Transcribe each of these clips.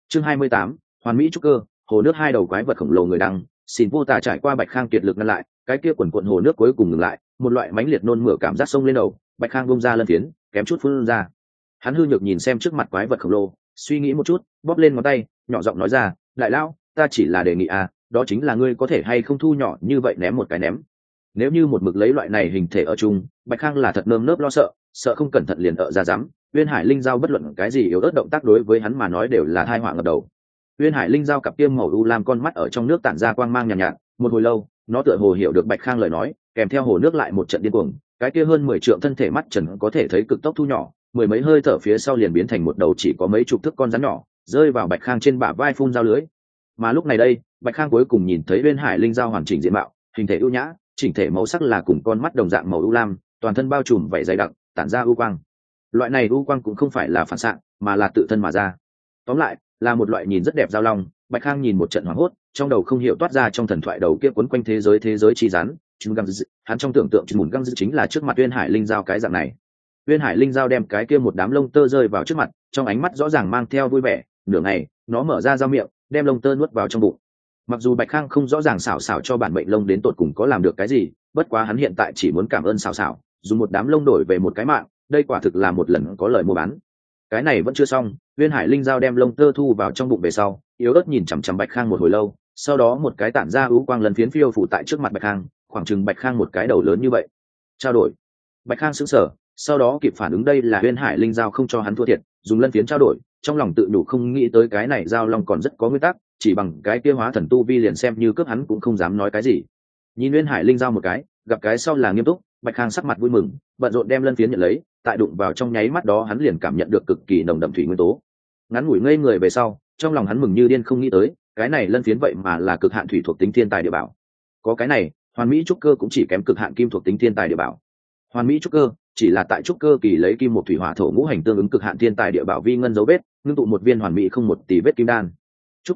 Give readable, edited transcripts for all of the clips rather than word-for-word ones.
Chương 28, hoàn mỹ trúc cơ, hồ nước hai đầu quái vật khổng lồ người đăng, xin vô tà trải qua Bạch Khang kiệt lực ngăn lại, cái kia quần cuộn hồ nước cuối cùng ngừng lại, một loại mãnh liệt nôn mửa cảm giác xông lên đầu, Bạch Khang bung ra lân phiến, kém chút phun ra. Hắn hư nhược nhìn xem trước mặt quái vật khổng lồ, suy nghĩ một chút, bóp lên ngón tay, nhỏ giọng nói ra, đại lão, ta chỉ là đề nghị đó chính là ngươi có thể hay không thu nhỏ như vậy ném một cái ném. Nếu như một mực lấy loại này hình thể ở chung, Bạch Khang là thật nơm nớp lo sợ, sợ không cẩn thận liền ở ra dám. Uyên Hải Linh Giao bất luận cái gì yếu ớt động tác đối với hắn mà nói đều là tai họa ngập đầu. Uyên Hải Linh Giao cặp kia màu u lam con mắt ở trong nước tản ra quang mang nhàn nhạt, một hồi lâu, nó tựa hồ hiểu được Bạch Khang lời nói, kèm theo hồ nước lại một trận điên cuồng, cái kia hơn 10 trượng thân thể mắt trần có thể thấy cực tốc thu nhỏ, mười mấy hơi thở phía sau liền biến thành một đầu chỉ có mấy chục thước con rắn nhỏ, rơi vào Bạch Khang trên bả vai phun dao lưới. Mà lúc này đây, Bạch Khang cuối cùng nhìn thấy Uyên Hải Linh Giao hoàn chỉnh diện mạo, hình thể ưu nhã, chỉnh thể màu sắc là cùng con mắt đồng dạng màu u lam, toàn thân bao trùm vảy dày đặc, tản ra u quang. Loại này u quang cũng không phải là phản xạ, mà là tự thân mà ra. Tóm lại, là một loại nhìn rất đẹp giao long. Bạch Khang nhìn một trận hoảng hốt, trong đầu không hiểu toát ra trong thần thoại đầu kia quấn quanh thế giới chi rắn, hắn trong tưởng tượng mùn găng chính là trước mặt Uyên Hải Linh Giao cái dạng này. Uyên Hải Linh Giao đem cái kia một đám lông tơ rơi vào trước mặt, trong ánh mắt rõ ràng mang theo vui vẻ, nửa ngày, nó mở ra dao miệng, đem lông tơ nuốt vào trong bụng. Mặc dù Bạch Khang không rõ ràng xảo xảo cho bản mệnh lông đến tột cùng có làm được cái gì, bất quá hắn hiện tại chỉ muốn cảm ơn xảo xảo, dùng một đám lông đổi về một cái mạng, đây quả thực là một lần có lời mua bán. Cái này vẫn chưa xong, Uyên Hải Linh Giao đem lông tơ thu vào trong bụng về sau, yếu ớt nhìn chằm chằm Bạch Khang một hồi lâu, sau đó một cái tản ra ưu quang lần phiến phiêu phủ tại trước mặt Bạch Khang, khoảng chừng Bạch Khang một cái đầu lớn như vậy. Trao đổi. Bạch Khang sững sờ, sau đó kịp phản ứng đây là Uyên Hải Linh Giao không cho hắn thua thiệt, dùng lân phiến trao đổi, trong lòng tự đủ không nghĩ tới cái này giao long còn rất có nguyên tắc, chỉ bằng cái kia hóa thần tu vi liền xem như cướp hắn cũng không dám nói cái gì. Nhìn Uyên Hải Linh Giao một cái, gặp cái sau là nghiêm túc, Bạch Khang sắc mặt vui mừng, bận rộn đem lân phiến nhận lấy, tại đụng vào trong nháy mắt đó hắn liền cảm nhận được cực kỳ nồng đậm thủy nguyên tố. Ngắn ngủi ngây người về sau, trong lòng hắn mừng như điên không nghĩ tới, cái này lân phiến vậy mà là cực hạn thủy thuộc tính thiên tài địa bảo. Có cái này, hoàn mỹ trúc cơ cũng chỉ kém cực hạn kim thuộc tính thiên tài địa bảo. Hoàn mỹ trúc cơ chỉ là tại trúc cơ kỳ lấy kim một thủy hỏa thổ ngũ hành tương ứng cực hạn thiên tài địa bảo vi ngân dấu vết, ngưng tụ một viên hoàn mỹ không một tỷ vết kim đan. Trúc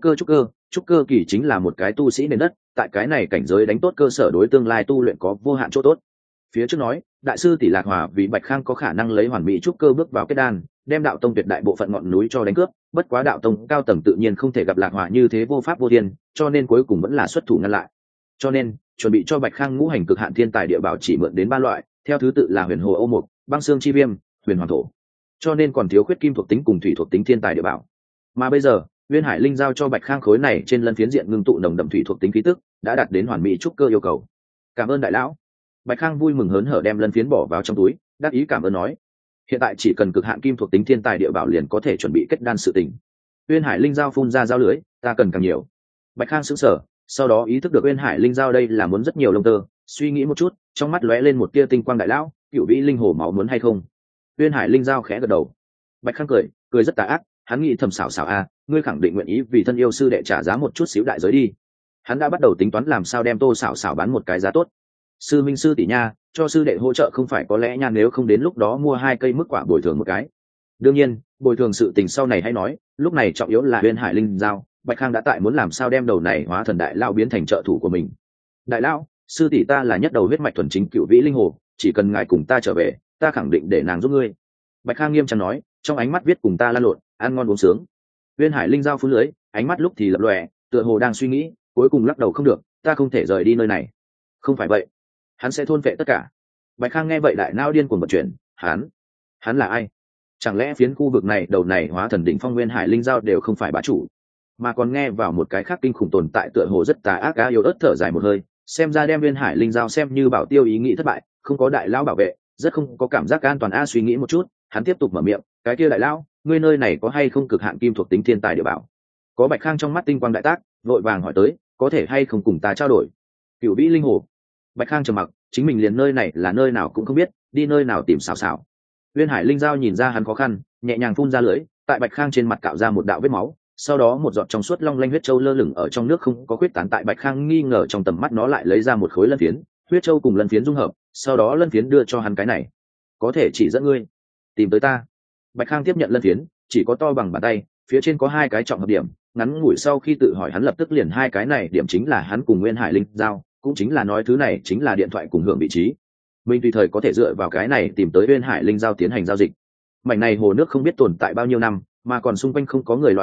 cơ kỳ chính là một cái tu sĩ nền đất, tại cái này cảnh giới đánh tốt cơ sở đối tương lai tu luyện có vô hạn chỗ tốt. Phía trước nói, đại sư tỷ Lạc Hòa vì Bạch Khang có khả năng lấy hoàn mỹ trúc cơ bước vào kết đan, đem đạo tông tuyệt đại bộ phận ngọn núi cho đánh cướp, bất quá đạo tông cao tầng tự nhiên không thể gặp Lạc Hòa như thế vô pháp vô thiên, cho nên cuối cùng vẫn là xuất thủ ngăn lại. Cho nên, chuẩn bị cho Bạch Khang ngũ hành cực hạn thiên tài địa bảo chỉ mượn đến 3 loại, theo thứ tự là Huyền Hồ Ô Mục, Băng Xương Chi Viêm, Huyền Hoàng Thổ. Cho nên còn thiếu khuyết kim thuộc tính cùng thủy thuộc tính thiên tài địa bảo. Mà bây giờ, Uyên Hải Linh Giao cho Bạch Khang khối này trên lân phiến diện ngưng tụ nồng đậm thủy thuộc tính khí tức, đã đạt đến hoàn mỹ trúc cơ yêu cầu. Cảm ơn đại lão. Bạch Khang vui mừng hớn hở đem lân phiến bỏ vào trong túi, đáp ý cảm ơn nói, hiện tại chỉ cần cực hạn kim thuộc tính thiên tài địa bảo liền có thể chuẩn bị kết đan sự tình. Uyên Hải Linh Giao phun ra dao lưới, ta cần càng nhiều. Bạch Khang sững sờ, sau đó ý thức được Uyên Hải Linh Giao đây là muốn rất nhiều lông tơ, suy nghĩ một chút, trong mắt lóe lên một tia tinh quang đại lão, cửu vĩ linh hồ máu muốn hay không? Uyên Hải Linh Giao khẽ gật đầu. Bạch Khang cười rất tà ác, hắn nghĩ thầm xảo ngươi khẳng định nguyện ý vì thân yêu sư đệ trả giá một chút xíu đại giới đi. Hắn đã bắt đầu tính toán làm sao đem Tô xảo bán một cái giá tốt. Sư minh sư tỷ nha, cho sư đệ hỗ trợ không phải có lẽ nha, nếu không đến lúc đó mua 2 cây mức quả bồi thường một cái. Đương nhiên, bồi thường sự tình sau này hay nói, lúc này trọng yếu là Uyên Hải Linh Giao. Bạch Khang đã tại muốn làm sao đem đầu này hóa thần đại lão biến thành trợ thủ của mình. Đại lão, sư tỷ ta là nhất đầu huyết mạch thuần chính cựu vĩ linh hồ, chỉ cần ngài cùng ta trở về, ta khẳng định để nàng giúp ngươi. Bạch Khang nghiêm trang nói, trong ánh mắt viết cùng ta lan lộn, ăn ngon uống sướng. Uyên Hải Linh Giao phun lưới, ánh mắt lúc thì lập lòe, tựa hồ đang suy nghĩ, cuối cùng lắc đầu không được, ta không thể rời đi nơi này. Không phải vậy, hắn sẽ thôn phệ tất cả. Bạch Khang nghe vậy đại nao điên cuồng vận chuyển, hắn là ai? Chẳng lẽ phiến khu vực này đầu này hóa thần đỉnh phong Uyên Hải Linh Giao đều không phải bá chủ, mà còn nghe vào một cái khác kinh khủng tồn tại tựa hồ rất tà ác cá yếu ớt thở dài một hơi, xem ra đem Uyên Hải Linh Giao xem như bảo tiêu ý nghĩ thất bại, không có đại lão bảo vệ, rất không có cảm giác an toàn suy nghĩ một chút, hắn tiếp tục mở miệng, cái kia đại lão, ngươi nơi này có hay không cực hạn kim thuộc tính thiên tài địa bảo? Có. Bạch Khang trong mắt tinh quang đại tác, vội vàng hỏi tới, có thể hay không cùng ta trao đổi? Cửu vĩ linh hồ. Bạch Khang trầm mặc, chính mình liền nơi này là nơi nào cũng không biết, đi nơi nào tìm xảo. Uyên Hải Linh Giao nhìn ra hắn khó khăn, nhẹ nhàng phun ra lưỡi, tại Bạch Khang trên mặt cạo ra một đạo vết máu, sau đó một giọt trong suốt long lanh huyết châu lơ lửng ở trong nước không có khuyết tán tại Bạch Khang nghi ngờ trong tầm mắt, nó lại lấy ra một khối lân phiến, huyết châu cùng lân phiến dung hợp, sau đó lân phiến đưa cho hắn, cái này có thể chỉ dẫn ngươi tìm tới ta. Bạch Khang tiếp nhận lân phiến, chỉ có to bằng bàn tay, phía trên có 2 cái trọng hợp điểm, ngắn ngủi sau khi tự hỏi hắn lập tức liền 2 cái này điểm chính là hắn cùng Nguyên Hải Linh Giao, cũng chính là nói thứ này chính là điện thoại cùng hưởng vị trí. Mình tùy thời có thể dựa vào cái này tìm tới Nguyên Hải Linh Giao tiến hành giao dịch. Mảnh này hồ nước không biết tồn tại bao nhiêu năm, mà còn xung quanh không có người loại vết tích,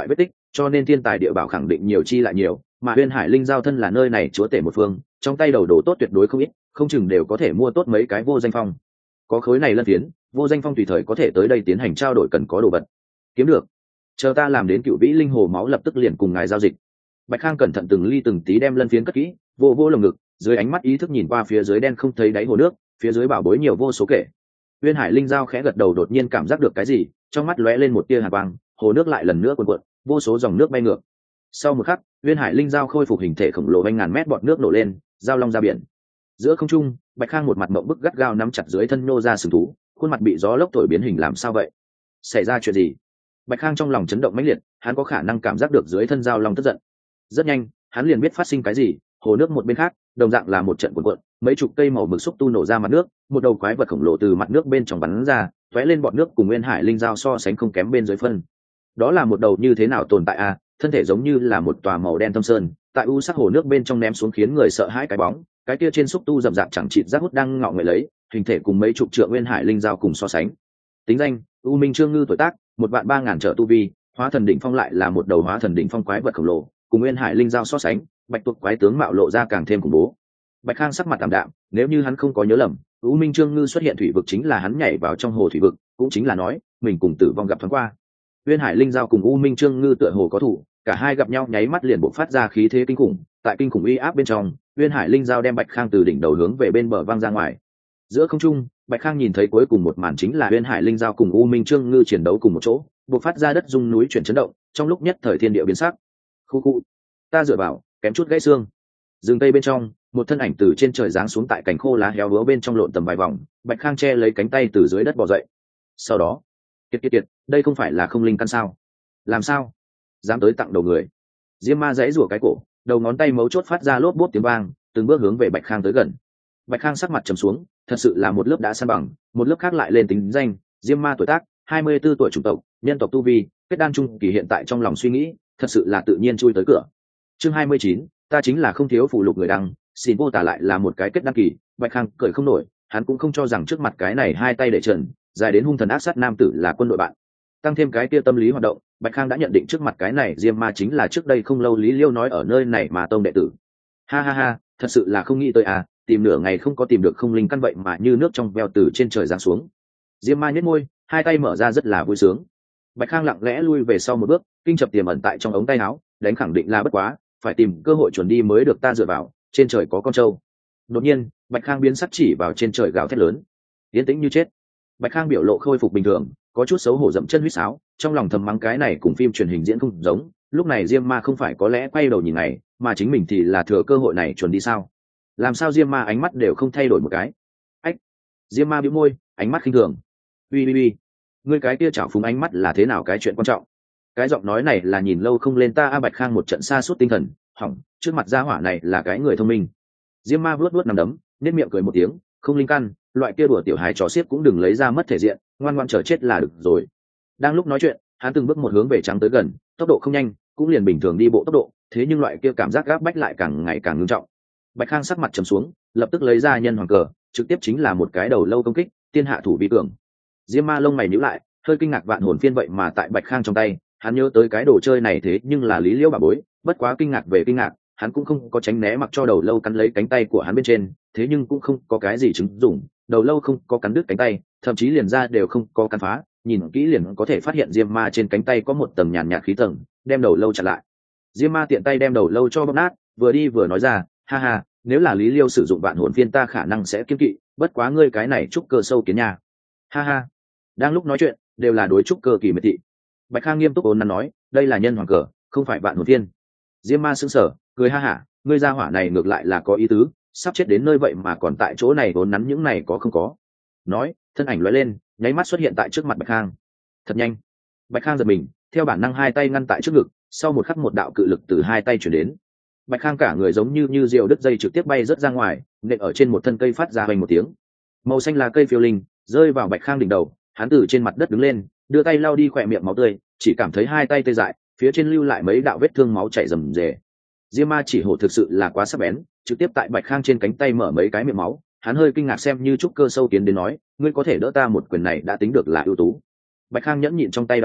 cho nên thiên tài địa bảo khẳng định nhiều chi lại nhiều, mà Uyên Hải Linh Giao thân là nơi này chúa tể một phương, trong tay đầu đồ tốt tuyệt đối không ít, không chừng đều có thể mua tốt mấy cái vô danh phong. Có khối này lân phiến, vô danh phong tùy thời có thể tới đây tiến hành trao đổi cần có đồ vật. Kiếm được, chờ ta làm đến Cựu Vĩ Linh Hồ máu lập tức liền cùng ngài giao dịch. Bạch Khang cẩn thận từng ly từng tí đem lân phiến cất kỹ, vô vô lồng ngực, dưới ánh mắt ý thức nhìn qua phía dưới đen không thấy đáy hồ nước, phía dưới bảo bối nhiều vô số kể. Uyên Hải Linh Giao khẽ gật đầu, đột nhiên cảm giác được cái gì, trong mắt lóe lên một tia hàn quang, hồ nước lại lần nữa cuồn cuộn, vô số dòng nước bay ngược. Sau một khắc, Uyên Hải Linh Giao khôi phục hình thể khổng lồ vành ngàn mét bọt nước nổ lên, giao long ra biển. Giữa không trung, Bạch Khang một mặt mộng bức gắt gao nắm chặt dưới thân nô ra sừng thú, khuôn mặt bị gió lốc thổi biến hình. Làm sao vậy? Xảy ra chuyện gì? Bạch Khang trong lòng chấn động mãnh liệt, hắn có khả năng cảm giác được dưới thân giao long tức giận. Rất nhanh, hắn liền biết phát sinh cái gì. Hồ nước một bên khác, đồng dạng là một trận cuộn cuộn, mấy chục cây màu mực xúc tu nổ ra mặt nước, một đầu quái vật khổng lồ từ mặt nước bên trong bắn ra, tóe lên bọt nước, cùng Uyên Hải Linh Giao so sánh không kém bên dưới phân. Đó là một đầu như thế nào tồn tại a? Thân thể giống như là một tòa màu đen thâm sơn, tại u sắc hồ nước bên trong ném xuống khiến người sợ hãi cái bóng, cái kia trên xúc tu rậm rạp chẳng chịt rác hút đang ngọ người lấy, hình thể cùng mấy chục trượng Uyên Hải Linh Giao cùng so sánh. Tính danh: U Minh Trương Ngư, tuổi tác: 1.300.000 trở tu vi, hóa thần đỉnh phong, lại là một đầu hóa thần đỉnh phong quái vật khổng lồ, cùng Uyên Hải Linh Giao so sánh, bạch tuộc quái tướng mạo lộ ra càng thêm khủng bố. Bạch Khang sắc mặt tạm đạm, nếu như hắn không có nhớ lầm, U Minh Trương Ngư xuất hiện thủy vực chính là hắn nhảy vào trong hồ thủy vực, cũng chính là nói mình cùng tử vong gặp thoáng qua. Uyên Hải Linh Giao cùng U Minh Trương Ngư tựa hồ có thủ, cả hai gặp nhau nháy mắt liền bộc phát ra khí thế kinh khủng, tại kinh khủng uy áp bên trong, Uyên Hải Linh Giao đem Bạch Khang từ đỉnh đầu hướng về bên bờ văng ra ngoài. Giữa không trung, Bạch Khang nhìn thấy cuối cùng một màn chính là Uyên Hải Linh Giao cùng U Minh Trương Ngư chiến đấu cùng một chỗ, bộc phát ra đất rung núi chuyển chấn động, trong lúc nhất thời thiên địa biến sắc. Khu khu, ta dựa vào, kém chút gãy xương. Rừng tây bên trong, một thân ảnh từ trên trời giáng xuống tại cành khô lá héo úa bên trong lộn tầm vài vòng, Bạch Khang che lấy cánh tay từ dưới đất bò dậy. Sau đó, kiệt, đây không phải là không linh căn sao? Làm sao dám tới tặng đầu người? Diêm Ma giãy rủa cái cổ, đầu ngón tay mấu chốt phát ra lốp bốp tiếng vang, từng bước hướng về Bạch Khang tới gần. Bạch Khang sắc mặt trầm xuống, thật sự là một lớp đã san bằng, một lớp khác lại lên tính danh: Diêm Ma, tuổi tác: 24 tuổi, chủng tộc nhân tộc, tu vi kết đan trung kỳ. Hiện tại trong lòng suy nghĩ, thật sự là tự nhiên chui tới cửa. Chương 29, ta chính là không thiếu phụ lục người đăng, xin vô tả lại là một cái kết đan kỳ. Bạch Khang cười không nổi, hắn cũng không cho rằng trước mặt cái này hai tay để trần, dài đến hung thần ác sát nam tử là quân đội bạn. Tăng thêm cái kia tâm lý hoạt động, Bạch Khang đã nhận định trước mặt cái này Diêm Ma chính là trước đây không lâu Lý Liêu nói ở nơi này mà tông đệ tử. Ha ha ha, thật sự là không nghĩ tới à, tìm nửa ngày không có tìm được không linh căn, vậy mà như nước trong veo từ trên trời giáng xuống. Diêm Ma nhếch môi, hai tay mở ra rất là vui sướng. Bạch Khang lặng lẽ lui về sau một bước, kinh chập tiềm ẩn tại trong ống tay áo, đánh khẳng định là bất quá, phải tìm cơ hội chuẩn đi mới được, ta dựa vào, trên trời có con trâu. Đột nhiên, Bạch Khang biến sắc chỉ vào trên trời gào thét lớn. Yên tĩnh như chết. Bạch Khang biểu lộ khôi phục bình thường, có chút xấu hổ dậm chân huýt sáo, trong lòng thầm mắng cái này cùng phim truyền hình diễn không giống. Lúc này Diêm Ma không phải có lẽ quay đầu nhìn này, mà chính mình thì là thừa cơ hội này chuẩn đi sao? Làm sao Diêm Ma ánh mắt đều không thay đổi một cái? Ách! Diêm Ma bĩu môi, ánh mắt khinh thường. Ui, ngươi cái kia chảo phúng ánh mắt là thế nào cái chuyện quan trọng? Cái giọng nói này là nhìn lâu không lên ta a. Bạch Khang một trận sa sút tinh thần, hỏng, trước mặt gia hỏa này là cái người thông minh. Diêm Ma vuốt nắm đấm, nét miệng cười một tiếng, không linh căn, loại kia đùa tiểu hài trò xiếc cũng đừng lấy ra mất thể diện, ngoan ngoãn chờ chết là được rồi. Đang lúc nói chuyện, hắn từng bước một hướng về trắng tới gần, tốc độ không nhanh, cũng liền bình thường đi bộ tốc độ, thế nhưng loại kia cảm giác gáp bách lại càng ngày càng nghiêm trọng. Bạch Khang sắc mặt trầm xuống, lập tức lấy ra nhân hoàng cờ, trực tiếp chính là một cái đầu lâu công kích, tiên hạ thủ vi cường. Diêm Ma lông mày nhíu lại, hơi kinh ngạc vạn hồn phiên vậy mà tại Bạch Khang trong tay, hắn nhớ tới cái đồ chơi này thế nhưng là Lý Liễu bà bối, bất quá kinh ngạc về kinh ngạc, hắn cũng không có tránh né mặc cho đầu lâu cắn lấy cánh tay của hắn bên trên, thế nhưng cũng không có cái gì chứng dụng, đầu lâu không có cắn đứt cánh tay, thậm chí liền da đều không có cắn phá, nhìn kỹ liền có thể phát hiện Diêm Ma trên cánh tay có một tầng nhàn nhạt khí tầng, đem đầu lâu chặn lại. Diêm Ma tiện tay đem đầu lâu cho bóp nát, vừa đi vừa nói ra, ha ha, nếu là Lý Liêu sử dụng vạn hồn phiên ta khả năng sẽ kiêng kỵ, bất quá ngươi cái này trúc cơ sâu kiến nha. Ha ha. Đang lúc nói chuyện, đều là đối trúc cơ kỳ miệt thị. Bạch Khang nghiêm túc ôn nắn nói, đây là nhân hoàng cờ, không phải vạn hồn phiên. Diêm Ma sững sờ, cười ha hả, ngươi gia hỏa này ngược lại là có ý tứ, sắp chết đến nơi vậy mà còn tại chỗ này ôn nắn những này có không có. Nói, thân ảnh lóe lên, nháy mắt xuất hiện tại trước mặt Bạch Khang. Thật nhanh. Bạch Khang giật mình, theo bản năng hai tay ngăn tại trước ngực, sau một khắc một đạo cự lực từ hai tay chuyển đến. Bạch Khang cả người giống như diều đứt dây trực tiếp bay rớt ra ngoài, nện ở trên một thân cây phát ra hoành một tiếng. Màu xanh là cây phiêu linh, rơi vào Bạch Khang đỉnh đầu, hắn từ trên mặt đất đứng lên, đưa tay lau đi khỏe miệng máu tươi, chỉ cảm thấy hai tay tê dại, phía trên lưu lại mấy đạo vết thương máu chảy rầm rề. Diêm Ma chỉ hổ thực sự là quá sắc bén, trực tiếp tại Bạch Khang trên cánh tay mở mấy cái miệng máu, hắn hơi kinh ngạc xem như trúc cơ sâu tiến đến nói, ngươi có thể đỡ ta một quyền này đã tính được là ưu tú. Bạch Khang nhẫn nhịn trong tay đau đớn,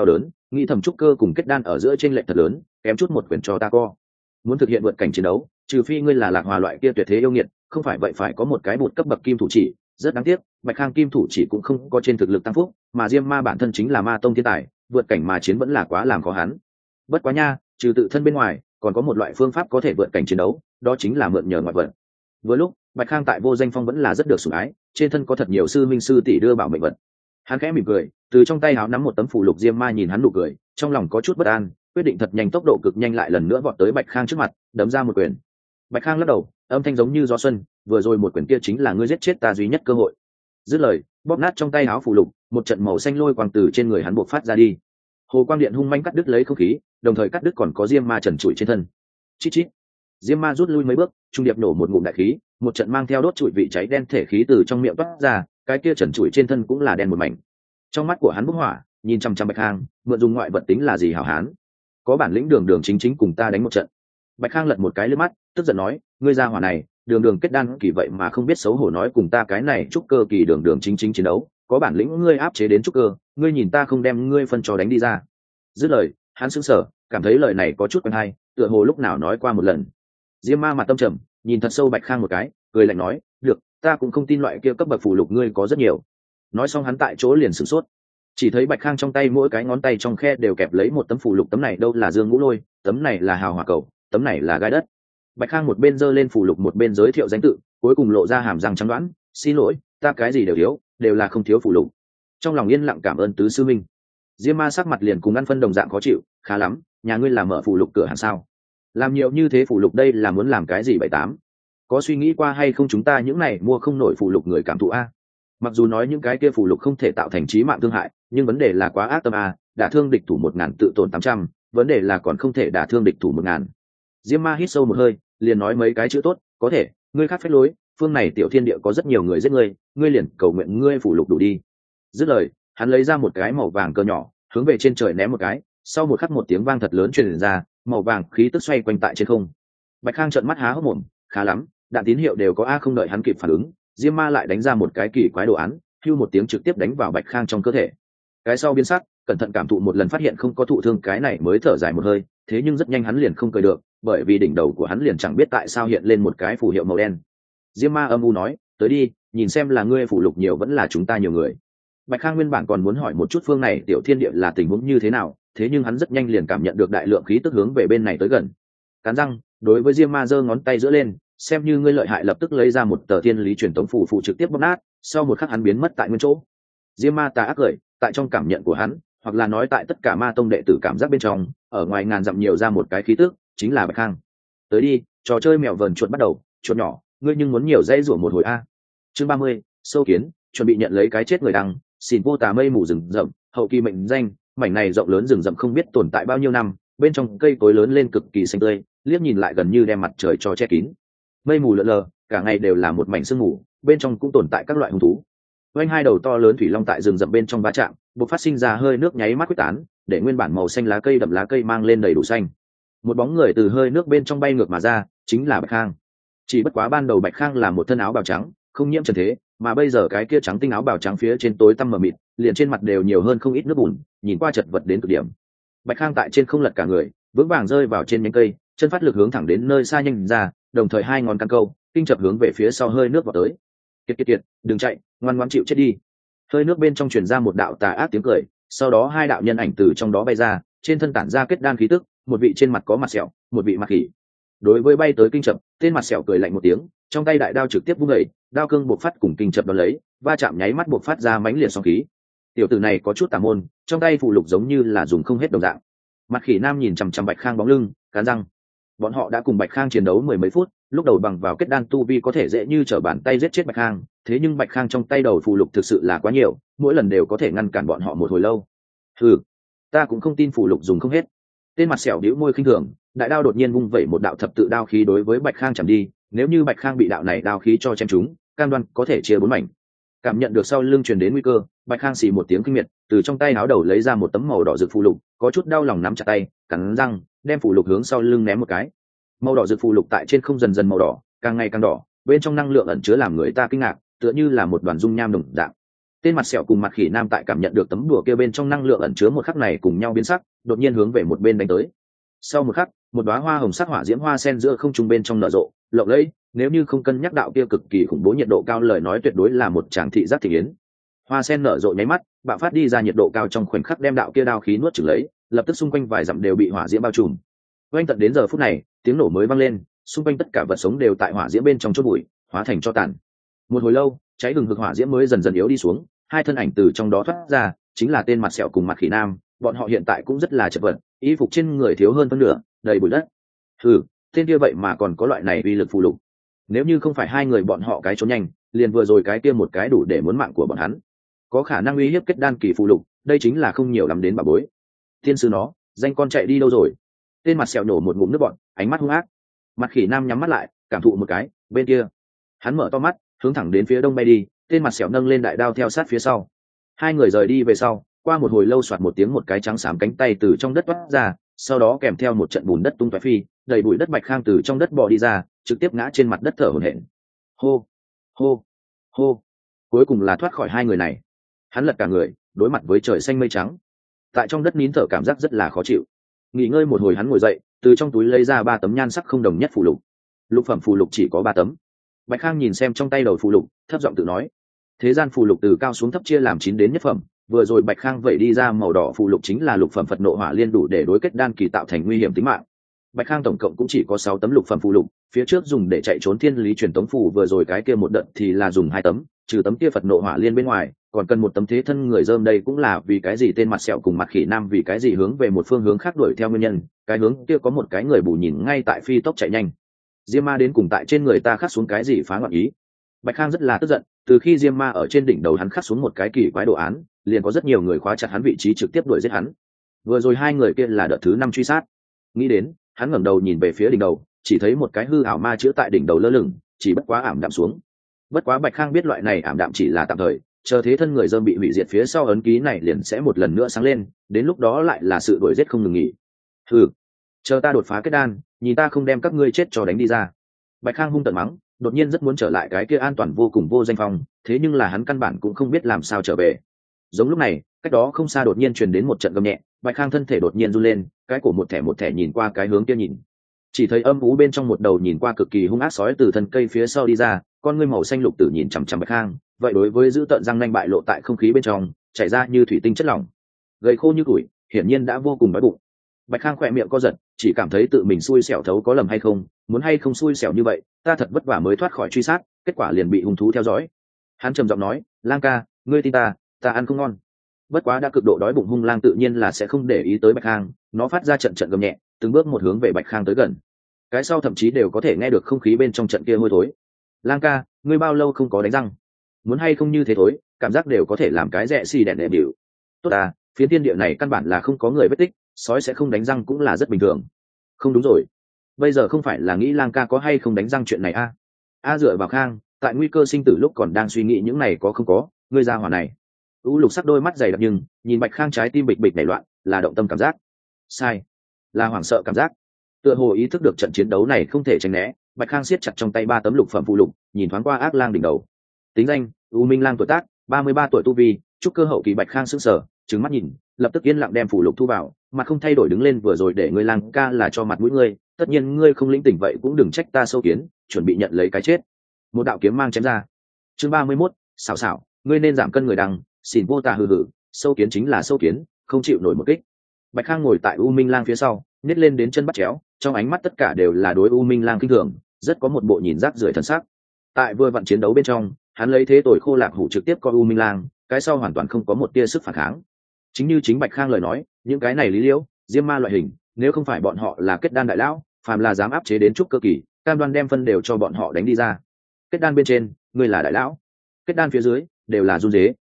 nghĩ thầm trúc cơ cùng kết đan ở giữa trên lệch thật lớn, kém chút một quyển cho ta co. Muốn thực hiện vượt cảnh chiến đấu, trừ phi ngươi là Lạc Hòa loại kia tuyệt thế yêu nghiệt, không phải vậy phải có một cái bột cấp bậc kim thủ chỉ. Rất đáng tiếc, Bạch Khang kim thủ chỉ cũng không có trên thực lực tăng phúc, mà Diêm Ma bản thân chính là ma tông thiên tài, vượt cảnh mà chiến vẫn là quá làm khó hắn. Bất quá nha, trừ tự thân bên ngoài, còn có một loại phương pháp có thể vượt cảnh chiến đấu, đó chính là mượn nhờ ngoại vật. Vừa lúc, Bạch Khang tại Vô Danh Phong vẫn là rất được sủng ái, trên thân có thật nhiều sư minh sư tỷ đưa bảo mệnh vật. Hắn khẽ mỉm cười, từ trong tay áo nắm một tấm phù lục. Diêm Ma nhìn hắn nụ cười, trong lòng có chút bất an, quyết định thật nhanh, tốc độ cực nhanh lại lần nữa vọt tới Bạch Khang trước mặt, đấm ra một quyền. Bạch Khang lắc đầu, âm thanh giống như gió xuân, vừa rồi một quyền kia chính là ngươi giết chết ta duy nhất cơ hội. Dứt lời, bóp nát trong tay áo phù lục, một trận màu xanh lôi quang từ trên người hắn bộc phát ra đi. Hồ quang điện hung manh cắt đứt lấy không khí, đồng thời cắt đứt còn có Diêm Ma trần trụi trên thân. Chít chít. Diêm Ma rút lui mấy bước, trung điệp nổ một ngụm đại khí, một trận mang theo đốt trụi vị cháy đen thể khí từ trong miệng toát ra, cái kia trần trụi trên thân cũng là đen một mảnh. Trong mắt của hắn bốc hỏa, nhìn chăm chăm Bạch Khang, mượn dùng ngoại vật tính là gì hảo hán? Có bản lĩnh đường đường chính chính cùng ta đánh một trận. Bạch Khang lật một cái lướt mắt, tức giận nói, ngươi ra hỏa này, đường đường kết đan kỳ vậy mà không biết xấu hổ nói cùng ta cái này trúc cơ kỳ đường đường chính chính chiến đấu, có bản lĩnh ngươi áp chế đến trúc cơ, ngươi nhìn ta không đem ngươi phân trò đánh đi ra. Dứt lời, hắn sững sờ, cảm thấy lời này có chút quen hay, tựa hồ lúc nào nói qua một lần. Diêm Ma mặt tâm trầm, nhìn thật sâu Bạch Khang một cái, cười lạnh nói, được, ta cũng không tin loại kia cấp bậc phù lục ngươi có rất nhiều. Nói xong hắn tại chỗ liền sửng sốt, chỉ thấy Bạch Khang trong tay mỗi cái ngón tay trong khe đều kẹp lấy một tấm phù lục, tấm này đâu là Dương Ngũ Lôi, tấm này là Hào Hỏa Cầu, tấm này là Gai Đất. Bạch Khang một bên giơ lên phù lục một bên giới thiệu danh tự, cuối cùng lộ ra hàm răng trắng đoán, xin lỗi, ta cái gì đều thiếu, đều là không thiếu phù lục. Trong lòng yên lặng cảm ơn tứ sư minh. Diêm Ma sắc mặt liền cùng ăn phân đồng dạng khó chịu, khá lắm, nhà ngươi là mở phù lục cửa hàng sao? Làm nhiều như thế phù lục đây là muốn làm cái gì? 7-8. Có suy nghĩ qua hay không chúng ta những này mua không nổi phù lục người cảm thụ a? Mặc dù nói những cái kia phù lục không thể tạo thành chí mạng thương hại, nhưng vấn đề là quá ác tâm a, đả thương địch thủ 1000 tự tổn 800, vấn đề là còn không thể đả thương địch thủ 1000. Diêm Ma hít sâu một hơi, liền nói mấy cái chữ tốt, có thể, ngươi khác phép lối, phương này tiểu thiên địa có rất nhiều người giết ngươi, ngươi liền cầu nguyện ngươi phù lục đủ đi. Dứt lời, hắn lấy ra một cái màu vàng cờ nhỏ, hướng về trên trời ném một cái, sau một khắc một tiếng vang thật lớn truyền ra, màu vàng khí tức xoay quanh tại trên không. Bạch Khang trợn mắt há hốc mồm, khá lắm, đạn tín hiệu đều có a. Không đợi hắn kịp phản ứng, Diêm Ma lại đánh ra một cái kỳ quái đồ án, hưu một tiếng trực tiếp đánh vào Bạch Khang trong cơ thể. Cái sau biến sắc, cẩn thận cảm thụ một lần phát hiện không có thụ thương, cái này mới thở dài một hơi, thế nhưng rất nhanh hắn liền không cười được, bởi vì đỉnh đầu của hắn liền chẳng biết tại sao hiện lên một cái phù hiệu màu đen. Diêm Ma âm u nói, tới đi, nhìn xem là ngươi phù lục nhiều vẫn là chúng ta nhiều người. Bạch Khang nguyên bản còn muốn hỏi một chút phương này tiểu thiên địa là tình huống như thế nào, thế nhưng hắn rất nhanh liền cảm nhận được đại lượng khí tức hướng về bên này tới gần. Cắn răng, đối với Diêm Ma giơ ngón tay giữa lên, xem như ngươi lợi hại, lập tức lấy ra một tờ thiên lý truyền tống phù trực tiếp bóp nát, sau một khắc hắn biến mất tại nguyên chỗ. Diêm Ma tà ác cười, tại trong cảm nhận của hắn, hoặc là nói tại tất cả ma tông đệ tử cảm giác bên trong, ở ngoài ngàn dặm nhiều ra một cái khí tức, chính là Bạch Khang. Tới đi, trò chơi mèo vờn chuột bắt đầu, chuột nhỏ, ngươi nhưng muốn nhiều dây rủa một hồi a. Chương 30, sâu kiến, chuẩn bị nhận lấy cái chết người đăng, xin vô tà mây mù rừng rậm, hậu kỳ mệnh danh, mảnh này rộng lớn rừng rậm không biết tồn tại bao nhiêu năm, bên trong cây cối lớn lên cực kỳ xanh tươi, liếc nhìn lại gần như đem mặt trời cho che kín. Mây mù lượn lờ, cả ngày đều là một mảnh sương mù, bên trong cũng tồn tại các loại hung thú. Oanh hai đầu to lớn thủy long tại rừng rậm bên trong va chạm, bộc phát sinh ra hơi nước nháy mắt quyết tán, để nguyên bản màu xanh lá cây đậm lá cây mang lên đầy đủ xanh. Một bóng người từ hơi nước bên trong bay ngược mà ra, chính là Bạch Khang. Chỉ bất quá ban đầu Bạch Khang là một thân áo bào trắng, không nhiễm trần thế, mà bây giờ cái kia trắng tinh áo bào trắng phía trên tối tăm mờ mịt, liền trên mặt đều nhiều hơn không ít nước bùn, nhìn qua chật vật đến cực điểm. Bạch Khang tại trên không lật cả người, vững vàng rơi vào trên nhánh cây, chân phát lực hướng thẳng đến nơi xa nhanh ra, đồng thời hai ngón căn câu, kinh chập hướng về phía sau hơi nước vào tới. Kiệt, đừng chạy, ngoan ngoãn chịu chết đi. Hơi nước bên trong truyền ra một đạo tà ác tiếng cười, sau đó hai đạo nhân ảnh từ trong đó bay ra, trên thân tản ra kết đan khí tức, một vị trên mặt có mặt sẹo, một vị mặt khỉ. Đối với bay tới kinh chập, tên mặt sẹo cười lạnh một tiếng, trong tay đại đao trực tiếp vung dậy, đao cương bộc phát cùng kinh chập đón lấy, va chạm nháy mắt bộc phát ra mãnh liệt sóng khí. Tiểu tử này có chút tà môn, trong tay phụ lục giống như là dùng không hết đồng dạng. Mặt khỉ nam nhìn chằm chằm Bạch Khang bóng lưng, cắn răng. Bọn họ đã cùng Bạch Khang chiến đấu mười mấy phút, lúc đầu bằng vào kết đan tu vi có thể dễ như trở bàn tay giết chết Bạch Khang, thế nhưng Bạch Khang trong tay đầu phù lục thực sự là quá nhiều, mỗi lần đều có thể ngăn cản bọn họ một hồi lâu. Hừ, ta cũng không tin phù lục dùng không hết. Tên mặt sẹo bĩu môi khinh thường, đại đao đột nhiên vung vẩy một đạo thập tự đao khí đối với Bạch Khang chạm đi, nếu như Bạch Khang bị đạo này đao khí cho chém trúng, cam đoan có thể chia bốn mảnh. Cảm nhận được sau lưng truyền đến nguy cơ, Bạch Khang xì một tiếng kinh miệt, từ trong tay áo đầu lấy ra một tấm màu đỏ rực phù lục, có chút đau lòng nắm chặt tay, cắn răng, đem phù lục hướng sau lưng ném một cái. Màu đỏ rực phù lục tại trên không dần dần màu đỏ, càng ngày càng đỏ, bên trong năng lượng ẩn chứa làm người ta kinh ngạc, tựa như là một đoàn dung nham đồng dạng. Tên mặt sẹo cùng mặt khỉ nam tại cảm nhận được tấm đùa kia bên trong năng lượng ẩn chứa một khắc này cùng nhau biến sắc, đột nhiên hướng về một bên đánh tới. Sau một khắc, một đóa hoa hồng sắc hỏa diễm hoa sen giữa không trung bên trong nở rộ, lộng lẫy, nếu như không cân nhắc đạo kia cực kỳ khủng bố nhiệt độ cao lời nói tuyệt đối là một tràng thị giác thị yến. Hoa sen nở rộ nháy mắt, bạo phát đi ra nhiệt độ cao trong khoảnh khắc đem đạo kia đao khí nuốt chửng lấy, lập tức xung quanh vài dặm đều bị hỏa diễm bao trùm. Oanh tận đến giờ phút này, tiếng nổ mới vang lên, xung quanh tất cả vật sống đều tại hỏa diễm bên trong chốt bụi, hóa thành tro tàn. Một hồi lâu, cháy hừng hực hỏa diễm mới dần dần yếu đi xuống, hai thân ảnh từ trong đó thoát ra, chính là tên mặt sẹo cùng mặt khỉ nam, bọn họ hiện tại cũng rất là chật vật, y phục trên người thiếu hơn phân nửa, đầy bụi đất. Tên kia vậy mà còn có loại này uy lực phù lục. Nếu như không phải hai người bọn họ cái trốn nhanh, liền vừa rồi cái kia một cái đủ để muốn mạng của bọn hắn. Có khả năng uy hiếp kết đan kỳ phù lục, đây chính là không nhiều lắm đến bà bối. Tiên sư nó, danh con chạy đi đâu rồi? Tên mặt sẹo nổ một ngụm nước bọt, ánh mắt hung ác. Mặt khỉ nam nhắm mắt lại, cảm thụ một cái, bên kia. Hắn mở to mắt, hướng thẳng đến phía đông bay đi, tên mặt sẹo nâng lên đại đao theo sát phía sau. Hai người rời đi về sau, qua một hồi lâu soạt một tiếng một cái trắng xám cánh tay từ trong đất toát ra, sau đó kèm theo một trận bùn đất tung tóe phi, đầy bụi đất Bạch Khang từ trong đất bò đi ra, trực tiếp ngã trên mặt đất thở hổn hển. Hô, hô, hô. Cuối cùng là thoát khỏi hai người này. Hắn lật cả người, đối mặt với trời xanh mây trắng. Tại trong đất nín thở cảm giác rất là khó chịu. Nghỉ ngơi một hồi hắn ngồi dậy, từ trong túi lấy ra 3 tấm nhan sắc không đồng nhất phù lục. Lục phẩm phù lục chỉ có 3 tấm. Bạch Khang nhìn xem trong tay đầu phù lục, thấp giọng tự nói: thế gian phù lục từ cao xuống thấp chia làm 9 đến nhất phẩm, vừa rồi Bạch Khang vậy đi ra màu đỏ phù lục chính là lục phẩm Phật nộ hỏa liên, đủ để đối kết đan kỳ tạo thành nguy hiểm tính mạng. Bạch Khang tổng cộng cũng chỉ có 6 tấm lục phẩm phù lục, phía trước dùng để chạy trốn thiên lý truyền tống phù vừa rồi cái kia một đợt thì là dùng 2 tấm, trừ tấm kia Phật nộ hỏa liên bên ngoài, còn cần một tấm thế thân người dơm, đây cũng là vì cái gì tên mặt sẹo cùng mặt khỉ nam vì cái gì hướng về một phương hướng khác đuổi theo nguyên nhân, cái hướng kia có một cái người bù nhìn ngay tại phi tốc chạy nhanh. Diêm ma đến cùng tại trên người ta khắc xuống cái gì phá ngọn ý? Bạch Khang rất là tức giận, từ khi Diêm ma ở trên đỉnh đầu hắn khắc xuống một cái kỳ quái đồ án, liền có rất nhiều người khóa chặt hắn vị trí trực tiếp đuổi giết hắn. Vừa rồi hai người kia là đợt thứ 5 truy sát. Nghĩ đến, hắn ngẩng đầu nhìn về phía đỉnh đầu, chỉ thấy một cái hư ảo ma chữa tại đỉnh đầu lơ lửng, chỉ bất quá ảm đạm xuống. Bất quá Bạch Khang biết loại này ảm đạm chỉ là tạm thời, chờ thế thân người dơm bị hủy diệt phía sau ấn ký này liền sẽ một lần nữa sáng lên, đến lúc đó lại là sự đuổi giết không ngừng nghỉ. Chờ ta đột phá kết đan, nhìn ta không đem các ngươi chết cho đánh đi ra. Bạch Khang hung tợn mắng, đột nhiên rất muốn trở lại cái kia an toàn vô cùng vô danh phòng, thế nhưng là hắn căn bản cũng không biết làm sao trở về. Giống lúc này, cách đó không xa đột nhiên truyền đến một trận gầm nhẹ, Bạch Khang thân thể đột nhiên run lên, cái cổ một thẻ nhìn qua cái hướng kia nhìn. Chỉ thấy âm u bên trong một đầu nhìn qua cực kỳ hung ác sói từ thân cây phía sau đi ra, con ngươi màu xanh lục tử nhìn chằm chằm Bạch Khang, vậy đối với giữ tợn răng nanh bại lộ tại không khí bên trong, chảy ra như thủy tinh chất lỏng. Gầy khô như củi, hiển nhiên đã vô cùng đói bụng. Bạch Khang khỏe miệng co giật, chỉ cảm thấy tự mình xui xẻo thấu có lầm hay không, muốn hay không xui xẻo như vậy, ta thật vất vả mới thoát khỏi truy sát, kết quả liền bị hung thú theo dõi. Hắn trầm giọng nói, Lang ca, ngươi tin ta ăn không ngon. Bất quá đã cực độ đói bụng hung lang tự nhiên là sẽ không để ý tới Bạch Khang, nó phát ra trận trận gầm nhẹ, từng bước một hướng về Bạch Khang tới gần. Cái sau thậm chí đều có thể nghe được không khí bên trong trận kia hôi thối. Lang ca, ngươi bao lâu không có đánh răng? Muốn hay không như thế thối, cảm giác đều có thể làm cái rẻ xì đẹn đệm điệu. Tốt à, phiến thiên địa này căn bản là không có người vết tích, sói sẽ không đánh răng cũng là rất bình thường. Không đúng rồi, bây giờ không phải là nghĩ Lang ca có hay không đánh răng chuyện này a dựa vào Khang, tại nguy cơ sinh tử lúc còn đang suy nghĩ những này có không có, ngươi ra hỏa này. U Lục sắc đôi mắt dày đặc nhưng nhìn Bạch Khang trái tim bịch bịch nảy loạn, là động tâm cảm giác. Sai, là hoảng sợ cảm giác. Tựa hồ ý thức được trận chiến đấu này không thể tránh né, Bạch Khang siết chặt trong tay 3 tấm lục phẩm phụ lục, nhìn thoáng qua ác lang đỉnh đầu. Tính danh: U Minh Lang, tuổi tác 33 tuổi, tu vi trúc cơ hậu kỳ. Bạch Khang sững sờ, trừng mắt nhìn, lập tức yên lặng đem phụ lục thu vào, mặt không thay đổi đứng lên, vừa rồi để ngươi Lang ca là cho mặt mũi ngươi, tất nhiên ngươi không lĩnh tỉnh vậy cũng đừng trách ta sâu kiến, chuẩn bị nhận lấy cái chết. Một đạo kiếm mang chém ra. Chương 31, xảo xảo, ngươi nên giảm cân người đằng, xỉn vô tà hừ hừ, sâu kiến chính là sâu kiến, không chịu nổi một kích. Bạch Khang ngồi tại U Minh Lang phía sau, nhét lên đến chân bắt chéo, trong ánh mắt tất cả đều là đối U Minh Lang kinh thường, rất có một bộ nhìn rác rưởi thần sắc. Tại vừa vặn chiến đấu bên trong, hắn lấy thế tội khô lạc hủ trực tiếp coi U Minh Lang, cái sau hoàn toàn không có một tia sức phản kháng. Chính như chính Bạch Khang lời nói, những cái này lý liễu, diêm ma loại hình, nếu không phải bọn họ là kết đan đại lão, phàm là dám áp chế đến trúc cơ kỳ, cam đoan đem phân đều cho bọn họ đánh đi ra. Kết đan bên trên, ngươi là đại lão; kết đan phía dưới, đều là run rế.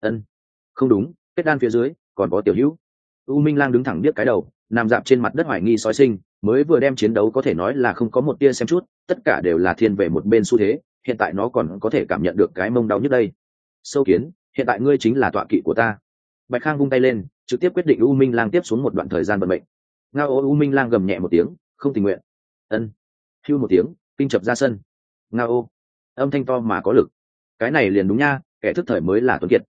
Không đúng, kết đan phía dưới còn có tiểu hữu. U Minh Lang đứng thẳng biết cái đầu, nằm dạp trên mặt đất hoài nghi sói sinh, mới vừa đem chiến đấu có thể nói là không có một tia xem chút, tất cả đều là thiên về một bên xu thế, hiện tại nó còn có thể cảm nhận được cái mông đau nhức đây. Sâu kiến, hiện tại ngươi chính là tọa kỵ của ta. Bạch Khang vung tay lên, trực tiếp quyết định U Minh Lang tiếp xuống một đoạn thời gian vận mệnh. Ngao ô. U Minh Lang gầm nhẹ một tiếng, không tình nguyện. Hưu một tiếng, kinh chập ra sân. Ngao ô. Âm thanh to mà có lực. Cái này liền đúng nha, kẻ thức thời mới là tuấn kiệt.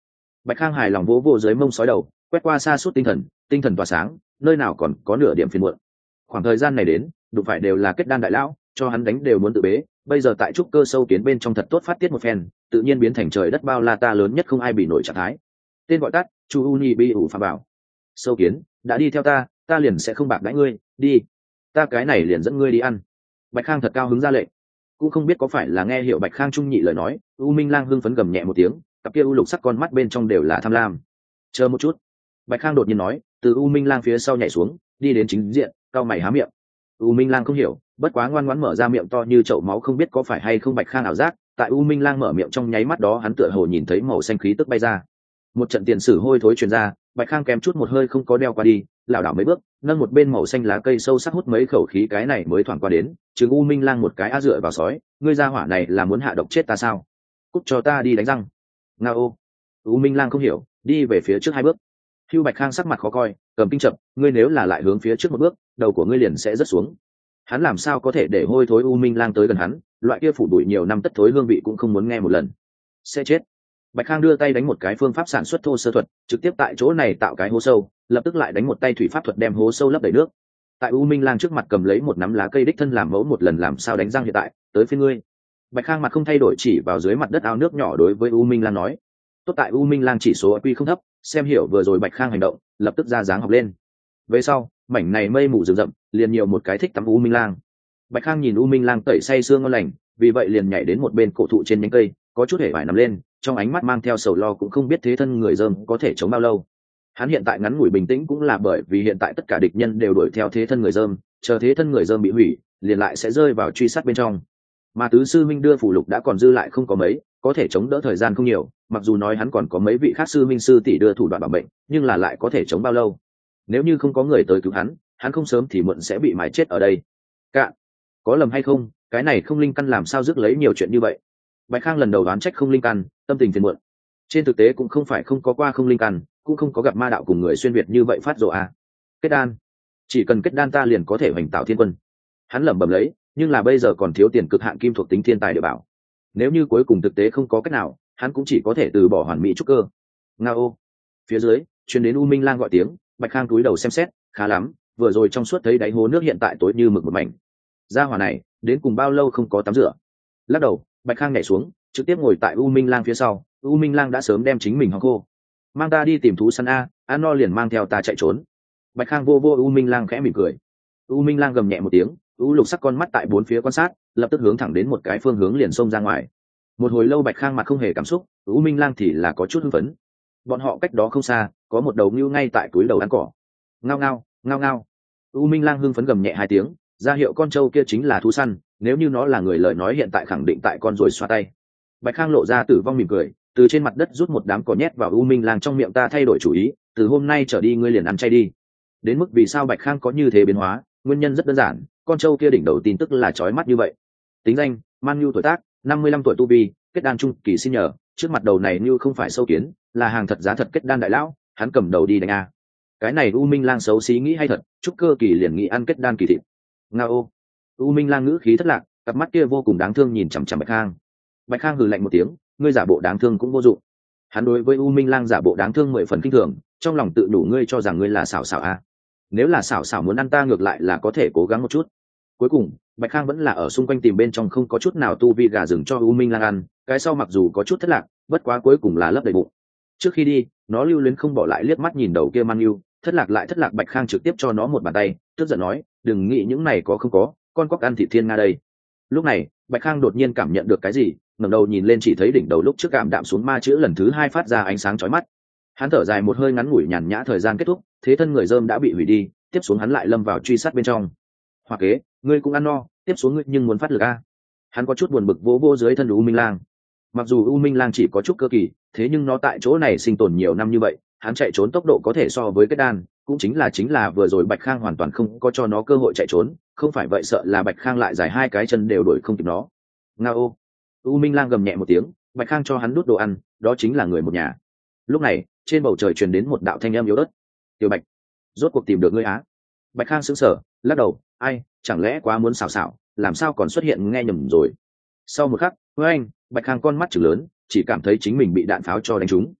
Bạch Khang hài lòng vỗ vỗ dưới mông sói đầu, quét qua xa suốt tinh thần tỏa sáng, nơi nào còn có nửa điểm phiền muộn. Khoảng thời gian này đến, đụng phải đều là kết đan đại lão, cho hắn đánh đều muốn tự bế, bây giờ tại trúc cơ sâu kiến bên trong thật tốt phát tiết một phen, tự nhiên biến thành trời đất bao la ta lớn nhất không ai bị nổi trạng thái. Tên gọi tắt, Chu Uni Bi ủ Phạm Bảo. Sâu kiến, đã đi theo ta liền sẽ không bạc đãi ngươi, đi. Ta cái này liền dẫn ngươi đi ăn. Bạch Khang thật cao hứng ra lệnh. Cũng không biết có phải là nghe hiểu Bạch Khang trung nhị lời nói, U Minh Lang hưng phấn gầm nhẹ một tiếng, cặp kia u lục sắc con mắt bên trong đều là tham lam. Chờ một chút. Bạch Khang đột nhiên nói, từ U Minh Lang phía sau nhảy xuống, đi đến chính diện, cau mày há miệng. U Minh Lang không hiểu, bất quá ngoan ngoãn mở ra miệng to như chậu máu, không biết có phải hay không Bạch Khang ảo giác, tại U Minh Lang mở miệng trong nháy mắt đó hắn tựa hồ nhìn thấy màu xanh khí tức bay ra. Một trận tiền sử hôi thối truyền ra, Bạch Khang kém chút một hơi không có đeo qua đi, lảo đảo mấy bước, nâng một bên màu xanh lá cây sâu sắc hút mấy khẩu khí, cái này mới thoảng qua đến, trừng U Minh Lang một cái á dựa vào sói, ngươi ra hỏa này là muốn hạ độc chết ta sao? Cút cho ta đi đánh răng. Ngao. U Minh Lang không hiểu, đi về phía trước hai bước. Hưu Bạch Khang sắc mặt khó coi, cầm kinh chậm, ngươi nếu là lại hướng phía trước một bước, đầu của ngươi liền sẽ rớt xuống. Hắn làm sao có thể để hôi thối U Minh Lang tới gần hắn, loại kia phủ bụi nhiều năm tất thối hương vị cũng không muốn nghe một lần. Sẽ chết. Bạch Khang đưa tay đánh một cái phương pháp sản xuất thô sơ thuật, trực tiếp tại chỗ này tạo cái hố sâu, lập tức lại đánh một tay thủy pháp thuật đem hố sâu lấp đầy nước. Tại U Minh Lang trước mặt cầm lấy một nắm lá cây đích thân làm mẫu một lần làm sao đánh răng hiện tại, tới phiên ngươi. Bạch Khang mặt không thay đổi chỉ vào dưới mặt đất ao nước nhỏ đối với U Minh Lang nói. Tốt tại U Minh Lang chỉ số IQ không thấp, xem hiểu vừa rồi Bạch Khang hành động, lập tức ra dáng học lên. Về sau, mảnh này mây mù rừng rậm, liền nhiều một cái thích tắm U Minh Lang. Bạch Khang nhìn U Minh Lang tẩy say sương ngon lành, vì vậy liền nhảy đến một bên cổ thụ trên nhánh cây, có chút hề vải nằm lên, trong ánh mắt mang theo sầu lo cũng không biết thế thân người dơm có thể chống bao lâu. Hắn hiện tại ngắn ngủi bình tĩnh cũng là bởi vì hiện tại tất cả địch nhân đều đuổi theo thế thân người dơm, chờ thế thân người dơm bị hủy, liền lại sẽ rơi vào truy sát bên trong. Mà tứ sư minh đưa phù lục đã còn dư lại không có mấy, có thể chống đỡ thời gian không nhiều, mặc dù nói hắn còn có mấy vị khác sư minh sư tỷ đưa thủ đoạn bảo mệnh, nhưng là lại có thể chống bao lâu? Nếu như không có người tới cứu hắn không sớm thì muộn sẽ bị mái chết ở đây. Cạn. Có lầm hay không, cái này không linh căn làm sao rước lấy nhiều chuyện như vậy? Bạch Khang lần đầu đoán trách không linh căn, tâm tình phiền muộn. Trên thực tế cũng không phải không có qua không linh căn, cũng không có gặp ma đạo cùng người xuyên việt như vậy phát rồ à. Kết đan, chỉ cần kết đan ta liền có thể hoành tạo thiên quân. Hắn lẩm bẩm lấy, nhưng là bây giờ còn thiếu tiền cực hạn kim thuộc tính thiên tài địa bảo. Nếu như cuối cùng thực tế không có cách nào, hắn cũng chỉ có thể từ bỏ hoàn mỹ trúc cơ. Ngao. Phía dưới, truyền đến U Minh Lang gọi tiếng, Bạch Khang cúi đầu xem xét, khá lắm, vừa rồi trong suốt thấy đáy hố nước hiện tại tối như mực một mảnh. Gia hỏa này, đến cùng bao lâu không có tắm rửa? Lắc đầu, Bạch Khang nhảy xuống, trực tiếp ngồi tại U Minh Lang phía sau. U Minh Lang đã sớm đem chính mình hong khô. Mang ta đi tìm thú săn a, ăn no liền mang theo ta chạy trốn. Bạch Khang vô U Minh Lang khẽ mỉm cười. U Minh Lang gầm nhẹ một tiếng, U lục sắc con mắt tại bốn phía quan sát, lập tức hướng thẳng đến một cái phương hướng liền xông ra ngoài. Một hồi lâu Bạch Khang mặt không hề cảm xúc, U Minh Lang thì là có chút hưng phấn. Bọn họ cách đó không xa, có một đầu ngưu ngay tại túi đầu ăn cỏ. Ngao ngao, ngao ngao. U Minh Lang hưng phấn gầm nhẹ hai tiếng, ra hiệu con trâu kia chính là thú săn, nếu như nó là người lời nói hiện tại khẳng định tại con rồi xoa tay. Bạch Khang lộ ra tử vong mỉm cười, từ trên mặt đất rút một đám cỏ nhét vào U Minh Lang trong miệng, ta thay đổi chủ ý, từ hôm nay trở đi ngươi liền ăn chay đi. Đến mức vì sao Bạch Khang có như thế biến hóa, nguyên nhân rất đơn giản, con trâu kia đỉnh đầu tin tức là chói mắt như vậy. Tính danh: Man Nhu, tuổi tác 55 tuổi, tu vi kết đan trung kỳ, xin nhờ, trước mặt đầu này như không phải sâu kiến, là hàng thật giá thật kết đan đại lão, hắn cầm đầu đi đánh a. Cái này U Minh Lang xấu xí nghĩ hay thật, trúc cơ kỳ liền nghĩ ăn kết đan kỳ thịt. Ngao. U Minh Lang ngữ khí thất lạc, cặp mắt kia vô cùng đáng thương nhìn chằm chằm Bạch Khang. Bạch Khang hừ lạnh một tiếng, ngươi giả bộ đáng thương cũng vô dụng. Hắn đối với U Minh Lang giả bộ đáng thương 10 phần kinh thường, trong lòng tự đủ, ngươi cho rằng ngươi là xảo xảo a. Nếu là xảo xảo muốn ăn ta ngược lại là có thể cố gắng một chút. Cuối cùng Bạch Khang vẫn là ở xung quanh tìm bên trong không có chút nào tu vi gà rừng cho U Minh Lang ăn, cái sau mặc dù có chút thất lạc, bất quá cuối cùng là lấp đầy bụng. Trước khi đi, nó lưu luyến không bỏ lại liếc mắt nhìn đầu kia Man Nhu, thất lạc lại thất lạc. Bạch Khang trực tiếp cho nó một bàn tay, tức giận nói, đừng nghĩ những này có không có, con cóc ăn thịt thiên nga đây. Lúc này Bạch Khang đột nhiên cảm nhận được cái gì, ngẩng đầu nhìn lên chỉ thấy đỉnh đầu lúc trước cảm đạm xuống ma chữ lần thứ hai phát ra ánh sáng chói mắt. Hắn thở dài một hơi, ngắn ngủi nhàn nhã, thời gian kết thúc, thế thân người dơm đã bị hủy đi, tiếp xuống hắn lại lâm vào truy sát bên trong. Hoặc kế, ngươi cũng ăn no, tiếp xuống ngươi nhưng muốn phát lực a. Hắn có chút buồn bực vỗ vỗ dưới thân U Minh Lang. Mặc dù U Minh Lang chỉ có chút cơ kỳ, thế nhưng nó tại chỗ này sinh tồn nhiều năm như vậy, hắn chạy trốn tốc độ có thể so với kết đan, cũng chính là vừa rồi Bạch Khang hoàn toàn không có cho nó cơ hội chạy trốn, không phải vậy sợ là Bạch Khang lại dài hai cái chân đều đuổi không kịp nó. Ngao. U Minh Lang gầm nhẹ một tiếng, Bạch Khang cho hắn đút đồ ăn, đó chính là người một nhà. Lúc này trên bầu trời truyền đến một đạo thanh âm yếu ớt, Tiểu Bạch, rốt cuộc tìm được ngươi á. Bạch Khang sững sờ, lắc đầu, ai, chẳng lẽ quá muốn xảo xảo, làm sao còn xuất hiện, nghe nhầm rồi. Sau một khắc, với anh, Bạch Khang con mắt trừng lớn, chỉ cảm thấy chính mình bị đạn pháo cho đánh trúng.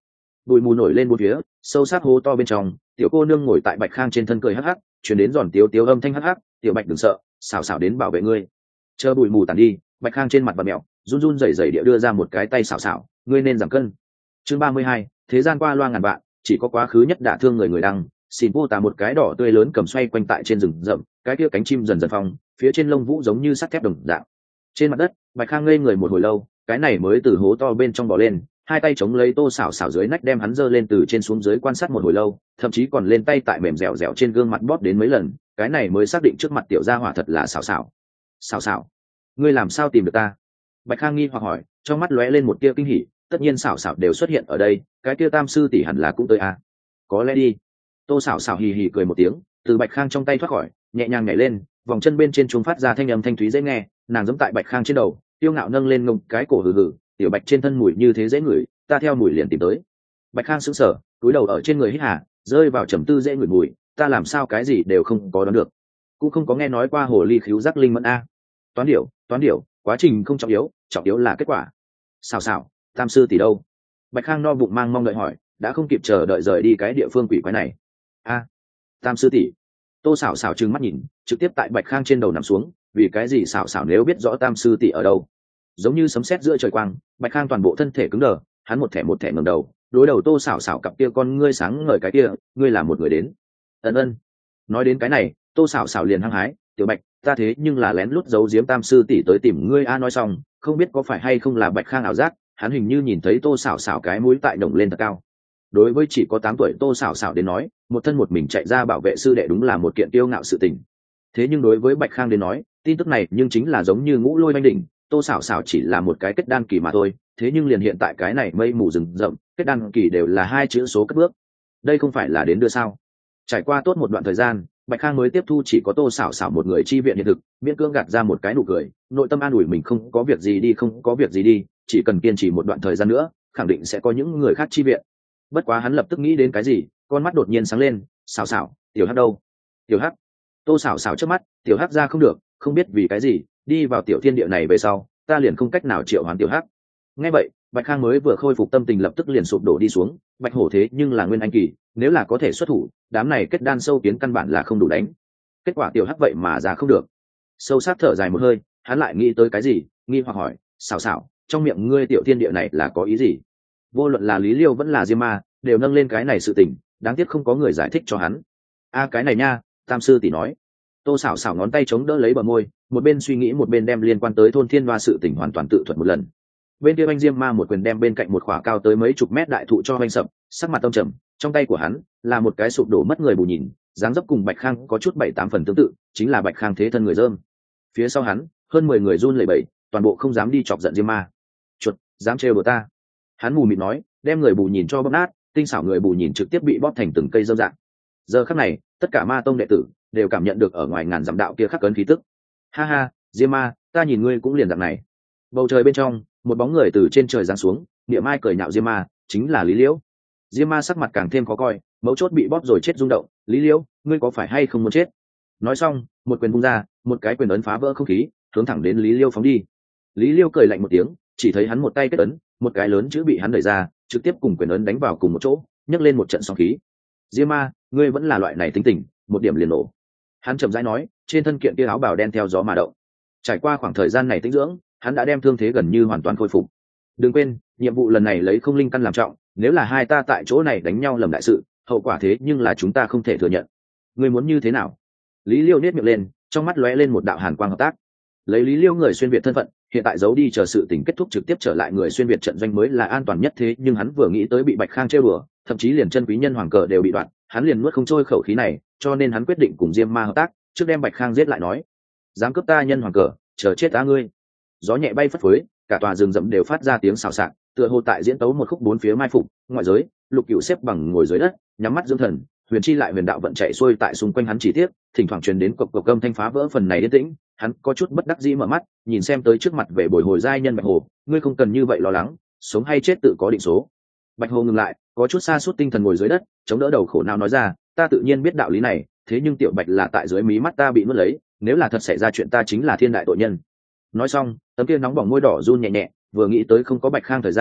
bụi mù nổi lên bốn phía, sâu sắc hố to bên trong, tiểu cô nương ngồi tại Bạch Khang trên thân cười hắc hắc, truyền đến giòn tiếu tiếu âm thanh hắc hắc, "Tiểu Bạch đừng sợ, xảo xảo đến bảo vệ ngươi." Chờ bụi mù tàn đi, Bạch Khang trên mặt bặm mèo, run run rẩy rẩy địa đưa ra một cái tay xảo xảo, "Ngươi nên giảm cân." Chương 32, thế gian qua loa ngàn vạn, chỉ có quá khứ nhất đả thương người người đăng. Xin vô tà một cái đỏ tươi lớn cầm xoay quanh tại trên rừng rậm, cái kia cánh chim dần dần phong, phía trên lông vũ giống như sắt thép đồng dạng. Trên mặt đất, Bạch Khang ngây người một hồi lâu, cái này mới từ hố to bên trong bò lên, hai tay chống lấy Tô Sảo Sảo dưới nách đem hắn giơ lên từ trên xuống dưới quan sát một hồi lâu, thậm chí còn lên tay tại mềm dẻo dẻo trên gương mặt bóp đến mấy lần, cái này mới xác định trước mặt tiểu gia hỏa thật là Sảo Sảo. "Sảo Sảo, ngươi làm sao tìm được ta?" Bạch Khang nghi hoặc hỏi, trong mắt lóe lên một tia kinh hỉ, tất nhiên Sảo Sảo đều xuất hiện ở đây, cái kia Tam sư tỷ hẳn là cũng tới à? Có lẽ đi. Tô Sảo Sảo hì hì cười một tiếng, từ Bạch Khang trong tay thoát khỏi, nhẹ nhàng nhảy lên, vòng chân bên trên chúng phát ra thanh âm thanh thúy dễ nghe, nàng giẫm tại Bạch Khang trên đầu, tiêu ngạo nâng lên ngông cái cổ hừ hừ, "Tiểu Bạch trên thân mùi như thế dễ ngửi, ta theo mùi liền tìm tới." Bạch Khang sững sờ, cúi đầu ở trên người hít hà, rơi vào trầm tư dễ ngửi mùi, ta làm sao cái gì đều không có đoán được, cũng không có nghe nói qua hồ ly khíu giác linh mẫn a. Toán điểu, quá trình không trọng yếu là kết quả. Xào xào, Tam sư tỷ đâu? Bạch Khang no bụng mang mong đợi hỏi, đã không kịp chờ đợi rời đi cái địa phương quỷ quái này. A, Tam sư tỷ. Tô Sảo Sảo trừng mắt nhìn, trực tiếp tại Bạch Khang trên đầu nằm xuống, vì cái gì Sảo Sảo nếu biết rõ Tam sư tỷ ở đâu? Giống như sấm sét giữa trời quang, Bạch Khang toàn bộ thân thể cứng đờ, hắn một thẻ ngẩng đầu, đối đầu Tô Sảo Sảo cặp kia con ngươi sáng ngời cái kia, ngươi là một người đến. Ân. Nói đến cái này, Tô Sảo Sảo liền hăng hái, "Tiểu Bạch, ta thế nhưng là lén lút giấu giếm Tam sư tỷ tới tìm ngươi a." Nói xong, không biết có phải hay không là Bạch Khang ảo giác, hắn hình như nhìn thấy Tô Sảo Sảo cái mũi tại đồng lên thật cao. Đối với chỉ có 8 tuổi Tô Sảo Sảo đến nói, một thân một mình chạy ra bảo vệ sư đệ đúng là một kiện kiêu ngạo sự tình. Thế nhưng đối với Bạch Khang đến nói, tin tức này nhưng chính là giống như ngũ lôi oanh đỉnh, Tô Sảo Sảo chỉ là một cái kết đan kỳ mà thôi, thế nhưng liền hiện tại cái này mây mù rừng rậm, kết đan kỳ đều là 2 chữ số cất bước. Đây không phải là đến đưa sao? Trải qua tốt một đoạn thời gian, Bạch Khang mới tiếp thu chỉ có Tô Sảo Sảo một người chi viện hiện thực, miễn cưỡng gạt ra một cái nụ cười, nội tâm an ủi mình không có việc gì đi, chỉ cần kiên trì một đoạn thời gian nữa, khẳng định sẽ có những người khác chi viện. Bất quá hắn lập tức nghĩ đến cái gì, con mắt đột nhiên sáng lên, "Sảo Sảo, tiểu Hắc đâu?" "Tiểu Hắc?" Tô Sảo Sảo trước mắt, "Tiểu Hắc ra không được, không biết vì cái gì, đi vào tiểu thiên địa này về sau, ta liền không cách nào triệu hoán tiểu Hắc." Nghe vậy, Bạch Khang mới vừa khôi phục tâm tình lập tức liền sụp đổ đi xuống, Bạch Hổ thế nhưng là nguyên anh kỳ, nếu là có thể xuất thủ, đám này kết đan sâu kiến căn bản là không đủ đánh. Kết quả tiểu Hắc vậy mà ra không được. Sâu sắc thở dài một hơi, hắn lại nghĩ tới cái gì, nghi hoặc hỏi, "Xảo xảo, trong miệng ngươi tiểu thiên địa này là có ý gì?" Vô luận là Lý Liêu vẫn là Diêm Ma, đều nâng lên cái này sự tình, đáng tiếc không có người giải thích cho hắn. "A cái này nha," Tam sư tỷ nói. Tô Xảo Xảo ngón tay chống đỡ lấy bờ môi, một bên suy nghĩ một bên đem liên quan tới thôn Thiên Hoa sự tình hoàn toàn tự thuật một lần. Bên kia anh Diêm Ma một quyền đem bên cạnh một khỏa cao tới mấy chục mét đại thụ cho anh sập, sắc mặt tâm trầm, trong tay của hắn là một cái sụp đổ mất người bù nhìn, dáng dấp cùng Bạch Khang có chút 7-8 phần tương tự, chính là Bạch Khang thế thân người dơm. Phía sau hắn, hơn 10 người run lẩy bẩy, toàn bộ không dám đi chọc giận Diêm Ma. "Chuột, dám trêu đùa ta?" Hắn mù mịt nói, đem người bù nhìn cho bóp nát, tinh xảo người bù nhìn trực tiếp bị bóp thành từng cây dơm dạng. Giờ khắc này, tất cả Ma tông đệ tử đều cảm nhận được ở ngoài ngàn dặm đạo kia khắc cấn khí tức. "Ha ha, Diêm Ma, ta nhìn ngươi cũng liền dạng này." Bầu trời bên trong, một bóng người từ trên trời giáng xuống, niệm ai cười nhạo Diêm Ma, chính là Lý Liễu. Diêm Ma sắc mặt càng thêm khó coi, mấu chốt bị bóp rồi chết rung động, "Lý Liễu, ngươi có phải hay không muốn chết?" Nói xong, một quyền vung ra, một cái quyền ấn phá vỡ không khí, hướng thẳng đến Lý Liêu phóng đi. Lý Liêu cười lạnh một tiếng, chỉ thấy hắn một tay kết ấn, một cái lớn chữ bị hắn đẩy ra, trực tiếp cùng quyền ấn đánh vào cùng một chỗ, nhấc lên một trận sóng khí. "Diêm Ma, ngươi vẫn là loại này tính tình, một điểm liền nổ." Hắn chậm rãi nói, trên thân kiện kia áo bào đen theo gió mà động. Trải qua khoảng thời gian này tĩnh dưỡng, hắn đã đem thương thế gần như hoàn toàn khôi phục. "Đừng quên, nhiệm vụ lần này lấy không linh căn làm trọng, nếu là hai ta tại chỗ này đánh nhau lầm đại sự, hậu quả thế nhưng là chúng ta không thể thừa nhận. Ngươi muốn như thế nào?" Lý Liêu nét miệng lên, trong mắt lóe lên một đạo hàn quang hợp tác. Lấy Lý Liêu người xuyên việt thân phận, hiện tại giấu đi chờ sự tình kết thúc trực tiếp trở lại người xuyên việt trận doanh mới là an toàn nhất, thế nhưng hắn vừa nghĩ tới bị Bạch Khang trêu đùa, thậm chí liền chân quý nhân hoàng cờ đều bị đoạn, hắn liền nuốt không trôi khẩu khí này, cho nên hắn quyết định cùng Diêm Ma hợp tác, trước đem Bạch Khang giết lại nói. "Dám cướp ta nhân hoàng cờ, chờ chết ta ngươi." Gió nhẹ bay phất phới, cả tòa rừng rậm đều phát ra tiếng xào xạc, tựa hồ tại diễn tấu một khúc bốn phía mai phục. Ngoại giới, Lục Cửu xếp bằng ngồi dưới đất, nhắm mắt dưỡng thần, huyền chi lại huyền đạo vận chạy xuôi tại xung quanh hắn chỉ tiếc, thỉnh thoảng truyền đến cộc cộc âm thanh phá vỡ phần này yên tĩnh, hắn có chút bất đắc dĩ mở mắt, nhìn xem tới trước mặt về bồi hồi giai nhân Bạch Hồ, "Ngươi không cần như vậy lo lắng, sống hay chết tự có định số." Bạch Hồ ngừng lại, có chút sa sút tinh thần ngồi dưới đất, chống đỡ đầu khổ não nói ra, "Ta tự nhiên biết đạo lý này, thế nhưng tiểu Bạch là tại dưới mí mắt ta bị nuốt lấy, nếu là thật xảy ra chuyện ta chính là thiên đại tội nhân." Nói xong, tấm kia nóng bỏng môi đỏ run nhẹ nhẹ, vừa nghĩ tới không có Bạch Khang thời gian,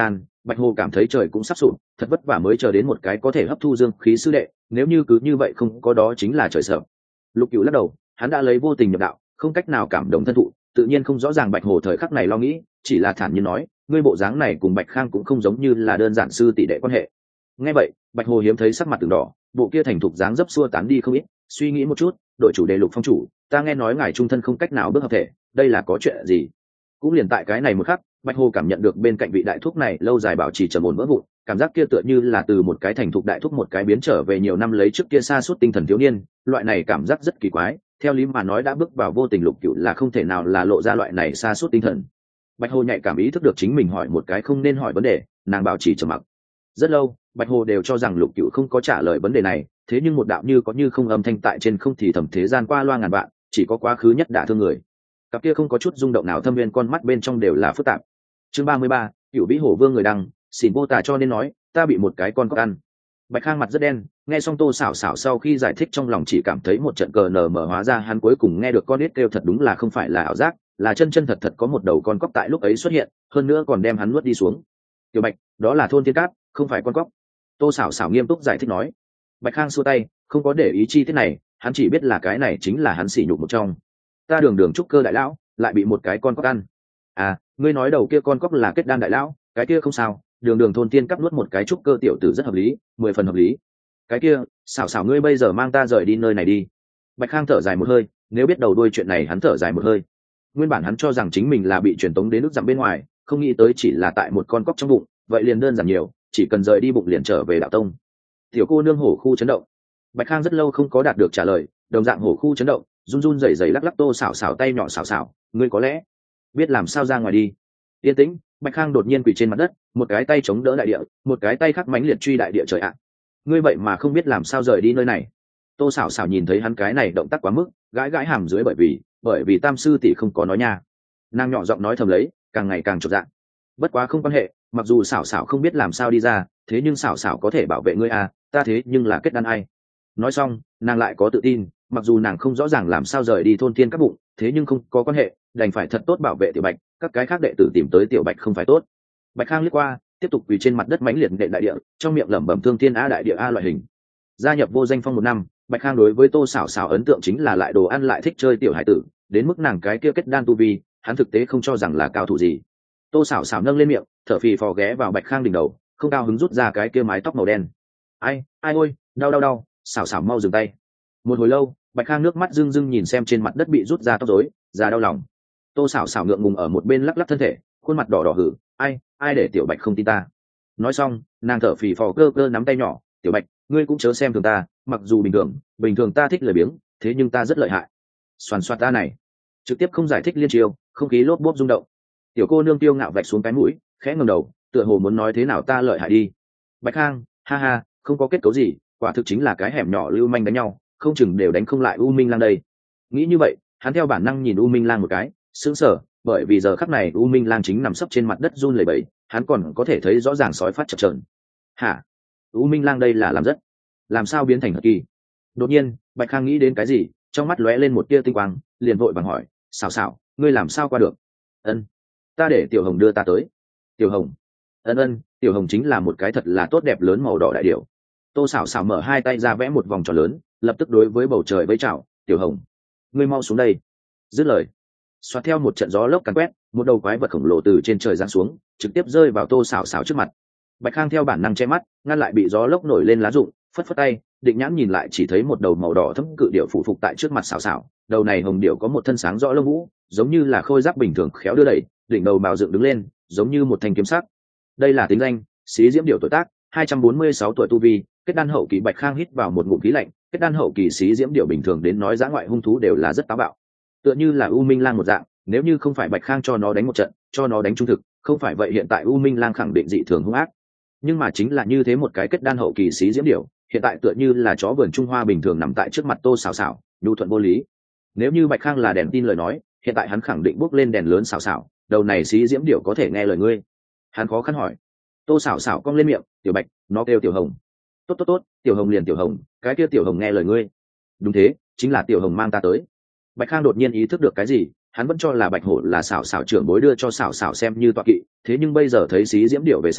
Bạch Hồ cảm thấy trời cũng sắp sụp, thật vất vả mới chờ đến một cái có thể hấp thu dương khí sư đệ, nếu như cứ như vậy không có đó chính là trời sợ. Lục Cửu lắc đầu, hắn đã lấy vô tình nhập đạo, không cách nào cảm động thân thụ, tự nhiên không rõ ràng Bạch Hồ thời khắc này lo nghĩ, chỉ là thản nhiên nói, ngươi bộ dáng này cùng Bạch Khang cũng không giống như là đơn giản sư tỷ đệ quan hệ. Nghe vậy, Bạch Hồ hiếm thấy sắc mặt từng đỏ, bộ kia thành thục dáng dấp xua tán đi không ít, suy nghĩ một chút, đội chủ đề Lục Phong chủ, ta nghe nói ngài trung thân không cách nào bước hợp thể, đây là có chuyện gì? Cũng liền tại cái này một khắc, Bạch Hồ cảm nhận được bên cạnh vị đại thúc này lâu dài bảo trì trầm ổn vỡ vụn, cảm giác kia tựa như là từ một cái thành thục đại thúc một cái biến trở về nhiều năm lấy trước kia sa sút tinh thần thiếu niên, loại này cảm giác rất kỳ quái, theo lý mà nói đã bước vào vô tình Lục Cửu là không thể nào là lộ ra loại này sa sút tinh thần. Bạch Hồ nhạy cảm ý thức được chính mình hỏi một cái không nên hỏi vấn đề, nàng bảo trì trầm mặc. Rất lâu, Bạch Hồ đều cho rằng Lục Cửu không có trả lời vấn đề này, thế nhưng một đạo như có như không âm thanh tại trên không thì thầm thế gian qua loa ngàn vạn, chỉ có quá khứ nhất đả thương người. Cặp kia không có chút rung động nào thâm viên con mắt bên trong đều là phức tạp. Chương 33, Cửu Vĩ Hổ Vương người đăng, xỉn vô tà cho nên nói, ta bị một cái con cóc ăn. Bạch Khang mặt rất đen, nghe xong Tô Sảo Sảo sau khi giải thích trong lòng chỉ cảm thấy một trận cờ nở mở, hóa ra hắn cuối cùng nghe được con nít kêu thật đúng là không phải là ảo giác, là chân chân thật thật có một đầu con cóc tại lúc ấy xuất hiện, hơn nữa còn đem hắn nuốt đi xuống. Tiểu Bạch, đó là thôn thiên cát, không phải con cóc. Tô Sảo Sảo nghiêm túc giải thích nói. Bạch Khang xua tay, không có để ý chi tiết này, hắn chỉ biết là cái này chính là hắn sỉ nhục một trong. Ta đường đường trúc cơ đại lão, lại bị một cái con cóc ăn. À, ngươi nói đầu kia con cóc là kết đan đại lão, cái kia không sao, đường đường thôn tiên cắp nuốt một cái trúc cơ tiểu tử rất hợp lý, 10 phần hợp lý. Cái kia, Xảo Xảo ngươi bây giờ mang ta rời đi nơi này đi. Bạch Khang thở dài một hơi, nếu biết đầu đuôi chuyện này hắn thở dài một hơi. Nguyên bản hắn cho rằng chính mình là bị truyền tống đến nước dặm bên ngoài, không nghĩ tới chỉ là tại một con cóc trong bụng, vậy liền đơn giản nhiều, chỉ cần rời đi bụng liền trở về đạo tông. Tiểu cô nương hổ khu chấn động. Bạch Khang rất lâu không có đạt được trả lời, đồng dạng hổ khu chấn động, run run rẩy rẩy lắc lắc Tô Xảo Xảo tay nhỏ. Xảo Xảo, ngươi có lẽ biết làm sao ra ngoài đi. Yên tĩnh, Bạch Khang đột nhiên quỳ trên mặt đất, một cái tay chống đỡ đại địa, một cái tay khác mãnh liệt truy đại địa trời ạ. Ngươi vậy mà không biết làm sao rời đi nơi này. Tô Xảo Xảo nhìn thấy hắn cái này động tác quá mức, gãi gãi hàm dưới bởi vì Tam sư tỷ không có nói nha. Nàng nhỏ giọng nói thầm lấy, càng ngày càng chột dạ. Bất quá không quan hệ, mặc dù Xảo Xảo không biết làm sao đi ra, thế nhưng Xảo Xảo có thể bảo vệ ngươi à, ta thế nhưng là kết đan ai. Nói xong, nàng lại có tự tin, mặc dù nàng không rõ ràng làm sao rời đi thôn thiên các bụng, thế nhưng không có quan hệ, đành phải thật tốt bảo vệ Tiểu Bạch, các cái khác đệ tử tìm tới Tiểu Bạch không phải tốt. Bạch Khang liếc qua, tiếp tục quỳ trên mặt đất mãnh liệt nện đại địa, trong miệng lẩm bẩm thương thiên a đại địa a loại hình. Gia nhập vô danh phong 1 năm, Bạch Khang đối với Tô Xảo Xảo ấn tượng chính là lại đồ ăn lại thích chơi tiểu hải tử, đến mức nàng cái kia kết đan tu vi, hắn thực tế không cho rằng là cao thủ gì. Tô Xảo Xảo nâng lên miệng, thở phì phò ghé vào Bạch Khang đỉnh đầu, không cao hứng rút ra cái kia mái tóc màu đen. Ai ôi, đau, Xảo Xảo mau dừng tay. Một hồi lâu, Bạch Khang nước mắt rưng rưng nhìn xem trên mặt đất bị rút ra tóc rối, ra đau lòng. Tô Xảo Xảo ngượng ngùng ở một bên lắc lắc thân thể, khuôn mặt đỏ đỏ hử, ai để Tiểu Bạch không tin ta. Nói xong, nàng thở phì phò cơ cơ nắm tay nhỏ, Tiểu Bạch, ngươi cũng chớ xem thường ta, mặc dù bình thường ta thích lười biếng, thế nhưng ta rất lợi hại. Xoàn xoạt ta này, trực tiếp không giải thích liên chiêu, không khí lốp bốp rung động. Tiểu cô nương tiêu ngạo vạch xuống cái mũi, khẽ ngẩng đầu, tựa hồ muốn nói thế nào ta lợi hại đi. Bạch Khang, ha ha, không có kết cấu gì, quả thực chính là cái hẻm nhỏ lưu manh đánh nhau, không chừng đều đánh không lại U Minh Lang đây. Nghĩ như vậy, hắn theo bản năng nhìn U Minh Lang một cái, sững sờ, bởi vì giờ khắc này U Minh Lang chính nằm sấp trên mặt đất run lẩy bẩy, hắn còn có thể thấy rõ ràng sói phát chập chờn. Hả? U Minh Lang đây là làm sao biến thành hợp kỳ? Đột nhiên, Bạch Khang nghĩ đến cái gì, trong mắt lóe lên một tia tinh quang, liền vội vàng hỏi, Xảo Xảo, ngươi làm sao qua được? Ân, ta để Tiểu Hồng đưa ta tới. Tiểu Hồng? Ân, Tiểu Hồng chính là một cái thật là tốt đẹp lớn màu đỏ đại điểu. Tô Xảo Xảo mở hai tay ra vẽ một vòng tròn lớn, lập tức đối với bầu trời vẫy chào, Tiểu Hồng, ngươi mau xuống đây. Dứt lời, xoát theo một trận gió lốc càn quét, một đầu quái vật khổng lồ từ trên trời giáng xuống, trực tiếp rơi vào Tô Xảo Xảo trước mặt. Bạch Khang theo bản năng che mắt, ngăn lại bị gió lốc nổi lên lá rụng, phất phất tay, định nhãn nhìn lại chỉ thấy một đầu màu đỏ thẫm cự điểu phủ phục tại trước mặt Xảo Xảo. Đầu này hồng điểu có một thân sáng rõ lông vũ, giống như là khôi giáp bình thường khéo đưa đẩy, đỉnh đầu bào dựng đứng lên, giống như một thanh kiếm sắc. Đây là tính danh, Xí Diễm Điểu tuổi tác, 246 tuổi tu vi, kết đan hậu kỳ. Bạch Khang hít vào một ngụm khí lạnh, kết đan hậu kỳ Xí Diễm Điểu bình thường đến nói dã ngoại hung thú đều là rất táo bạo, tựa như là U Minh Lang một dạng, nếu như không phải Bạch Khang cho nó đánh một trận, cho nó đánh trung thực, không phải vậy hiện tại U Minh Lang khẳng định dị thường hung ác. Nhưng mà chính là như thế một cái kết đan hậu kỳ Xí Diễm Điểu, hiện tại tựa như là chó vườn Trung Hoa bình thường nằm tại trước mặt Tô Xảo Xảo, nhu thuận vô lý. Nếu như Bạch Khang là đèn tin lời nói, hiện tại hắn khẳng định bước lên đèn lớn. Xảo Xảo, đầu này Xí Diễm Điểu có thể nghe lời ngươi? Hắn khó khăn hỏi. Tô Xảo Xảo cong lên miệng, Tiểu Bạch, nó kêu Tiểu Hồng. Tốt, Tiểu Hồng liền Tiểu Hồng, cái kia Tiểu Hồng nghe lời ngươi. Đúng thế, chính là Tiểu Hồng mang ta tới. Bạch Khang đột nhiên ý thức được cái gì, hắn vẫn cho là Bạch Hổ là Xảo Xảo trưởng bối đưa cho Xảo Xảo xem như tọa kỵ, thế nhưng bây giờ thấy Xí Diễm Điểu về sau,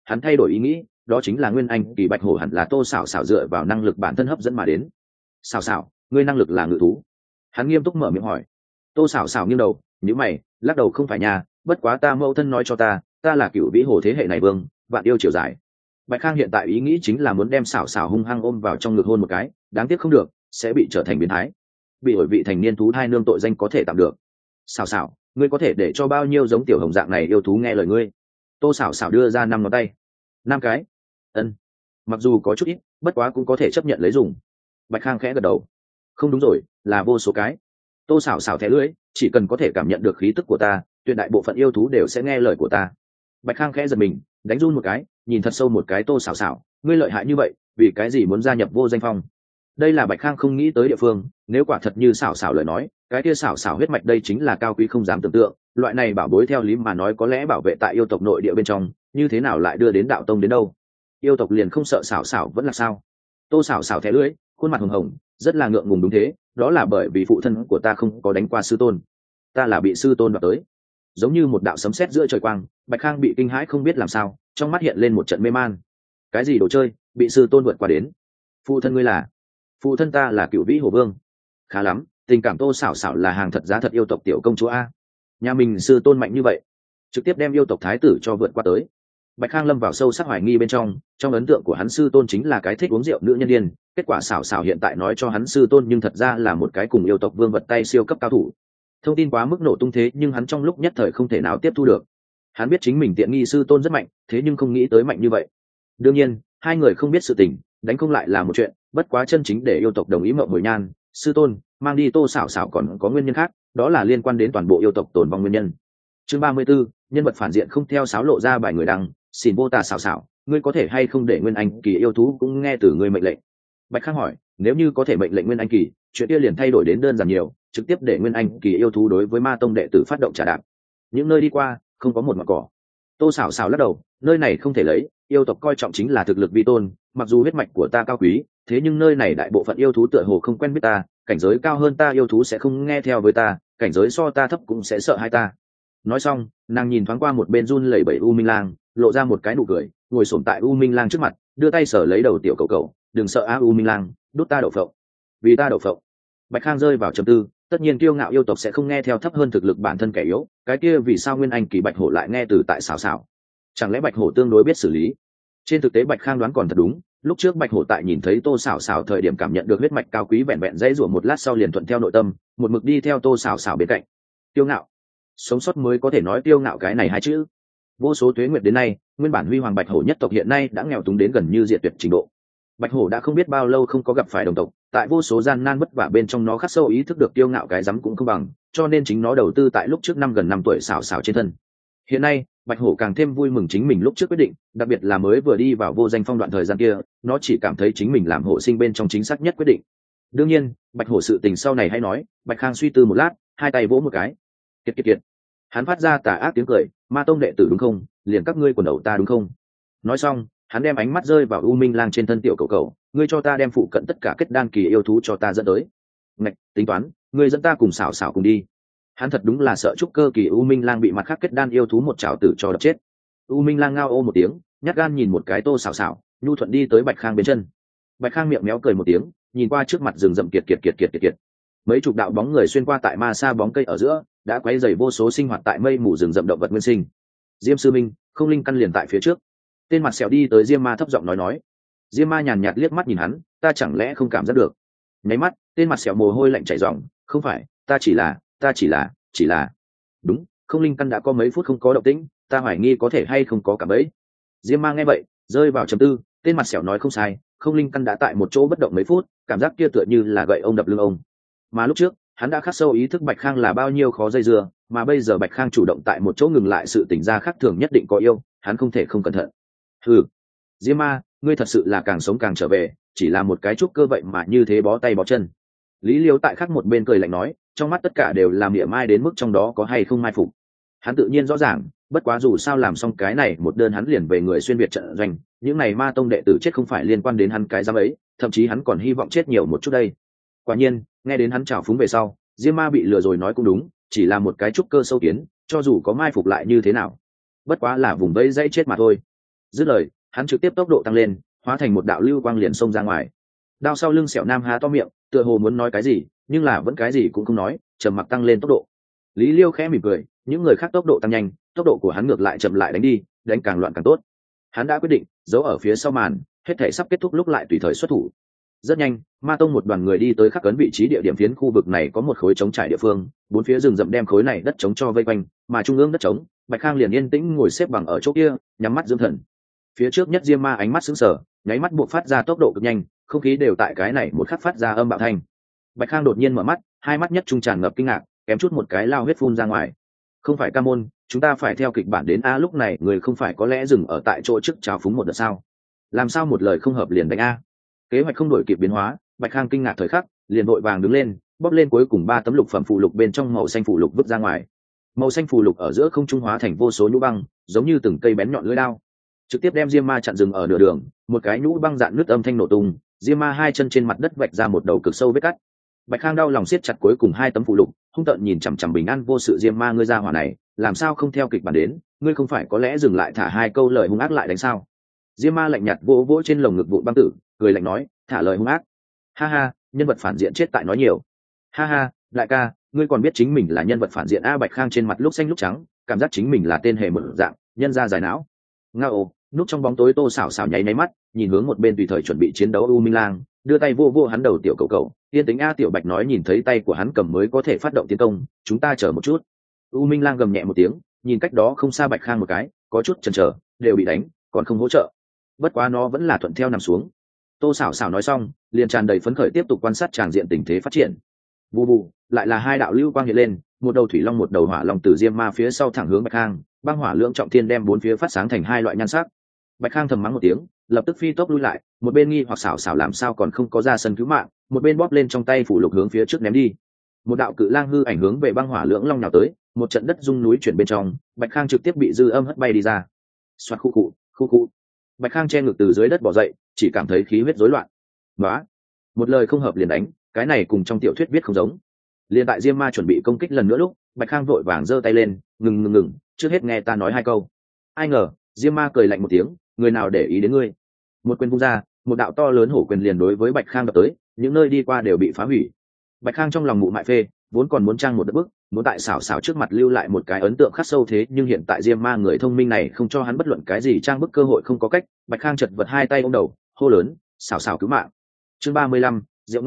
hắn thay đổi ý nghĩ, đó chính là nguyên anh kỳ bạch hổ hẳn là Tô Sảo Sảo dựa vào năng lực bản thân hấp dẫn mà đến. Sảo Sảo, ngươi năng lực là ngự thú? Hắn nghiêm túc mở miệng hỏi. Tô Sảo Sảo nghiêng đầu, nhíu mày, lắc đầu không phải nhà, bất quá ta mẫu thân nói cho ta là cựu vĩ hồ thế hệ này vương, vạn yêu chiều dài. Bạch Khang hiện tại ý nghĩ chính là muốn đem Sảo Sảo hung hăng ôm vào trong ngực hôn một cái, đáng tiếc không được, sẽ bị trở thành biến thái. Bị ổi vị thành niên thú thai nương tội danh có thể tạm được. Sảo Sảo, ngươi có thể để cho bao nhiêu giống tiểu hồng dạng này yêu thú nghe lời ngươi? Tô Sảo Sảo đưa ra 5 ngón tay. 5 cái? Ân. Mặc dù có chút ít, bất quá cũng có thể chấp nhận lấy dùng. Bạch Khang khẽ gật đầu. Không đúng rồi, là vô số cái. Tô Sảo Sảo thẻ lưỡi, chỉ cần có thể cảm nhận được khí tức của ta, tuyệt đại bộ phận yêu thú đều sẽ nghe lời của ta. Bạch Khang khẽ giật mình, đánh run một cái, nhìn thật sâu một cái Tô Sảo Sảo, ngươi lợi hại như vậy, vì cái gì muốn gia nhập Vô Danh Phong? Đây là Bạch Khang không nghĩ tới địa phương, nếu quả thật như Sảo Sảo lời nói, cái kia Sảo Sảo huyết mạch đây chính là cao quý không dám tưởng tượng, loại này bảo bối theo lý mà nói có lẽ bảo vệ tại yêu tộc nội địa bên trong, như thế nào lại đưa đến đạo tông đến đâu? Yêu tộc liền không sợ Sảo Sảo vẫn là sao? Tô Sảo Sảo thẻ lưỡi, khuôn mặt hồng hồng, rất là ngượng ngùng. Đúng thế, đó là bởi vì phụ thân của ta không có đánh qua sư tôn, ta là bị sư tôn đoạt tới. Giống như một đạo sấm sét giữa trời quang, Bạch Khang bị kinh hãi không biết làm sao, trong mắt hiện lên một trận mê man. Cái gì đồ chơi, bị sư tôn vượt qua đến? Phụ thân ngươi là? Phụ thân ta là cựu vĩ hồ vương. Khá lắm, tình cảm Tô Sảo Sảo là hàng thật giá thật yêu tộc tiểu công chúa a. Nhà mình sư tôn mạnh như vậy, trực tiếp đem yêu tộc thái tử cho vượt qua tới. Bạch Khang lâm vào sâu sắc hoài nghi bên trong ấn tượng của hắn sư tôn chính là cái thích uống rượu nữ nhân điên, kết quả Sảo Sảo hiện tại nói cho hắn sư tôn nhưng thật ra là một cái cùng yêu tộc vương vật tay siêu cấp cao thủ. Thông tin quá mức nổ tung thế nhưng hắn trong lúc nhất thời không thể nào tiếp thu được. Hắn biết chính mình tiện nghi sư tôn rất mạnh, thế nhưng không nghĩ tới mạnh như vậy. Đương nhiên, hai người không biết sự tình, đánh không lại là một chuyện, bất quá chân chính để yêu tộc đồng ý mộng hồi nhan, sư tôn mang đi Tô Sảo Sảo còn có nguyên nhân khác, đó là liên quan đến toàn bộ yêu tộc tồn vong nguyên nhân. Chương 34, nhân vật phản diện không theo sáo lộ ra bài người đăng, xin vô tà Sảo Sảo, ngươi có thể hay không để nguyên anh kỳ yêu thú cũng nghe từ ngươi mệnh lệnh? Bạch Khang hỏi, nếu như có thể mệnh lệnh nguyên anh kỳ, chuyện kia liền thay đổi đến đơn giản nhiều, trực tiếp để nguyên anh kỳ yêu thú đối với ma tông đệ tử phát động trả đạp. Những nơi đi qua không có một ngọn cỏ. Tô Sảo Sảo lắc đầu, nơi này không thể lấy, yêu tộc coi trọng chính là thực lực vi tôn, mặc dù huyết mạch của ta cao quý, thế nhưng nơi này đại bộ phận yêu thú tựa hồ không quen biết ta, cảnh giới cao hơn ta yêu thú sẽ không nghe theo với ta, cảnh giới so ta thấp cũng sẽ sợ hai ta. Nói xong, nàng nhìn thoáng qua một bên run lẩy bẩy U Minh Lang, lộ ra một cái nụ cười, ngồi xổm tại U Minh Lang trước mặt, đưa tay sờ lấy đầu tiểu cậu cậu, đừng sợ á U Minh Lang, đút ta đậu phộng. Vì ta đậu phộng. Bạch Khang rơi vào trầm tư, tất nhiên kiêu ngạo yêu tộc sẽ không nghe theo thấp hơn thực lực bản thân kẻ yếu, cái kia vì sao nguyên anh kỳ bạch hổ lại nghe từ tại Sảo Sảo? Chẳng lẽ bạch hổ tương đối biết xử lý? Trên thực tế Bạch Khang đoán còn thật đúng, lúc trước bạch hổ tại nhìn thấy Tô Sảo Sảo thời điểm cảm nhận được huyết mạch cao quý vẹn vẹn dãy rủa một lát sau liền thuận theo nội tâm, một mực đi theo Tô Sảo Sảo bên cạnh. Kiêu ngạo, sống sót mới có thể nói kiêu ngạo cái này hai chữ. Vô số tuế nguyệt đến nay, nguyên bản huy hoàng bạch hổ nhất tộc hiện nay đã nghèo túng đến gần như diệt tuyệt trình độ. Bạch hổ đã không biết bao lâu không có gặp phải đồng tộc, tại vô số gian nan vất vả bên trong nó khắc sâu ý thức được kiêu ngạo cái rắm cũng không bằng, cho nên chính nó đầu tư tại lúc trước gần 5 tuổi Sảo Sảo trên thân. Hiện nay bạch hổ càng thêm vui mừng chính mình lúc trước quyết định, đặc biệt là mới vừa đi vào Vô Danh Phong đoạn thời gian kia, nó chỉ cảm thấy chính mình làm hổ sinh bên trong chính xác nhất quyết định. Đương nhiên bạch hổ sự tình sau này hay nói. Bạch Khang suy tư một lát, hai tay vỗ một cái, kiệt kiệt kiệt. Hắn phát ra tà ác tiếng cười, ma tông đệ tử đúng không, liền các ngươi quần đầu ta đúng không? Nói xong hắn đem ánh mắt rơi vào U Minh Lang trên thân tiểu cậu cậu, ngươi cho ta đem phụ cận tất cả kết đan kỳ yêu thú cho ta dẫn tới. Ngạch, tính toán, ngươi dẫn ta cùng Sảo Sảo cùng đi. Hắn thật đúng là sợ trúc cơ kỳ U Minh Lang bị mặt khác kết đan yêu thú một chảo tử cho đập chết. U Minh Lang ngao ô một tiếng, nhát gan nhìn một cái Tô Sảo Sảo, nhu thuận đi tới Bạch Khang bên chân. Bạch Khang miệng méo cười một tiếng, nhìn qua trước mặt rừng rậm kiệt kiệt kiệt kiệt kiệt kiệt. Mấy chục đạo bóng người xuyên qua tại ma sa bóng cây ở giữa, đã quấy rầy vô số sinh hoạt tại mây mù rừng rậm động vật nguyên sinh. Diêm Sư Minh, không linh căn liền tại phía trước. Tên mặt sẹo đi tới Diêm Ma thấp giọng nói. Diêm Ma nhàn nhạt liếc mắt nhìn hắn, ta chẳng lẽ không cảm giác được? Nháy mắt, tên mặt sẹo mồ hôi lạnh chảy ròng, không phải, ta chỉ là đúng, không linh căn đã có mấy phút không có động tĩnh, ta hoài nghi có thể hay không có cảm ấy. Diêm Ma nghe vậy rơi vào trầm tư, tên mặt sẹo nói không sai, không linh căn đã tại một chỗ bất động mấy phút, cảm giác kia tựa như là gậy ông đập lưng ông. Mà lúc trước hắn đã khắc sâu ý thức Bạch Khang là bao nhiêu khó dây dưa, mà bây giờ Bạch Khang chủ động tại một chỗ ngừng lại sự tỉnh ra khác thường nhất định có yêu, hắn không thể không cẩn thận. Ừ, Diêm Ma, ngươi thật sự là càng sống càng trở về, chỉ là một cái trúc cơ vậy mà như thế bó tay bó chân. Lý Liêu tại khác một bên cười lạnh nói, trong mắt tất cả đều là mỉa mai đến mức trong đó có hay không mai phục. Hắn tự nhiên rõ ràng, bất quá dù sao làm xong cái này một đơn hắn liền về người xuyên việt trận doanh, những này ma tông đệ tử chết không phải liên quan đến hắn cái giám ấy, thậm chí hắn còn hy vọng chết nhiều một chút đây. Quả nhiên, nghe đến hắn trào phúng về sau, Diêm Ma bị lừa rồi nói cũng đúng, chỉ là một cái trúc cơ sâu kiến, cho dù có mai phục lại như thế nào, bất quá là vùng vẫy dãy chết mà thôi. Dứt lời, hắn trực tiếp tốc độ tăng lên, hóa thành một đạo lưu quang liền xông ra ngoài. Đao sau lưng Sẹo Nam há to miệng, tựa hồ muốn nói cái gì, nhưng là vẫn cái gì cũng không nói, trầm mặc tăng lên tốc độ. Lý Liêu khẽ mỉm cười, những người khác tốc độ tăng nhanh, tốc độ của hắn ngược lại chậm lại đánh đi, đánh càng loạn càng tốt. Hắn đã quyết định, giấu ở phía sau màn, hết thể sắp kết thúc lúc lại tùy thời xuất thủ. Rất nhanh, Ma Tông một đoàn người đi tới khắc cấn vị trí địa điểm phiến khu vực này có một khối trống trải địa phương, bốn phía rừng rậm đem khối này đất trống cho vây quanh, mà trung ương đất trống, Bạch Khang liền yên tĩnh ngồi xếp bằng ở chỗ kia, nhắm mắt dưỡng thần. Phía trước nhất Diêm Ma ánh mắt sững sờ, nháy mắt buộc phát ra tốc độ cực nhanh, không khí đều tại cái này một khắc phát ra âm bạo thanh. Bạch Khang đột nhiên mở mắt, hai mắt nhất trung tràn ngập kinh ngạc, kém chút một cái lao huyết phun ra ngoài. Không phải ca môn, chúng ta phải theo kịch bản đến a, lúc này người không phải có lẽ dừng ở tại chỗ trước chào phúng một đợt sao? Làm sao một lời không hợp liền đánh a? Kế hoạch không đổi kịp biến hóa, Bạch Khang kinh ngạc thời khắc, liền vội vàng đứng lên, bóp lên cuối cùng 3 tấm lục phẩm phụ lục bên trong màu xanh phụ lục vứt ra ngoài. Màu xanh phụ lục ở giữa không trung hóa thành vô số nhũ băng, giống như từng cây bén nhọn lưỡi đao, trực tiếp đem Diêm Ma chặn dừng ở nửa đường, một cái nhũ băng dạn nước âm thanh nổ tung, Diêm Ma hai chân trên mặt đất vạch ra một đầu cực sâu vết cắt. Bạch Khang đau lòng siết chặt cuối cùng 2 tấm phụ lục, hung tợn nhìn chằm chằm bình an vô sự Diêm Ma, ngươi ra hỏa này, làm sao không theo kịch bản đến, ngươi không phải có lẽ dừng lại thả 2 câu lời hung ác lại đánh sao? Diêm Ma lạnh nhạt vỗ vỗ trên lồng ngực vụn băng tử, cười lạnh nói, thả lời hung ác. Ha ha, nhân vật phản diện chết tại nói nhiều. Ha ha, đại ca, ngươi còn biết chính mình là nhân vật phản diện a? Bạch Khang trên mặt lúc xanh lúc trắng, cảm giác chính mình là tên hề mở dạng, nhân ra dài não. Ngao, núp trong bóng tối Tô Sảo Sảo nháy nháy mắt, nhìn hướng một bên tùy thời chuẩn bị chiến đấu U Minh Lang, đưa tay vô vô hắn đầu, tiểu cậu cậu, yên tính a. Tiểu Bạch nói nhìn thấy tay của hắn cầm mới có thể phát động tiến công, chúng ta chờ một chút. U Minh Lang gầm nhẹ một tiếng, nhìn cách đó không xa Bạch Khang một cái, có chút chần chờ, đều bị đánh, còn không hỗ trợ. Bất quá nó vẫn là thuận theo nằm xuống. Tô Sảo Sảo nói xong, liền tràn đầy phấn khởi tiếp tục quan sát tràng diện tình thế phát triển. Bù bù, lại là 2 đạo lưu quang hiện lên, một đầu thủy long một đầu hỏa long từ Diêm Ma phía sau thẳng hướng Bạch Khang, băng hỏa lưỡng trọng thiên đem bốn phía phát sáng thành 2 loại nhan sắc. Bạch Khang thầm mắng một tiếng, lập tức phi tốc lui lại, một bên nghi hoặc Sảo Sảo làm sao còn không có ra sân cứu mạng, một bên bóp lên trong tay phủ lục hướng phía trước ném đi. Một đạo cự lang hư ảnh hướng về băng hỏa lưỡng long nào tới, một trận đất rung núi chuyển bên trong, Bạch Khang trực tiếp bị dư âm hất bay đi ra. Xoạt khu cụ. Bạch Khang che ngực từ dưới đất bò dậy, chỉ cảm thấy khí huyết rối loạn. Đó, một lời không hợp liền đánh, cái này cùng trong tiểu thuyết viết không giống. Liên tại Diêm Ma chuẩn bị công kích lần nữa lúc, Bạch Khang vội vàng giơ tay lên, ngừng, trước hết nghe ta nói 2 câu. Ai ngờ, Diêm Ma cười lạnh một tiếng, người nào để ý đến ngươi? Một quyền vung ra, một đạo to lớn hổ quyền liền đối với Bạch Khang đập tới, những nơi đi qua đều bị phá hủy. Bạch Khang trong lòng mụ mại phê, vốn còn muốn trang một đất bức, muốn tại Sảo Sảo trước mặt lưu lại một cái ấn tượng khắc sâu, thế nhưng hiện tại Diêm Ma người thông minh này không cho hắn bất luận cái gì trang bức cơ hội, không có cách. Bạch Khang chật vật 2 tay ôm đầu, hô lớn, Sảo Sảo cứu mạng. Chương 35, rượu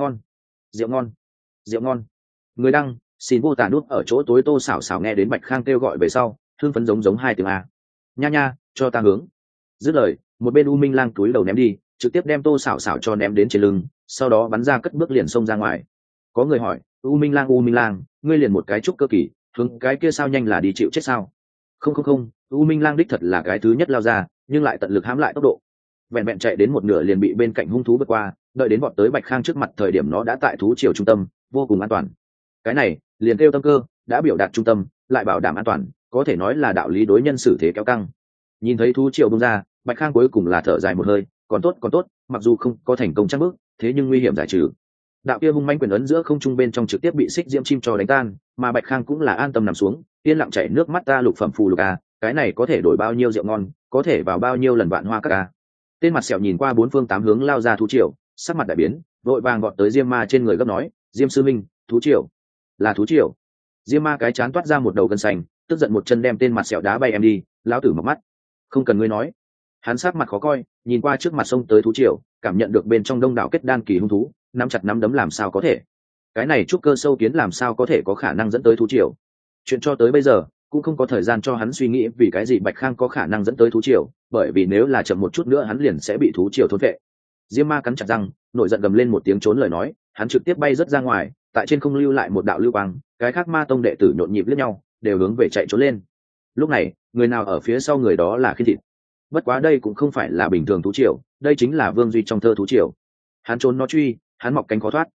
ngon. Người đăng, xin vô tả nút ở chỗ tối. Tô Sảo Sảo nghe đến Bạch Khang kêu gọi về sau, thương phấn giống 2 tiếng a. Nha, cho ta hướng. Dứt lời, một bên U Minh Lang túi đầu ném đi, trực tiếp đem Tô Sảo Sảo cho ném đến trên lưng, sau đó bắn ra cất bước liền xông ra ngoài. Có người hỏi, U Minh Lang, ngươi liền một cái trúc cơ kỳ, hướng cái kia sao nhanh là đi chịu chết sao? Không, U Minh Lang đích thật là cái thứ nhất lao ra, nhưng lại tận lực hãm lại tốc độ. Vẹn chạy đến một nửa liền bị bên cạnh hung thú vượt qua, đợi đến vọt tới Bạch Khang trước mặt thời điểm nó đã tại thú triều trung tâm, vô cùng an toàn. Cái này liền kêu tâm cơ, đã biểu đạt trung tâm, lại bảo đảm an toàn, có thể nói là đạo lý đối nhân xử thế kéo căng. Nhìn thấy thú triều bung ra, Bạch Khang cuối cùng là thở dài một hơi, còn tốt, mặc dù không có thành công chắc bước, thế nhưng nguy hiểm giải trừ. Đạo kia hung manh quyền ấn giữa không trung bên trong trực tiếp bị xích diễm chim cho đánh tan, mà Bạch Khang cũng là an tâm nằm xuống, yên lặng chảy nước mắt. Ta lục phẩm phù lục a, cái này có thể đổi bao nhiêu rượu ngon, có thể vào bao nhiêu lần vạn hoa các a. Tên mặt sẹo nhìn qua 4 phương 8 hướng lao ra thú triều, sắc mặt đại biến, vội vàng gọt tới Diêm Ma trên người gấp nói, Diêm sư minh, thú triều, là thú triều. Diêm Ma cái chán toát ra một đầu gân xanh, tức giận một chân đem tên mặt sẹo đá bay em đi. Lão tử mọc mắt, không cần ngươi nói. Hắn sắc mặt khó coi, nhìn qua trước mặt sông tới thú triều, cảm nhận được bên trong đông đảo kết đan kỳ hung thú, nắm chặt nắm đấm làm sao có thể. Cái này trúc cơ sâu kiến làm sao có thể có khả năng dẫn tới thú triều. Chuyện cho tới bây giờ cũng không có thời gian cho hắn suy nghĩ vì cái gì Bạch Khang có khả năng dẫn tới thú triều, bởi vì nếu là chậm một chút nữa hắn liền sẽ bị thú triều thôn vệ. Diêm Ma cắn chặt răng, nổi giận gầm lên một tiếng trốn lời nói, hắn trực tiếp bay rất ra ngoài, tại trên không lưu lại một đạo lưu quang, cái khác Ma Tông đệ tử nhộn nhịp liếc nhau, đều hướng về chạy trốn lên. Lúc này, người nào ở phía sau người đó là Khiên Thịt. Bất quá đây cũng không phải là bình thường thú triều, đây chính là Vương Duy trong thơ thú triều. Hắn trốn nó truy, hắn mọc cánh khó thoát.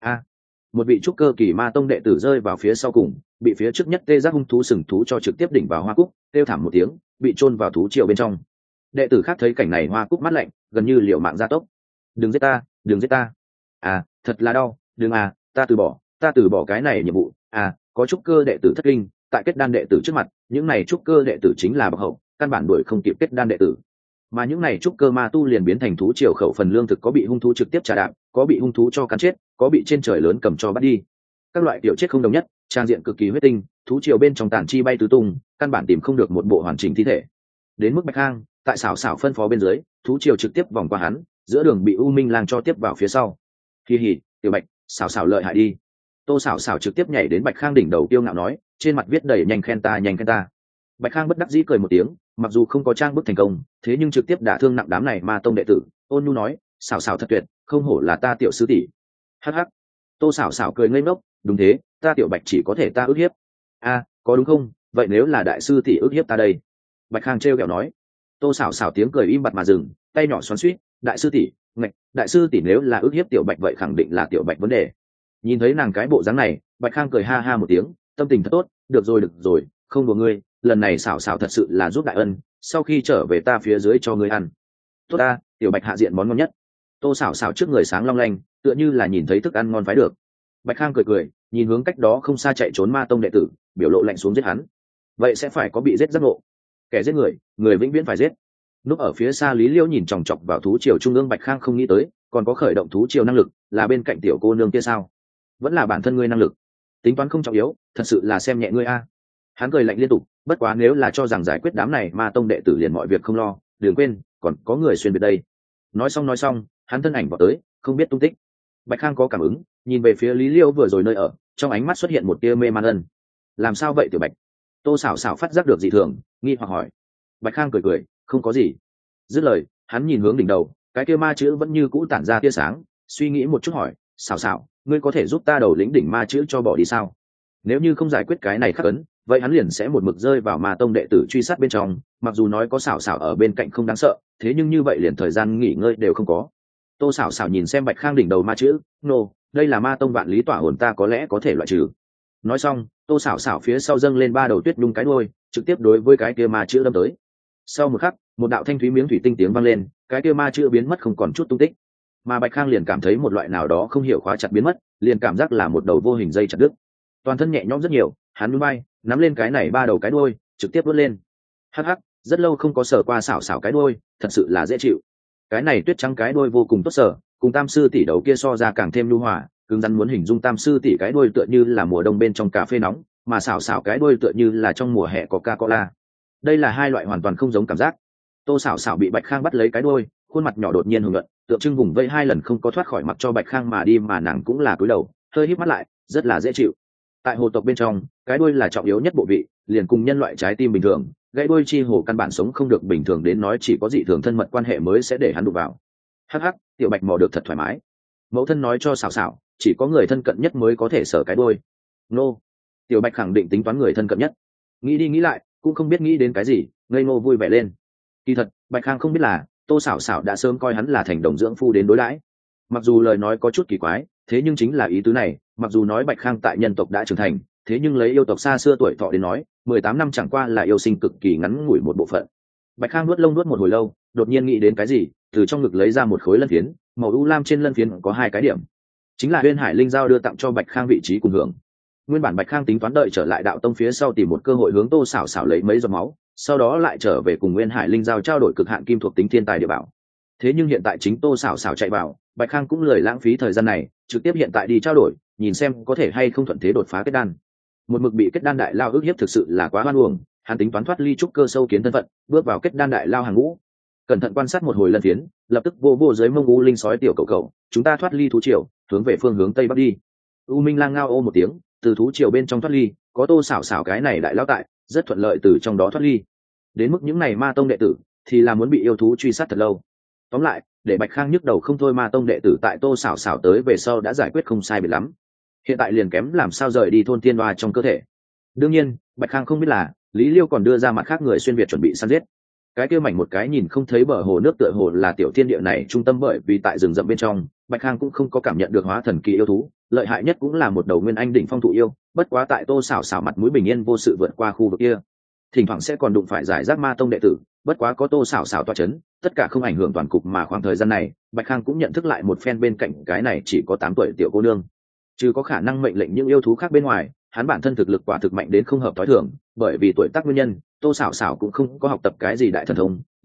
Một vị trúc cơ kỳ Ma Tông đệ tử rơi vào phía sau cùng, bị phía trước nhất tê giác hung thú sừng thú cho trực tiếp đỉnh vào hoa cúc, kêu thảm một tiếng, bị chôn vào thú triều bên trong. Đệ tử khác thấy cảnh này hoa cúc mắt lạnh, gần như liều mạng gia tốc. Đừng giết ta. Thật là đau, đừng ta từ bỏ cái này nhiệm vụ. Có trúc cơ đệ tử thất kinh, tại kết đan đệ tử trước mặt, những này trúc cơ đệ tử chính là bậc hậu, căn bản đuổi không kịp kết đan đệ tử. mà những này trúc cơ ma tu liền biến thành thú triều khẩu phần lương thực, có bị hung thú trực tiếp trả đạm, có bị hung thú cho cắn chết, có bị trên trời lớn cầm cho bắt đi. Các loại kiểu chết không đồng nhất, trang diện cực kỳ huyết tinh, thú triều bên trong tản chi bay tứ tung, căn bản tìm không được một bộ hoàn chỉnh thi thể. Đến mức Bạch Khang, tại xảo xảo phân phó bên dưới, thú triều trực tiếp vòng qua hắn, giữa đường bị U Minh Lang cho tiếp vào phía sau. Hi hi, tiểu Bạch, xảo xảo lợi hại đi. Tô xảo xảo trực tiếp nhảy đến Bạch Khang đỉnh đầu kiêu ngạo nói, trên mặt viết đầy nhanh khen ta nhanh khen ta. Bạch Khang bất đắc dĩ cười một tiếng, mặc dù không có trang bức thành công, thế nhưng trực tiếp đả thương nặng đám này ma tông đệ tử. Ôn nhu nói, xảo xảo thật tuyệt, không hổ là ta tiểu sư tỷ. Hắc hắc. Tô xảo xảo cười ngây ngốc, đúng thế, ta tiểu Bạch chỉ có thể ta ức hiếp. A, có đúng không? Vậy nếu là đại sư tỷ ức hiếp ta đây? Bạch Khang trêu ghẹo nói. Tô xảo xảo tiếng cười im bặt mà dừng, tay nhỏ xoắn xuýt, đại sư tỷ, ngạch, đại sư tỷ nếu là ức hiếp tiểu Bạch vậy khẳng định là tiểu Bạch vấn đề. Nhìn thấy nàng cái bộ dáng này, Bạch Khang cười ha ha một tiếng, tâm tình thật tốt, được rồi, không đùa ngươi, lần này xảo xảo thật sự là giúp đại ân, sau khi trở về ta phía dưới cho ngươi ăn. Tốt ta, tiểu Bạch hạ diện món ngon nhất. Tô xảo xảo trước người sáng long lanh, tựa như là nhìn thấy thức ăn ngon phái được. Bạch Khang cười, nhìn hướng cách đó không xa chạy trốn ma tông đệ tử, biểu lộ lạnh xuống giết hắn. Vậy sẽ phải có bị giết giác ngộ. Kẻ giết người, người vĩnh viễn phải giết. Núp ở phía xa Lý Liêu nhìn chòng chọc vào thú triều trung ương, Bạch Khang không nghĩ tới, còn có khởi động thú triều năng lực, là bên cạnh tiểu cô nương kia sao? Vẫn là bản thân ngươi năng lực. Tính toán không trọng yếu, thật sự là xem nhẹ ngươi a. Hắn cười lạnh liên tục, bất quá nếu là cho rằng giải quyết đám này ma tông đệ tử liền mọi việc không lo, đừng quên, còn có người xuyên biệt đây. Nói xong, hắn thân ảnh vào tới, không biết tung tích. Bạch Khang có cảm ứng, nhìn về phía Lý Liêu vừa rồi nơi ở, trong ánh mắt xuất hiện một tia mê man ân. Làm sao vậy tiểu Bạch? Tô xảo xảo phát giác được dị thường, nghi hoặc hỏi. Bạch Khang cười, không có gì. Dứt lời, hắn nhìn hướng đỉnh đầu, cái kia ma chữ vẫn như cũ tản ra tia sáng, suy nghĩ một chút hỏi, xảo xảo, ngươi có thể giúp ta đầu lĩnh đỉnh ma chữ cho bỏ đi sao? Nếu như không giải quyết cái này khắc ấn, vậy hắn liền sẽ một mực rơi vào ma tông đệ tử truy sát bên trong, mặc dù nói có xảo xảo ở bên cạnh không đáng sợ, thế nhưng như vậy liền thời gian nghỉ ngơi đều không có. Tô xảo xảo nhìn xem Bạch Khang đỉnh đầu ma chữ, nô, đây là ma tông vạn lý tỏa hồn, ta có lẽ có thể loại trừ. Nói xong, Tô xảo xảo phía sau dâng lên ba đầu tuyết nhung cái đuôi, trực tiếp đối với cái kia ma chữ đâm tới. Sau một khắc, một đạo thanh thúy miếng thủy tinh tiếng vang lên, cái kia ma chữ biến mất không còn chút tung tích. Mà Bạch Khang liền cảm thấy một loại nào đó không hiểu khóa chặt biến mất, liền cảm giác là một đầu vô hình dây chặt đứt. Toàn thân nhẹ nhõm rất nhiều, hắn nhún vai, nắm lên cái này ba đầu cái đuôi, trực tiếp vớt lên. Hắc hắc, rất lâu không có sờ qua xảo xảo cái đuôi, thật sự là dễ chịu. Cái này tuyết trắng cái đuôi vô cùng tốt sờ, cùng tam sư tỷ đầu kia so ra càng thêm nhu hòa, cứng rắn muốn hình dung tam sư tỷ cái đuôi tựa như là mùa đông bên trong cà phê nóng, mà xảo xảo cái đuôi tựa như là trong mùa hè Coca-Cola. Đây là hai loại hoàn toàn không giống cảm giác. Tô xảo xảo bị Bạch Khang bắt lấy cái đuôi, khuôn mặt nhỏ đột nhiên hùng luận, tượng trưng vùng vây hai lần không có thoát khỏi mặc cho Bạch Khang mà đi, mà nàng cũng là cúi đầu, hơi híp mắt lại, rất là dễ chịu. Tại hồ tộc bên trong, cái đuôi là trọng yếu nhất bộ vị, liền cùng nhân loại trái tim bình thường, gãy đuôi chi hồ căn bản sống không được, bình thường đến nói chỉ có dị thường thân mật quan hệ mới sẽ để hắn đụng vào. Hắc hắc, tiểu Bạch mò được thật thoải mái. Mẫu thân nói cho xảo xảo, chỉ có người thân cận nhất mới có thể sờ cái đuôi. Nô, tiểu Bạch khẳng định tính toán người thân cận nhất. Nghĩ đi nghĩ lại, cũng không biết nghĩ đến cái gì, ngây ngô vui vẻ lên. Kỳ thật, Bạch Khang không biết là Tô xảo xảo đã sớm coi hắn là thành đồng dưỡng phu đến đối đãi. Mặc dù lời nói có chút kỳ quái, thế nhưng chính là ý tứ này. Mặc dù nói Bạch Khang tại nhân tộc đã trưởng thành, thế nhưng lấy yêu tộc xa xưa tuổi thọ đến nói, 18 năm chẳng qua là yêu sinh cực kỳ ngắn ngủi một bộ phận. Bạch Khang nuốt lông nuốt một hồi lâu, đột nhiên nghĩ đến cái gì, từ trong ngực lấy ra một khối lân phiến, màu u lam, trên lân phiến có hai cái điểm, chính là Uyên Hải Linh Giao đưa tặng cho Bạch Khang vị trí cùng hưởng. Nguyên bản Bạch Khang tính toán đợi trở lại đạo tông phía sau tìm một cơ hội hướng Tô xảo xảo lấy mấy giọt máu, sau đó lại trở về cùng Uyên Hải Linh Giao trao đổi cực hạn kim thuộc tính thiên tài địa bảo. Thế nhưng hiện tại chính Tô xảo xảo chạy vào, Bạch Khang cũng lười lãng phí thời gian này, trực tiếp hiện tại đi trao đổi, nhìn xem có thể hay không thuận thế đột phá kết đan. Một mực bị kết đan đại lao ức hiếp thực sự là quá hoan uổng, hắn tính toán thoát ly trúc cơ sâu kiến thân phận, bước vào kết đan đại lao hàng ngũ. Cẩn thận quan sát một hồi lân phiến, lập tức vô vô dưới mông u linh sói tiểu cậu cậu, chúng ta thoát ly thú triều, hướng về phương hướng tây bắc đi. U Minh Lang ngao ô một tiếng, từ thú triều bên trong thoát ly, có Tô xảo xảo cái này đại lao tại, rất thuận lợi từ trong đó thoát ly. Đến mức những này ma tông đệ tử thì là muốn bị yêu thú truy sát thật lâu. Tóm lại, để Bạch Khang nhức đầu không thôi, ma tông đệ tử tại Tô xảo xảo tới về sau đã giải quyết không sai biệt lắm. Hiện tại liền kém làm sao rời đi thôn tiên đoa trong cơ thể. Đương nhiên, Bạch Khang không biết là Lý Liêu còn đưa ra mặt khác người xuyên việt chuẩn bị săn giết. Cái kia mảnh một cái nhìn không thấy bờ hồ nước tựa hồ là tiểu thiên địa này trung tâm, bởi vì tại rừng rậm bên trong, Bạch Khang cũng không có cảm nhận được hóa thần kỳ yêu thú, lợi hại nhất cũng là một đầu nguyên anh đỉnh phong thụ yêu, bất quá tại Tô xảo xảo mặt mũi bình yên vô sự vượt qua khu vực kia. Thỉnh thoảng sẽ còn đụng phải giải rác ma tông đệ tử, bất quá có Tô xảo xảo tọa chấn, tất cả không ảnh hưởng toàn cục, mà khoảng thời gian này, Bạch Khang cũng nhận thức lại một phen bên cạnh cái này chỉ có 8 tuổi tiểu cô nương. Trừ có khả năng mệnh lệnh những yêu thú khác bên ngoài, hắn bản thân thực lực quả thực mạnh đến không hợp tối thường, bởi vì tuổi tác nguyên nhân, Tô xảo xảo cũng không có học tập cái gì đại thần thông,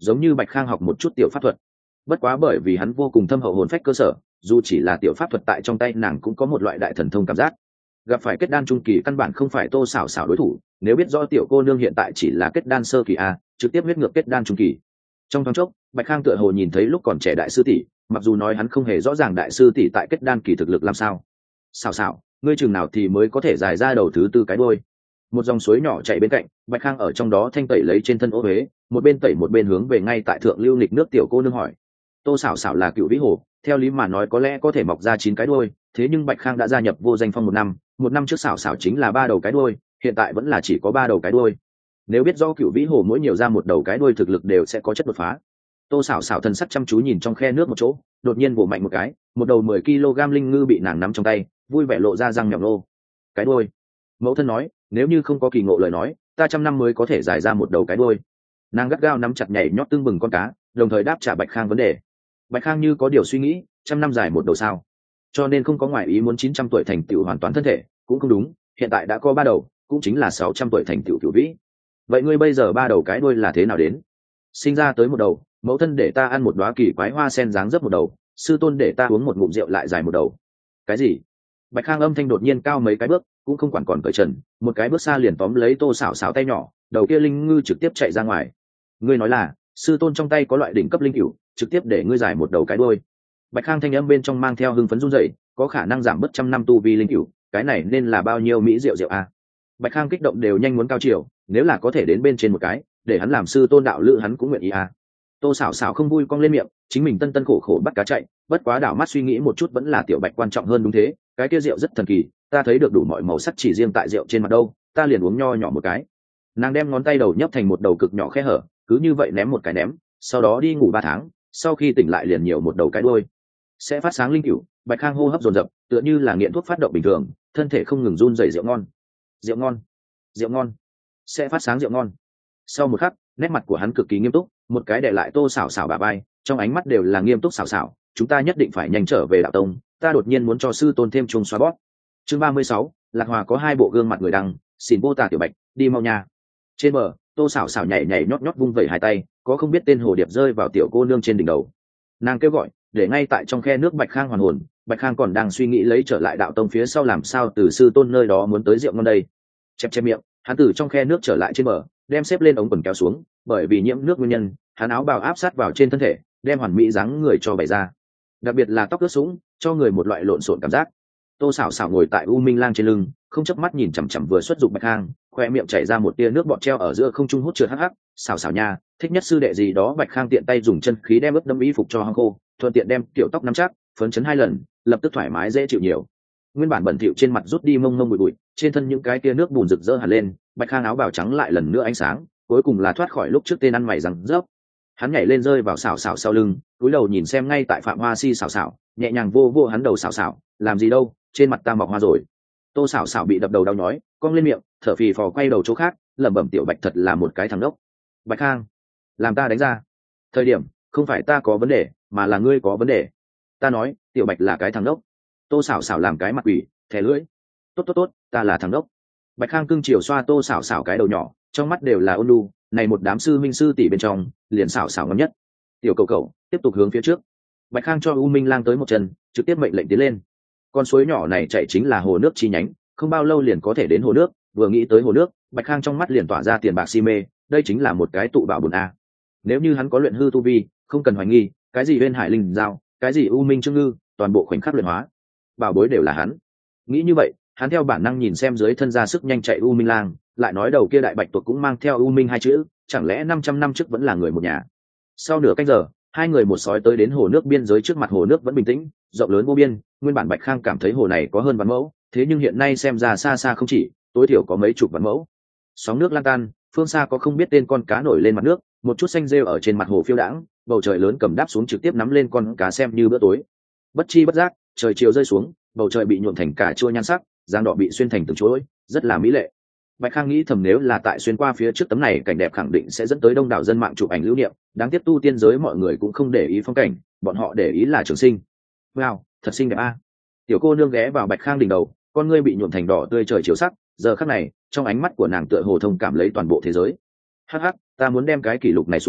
giống như Bạch Khang học một chút tiểu pháp thuật. Bất quá bởi vì hắn vô cùng thâm hậu hồn phách cơ sở, dù chỉ là tiểu pháp thuật tại trong tay nàng cũng có một loại đại thần thông cảm giác. Gặp phải kết đan trung kỳ căn bản không phải Tô Sảo Sảo đối thủ, nếu biết rõ tiểu cô nương hiện tại chỉ là kết đan sơ kỳ a, trực tiếp huyết ngược kết đan trung kỳ. Trong thoáng chốc, Bạch Khang tựa hồ nhìn thấy lúc còn trẻ đại sư tỷ, mặc dù nói hắn không hề rõ ràng đại sư tỷ tại kết đan kỳ thực lực làm sao. Sảo Sảo, ngươi chừng nào thì mới có thể dài ra đầu thứ tư cái đuôi? Một dòng suối nhỏ chảy bên cạnh, Bạch Khang ở trong đó thanh tẩy lấy trên thân ô huế, một bên tẩy một bên hướng về ngay tại thượng lưu nghịch nước tiểu cô nương hỏi. Tô Sảo Sảo là cựu vĩ hồ, theo lý mà nói có lẽ có thể mọc ra 9 cái đuôi, thế nhưng Bạch Khang đã gia nhập vô danh phong một năm trước Sảo Sảo chính là 3 đầu cái đuôi, hiện tại vẫn là chỉ có 3 đầu cái đuôi. Nếu biết do cựu vĩ hồ mỗi nhiều ra một đầu cái đuôi thực lực đều sẽ có chất đột phá. Tô Sảo Sảo thân sắc chăm chú nhìn trong khe nước một chỗ, đột nhiên vồ mạnh một cái, một đầu 10 kg linh ngư bị nàng nắm trong tay, vui vẻ lộ ra răng nhọn nô. Cái đuôi. Mẫu thân nói, nếu như không có kỳ ngộ lời nói, ta 100 năm mới có thể giải ra một đầu cái đuôi. Nàng gắt gao nắm chặt nhảy nhót tương bừng con cá, đồng thời đáp trả Bạch Khang vấn đề. Bạch Khang như có điều suy nghĩ, 100 năm dài một đầu sao? Cho nên không có ngoại ý muốn 900 tuổi thành tựu hoàn toàn thân thể, cũng không đúng, hiện tại đã có 3 đầu, cũng chính là 600 tuổi thành tựu cửu vĩ. Vậy ngươi bây giờ 3 đầu cái đuôi là thế nào đến? Sinh ra tới một đầu, mẫu thân để ta ăn một đóa kỳ quái hoa sen dáng dấp một đầu, sư tôn để ta uống một ngụm rượu lại dài một đầu. Cái gì? Bạch Khang âm thanh đột nhiên cao mấy cái bước, cũng không quản còn cởi trần, một cái bước xa liền tóm lấy Tô Sảo Sảo tay nhỏ, đầu kia linh ngư trực tiếp chạy ra ngoài. Ngươi nói là, sư tôn trong tay có loại đỉnh cấp linh cửu, trực tiếp để ngươi giải một đầu cái đuôi. Bạch Khang thanh âm bên trong mang theo hưng phấn run rẩy, có khả năng giảm bớt 100 năm tu vi linh cửu, cái này nên là bao nhiêu mỹ rượu a. Bạch Khang kích động đều nhanh muốn cao chiều, nếu là có thể đến bên trên một cái, để hắn làm sư tôn đạo lữ hắn cũng nguyện ý a. Tô Sảo Sảo không vui cong lên miệng, chính mình tân tân khổ khổ bắt cá chạy, bất quá đảo mắt suy nghĩ một chút vẫn là tiểu Bạch quan trọng hơn đúng thế, cái kia rượu rất thần kỳ, ta thấy được đủ mọi màu sắc chỉ riêng tại rượu trên mặt đâu, ta liền uống nho nhỏ một cái. Nàng đem ngón tay đầu nhấp thành một đầu cực nhỏ khe hở, cứ như vậy ném một cái ném, sau đó đi ngủ 3 tháng, sau khi tỉnh lại liền nhiều một đầu cái đuôi. Sẽ phát sáng linh cửu. Bạch Khang hô hấp dồn dập, tựa như là nghiện thuốc phát động bình thường, thân thể không ngừng run rẩy. Rượu ngon, rượu ngon, rượu ngon, sẽ phát sáng rượu ngon. Sau một khắc, nét mặt của hắn cực kỳ nghiêm túc, một cái để lại Tô Sảo Sảo bả vai, trong ánh mắt đều là nghiêm túc. Sảo Sảo, chúng ta nhất định phải nhanh trở về đạo tông, ta đột nhiên muốn cho sư tôn thêm chung xoa bóp. Chương 36, Lạc Hòa có 2 bộ gương mặt người đăng, xin vô tà tiểu Bạch, đi mau nha. Trên bờ, Tô Sảo Sảo nhảy nhảy nhót nhót vung vẩy 2 tay, có không biết tên hồ điệp rơi vào tiểu cô nương trên đỉnh đầu. Nàng kêu gọi, để ngay tại trong khe nước Bạch Khang hoàn hồn. Bạch Khang còn đang suy nghĩ lấy trở lại đạo tông phía sau làm sao từ sư tôn nơi đó muốn tới rượu ngon đây. Chép chép miệng, hắn từ trong khe nước trở lại trên bờ, đem xếp lên ống quần kéo xuống, bởi vì nhiễm nước nguyên nhân, hắn áo bào áp sát vào trên thân thể, đem hoàn mỹ dáng người cho bày ra. Đặc biệt là tóc ướt sũng, cho người một loại lộn xộn cảm giác. Tô Sảo Sảo ngồi tại U Minh Lang trên lưng, không chớp mắt nhìn chằm chằm vừa xuất dục Bạch Khang, khoe miệng chảy ra một tia nước bọt treo ở giữa không trung hút trượt hắc hắc. Sảo Sảo nha, thích nhất sư đệ gì đó. Bạch Khang tiện tay dùng chân khí đem ướt đẫm y phục cho hăng khô, thuận tiện đem kiểu tóc nắm chắc, phấn chấn 2 lần, lập tức thoải mái dễ chịu nhiều. Nguyên bản bẩn thỉu trên mặt rút đi mông mông bụi bụi, trên thân những cái tia nước bùn rực rỡ hẳn lên. Bạch Khang áo bào trắng lại lần nữa ánh sáng, cuối cùng là thoát khỏi lúc trước tên ăn mày rằng rớp. Hắn nhảy lên rơi vào Sảo Sảo sau lưng, cúi đầu nhìn xem ngay tại Phạm Hoa Si Sảo Sảo, nhẹ nhàng vô vô hắn đầu. Sảo Sảo, làm gì đâu, trên mặt ta mọc hoa rồi. Tô Sảo Sảo bị đập đầu đau nhói, cong lên miệng, thở phì phò quay đầu chỗ khác, lẩm bẩm tiểu Bạch thật là một cái thằng đốc. Bạch Khang, làm ta đánh ra. Thời điểm, không phải ta có vấn đề, mà là ngươi có vấn đề. Ta nói, tiểu Bạch là cái thằng đốc. Tô Sảo Sảo làm cái mặt quỷ, thè lưỡi. Tốt, ta là thằng đốc. Bạch Khang cưng chiều xoa Tô Sảo Sảo cái đầu nhỏ, trong mắt đều là ôn nhu, này một đám sư minh sư tỷ bên trong, liền Sảo Sảo ngon nhất. Tiểu cầu cầu, tiếp tục hướng phía trước. Bạch Khang cho U Minh Lang tới một chân, trực tiếp mệnh lệnh tiến lên. Con suối nhỏ này chạy chính là hồ nước chi nhánh, không bao lâu liền có thể đến hồ nước. Vừa nghĩ tới hồ nước, Bạch Khang trong mắt liền tỏa ra tiền bạc si mê, đây chính là một cái tụ bảo bùn a. Nếu như hắn có luyện hư tu vi, không cần hoài nghi, cái gì Uyên Hải Linh Giao, cái gì U Minh Trương Ngư, toàn bộ khoảnh khắc luyện hóa, bảo bối đều là hắn. Nghĩ như vậy, hắn theo bản năng nhìn xem dưới thân ra sức nhanh chạy U Minh Lang, lại nói đầu kia đại bạch tuộc cũng mang theo U Minh 2 chữ, chẳng lẽ 500 năm trước vẫn là người một nhà. Sau nửa canh giờ, 2 người một sói tới đến hồ nước biên giới. Trước mặt hồ nước vẫn bình tĩnh, rộng lớn vô biên. Nguyên bản Bạch Khang cảm thấy hồ này có hơn vạn mẫu, thế nhưng hiện nay xem ra xa xa không chỉ, tối thiểu có mấy chục vạn mẫu. Sóng nước lan tan, phương xa có không biết tên con cá nổi lên mặt nước, một chút xanh rêu ở trên mặt hồ phiêu đãng, bầu trời lớn cầm đáp xuống trực tiếp nắm lên con cá xem như bữa tối. Bất chi bất giác, trời chiều rơi xuống, bầu trời bị nhuộm thành cà chua nhan sắc, giang đỏ bị xuyên thành từng chuỗi, rất là mỹ lệ. Bạch Khang nghĩ thầm nếu là tại xuyên qua phía trước tấm này cảnh đẹp khẳng định sẽ dẫn tới đông đảo dân mạng chụp ảnh lưu niệm, đáng tiếc tu tiên giới mọi người cũng không để ý phong cảnh, bọn họ để ý là trường sinh. Wow, thật xinh đẹp a. Tiểu cô nương ghé vào Bạch Khang đỉnh đầu, con ngươi bị nhuộm thành đỏ tươi trời chiều sắc, giờ khắc này, trong ánh mắt của nàng tựa hồ thông cảm lấy toàn bộ thế giới. Hắc hắc, ta muốn đem cái kỷ lục này xuống,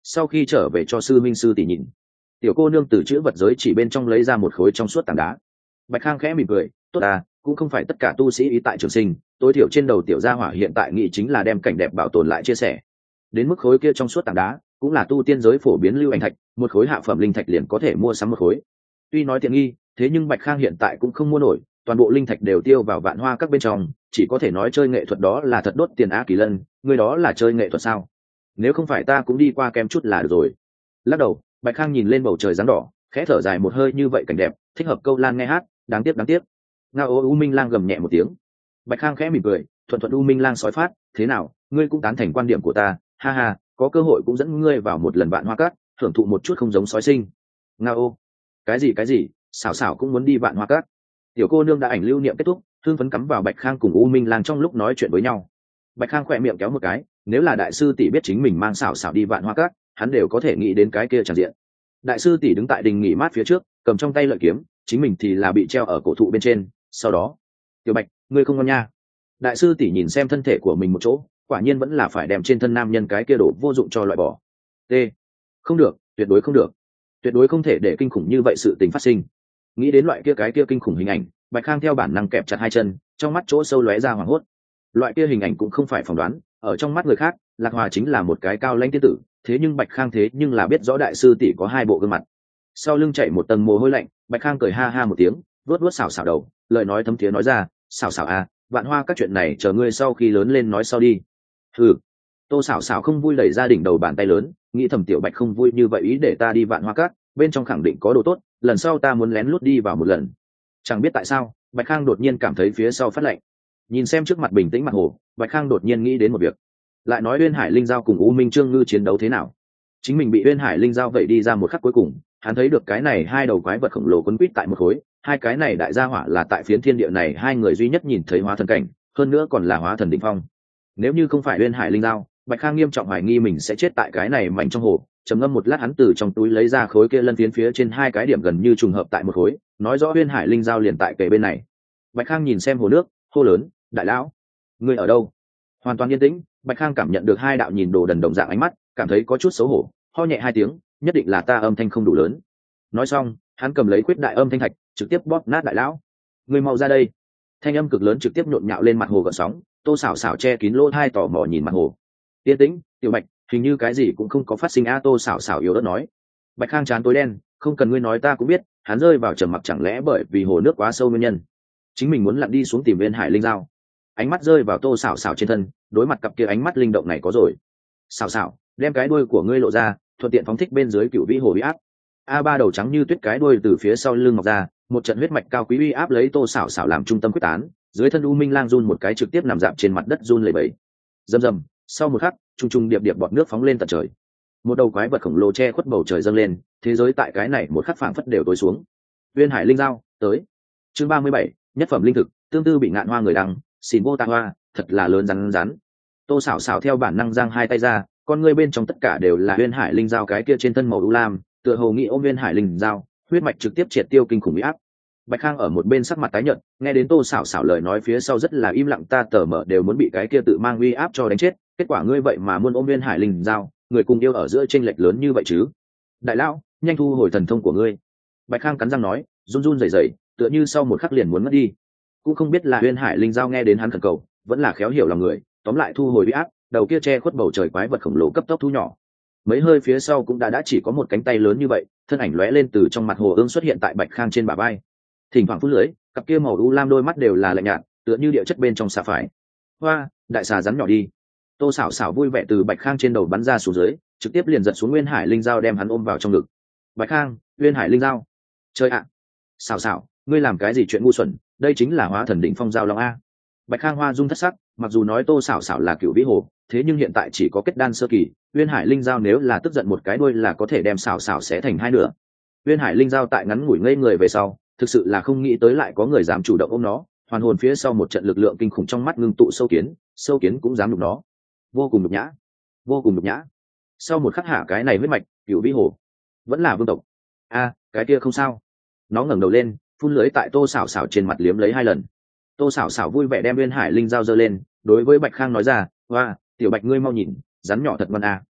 sau khi trở về cho sư minh sư tỷ nhìn. Tiểu cô nương từ chữ vật giới chỉ bên trong lấy ra một khối trong suốt tảng đá. Bạch Khang khẽ mỉm cười, tốt à, cũng không phải tất cả tu sĩ ý tại trường sinh, tối thiểu trên đầu tiểu gia hỏa hiện tại nghĩ chính là đem cảnh đẹp bảo tồn lại chia sẻ. Đến mức khối kia trong suốt tảng đá cũng là tu tiên giới phổ biến lưu ảnh thạch, một khối hạ phẩm linh thạch liền có thể mua sắm một khối. Tuy nói tiện nghi, thế nhưng Bạch Khang hiện tại cũng không mua nổi, toàn bộ linh thạch đều tiêu vào Vạn Hoa các bên trong, chỉ có thể nói chơi nghệ thuật đó là thật đốt tiền á. Kỳ Lân, ngươi đó là chơi nghệ thuật sao? Nếu không phải ta cũng đi qua kem chút là được rồi. Lắc đầu, Bạch Khang nhìn lên bầu trời dáng đỏ, khẽ thở dài một hơi, như vậy cảnh đẹp, thích hợp câu lan nghe hát, đáng tiếc. Ngao U Minh Lang gầm nhẹ một tiếng. Bạch Khang khẽ mỉm cười, thuận U Minh Lang sói phát, thế nào, ngươi cũng tán thành quan điểm của ta, ha ha, có cơ hội cũng dẫn ngươi vào một lần Vạn Hoa các, thưởng thụ một chút không giống sói sinh. Ngao ô, cái gì, xảo xảo cũng muốn đi Vạn Hoa các. Tiểu cô nương đã ảnh lưu niệm kết thúc, hương phấn cắm vào Bạch Khang cùng U Minh Lang trong lúc nói chuyện với nhau. Bạch Khang khỏe miệng kéo một cái, nếu là đại sư tỷ biết chính mình mang xảo xảo đi Vạn Hoa các, hắn đều có thể nghĩ đến cái kia tràn diện. Đại sư tỷ đứng tại đình nghỉ mát phía trước, cầm trong tay lợi kiếm, chính mình thì là bị treo ở cổ thụ bên trên. Sau đó, Tiểu Bạch, ngươi không ngon nha. Đại sư tỷ nhìn xem thân thể của mình một chỗ, quả nhiên vẫn là phải đem trên thân nam nhân cái kia đổ vô dụng cho loại bỏ. T, không được, tuyệt đối không được, tuyệt đối không thể để kinh khủng như vậy sự tình phát sinh. Nghĩ đến loại kia cái kia kinh khủng hình ảnh, Bạch Khang theo bản năng kẹp chặt hai chân, trong mắt chỗ sâu lóe ra hoảng hốt. Loại kia hình ảnh cũng không phải phỏng đoán, ở trong mắt người khác, Lạc Hòa chính là một cái cao lãnh tiên tử, thế nhưng Bạch Khang thế nhưng là biết rõ đại sư tỷ có hai bộ gương mặt. Sau lưng chạy một tầng mồ hôi lạnh, Bạch Khang cười ha ha một tiếng, vuốt xảo xảo đầu, lời nói thấm thiế nói ra, xảo xảo à, Vạn Hoa các chuyện này chờ ngươi sau khi lớn lên nói sau đi. Hừ. Tô xảo xảo không vui đẩy ra đỉnh đầu bàn tay lớn, nghĩ thầm Tiểu Bạch không vui như vậy ý để ta đi Vạn Hoa các, bên trong khẳng định có đồ tốt, lần sau ta muốn lén lút đi vào một lần. Chẳng biết tại sao, Bạch Khang đột nhiên cảm thấy phía sau phát lạnh. Nhìn xem trước mặt bình tĩnh mặt hồ, Bạch Khang đột nhiên nghĩ đến một việc. Lại nói Uyên Hải Linh Giao cùng U Minh Trương Ngư chiến đấu thế nào? Chính mình bị Uyên Hải Linh Giao vậy đi ra một khắc cuối cùng, hắn thấy được cái này hai đầu quái vật khổng lồ quấn quýt tại một khối, hai cái này đại gia hỏa là tại phiến thiên địa này hai người duy nhất nhìn thấy hóa thần cảnh, hơn nữa còn là hóa thần đỉnh phong. Nếu như không phải Uyên Hải Linh Giao, Bạch Khang nghiêm trọng hoài nghi mình sẽ chết tại cái này mảnh trong hồ. Trầm ngâm một lát, hắn từ trong túi lấy ra khối kia lân phiến phía trên hai cái điểm gần như trùng hợp tại một khối, nói rõ Uyên Hải Linh Giao liền tại kề bên này. Bạch Khang nhìn xem hồ nước, hô lớn, đại lão, ngươi ở đâu? Hoàn toàn yên tĩnh, Bạch Khang cảm nhận được hai đạo nhìn đồ đần đồng dạng ánh mắt, cảm thấy có chút xấu hổ, ho nhẹ hai tiếng, nhất định là ta âm thanh không đủ lớn. Nói xong, hắn cầm lấy khuyết đại âm thanh thạch, trực tiếp bóp nát đại lão. Ngươi mau ra đây. Thanh âm cực lớn trực tiếp nhộn nhạo lên mặt hồ gợn sóng. Tô xảo xảo che kín lỗ tai tò mò nhìn mặt hồ. Yên tĩnh, Tiểu Bạch, hình như cái gì cũng không có phát sinh a. Tô xảo xảo yếu ớt nói. Bạch Khang trán tối đen, không cần ngươi nói ta cũng biết, hắn rơi vào trầm mặc chẳng lẽ bởi vì hồ nước quá sâu nguyên nhân. Chính mình muốn lặn đi xuống tìm Uyên Hải Linh Giao. Ánh mắt rơi vào Tô xảo xảo trên thân, đối mặt cặp kia ánh mắt linh động này có rồi. Xảo xảo, đem cái đuôi của ngươi lộ ra, thuận tiện phóng thích bên dưới cựu vĩ hồ uy áp. A ba đầu trắng như tuyết cái đuôi từ phía sau lưng mọc ra, một trận huyết mạch cao quý uy áp lấy Tô xảo xảo làm trung tâm quyết tán, dưới thân U Minh Lang run một cái trực tiếp nằm dạp trên mặt đất run lẩy bẩy. Rầm rầm, sau một khắc, trung trung điệp điệp bọt nước phóng lên tận trời. Một đầu quái vật khổng lồ che khuất bầu trời dâng lên, thế giới tại cái này một khắc phảng phất đều tối xuống. Uyên Hải Linh Giao, tới. Chương 37, nhất phẩm linh thực, tương tư bị ngạn hoa người đăng, xin vô tạ hoa, thật là lớn rắn. Tô xảo xảo theo bản năng giang hai tay ra, con ngươi bên trong tất cả đều là Uyên Hải Linh Giao cái kia trên thân màu u lam, tựa hồ nghĩ ôm Uyên Hải Linh Giao, huyết mạch trực tiếp triệt tiêu kinh khủng uy áp. Bạch Khang ở một bên sắc mặt tái nhợt, nghe đến Tô xảo xảo lời nói phía sau rất là im lặng, ta tờ mở đều muốn bị cái kia tự mang uy áp cho đánh chết, kết quả ngươi vậy mà muốn ôm Uyên Hải Linh Giao, người cùng yêu ở giữa chênh lệch lớn như vậy chứ? Đại lão, nhanh thu hồi thần thông của ngươi. Bạch Khang cắn răng nói, run run rẩy rẩy, tựa như sau một khắc liền muốn mất đi. Cũng không biết là Uyên Hải Linh Giao nghe đến hắn khẩn cầu, vẫn là khéo hiểu lòng người, tóm lại thu hồi uy áp, đầu kia che khuất bầu trời quái vật khổng lồ cấp tốc thu nhỏ. Mấy hơi phía sau cũng đã chỉ có một cánh tay lớn như vậy, thân ảnh lóe lên từ trong mặt hồ ương xuất hiện tại Bạch Khang trên bả vai. Thỉnh thoảng phút lưỡi, cặp kia màu u lam đôi mắt đều là lạnh nhạt, tựa như địa chất bên trong xà phải. Hoa, đại xà rắn nhỏ đi. Tô xảo xảo vui vẻ từ Bạch Khang trên đầu bắn ra xuống dưới, trực tiếp liền giật xuống Uyên Hải Linh Giao đem hắn ôm vào trong ngực. Bạch Khang, Uyên Hải Linh Giao. Chơi ạ. Xảo xảo, ngươi làm cái gì chuyện ngu xuẩn, đây chính là hóa thần đỉnh phong giao long a. Bạch Khang hoa dung thất sắc, mặc dù nói Tô xảo xảo là cựu vĩ hồ, thế nhưng hiện tại chỉ có kết đan sơ kỳ, Uyên Hải Linh Giao nếu là tức giận một cái đuôi là có thể đem xảo xảo xé thành hai nửa. Uyên Hải Linh Giao tại ngắn ngủi ngây người về sau, thực sự là không nghĩ tới lại có người dám chủ động ôm nó, hoàn hồn phía sau một trận lực lượng kinh khủng trong mắt ngưng tụ sâu kiến cũng dám đụng nó. Vô cùng nhục nhã. Sau một khắc hạ cái này huyết mạch, cựu vĩ hồ, vẫn là vương tộc. A, cái kia không sao. Nó ngẩng đầu lên, phun lưới tại Tô xảo xảo trên mặt liếm lấy hai lần. Tô xảo xảo vui vẻ đem Uyên Hải Linh Giao giơ lên, đối với Bạch Khang nói ra, hoa, Tiểu Bạch ngươi mau nhìn, rắn nhỏ thật ngoan a.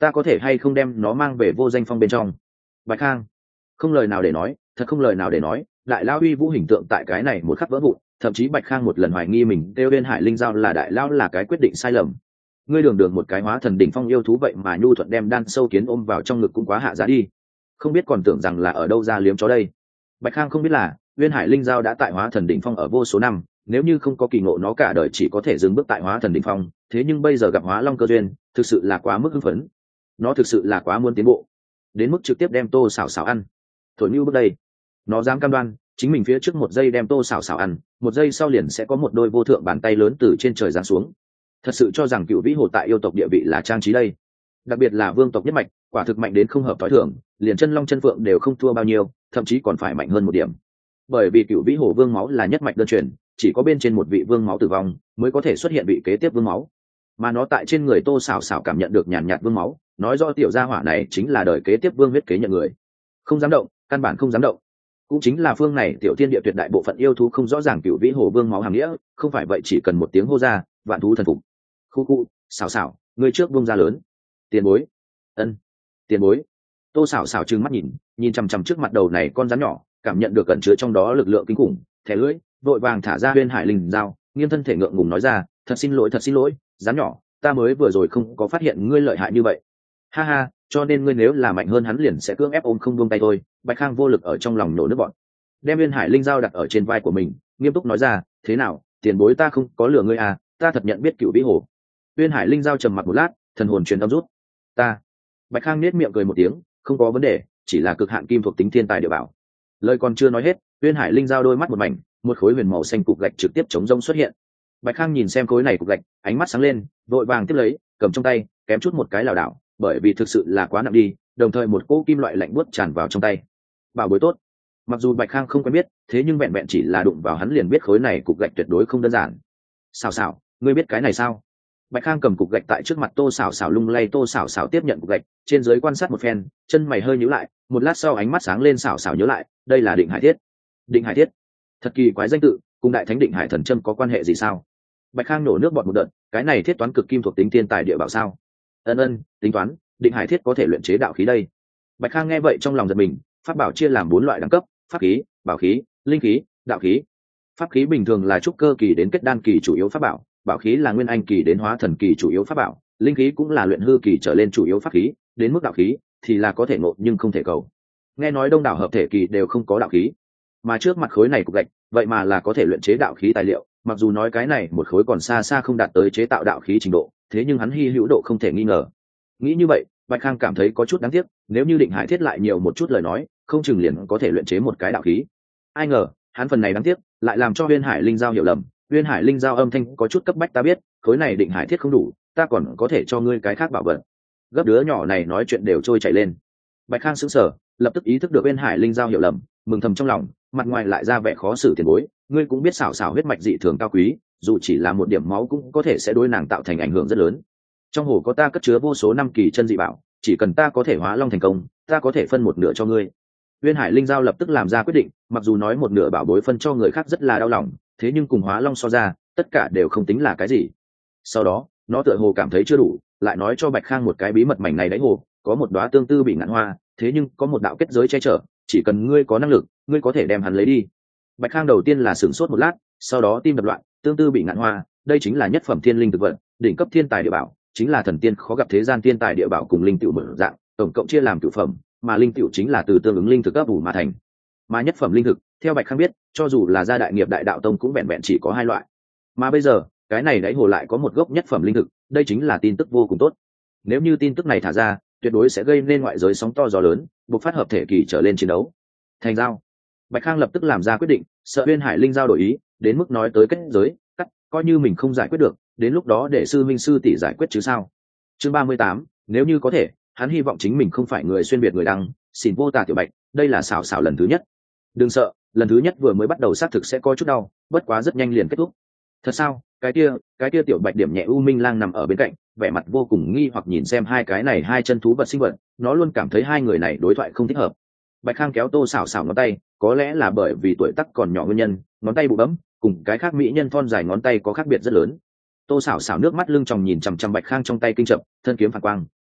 ta có thể hay không đem nó mang về vô danh phong bên trong? Bạch Khang không lời nào để nói, thật không lời nào để nói. Đại lao uy vũ hình tượng tại cái này một khắc vỡ vụn, thậm chí Bạch Khang một lần hoài nghi mình kêu Uyên Hải Linh Giao là đại lao là cái quyết định sai lầm. Ngươi đường đường một cái hóa thần đỉnh phong yêu thú vậy mà nhu thuận đem đan sâu kiến ôm vào trong ngực cũng quá hạ giá đi, không biết còn tưởng rằng là ở đâu ra liếm chó đây. Bạch Khang không biết là Uyên Hải Linh Giao đã tại hóa thần đỉnh phong ở vô số năm, nếu như không có kỳ ngộ nó cả đời chỉ có thể dừng bước tại hóa thần đỉnh phong, thế nhưng bây giờ gặp hóa long cơ duyên, thực sự là quá mức hưng phấn. Nó thực sự là quá muốn tiến bộ, đến mức trực tiếp đem Tô Sảo Sảo ăn. Thổi như bước đây, nó dám cam đoan chính mình phía trước một giây đem Tô Sảo Sảo ăn, một giây sau liền sẽ có một đôi vô thượng bàn tay lớn từ trên trời giáng xuống. Thật sự cho rằng Cựu Vĩ Hồ tại yêu tộc địa vị là trang trí đây, đặc biệt là vương tộc nhất mạch, quả thực mạnh đến không hợp thói thường, liền chân long chân phượng đều không thua bao nhiêu, thậm chí còn phải mạnh hơn một điểm. Bởi vì Cựu Vĩ Hồ vương máu là nhất mạch đơn truyền, chỉ có bên trên một vị vương máu tử vong mới có thể xuất hiện vị kế tiếp vương máu, mà nó tại trên người Tô Sảo Sảo cảm nhận được nhàn nhạt vương máu, nói rõ tiểu gia hỏa này chính là đời kế tiếp vương huyết kế nhận người. Không dám động, căn bản không dám động. Cũng chính là phương này tiểu thiên địa tuyệt đại bộ phận yêu thú không rõ ràng Cựu Vĩ Hồ vương máu hàm nghĩa, không phải vậy chỉ cần một tiếng hô ra, vạn thú thần phục. Khu khu, Sảo Sảo, người trước vương gia lớn. Tiền bối. Ân. Tiền bối. Tô Sảo Sảo trừng mắt nhìn chằm chằm trước mặt đầu này con rắn nhỏ, cảm nhận được cẩn chứa trong đó lực lượng kinh khủng, thẻ lưỡi vội vàng thả ra Uyên Hải Linh Giao, nghiêng thân thể ngượng ngùng nói ra, thật xin lỗi, rắn nhỏ, ta mới vừa rồi không có phát hiện ngươi lợi hại như vậy. Ha ha, cho nên ngươi nếu là mạnh hơn hắn liền sẽ cưỡng ép ôm không buông tay thôi. Bạch Khang vô lực ở trong lòng nổ nước bọt, đem Uyên Hải Linh Giao đặt ở trên vai của mình, nghiêm túc nói ra, thế nào, tiền bối ta không có lừa ngươi à, ta thật nhận biết Cựu Vĩ Hồ. Uyên Hải Linh Giao trầm mặc một lát, thần hồn truyền âm rút. Ta. Bạch Khang nết miệng cười một tiếng, không có vấn đề, chỉ là cực hạn kim thuộc tính thiên tài địa bảo. Lời còn chưa nói hết, Uyên Hải Linh Giao đôi mắt một mảnh, một khối huyền màu xanh cục gạch trực tiếp chống rông xuất hiện. Bạch Khang nhìn xem khối này cục gạch, ánh mắt sáng lên, vội vàng tiếp lấy, cầm trong tay, kém chút một cái lảo đảo, bởi vì thực sự là quá nặng đi, đồng thời một cỗ kim loại lạnh buốt tràn vào trong tay. Bảo bối tốt. Mặc dù Bạch Khang không quen biết, thế nhưng vẹn vẹn chỉ là đụng vào hắn liền biết khối này cục gạch tuyệt đối không đơn giản. Xảo Xảo, ngươi biết cái này sao? Bạch Khang cầm cục gạch tại trước mặt Tô Sảo Sảo lung lay, Tô Sảo Sảo tiếp nhận cục gạch, trên dưới quan sát một phen, chân mày hơi nhíu lại, một lát sau ánh mắt sáng lên, Sảo Sảo nhớ lại, đây là Định Hải Thiết. Định Hải Thiết? Thật kỳ quái danh tự, cùng Đại Thánh Định Hải Thần Châm có quan hệ gì sao? Bạch Khang nổ nước bọt một đợt, cái này thiết toán cực kim thuộc tính thiên tài địa bảo sao? Ân, tính toán, Định Hải Thiết có thể luyện chế đạo khí đây. Bạch Khang nghe vậy trong lòng giật mình, pháp bảo chia làm 4 loại đẳng cấp: pháp khí, bảo khí, linh khí, đạo khí. Pháp khí bình thường là trúc cơ kỳ đến kết đan kỳ chủ yếu pháp bảo, bảo khí là nguyên anh kỳ đến hóa thần kỳ chủ yếu pháp bảo, linh khí cũng là luyện hư kỳ trở lên chủ yếu pháp khí, đến mức đạo khí thì là có thể ngộ nhưng không thể cầu. Nghe nói đông đảo hợp thể kỳ đều không có đạo khí, mà trước mặt khối này cục gạch vậy mà là có thể luyện chế đạo khí tài liệu, mặc dù nói cái này một khối còn xa xa không đạt tới chế tạo đạo khí trình độ, thế nhưng hắn hy hữu độ không thể nghi ngờ. Nghĩ như vậy, Bạch Khang cảm thấy có chút đáng tiếc, nếu như Định Hải Thiết lại nhiều một chút lời nói, không chừng liền có thể luyện chế một cái đạo khí. Ai ngờ, hắn phần này đáng tiếc, lại làm cho Uyên Hải Linh Giao hiểu lầm. Uyên Hải Linh Giao âm thanh có chút cấp bách, ta biết, khối này Định Hải Thiết không đủ, ta còn có thể cho ngươi cái khác bảo vật. Gấp đứa nhỏ này nói chuyện đều trôi chảy lên. Bạch Khang sững sờ, lập tức ý thức được Uyên Hải Linh Giao hiểu lầm, mừng thầm trong lòng, mặt ngoài lại ra vẻ khó xử tiền bối, ngươi cũng biết Sảo Sảo huyết mạch dị thường cao quý, dù chỉ là một điểm máu cũng có thể sẽ đối nàng tạo thành ảnh hưởng rất lớn. Trong hồ có ta cất chứa vô số năm kỳ chân dị bảo, chỉ cần ta có thể hóa long thành công, ta có thể phân một nửa cho ngươi. Uyên Hải Linh Giao lập tức làm ra quyết định, mặc dù nói một nửa bảo bối phân cho người khác rất là đau lòng, thế nhưng cùng hóa long so ra, tất cả đều không tính là cái gì. Sau đó, nó tựa hồ cảm thấy chưa đủ, lại nói cho Bạch Khang một cái bí mật mảnh này đáy hồ, có một đóa tương tư bị ngạn hoa, thế nhưng có một đạo kết giới che chở, chỉ cần ngươi có năng lực, ngươi có thể đem hắn lấy đi. Bạch Khang đầu tiên là sửng sốt một lát, sau đó tim đập loạn, tương tư bị ngạn hoa, đây chính là nhất phẩm thiên linh thực vật, đỉnh cấp thiên tài địa bảo, chính là thần tiên khó gặp thế gian thiên tài địa bảo cùng linh tiểu mở dạng, tổng cộng chia làm cửu phẩm, mà linh tiểu chính là từ tương ứng linh thực ấp ủ mà thành. Mà nhất phẩm linh thực, theo Bạch Khang biết, cho dù là gia đại nghiệp đại đạo tông cũng vẹn vẹn chỉ có 2 loại. Mà bây giờ, cái này đáy hồ lại có một gốc nhất phẩm linh thực, đây chính là tin tức vô cùng tốt. Nếu như tin tức này thả ra, tuyệt đối sẽ gây nên ngoại giới sóng to gió lớn, buộc phát hợp thể kỳ trở lên chiến đấu. Thành giao. Bạch Khang lập tức làm ra quyết định, sợ Uyên Hải Linh Giao đổi ý, đến mức nói tới kết giới, cắt, coi như mình không giải quyết được, đến lúc đó để sư minh sư tỷ giải quyết chứ sao. Chương 38, nếu như có thể, hắn hy vọng chính mình không phải người xuyên biệt người đăng, xỉn vô tà tiểu Bạch, đây là xảo xảo lần thứ nhất. Đừng sợ, lần thứ nhất vừa mới bắt đầu xác thực sẽ có chút đau, bất quá rất nhanh liền kết thúc. Thật sao? Cái kia tiểu Bạch điểm nhẹ U Minh Lang nằm ở bên cạnh, vẻ mặt vô cùng nghi hoặc nhìn xem hai cái này hai chân thú vật sinh vật, nó luôn cảm thấy hai người này đối thoại không thích hợp. Bạch Khang kéo Tô Sảo Sảo ngón tay, có lẽ là bởi vì tuổi tác còn nhỏ nguyên nhân, ngón tay bụ bấm, cùng cái khác mỹ nhân thon dài ngón tay có khác biệt rất lớn. Tô Sảo Sảo nước mắt lưng tròng nhìn chằm chằm Bạch Khang trong tay kinh chậm, thân kiếm phản quang,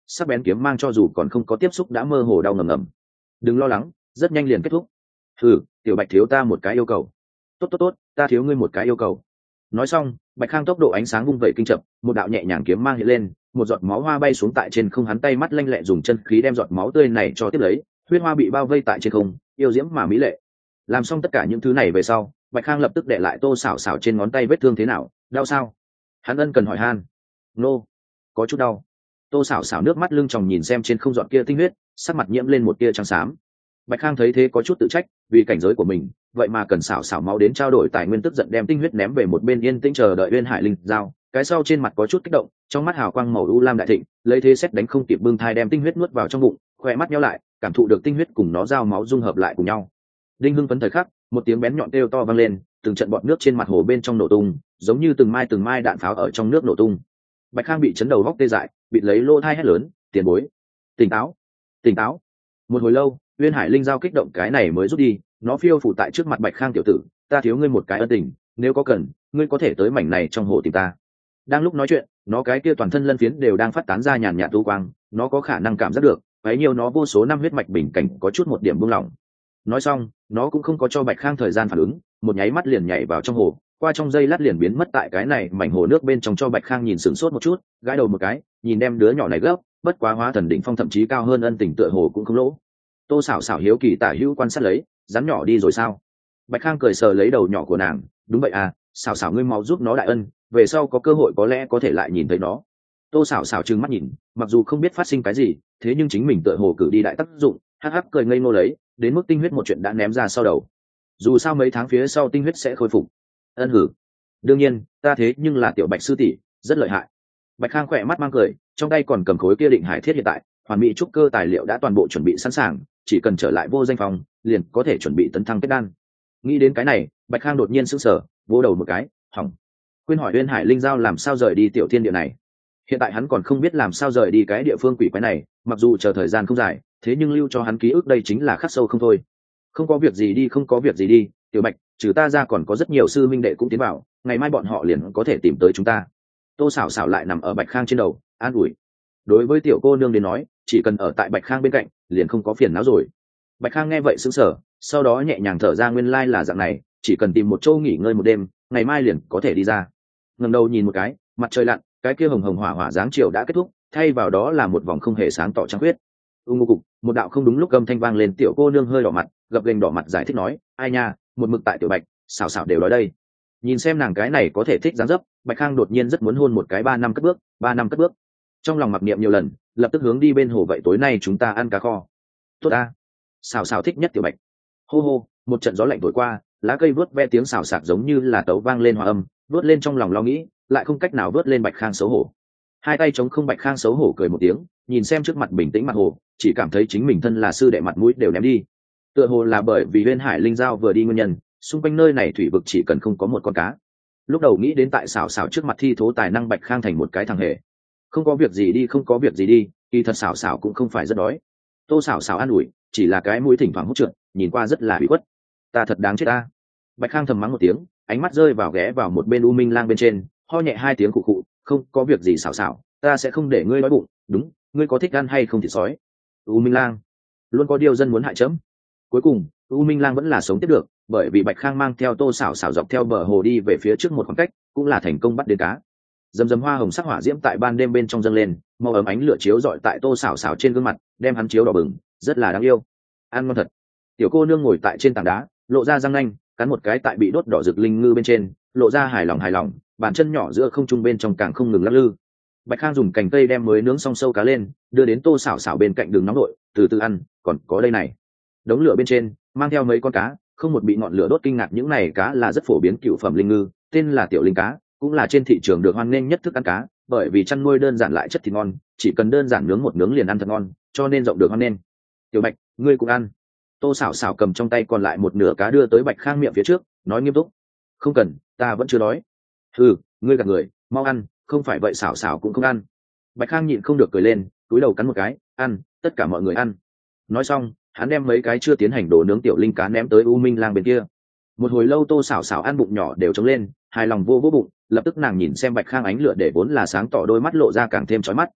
sắc bén kiếm mang cho dù còn không có tiếp xúc đã mơ hồ đau ngầm ngầm. Đừng lo lắng, rất nhanh liền kết thúc. Tiểu Bạch thiếu ta một cái yêu cầu. Tốt, ta thiếu ngươi một cái yêu cầu. Nói xong, Bạch Khang tốc độ ánh sáng vung vẩy kinh chậm, một đạo nhẹ nhàng kiếm mang hiện lên, một giọt máu hoa bay xuống tại trên không, hắn tay mắt lanh lẹ dùng chân khí đem giọt máu tươi này cho tiếp lấy, huyết hoa bị bao vây tại trên không, yêu diễm mà mỹ lệ. Làm xong tất cả những thứ này về sau, Bạch Khang lập tức để lại Tô Sảo Sảo trên ngón tay vết thương thế nào, đau sao? Hắn ân cần hỏi han. Nô, có chút đau. Tô Sảo Sảo nước mắt lưng tròng nhìn xem trên không giọt kia tinh huyết, sắc mặt nhiễm lên một tia trắng xám. Bạch Khang thấy thế có chút tự trách, vì cảnh giới của mình, vậy mà cần Sảo Sảo máu đến trao đổi tài nguyên, tức giận đem tinh huyết ném về một bên yên tĩnh chờ đợi Uyên Hải Linh Giao. Cái sau trên mặt có chút kích động, trong mắt hào quang màu u lam đại thịnh, lấy thế xét đánh không kịp bưng thai đem tinh huyết nuốt vào trong bụng, khỏe mắt nheo lại, cảm thụ được tinh huyết cùng nó giao máu dung hợp lại cùng nhau. Đinh hưng phấn thời khắc, một tiếng bén nhọn kêu to vang lên, từng trận bọt nước trên mặt hồ bên trong nổ tung, giống như từng mai đạn pháo ở trong nước nổ tung. Bạch Khang bị chấn đầu góc tê dại, bị lấy lô thai hét lớn, tiền bối, tỉnh táo. Một hồi lâu, Uyên Hải Linh Giao kích động cái này mới rút đi, nó phiêu phủ tại trước mặt Bạch Khang tiểu tử, ta thiếu ngươi một cái ân tình, nếu có cần, ngươi có thể tới mảnh này trong hồ tìm ta. Đang lúc nói chuyện, nó cái kia toàn thân lân phiến đều đang phát tán ra nhàn nhạt tu quang, nó có khả năng cảm giác được, bấy nhiêu nó vô số năm huyết mạch bình cảnh có chút một điểm buông lỏng. Nói xong, nó cũng không có cho Bạch Khang thời gian phản ứng, một nháy mắt liền nhảy vào trong hồ, qua trong giây lát liền biến mất tại cái này mảnh hồ nước bên trong. Cho Bạch Khang nhìn sửng sốt một chút, gãi đầu một cái, nhìn đem đứa nhỏ này gấp, bất quá hóa thần đỉnh phong thậm chí cao hơn ân tình tựa hồ cũng không lỗ. Tô Sảo Sảo hiếu kỳ tả hữu quan sát lấy, rắn nhỏ đi rồi sao? Bạch Khang cười sờ lấy đầu nhỏ của nàng, đúng vậy à, Sảo Sảo ngươi mau giúp nó đại ân, về sau có cơ hội có lẽ có thể lại nhìn thấy nó. Tô Sảo Sảo trừng mắt nhìn, mặc dù không biết phát sinh cái gì, thế nhưng chính mình tựa hồ cử đi đại tác dụng, hắc hắc cười ngây ngô lấy, đến mức tinh huyết một chuyện đã ném ra sau đầu. Dù sao mấy tháng phía sau tinh huyết sẽ khôi phục. Ân hử. Đương nhiên, ta thế nhưng là tiểu Bạch sư tỷ, rất lợi hại. Bạch Khang khỏe mắt mang cười, trong tay còn cầm khối kia định hải thiết hiện tại, hoàn mỹ trúc cơ tài liệu đã toàn bộ chuẩn bị sẵn sàng, chỉ cần trở lại vô danh phòng, liền có thể chuẩn bị tấn thăng kết đan. Nghĩ đến cái này, Bạch Khang đột nhiên sững sờ, vỗ đầu một cái, hỏng. Quên hỏi Uyên Hải Linh Giao làm sao rời đi tiểu thiên địa này. Hiện tại hắn còn không biết làm sao rời đi cái địa phương quỷ quái này, mặc dù chờ thời gian không dài, thế nhưng lưu cho hắn ký ức đây chính là khắc sâu không thôi. Không có việc gì đi, tiểu Bạch, trừ ta ra còn có rất nhiều sư minh đệ cũng tiến vào, ngày mai bọn họ liền có thể tìm tới chúng ta. Tô Sảo Sảo lại nằm ở Bạch Khang trên đầu, an ủi. Đối với tiểu cô nương đến nói, chỉ cần ở tại Bạch Khang bên cạnh, liền không có phiền não rồi. Bạch Khang nghe vậy sững sờ, sau đó nhẹ nhàng thở ra, nguyên lai là dạng này, chỉ cần tìm một chỗ nghỉ ngơi một đêm, ngày mai liền có thể đi ra. Ngẩng đầu nhìn một cái, mặt trời lặn, cái kia hồng hồng hỏa hỏa dáng chiều đã kết thúc, thay vào đó là một vòng không hề sáng tỏ trắng huyết. Ngô cục, một đạo không đúng lúc âm thanh vang lên, tiểu cô nương hơi đỏ mặt, gập ghềnh đỏ mặt giải thích nói, ai nha, một mực tại tiểu Bạch, Sảo Sảo đều nói đây. Nhìn xem nàng cái này có thể thích dáng dấp, Bạch Khang đột nhiên rất muốn hôn một cái 3 năm cất bước. Trong lòng mặc niệm nhiều lần, lập tức hướng đi bên hồ, vậy tối nay chúng ta ăn cá kho. Tốt a. Sảo Sảo thích nhất tiểu Bạch. Hô hô, một trận gió lạnh thổi qua, lá cây vớt ve tiếng xào xạc giống như là tấu vang lên hòa âm, vớt lên trong lòng lo nghĩ, lại không cách nào vớt lên. Bạch Khang xấu hổ, hai tay chống không. Bạch Khang xấu hổ cười một tiếng, nhìn xem trước mặt bình tĩnh mặt hồ, chỉ cảm thấy chính mình thân là sư đệ mặt mũi đều ném đi. Tựa hồ là bởi vì Uyên Hải Linh Giao vừa đi nguyên nhân, xung quanh nơi này thủy vực chỉ cần không có một con cá. Lúc đầu nghĩ đến tại Sảo Sảo trước mặt thi thố tài năng, Bạch Khang thành một cái thằng hề. Không có việc gì đi, kỳ thật Sảo Sảo cũng không phải rất đói. Tô Sảo Sảo an ủi, chỉ là cái mũi thỉnh thoảng hút trượt, nhìn qua rất là bị khuất. Ta thật đáng chết ta. Bạch Khang thầm mắng một tiếng, ánh mắt rơi vào ghé vào một bên U Minh Lang bên trên, ho nhẹ hai tiếng khụ khụ, không có việc gì Sảo Sảo, ta sẽ không để ngươi đói bụng, đúng, ngươi có thích ăn hay không thịt sói? U Minh Lang, luôn có điều dân muốn hại chấm. Cuối cùng, U Minh Lang vẫn là sống tiếp được, bởi vì Bạch Khang mang theo Tô Sảo Sảo dọc theo bờ hồ đi về phía trước một khoảng cách, cũng là thành công bắt đến cá. Dầm dầm hoa hồng sắc hỏa diễm tại ban đêm bên trong dâng lên, màu ấm ánh lửa chiếu rọi tại Tô Sảo Sảo trên gương mặt, đem hắn chiếu đỏ bừng, rất là đáng yêu. Ăn ngon thật. Tiểu cô nương ngồi tại trên tảng đá, lộ ra răng nanh, cắn một cái tại bị đốt đỏ rực linh ngư bên trên, lộ ra hài lòng, bàn chân nhỏ giữa không trung bên trong càng không ngừng lắc lư. Bạch Khang dùng cành cây đem mới nướng xong sâu cá lên, đưa đến Tô Sảo Sảo bên cạnh, đường nóng nội, từ từ ăn, còn có đây này. Đống lửa bên trên mang theo mấy con cá, không một bị ngọn lửa đốt. Kinh ngạc, những này cá là rất phổ biến cựu phẩm linh ngư, tên là tiểu linh cá, cũng là trên thị trường được hoan nghênh nhất thức ăn cá, bởi vì chăn nuôi đơn giản lại chất thịt ngon, chỉ cần đơn giản nướng một nướng liền ăn thật ngon, cho nên rộng được hoan nghênh. Tiểu Bạch, ngươi cũng ăn. Tô Sảo Sảo cầm trong tay còn lại một nửa cá đưa tới Bạch Khang miệng phía trước, nói nghiêm túc, không cần, ta vẫn chưa đói. Ngươi gạt người, mau ăn, không phải vậy Sảo Sảo cũng không ăn. Bạch Khang nhịn không được cười lên, cúi đầu cắn một cái, ăn, tất cả mọi người ăn. Nói xong, hắn đem mấy cái chưa tiến hành đồ nướng tiểu linh cá ném tới U Minh Lang bên kia. Một hồi lâu Tô Sảo Sảo ăn bụng nhỏ đều trống lên, hài lòng vô bụng, lập tức nàng nhìn xem Bạch Khang, ánh lửa để vốn là sáng tỏ đôi mắt lộ ra càng thêm chói mắt.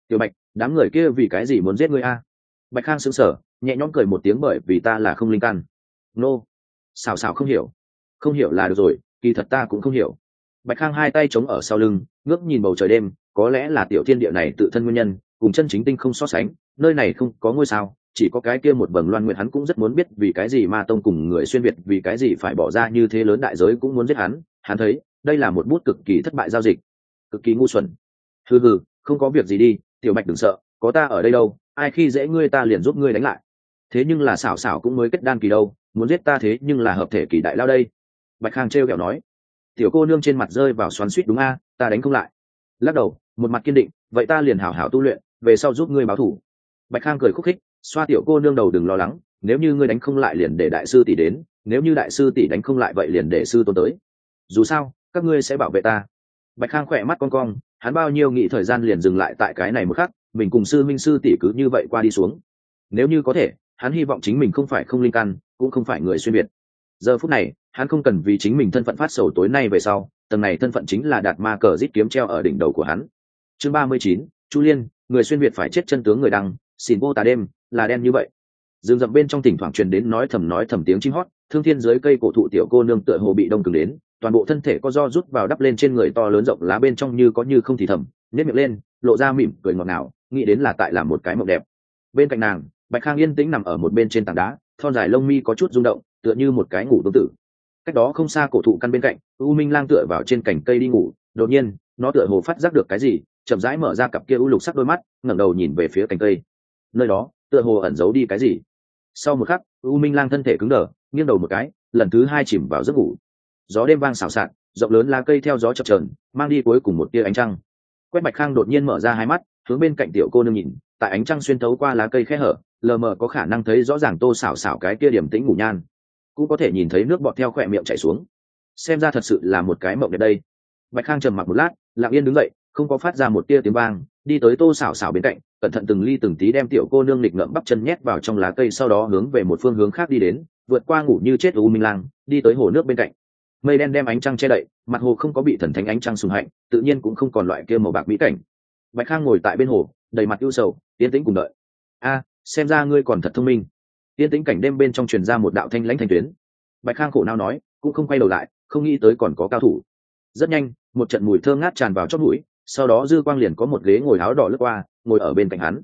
Tiểu Bạch, đám người kia vì cái gì muốn giết ngươi a? Bạch Khang sững sờ, nhẹ nhõm cười một tiếng bởi vì ta là không linh căn. Nô, xào xào không hiểu. Không hiểu là được rồi, kỳ thật ta cũng không hiểu. Bạch Khang hai tay chống ở sau lưng, ngước nhìn bầu trời đêm, có lẽ là tiểu thiên địa này tự thân nguyên nhân, cùng chân chính tinh không so sánh, nơi này không có ngôi sao, chỉ có cái kia một vầng loan nguyệt. Hắn cũng rất muốn biết vì cái gì Ma Tông cùng người xuyên việt vì cái gì phải bỏ ra như thế lớn đại giới cũng muốn giết hắn. Hắn thấy đây là một bút cực kỳ thất bại giao dịch, cực kỳ ngu xuẩn. Hừ hừ, không có việc gì đi, Tiểu Bạch đừng sợ, có ta ở đây đâu, ai khi dễ ngươi ta liền giúp ngươi đánh lại. Thế nhưng là xảo xảo cũng mới kết đan kỳ đâu, muốn giết ta thế nhưng là hợp thể kỳ đại lao đây. Bạch Khang trêu ghẹo nói. Tiểu cô nương trên mặt rơi vào xoắn xuýt, đúng a, ta đánh không lại. Lắc đầu, một mặt kiên định, vậy ta liền hảo hảo tu luyện, về sau giúp ngươi báo thù. Bạch Khang cười khúc khích, xoa tiểu cô nương đầu, đừng lo lắng, nếu như ngươi đánh không lại liền để đại sư tỷ đến, nếu như đại sư tỷ đánh không lại vậy liền để sư tôn tới. Dù sao, các ngươi sẽ bảo vệ ta. Bạch Khang khỏe mắt cong cong, hắn bao nhiêu nghĩ thời gian liền dừng lại tại cái này một khắc, mình cùng sư minh sư tỷ cứ như vậy qua đi xuống. Nếu như có thể, hắn hy vọng chính mình không phải không linh căn, cũng không phải người xuyên việt. Giờ phút này, hắn không cần vì chính mình thân phận phát sầu tối nay về sau, tầng này thân phận chính là đạt ma cờ rít kiếm treo ở đỉnh đầu của hắn. Chương 39, Chu Liên, người xuyên việt phải chết chân tướng người đăng, xỉn vô tà đêm, là đen như vậy. Dương rậm bên trong thỉnh thoảng truyền đến nói thầm tiếng chim hót, thương thiên dưới cây cổ thụ tiểu cô nương tựa hồ bị đông cứng đến, toàn bộ thân thể có do rút vào đắp lên trên người to lớn rộng lá bên trong như có như không thì thầm, nhếch miệng lên, lộ ra mỉm cười ngọt ngào, nghĩ đến là tại làm một cái mộng đẹp. Bên cạnh nàng, Bạch Khang yên tĩnh nằm ở một bên trên tảng đá, thon dài lông mi có chút rung động, tựa như một cái ngủ tương tự. Cách đó không xa cổ thụ căn bên cạnh, U Minh Lang tựa vào trên cành cây đi ngủ, đột nhiên, nó tựa hồ phát giác được cái gì, chậm rãi mở ra cặp kia u lục sắc đôi mắt, ngẩng đầu nhìn về phía cành cây. Nơi đó, tựa hồ ẩn giấu đi cái gì. Sau một khắc, U Minh Lang thân thể cứng đờ, nghiêng đầu một cái, lần thứ hai chìm vào giấc ngủ. Gió đêm vang xào xạc, rộng lớn lá cây theo gió chập chờn, mang đi cuối cùng một tia ánh trăng. Quét Bạch Khang đột nhiên mở ra hai mắt, hướng bên cạnh tiểu cô nương nhìn, tại ánh trăng xuyên thấu qua lá cây khe hở, lờ mờ có khả năng thấy rõ ràng Tô Sảo Sảo cái kia điểm tĩnh ngủ nhan, cũng có thể nhìn thấy nước bọt theo khỏe miệng chảy xuống. Xem ra thật sự là một cái mộng đẹp đây. Bạch Khang trầm mặc một lát, lặng yên đứng dậy, không có phát ra một tia tiếng vang, đi tới Tô Sảo Sảo bên cạnh, cẩn thận từng ly từng tí đem tiểu cô nương nghịch ngợm bắp chân nhét vào trong lá cây, sau đó hướng về một phương hướng khác đi đến, vượt qua ngủ như chết U Minh Lang, đi tới hồ nước bên cạnh. Mây đen đem ánh trăng che đậy, mặt hồ không có bị thần thánh ánh trăng sùng hạnh, tự nhiên cũng không còn loại kia màu bạc mỹ cảnh. Bạch Khang ngồi tại bên hồ, đầy mặt ưu sầu, yên tĩnh cùng đợi. A, xem ra ngươi còn thật thông minh. Yên tĩnh cảnh đêm bên trong truyền ra một đạo thanh lãnh thanh tuyến. Bạch Khang khổ não nói, cũng không quay đầu lại, không nghĩ tới còn có cao thủ. Rất nhanh, một trận mùi thơm ngát tràn vào chóp mũi, sau đó dư quang liền có một ghế ngồi áo đỏ lướt qua, ngồi ở bên cạnh hắn.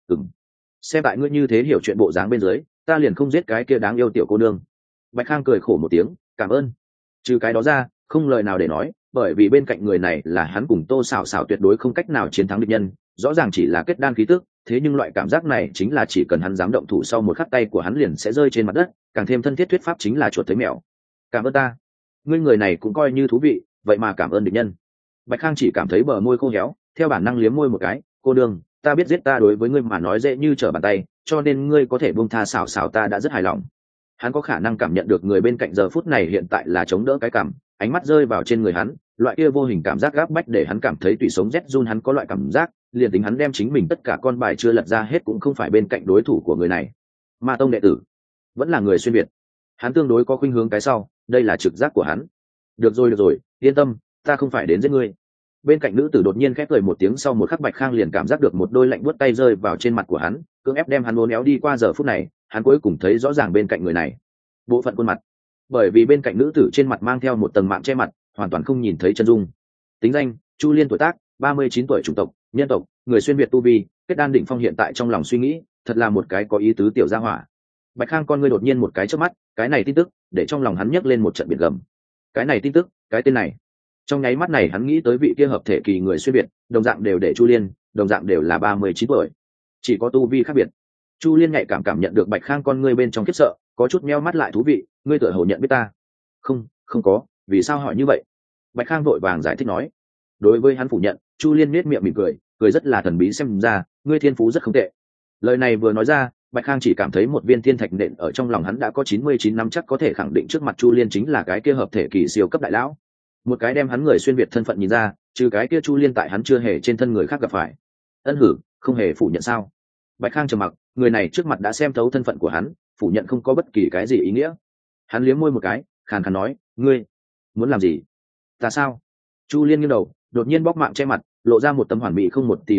Xem tại ngươi như thế hiểu chuyện bộ dáng bên dưới, ta liền không giết cái kia đáng yêu tiểu cô nương. Bạch Khang cười khổ một tiếng, cảm ơn. Trừ cái đó ra, không lời nào để nói, bởi vì bên cạnh người này là hắn cùng Tô Sảo Sảo tuyệt đối không cách nào chiến thắng địch nhân, rõ ràng chỉ là kết đan khí tức, thế nhưng loại cảm giác này chính là chỉ cần hắn dám động thủ sau một khắc tay của hắn liền sẽ rơi trên mặt đất, càng thêm thân thiết thuyết pháp chính là chuột thấy mèo. Cảm ơn ta. Ngươi người này cũng coi như thú vị, vậy mà cảm ơn địch nhân. Bạch Khang chỉ cảm thấy bờ môi khô héo, theo bản năng liếm môi một cái, cô đương, ta biết giết ta đối với ngươi mà nói dễ như trở bàn tay, cho nên ngươi có thể buông tha Sảo Sảo ta đã rất hài lòng. Hắn có khả năng cảm nhận được người bên cạnh giờ phút này hiện tại là chống đỡ cái cảm, ánh mắt rơi vào trên người hắn, loại kia vô hình cảm giác gáp bách để hắn cảm thấy tủy sống rét run. Hắn có loại cảm giác liền tính hắn đem chính mình tất cả con bài chưa lật ra hết cũng không phải bên cạnh đối thủ của người này. Ma Tông đệ tử, vẫn là người xuyên việt, hắn tương đối có khuynh hướng cái sau, đây là trực giác của hắn. Được rồi, yên tâm, ta không phải đến giết ngươi. Bên cạnh nữ tử đột nhiên khép cười một tiếng, sau một khắc Bạch Khang liền cảm giác được một đôi lạnh buốt tay rơi vào trên mặt của hắn, cưỡng ép đem hắn uốn éo đi qua. Giờ phút này, hắn cuối cùng thấy rõ ràng bên cạnh người này bộ phận khuôn mặt, bởi vì bên cạnh nữ tử trên mặt mang theo một tầng mạng che mặt, hoàn toàn không nhìn thấy chân dung. Tính danh: Chu Liên, tuổi tác 39 tuổi, chủng tộc nhân tộc, người xuyên việt, tu vi kết đan đỉnh phong. Hiện tại trong lòng suy nghĩ, thật là một cái có ý tứ tiểu gia hỏa. Bạch Khang con ngươi đột nhiên một cái chớp mắt, cái này tin tức để trong lòng hắn nhấc lên một trận biển gầm. Cái này tin tức, cái tên này, trong nháy mắt này hắn nghĩ tới vị kia hợp thể kỳ người xuyên việt, đồng dạng đều để Chu Liên, đồng dạng đều là 39 tuổi, chỉ có tu vi khác biệt. Chu Liên nhạy cảm nhận được Bạch Khang con ngươi bên trong khiếp sợ, có chút meo mắt lại, thú vị, ngươi tựa hồ nhận biết ta. Không có, vì sao hỏi như vậy? Bạch Khang vội vàng giải thích nói. Đối với hắn phủ nhận, Chu Liên nhếch miệng mỉm cười, cười rất là thần bí, xem ra ngươi thiên phú rất không tệ. Lời này vừa nói ra, Bạch Khang chỉ cảm thấy một viên thiên thạch nện ở trong lòng hắn, đã có 99 năm chắc có thể khẳng định trước mặt Chu Liên chính là cái kia hợp thể kỳ siêu cấp đại lão. Một cái đem hắn người xuyên việt thân phận nhìn ra, trừ cái kia Chu Liên tại hắn chưa hề trên thân người khác gặp phải. Ân hử, không hề phủ nhận sao? Bạch Khang trầm mặc, người này trước mặt đã xem thấu thân phận của hắn, phủ nhận không có bất kỳ cái gì ý nghĩa. Hắn liếm môi một cái, khàn khàn nói, ngươi muốn làm gì? Ta sao? Chu Liên nghiêng đầu, đột nhiên bóc mạng che mặt, lộ ra một tấm hoàn mỹ không một tì vết mặt,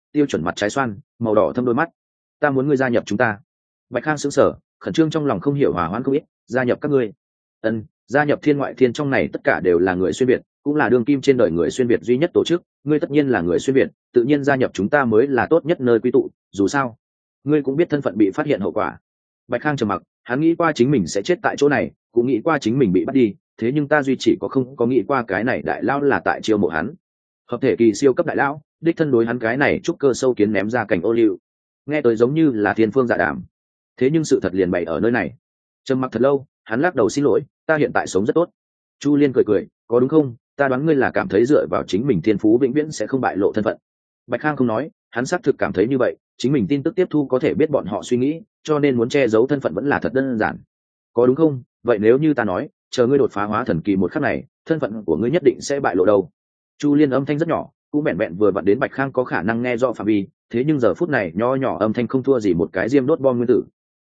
tiêu chuẩn mặt trái xoan, màu đỏ thâm đôi mắt. Ta muốn ngươi gia nhập chúng ta. Bạch Khang sững sờ, khẩn trương trong lòng không hiểu hòa hoãn không ít. Gia nhập các ngươi? Gia nhập Thiên Ngoại Thiên, trong này tất cả đều là người xuyên việt, cũng là đương kim trên đời người xuyên việt duy nhất tổ chức, ngươi tất nhiên là người xuyên việt, tự nhiên gia nhập chúng ta mới là tốt nhất nơi quy tụ, dù sao ngươi cũng biết thân phận bị phát hiện hậu quả. Bạch Khang trầm mặc, hắn nghĩ qua chính mình sẽ chết tại chỗ này, cũng nghĩ qua chính mình bị bắt đi, thế nhưng ta duy chỉ có không có nghĩ qua cái này đại lão là tại chiêu mộ hắn. Hợp thể kỳ siêu cấp đại lão, đích thân đối hắn cái này trúc cơ sâu kiến ném ra cảnh ô liu. Nghe tới giống như là thiên phương dạ đàm, thế nhưng sự thật liền bày ở nơi này. Trầm mặc thật lâu, hắn lắc đầu xin lỗi, ta hiện tại sống rất tốt. Chu Liên cười cười, có đúng không? Ta đoán ngươi là cảm thấy dựa vào chính mình thiên phú vĩnh viễn sẽ không bại lộ thân phận. Bạch Khang không nói, hắn xác thực cảm thấy như vậy, chính mình tin tức tiếp thu có thể biết bọn họ suy nghĩ, cho nên muốn che giấu thân phận vẫn là thật đơn giản. Có đúng không? Vậy nếu như ta nói, chờ ngươi đột phá hóa thần kỳ một khắc này, thân phận của ngươi nhất định sẽ bại lộ đâu? Chu Liên âm thanh rất nhỏ, cũng vẹn vẹn vừa vặn đến Bạch Khang có khả năng nghe rõ phạm vi, thế nhưng giờ phút này nho nhỏ âm thanh không thua gì một cái diêm đốt bom nguyên tử.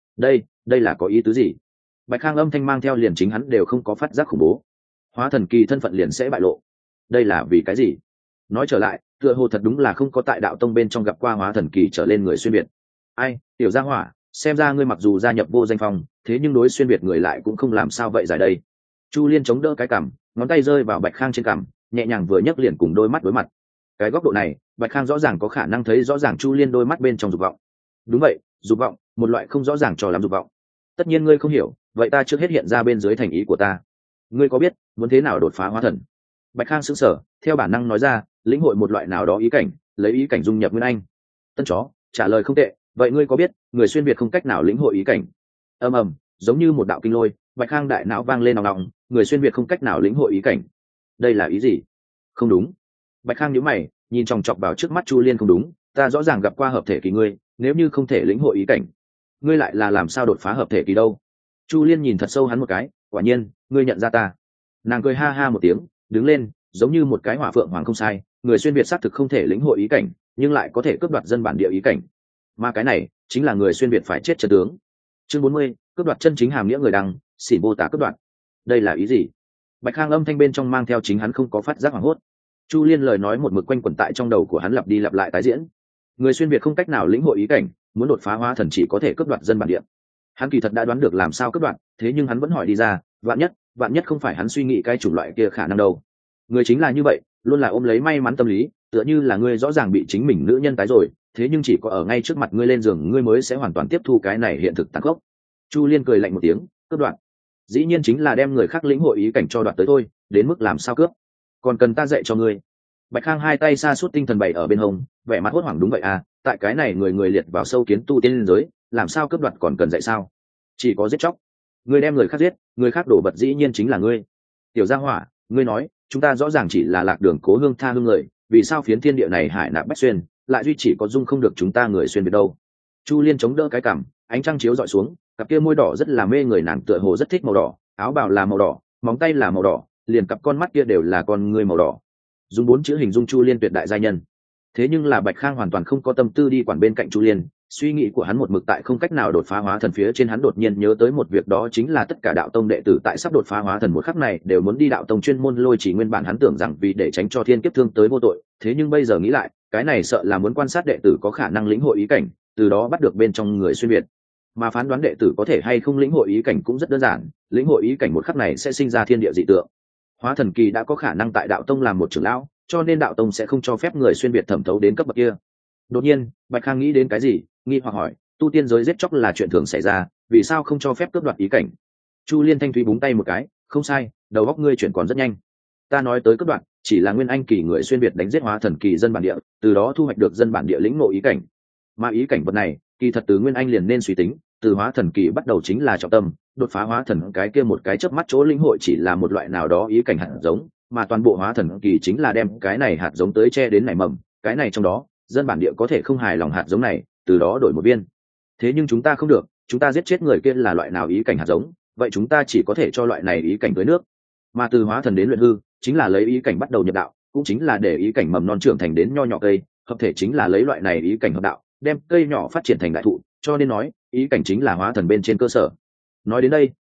Đây là có ý tứ gì? Bạch Khang âm thanh mang theo liền chính hắn đều không có phát giác khủng bố. Hóa thần kỳ thân phận liền sẽ bại lộ. Đây là vì cái gì? Nói trở lại, tựa hồ thật đúng là không có tại đạo tông bên trong gặp qua hóa thần kỳ trở lên người xuyên việt. Ai, tiểu gia hỏa, xem ra ngươi mặc dù gia nhập vô danh phòng, thế nhưng đối xuyên việt người lại cũng không làm sao vậy giải đây. Chu Liên chống đỡ cái cằm, ngón tay rơi vào Bạch Khang trên cằm, nhẹ nhàng vừa nhấc liền cùng đôi mắt đối mặt. Cái góc độ này, Bạch Khang rõ ràng có khả năng thấy rõ ràng Chu Liên đôi mắt bên trong dục vọng. Đúng vậy, dục vọng, một loại không rõ ràng cho lắm dục vọng. Tất nhiên ngươi không hiểu, vậy ta trước hết hiện ra bên dưới thành ý của ta. Ngươi có biết muốn thế nào đột phá hóa thần? Bạch Khang sững sờ, theo bản năng nói ra, lĩnh hội một loại nào đó ý cảnh, lấy ý cảnh dung nhập nguyên anh. Tân chó trả lời không tệ, vậy ngươi có biết người xuyên việt không cách nào lĩnh hội ý cảnh? Ầm, giống như một đạo kinh lôi, Bạch Khang đại não vang lên nòng nòng, người xuyên việt không cách nào lĩnh hội ý cảnh. Đây là ý gì? Không đúng. Bạch Khang nhíu mày, nhìn chòng chọc vào trước mắt Chu Liên, không đúng, ta rõ ràng gặp qua hợp thể kỳ ngươi, nếu như không thể lĩnh hội ý cảnh, ngươi lại là làm sao đột phá hợp thể kỳ đâu? Chu Liên nhìn thật sâu hắn một cái, quả nhiên, ngươi nhận ra ta. Nàng cười ha ha một tiếng, đứng lên, giống như một cái hỏa phượng hoàng không sai, người xuyên việt xác thực không thể lĩnh hội ý cảnh, nhưng lại có thể cướp đoạt dân bản địa ý cảnh. Mà cái này chính là người xuyên việt phải chết chân tướng. Chương 40, cướp đoạt chân chính hàm nghĩa người đăng, xỉn vô tả cướp đoạt. Đây là ý gì? Bạch Khang âm thanh bên trong mang theo chính hắn không có phát giác hoảng hốt. Chu Liên lời nói một mực quanh quẩn tại trong đầu của hắn lặp đi lặp lại tái diễn. Người xuyên việt không cách nào lĩnh hội ý cảnh, muốn đột phá hóa thần chỉ có thể cướp đoạt dân bản địa. Hắn kỳ thật đã đoán được làm sao cướp đoạt, thế nhưng hắn vẫn hỏi đi ra, vạn nhất không phải hắn suy nghĩ cái chủng loại kia khả năng đâu. Người chính là như vậy, luôn là ôm lấy may mắn tâm lý, tựa như là ngươi rõ ràng bị chính mình nữ nhân tái rồi, thế nhưng chỉ có ở ngay trước mặt ngươi lên giường ngươi mới sẽ hoàn toàn tiếp thu cái này hiện thực tàn khốc. Chu Liên cười lạnh một tiếng, cướp đoạt, dĩ nhiên chính là đem người khác lĩnh hội ý cảnh cho đoạt tới thôi, đến mức làm sao cướp, còn cần ta dạy cho ngươi? Bạch Khang hai tay sa sút tinh thần bày ở bên hông, vẻ mặt hốt hoảng. Đúng vậy à, tại cái này người liệt vào sâu kiến tu tiên liên giới, làm sao cướp đoạt còn cần dạy sao? Chỉ có giết chóc. Ngươi đem người khác giết, người khác đổ vật dĩ nhiên chính là ngươi. Tiểu Gia Hỏa, ngươi nói, chúng ta rõ ràng chỉ là lạc đường cố hương tha hương người, vì sao phiến thiên địa này hải nạp bách xuyên, lại duy chỉ có dung không được chúng ta người xuyên biệt đâu? Chu Liên chống đỡ cái cằm, ánh trăng chiếu dọi xuống, cặp kia môi đỏ rất là mê người, nàng tựa hồ rất thích màu đỏ, áo bào là màu đỏ, móng tay là màu đỏ, liền cặp con mắt kia đều là con người màu đỏ. Dùng 4 chữ hình dung Chu Liên tuyệt đại giai nhân. Thế nhưng là Bạch Khang hoàn toàn không có tâm tư đi quản bên cạnh Chu Liên, suy nghĩ của hắn một mực tại không cách nào đột phá hóa thần phía trên. Hắn đột nhiên nhớ tới một việc, đó chính là tất cả đạo tông đệ tử tại sắp đột phá hóa thần một khắc này đều muốn đi đạo tông chuyên môn lôi chỉ. Nguyên bản hắn tưởng rằng vì để tránh cho thiên kiếp thương tới vô tội, thế nhưng bây giờ nghĩ lại, cái này sợ là muốn quan sát đệ tử có khả năng lĩnh hội ý cảnh, từ đó bắt được bên trong người xuyên việt. Mà phán đoán đệ tử có thể hay không lĩnh hội ý cảnh cũng rất đơn giản, lĩnh hội ý cảnh một khắc này sẽ sinh ra thiên địa dị tượng. Hóa thần kỳ đã có khả năng tại đạo tông làm một trưởng lão, cho nên đạo tông sẽ không cho phép người xuyên việt thẩm thấu đến cấp bậc kia. Đột nhiên Bạch Khang nghĩ đến cái gì, nghi hoặc hỏi, tu tiên giới giết chóc là chuyện thường xảy ra, vì sao không cho phép cướp đoạt ý cảnh? Chu Liên thanh thúy búng tay một cái, không sai, đầu óc ngươi chuyển còn rất nhanh. Ta nói tới cướp đoạt chỉ là nguyên anh kỳ người xuyên việt đánh giết hóa thần kỳ dân bản địa, từ đó thu hoạch được dân bản địa lĩnh ngộ ý cảnh. Mà ý cảnh vật này kỳ thật từ nguyên anh liền nên suy tính, từ hóa thần kỳ bắt đầu chính là trọng tâm, đột phá hóa thần cái kia một cái chớp mắt chỗ lĩnh hội chỉ là một loại nào đó ý cảnh hạt giống, mà toàn bộ hóa thần kỳ chính là đem cái này hạt giống tới che đến nảy mầm, cái này trong đó dân bản địa có thể không hài lòng hạt giống này, từ đó đổi một viên. Thế nhưng chúng ta không được, chúng ta giết chết người kia là loại nào ý cảnh hạt giống, vậy chúng ta chỉ có thể cho loại này ý cảnh tưới nước. Mà từ hóa thần đến luyện hư chính là lấy ý cảnh bắt đầu nhập đạo, cũng chính là để ý cảnh mầm non trưởng thành đến nho nhỏ cây, hợp thể chính là lấy loại này ý cảnh hợp đạo, đem cây nhỏ phát triển thành đại thụ, cho nên nói ý cảnh chính là hóa thần bên trên cơ sở. Nói đến đây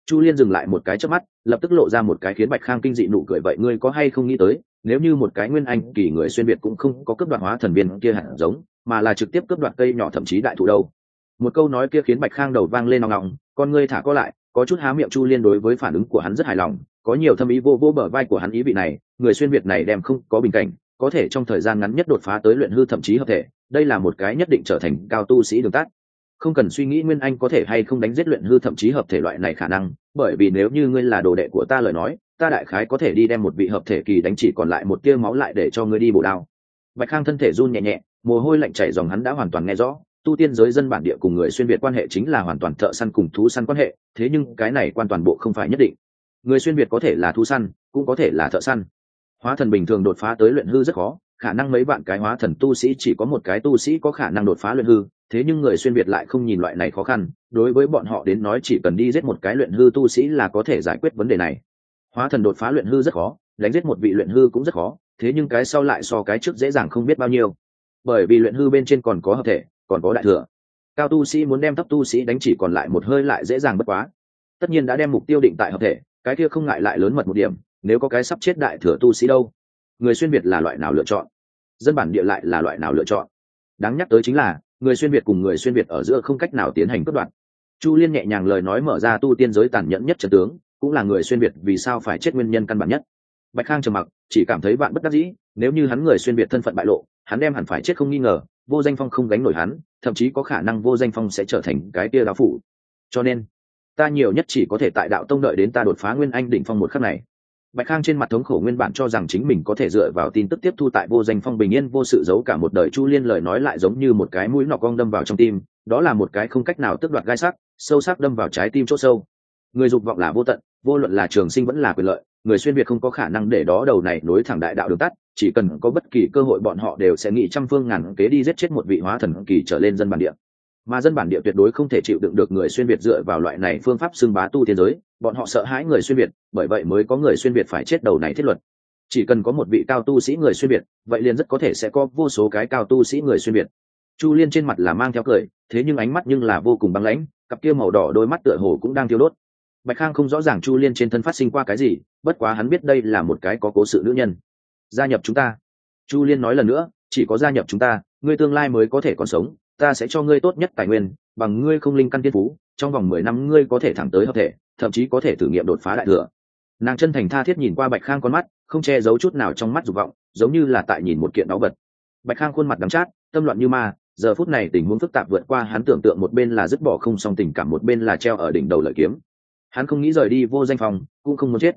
Chu Liên dừng lại một cái chớp mắt, lập tức lộ ra một cái khiến Bạch Khang kinh dị nụ cười. Vậy ngươi có hay không nghĩ tới, nếu như một cái nguyên anh kỳ người xuyên việt cũng không có cướp đoạt hóa thần viên kia hạt giống, mà là trực tiếp cướp đoạt cây nhỏ thậm chí đại thụ đâu? Một câu nói kia khiến Bạch Khang đầu vang lên nòng nòng, con ngươi thả co lại, có chút há miệng. Chu Liên đối với phản ứng của hắn rất hài lòng, có nhiều thâm ý vô bờ vai của hắn. Ý vị này, người xuyên việt này đem không có bình cảnh, có thể trong thời gian ngắn nhất đột phá tới luyện hư thậm chí hợp thể, đây là một cái nhất định trở thành cao tu sĩ đường tắt. Không cần suy nghĩ nguyên anh có thể hay không đánh giết luyện hư thậm chí hợp thể loại này khả năng, bởi vì nếu như ngươi là đồ đệ của ta lời nói, ta đại khái có thể đi đem một vị hợp thể kỳ đánh chỉ còn lại một tia máu lại để cho ngươi đi bổ đao. Bạch Khang thân thể run nhẹ nhẹ, mồ hôi lạnh chảy dòng. Hắn đã hoàn toàn nghe rõ, tu tiên giới dân bản địa cùng người xuyên việt quan hệ chính là hoàn toàn thợ săn cùng thú săn quan hệ, thế nhưng cái này quan toàn bộ không phải nhất định. Người xuyên việt có thể là thú săn, cũng có thể là thợ săn. Hóa thần bình thường đột phá tới luyện hư rất khó, khả năng mấy vạn cái hóa thần tu sĩ chỉ có một cái tu sĩ có khả năng đột phá luyện hư, thế nhưng người xuyên việt lại không nhìn loại này khó khăn, đối với bọn họ đến nói chỉ cần đi giết một cái luyện hư tu sĩ là có thể giải quyết vấn đề này. Hóa thần đột phá luyện hư rất khó, đánh giết một vị luyện hư cũng rất khó, thế nhưng cái sau lại so cái trước dễ dàng không biết bao nhiêu, bởi vì luyện hư bên trên còn có hợp thể, còn có đại thừa. Cao tu sĩ muốn đem thấp tu sĩ đánh chỉ còn lại một hơi lại dễ dàng bất quá. Tất nhiên đã đem mục tiêu định tại hợp thể, cái kia không ngại lại lớn mật một điểm, nếu có cái sắp chết đại thừa tu sĩ đâu? Người xuyên việt là loại nào lựa chọn? Dân bản địa lại là loại nào lựa chọn? Đáng nhắc tới chính là, người xuyên việt cùng người xuyên việt ở giữa không cách nào tiến hành cướp đoạt. Chu Liên nhẹ nhàng lời nói mở ra tu tiên giới tàn nhẫn nhất trận tướng, cũng là người xuyên việt vì sao phải chết nguyên nhân căn bản nhất. Bạch Khang trầm mặc, chỉ cảm thấy vạn bất đắc dĩ, nếu như hắn người xuyên việt thân phận bại lộ, hắn đem hẳn phải chết không nghi ngờ, Vô Danh Phong không gánh nổi hắn, thậm chí có khả năng Vô Danh Phong sẽ trở thành cái tia đạo phủ. Cho nên, ta nhiều nhất chỉ có thể tại đạo tông đợi đến ta đột phá nguyên anh đỉnh phong một khắc này. Bạch Khang trên mặt thống khổ nguyên bản cho rằng chính mình có thể dựa vào tin tức tiếp thu tại Vô Danh Phong bình yên vô sự giấu cả một đời. Chu Liên lời nói lại giống như một cái mũi nọ cong đâm vào trong tim, đó là một cái không cách nào tước đoạt gai sắc, sâu sắc đâm vào trái tim chỗ sâu. Người dục vọng là vô tận, vô luận là trường sinh vẫn là quyền lợi, người xuyên việt không có khả năng để đó đầu này nối thẳng đại đạo đường tắt, chỉ cần có bất kỳ cơ hội bọn họ đều sẽ nghĩ trăm phương ngàn kế đi giết chết một vị hóa thần kỳ trở lên dân bản địa. Mà dân bản địa tuyệt đối không thể chịu đựng được người xuyên việt dựa vào loại này phương pháp xưng bá tu tiên giới, bọn họ sợ hãi người xuyên việt, bởi vậy mới có người xuyên việt phải chết đầu này thiết luật. Chỉ cần có một vị cao tu sĩ người xuyên việt, vậy liền rất có thể sẽ có vô số cái cao tu sĩ người xuyên việt. Chu Liên trên mặt là mang theo cười, thế nhưng ánh mắt nhưng là vô cùng băng lãnh, cặp kia màu đỏ đôi mắt tựa hồ cũng đang thiêu đốt. Bạch Khang không rõ ràng Chu Liên trên thân phát sinh qua cái gì, bất quá hắn biết đây là một cái có cố sự nữ nhân. Gia nhập chúng ta. Chu Liên nói lần nữa, chỉ có gia nhập chúng ta, ngươi tương lai mới có thể còn sống, ta sẽ cho ngươi tốt nhất tài nguyên, bằng ngươi không linh căn tiên phú, trong vòng 10 năm ngươi có thể thẳng tới hợp thể, thậm chí có thể thử nghiệm đột phá đại thừa. Nàng chân thành tha thiết nhìn qua Bạch Khang con mắt, không che giấu chút nào trong mắt dục vọng, giống như là tại nhìn một kiện báu vật. Bạch Khang khuôn mặt đắng chát, tâm loạn như ma, giờ phút này tình huống phức tạp vượt qua hắn tưởng tượng, một bên là dứt bỏ không xong tình cảm, một bên là treo ở đỉnh đầu lợi kiếm. Hắn không nghĩ rời đi Vô Danh Phòng, cũng không muốn chết.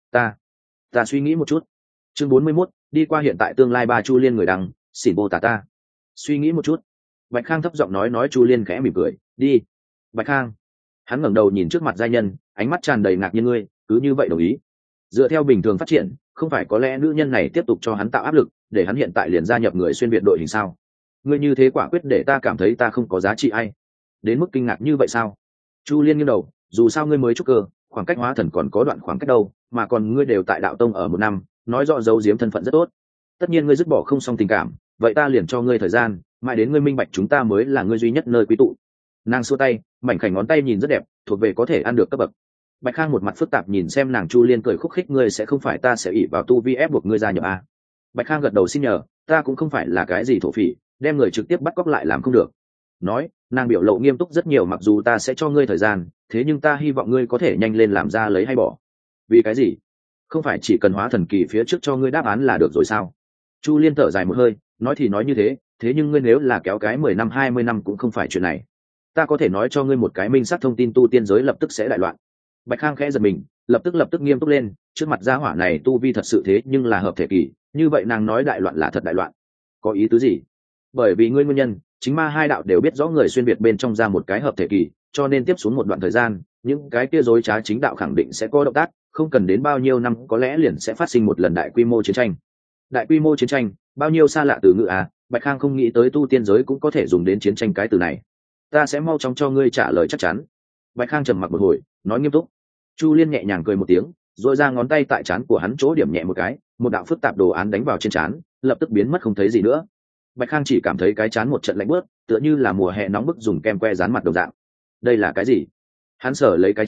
Ta suy nghĩ một chút. Chương 41, đi qua hiện tại tương lai. Ba Chu Liên người đằng, xỉn bồ tả ta. Suy nghĩ một chút. Bạch Khang thấp giọng nói Chu Liên khẽ mỉm cười, đi. Bạch Khang. Hắn ngẩng đầu nhìn trước mặt giai nhân, ánh mắt tràn đầy ngạc nhiên. Ngươi cứ như vậy đồng ý? Dựa theo bình thường phát triển, không phải có lẽ nữ nhân này tiếp tục cho hắn tạo áp lực, để hắn hiện tại liền gia nhập người xuyên việt đội hình sao? Ngươi như thế quả quyết để ta cảm thấy ta không có giá trị ai. Đến mức kinh ngạc như vậy sao? Chu Liên nghiêng đầu, dù sao ngươi mới trúc cơ, khoảng cách hóa thần còn có đoạn khoảng cách đâu, mà còn ngươi đều tại đạo tông ở 1 năm, nói rõ giấu giếm thân phận rất tốt. Tất nhiên ngươi dứt bỏ không xong tình cảm, vậy ta liền cho ngươi thời gian, mãi đến ngươi minh bạch chúng ta mới là ngươi duy nhất nơi quý tụ. Nàng xua tay, mảnh khảnh ngón tay nhìn rất đẹp, thuộc về có thể ăn được cấp bậc. Bạch Khang một mặt phức tạp nhìn xem nàng. Chu Liên cười khúc khích, ngươi sẽ không phải ta sẽ ỷ vào tu vi ép buộc ngươi gia nhập a? Bạch Khang gật đầu xin nhờ, ta cũng không phải là cái gì thổ phỉ, đem người trực tiếp bắt cóc lại làm không được. Nói, nàng biểu lộ nghiêm túc rất nhiều, mặc dù ta sẽ cho ngươi thời gian, thế nhưng ta hy vọng ngươi có thể nhanh lên làm ra lấy hay bỏ. Vì cái gì? Không phải chỉ cần hóa thần kỳ phía trước cho ngươi đáp án là được rồi sao? Chu Liên thở dài một hơi, nói thì nói như thế, thế nhưng ngươi nếu là kéo cái 10 năm 20 năm cũng không phải chuyện này. Ta có thể nói cho ngươi một cái minh xác thông tin, tu tiên giới lập tức sẽ đại loạn. Bạch Khang khẽ giật mình, lập tức nghiêm túc lên, trước mặt gia hỏa này tu vi thật sự thế nhưng là hợp thể kỳ, như vậy nàng nói đại loạn là thật đại loạn. Có ý tứ gì? Bởi vì ngươi nguyên nhân, chính ma hai đạo đều biết rõ người xuyên việt bên trong ra một cái hợp thể kỳ, cho nên tiếp xuống một đoạn thời gian, những cái kia dối trá chính đạo khẳng định sẽ có động tác, không cần đến bao nhiêu năm có lẽ liền sẽ phát sinh một lần đại quy mô chiến tranh. Đại quy mô chiến tranh, bao nhiêu xa lạ từ ngữ à? Bạch Khang không nghĩ tới tu tiên giới cũng có thể dùng đến chiến tranh cái từ này. Ta sẽ mau chóng cho ngươi trả lời chắc chắn. Bạch Khang trầm mặc một hồi, nói nghiêm túc. Chu Liên nhẹ nhàng cười một tiếng, rồi ra ngón tay tại trán của hắn chỗ điểm nhẹ một cái, một đạo phức tạp đồ án đánh vào trên trán, lập tức biến mất không thấy gì nữa. Bạch Khang chỉ cảm thấy cái trán một trận lạnh bớt, tựa như là mùa hè nóng bức dùng kem que dán mặt đồng dạng. Đây là cái gì? Hắn sờ lấy cái trán,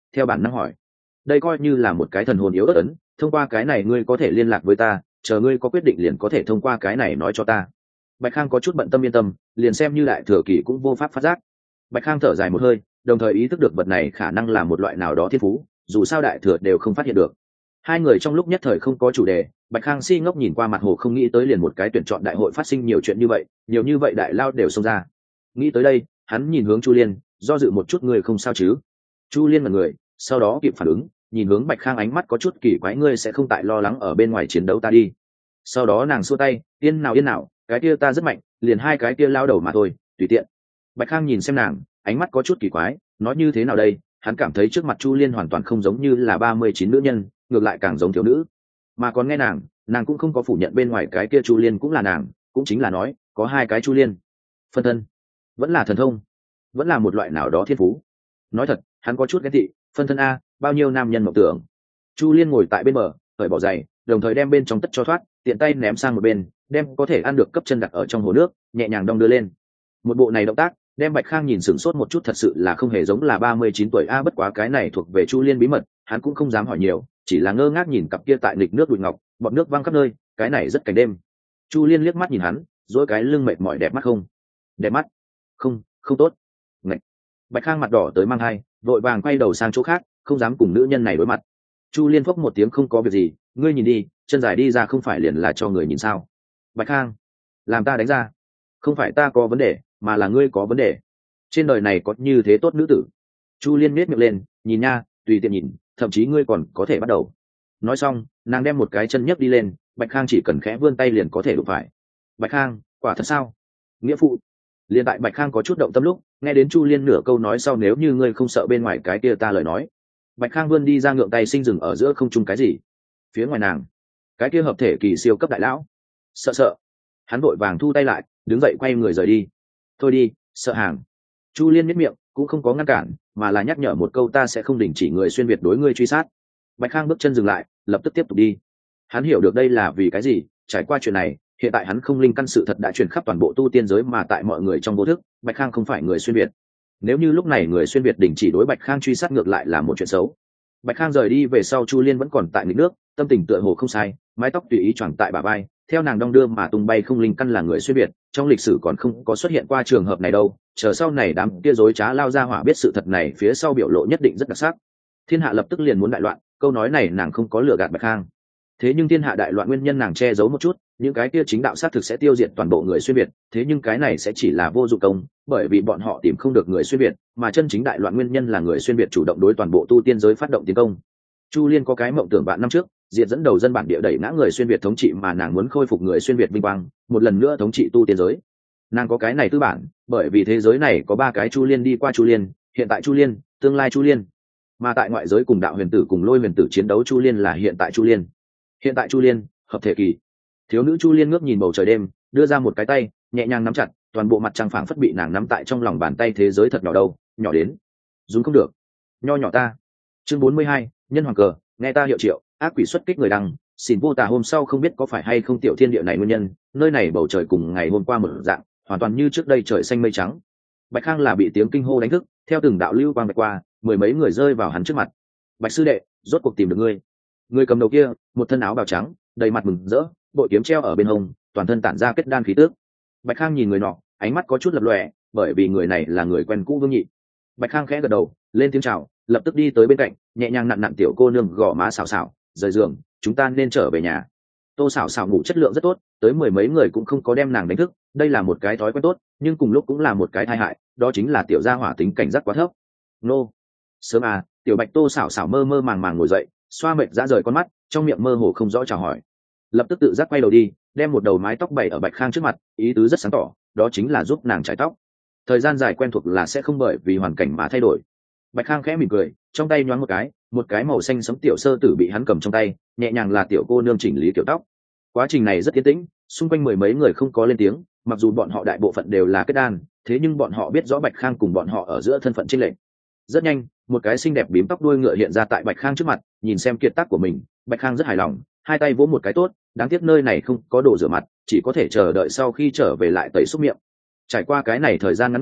theo bản năng hỏi. Đây coi như là một cái thần hồn yếu ớt ấn, thông qua cái này ngươi có thể liên lạc với ta, chờ ngươi có quyết định liền có thể thông qua cái này nói cho ta. Bạch Khang có chút bận tâm yên tâm, liền xem như đại thừa kỳ cũng vô pháp phát giác. Bạch Khang thở dài một hơi, đồng thời ý thức được vật này khả năng là một loại nào đó thiên phú, dù sao đại thừa đều không phát hiện được. Hai người trong lúc nhất thời không có chủ đề, Bạch Khang si ngốc nhìn qua mặt hồ, không nghĩ tới liền một cái tuyển chọn đại hội phát sinh nhiều chuyện như vậy, nhiều như vậy đại lao đều xông ra. Nghĩ tới đây, hắn nhìn hướng Chu Liên, do dự một chút, người không sao chứ? Chu Liên là người, sau đó kịp phản ứng, nhìn hướng Bạch Khang, ánh mắt có chút kỳ quái, ngươi sẽ không tại lo lắng ở bên ngoài chiến đấu ta đi. Sau đó nàng xua tay, yên nào, cái kia ta rất mạnh, liền hai cái kia lao đầu mà thôi, tùy tiện. Bạch Khang nhìn xem nàng, ánh mắt có chút kỳ quái, nói như thế nào đây? Hắn cảm thấy trước mặt Chu Liên hoàn toàn không giống như là 39 nữ nhân, ngược lại càng giống thiếu nữ. Mà còn nghe nàng cũng không có phủ nhận bên ngoài cái kia Chu Liên cũng là nàng, cũng chính là nói có hai cái Chu Liên. Phân thân, vẫn là thần thông, vẫn là một loại nào đó thiên phú. Nói thật, hắn có chút ghen tị, phân thân a, bao nhiêu nam nhân mộng tưởng. Chu Liên ngồi tại bên bờ, cởi bỏ giày, đồng thời đem bên trong tất cho thoát, tiện tay ném sang một bên, đem có thể ăn được cấp chân đặt ở trong hồ nước, nhẹ nhàng đong đưa lên. Một bộ này động tác đem Bạch Khang nhìn sửng sốt một chút, thật sự là không hề giống là 39 tuổi a, bất quá cái này thuộc về Chu Liên bí mật, hắn cũng không dám hỏi nhiều, chỉ là ngơ ngác nhìn cặp kia tại nghịch nước đùi ngọc, bọt nước văng khắp nơi, cái này rất cảnh đêm. Chu Liên liếc mắt nhìn hắn, dỗi cái lưng mệt mỏi, đẹp mắt không? Đẹp mắt. Không tốt. Ngạch. Bạch Khang mặt đỏ tới mang hai, vội vàng quay đầu sang chỗ khác, không dám cùng nữ nhân này đối mặt. Chu Liên phốc một tiếng, không có việc gì, ngươi nhìn đi, chân dài đi ra không phải liền là cho người nhìn sao? Bạch Khang, làm ta đánh ra. Không phải ta có vấn đề, mà là ngươi có vấn đề. Trên đời này có như thế tốt nữ tử? Chu Liên nhếch miệng lên, nhìn nha, tùy tiện nhìn, thậm chí ngươi còn có thể bắt đầu. Nói xong, nàng đem một cái chân nhấc đi lên, Bạch Khang chỉ cần khẽ vươn tay liền có thể đụng phải. Bạch Khang, quả thật sao? Nghĩa phụ. Liên tại Bạch Khang có chút động tâm lúc, nghe đến Chu Liên nửa câu nói sau, nếu như ngươi không sợ bên ngoài cái kia ta lời nói. Bạch Khang vươn đi ra, ngượng tay sinh dừng ở giữa không trung, cái gì? Phía ngoài nàng, cái kia hợp thể kỳ siêu cấp đại lão. Sợ. Hắn vội vàng thu tay lại, đứng dậy quay người rời đi. Thôi đi, sợ hàng. Chu Liên miết miệng, cũng không có ngăn cản, mà là nhắc nhở một câu, ta sẽ không đình chỉ người xuyên việt đối ngươi truy sát. Bạch Khang bước chân dừng lại, lập tức tiếp tục đi. Hắn hiểu được đây là vì cái gì, trải qua chuyện này, hiện tại hắn không linh căn sự thật đã truyền khắp toàn bộ tu tiên giới, mà tại mọi người trong vô thức, Bạch Khang không phải người xuyên việt. Nếu như lúc này người xuyên việt đình chỉ đối Bạch Khang truy sát, ngược lại là một chuyện xấu. Bạch Khang rời đi về sau, Chu Liên vẫn còn tại nghịch nước, tâm tình tựa hồ không sai, mái tóc tùy ý choàng tại bả vai, theo nàng đong đưa mà tung bay, không linh căn là người xuyên việt, trong lịch sử còn không có xuất hiện qua trường hợp này đâu. Chờ sau này đám kia dối trá lao ra hỏa biết sự thật này, phía sau biểu lộ nhất định rất đặc sắc. Thiên hạ lập tức liền muốn đại loạn, câu nói này nàng không có lừa gạt Bạch Khang. Thế nhưng thiên hạ đại loạn nguyên nhân nàng che giấu một chút, những cái kia chính đạo xác thực sẽ tiêu diệt toàn bộ người xuyên việt, thế nhưng cái này sẽ chỉ là vô dụng công, bởi vì bọn họ tìm không được người xuyên việt, mà chân chính đại loạn nguyên nhân là người xuyên việt chủ động đối toàn bộ tu tiên giới phát động tiến công. Chu Liên có cái mộng tưởng vạn năm trước, diệt dẫn đầu dân bản địa, đẩy ngã người xuyên việt thống trị, mà nàng muốn khôi phục người xuyên việt vinh quang, một lần nữa thống trị tu tiên giới. Nàng có cái này tư bản, bởi vì thế giới này có ba cái Chu Liên đi qua Chu Liên, hiện tại Chu Liên, tương lai Chu Liên. Mà tại ngoại giới cùng đạo huyền tử cùng lôi huyền tử chiến đấu, Chu Liên là hiện tại Chu Liên. Hiện tại Chu Liên, hợp thể kỳ. Thiếu nữ Chu Liên ngước nhìn bầu trời đêm, đưa ra một cái tay, nhẹ nhàng nắm chặt, toàn bộ mặt trăng phảng phất bị nàng nắm tại trong lòng bàn tay, thế giới thật nhỏ đâu, nhỏ đến dùng không được. Nho nhỏ ta. Chương 42, nhân hoàng cờ, nghe ta hiệu triệu, ác quỷ xuất kích người đăng, xỉn vô tà. Hôm sau không biết có phải hay không tiểu thiên địa này nguyên nhân, nơi này bầu trời cùng ngày hôm qua mở dạng, hoàn toàn như trước đây trời xanh mây trắng. Bạch Khang là bị tiếng kinh hô đánh thức, theo từng đạo lưu quang bạch qua, mười mấy người rơi vào hắn trước mặt. Bạch sư đệ, rốt cuộc tìm được ngươi. Người cầm đầu kia, một thân áo bào trắng, đầy mặt mừng rỡ, bội kiếm treo ở bên hông, toàn thân tản ra kết đan khí tước. Bạch Khang nhìn người nọ, ánh mắt có chút lập lòe, bởi vì người này là người quen cũ Vương Nhị. Bạch Khang khẽ gật đầu, lên tiếng chào, lập tức đi tới bên cạnh, nhẹ nhàng nặn nặn tiểu cô nương gò má xào xào, rời giường, chúng ta nên trở về nhà. Tô xào xào ngủ chất lượng rất tốt, tới mười mấy người cũng không có đem nàng đánh thức, đây là một cái thói quen tốt, nhưng cùng lúc cũng là một cái tai hại, đó chính là tiểu gia hỏa tính cảnh giác quá thấp. Nô, sớm à. Tiểu Bạch Tô xảo xảo mơ mơ màng màng ngồi dậy, xoa mệt ra rời con mắt, trong miệng mơ hồ không rõ chào hỏi, lập tức tự giác quay đầu đi, đem một đầu mái tóc bày ở Bạch Khang trước mặt, ý tứ rất sáng tỏ, đó chính là giúp nàng chải tóc. Thời gian dài quen thuộc là sẽ không bởi vì hoàn cảnh mà thay đổi. Bạch Khang khẽ mỉm cười, trong tay nhoáng một cái màu xanh sẫm tiểu sơ tử bị hắn cầm trong tay, nhẹ nhàng là tiểu cô nương chỉnh lý kiểu tóc. Quá trình này rất yên tĩnh, xung quanh mười mấy người không có lên tiếng, mặc dù bọn họ đại bộ phận đều là kết đan, thế nhưng bọn họ biết rõ Bạch Khang cùng bọn họ ở giữa thân phận chênh lệch. Rất nhanh, một cái xinh đẹp bím tóc đuôi ngựa hiện ra tại Bạch Khang trước mặt, nhìn xem kiệt tác của mình, Bạch Khang rất hài lòng, hai tay vỗ một cái tốt, đáng tiếc nơi này không có đồ rửa mặt, chỉ có thể chờ đợi sau khi trở về lại tẩy xúc miệng. Trải qua cái này thời gian ngắn ngủi,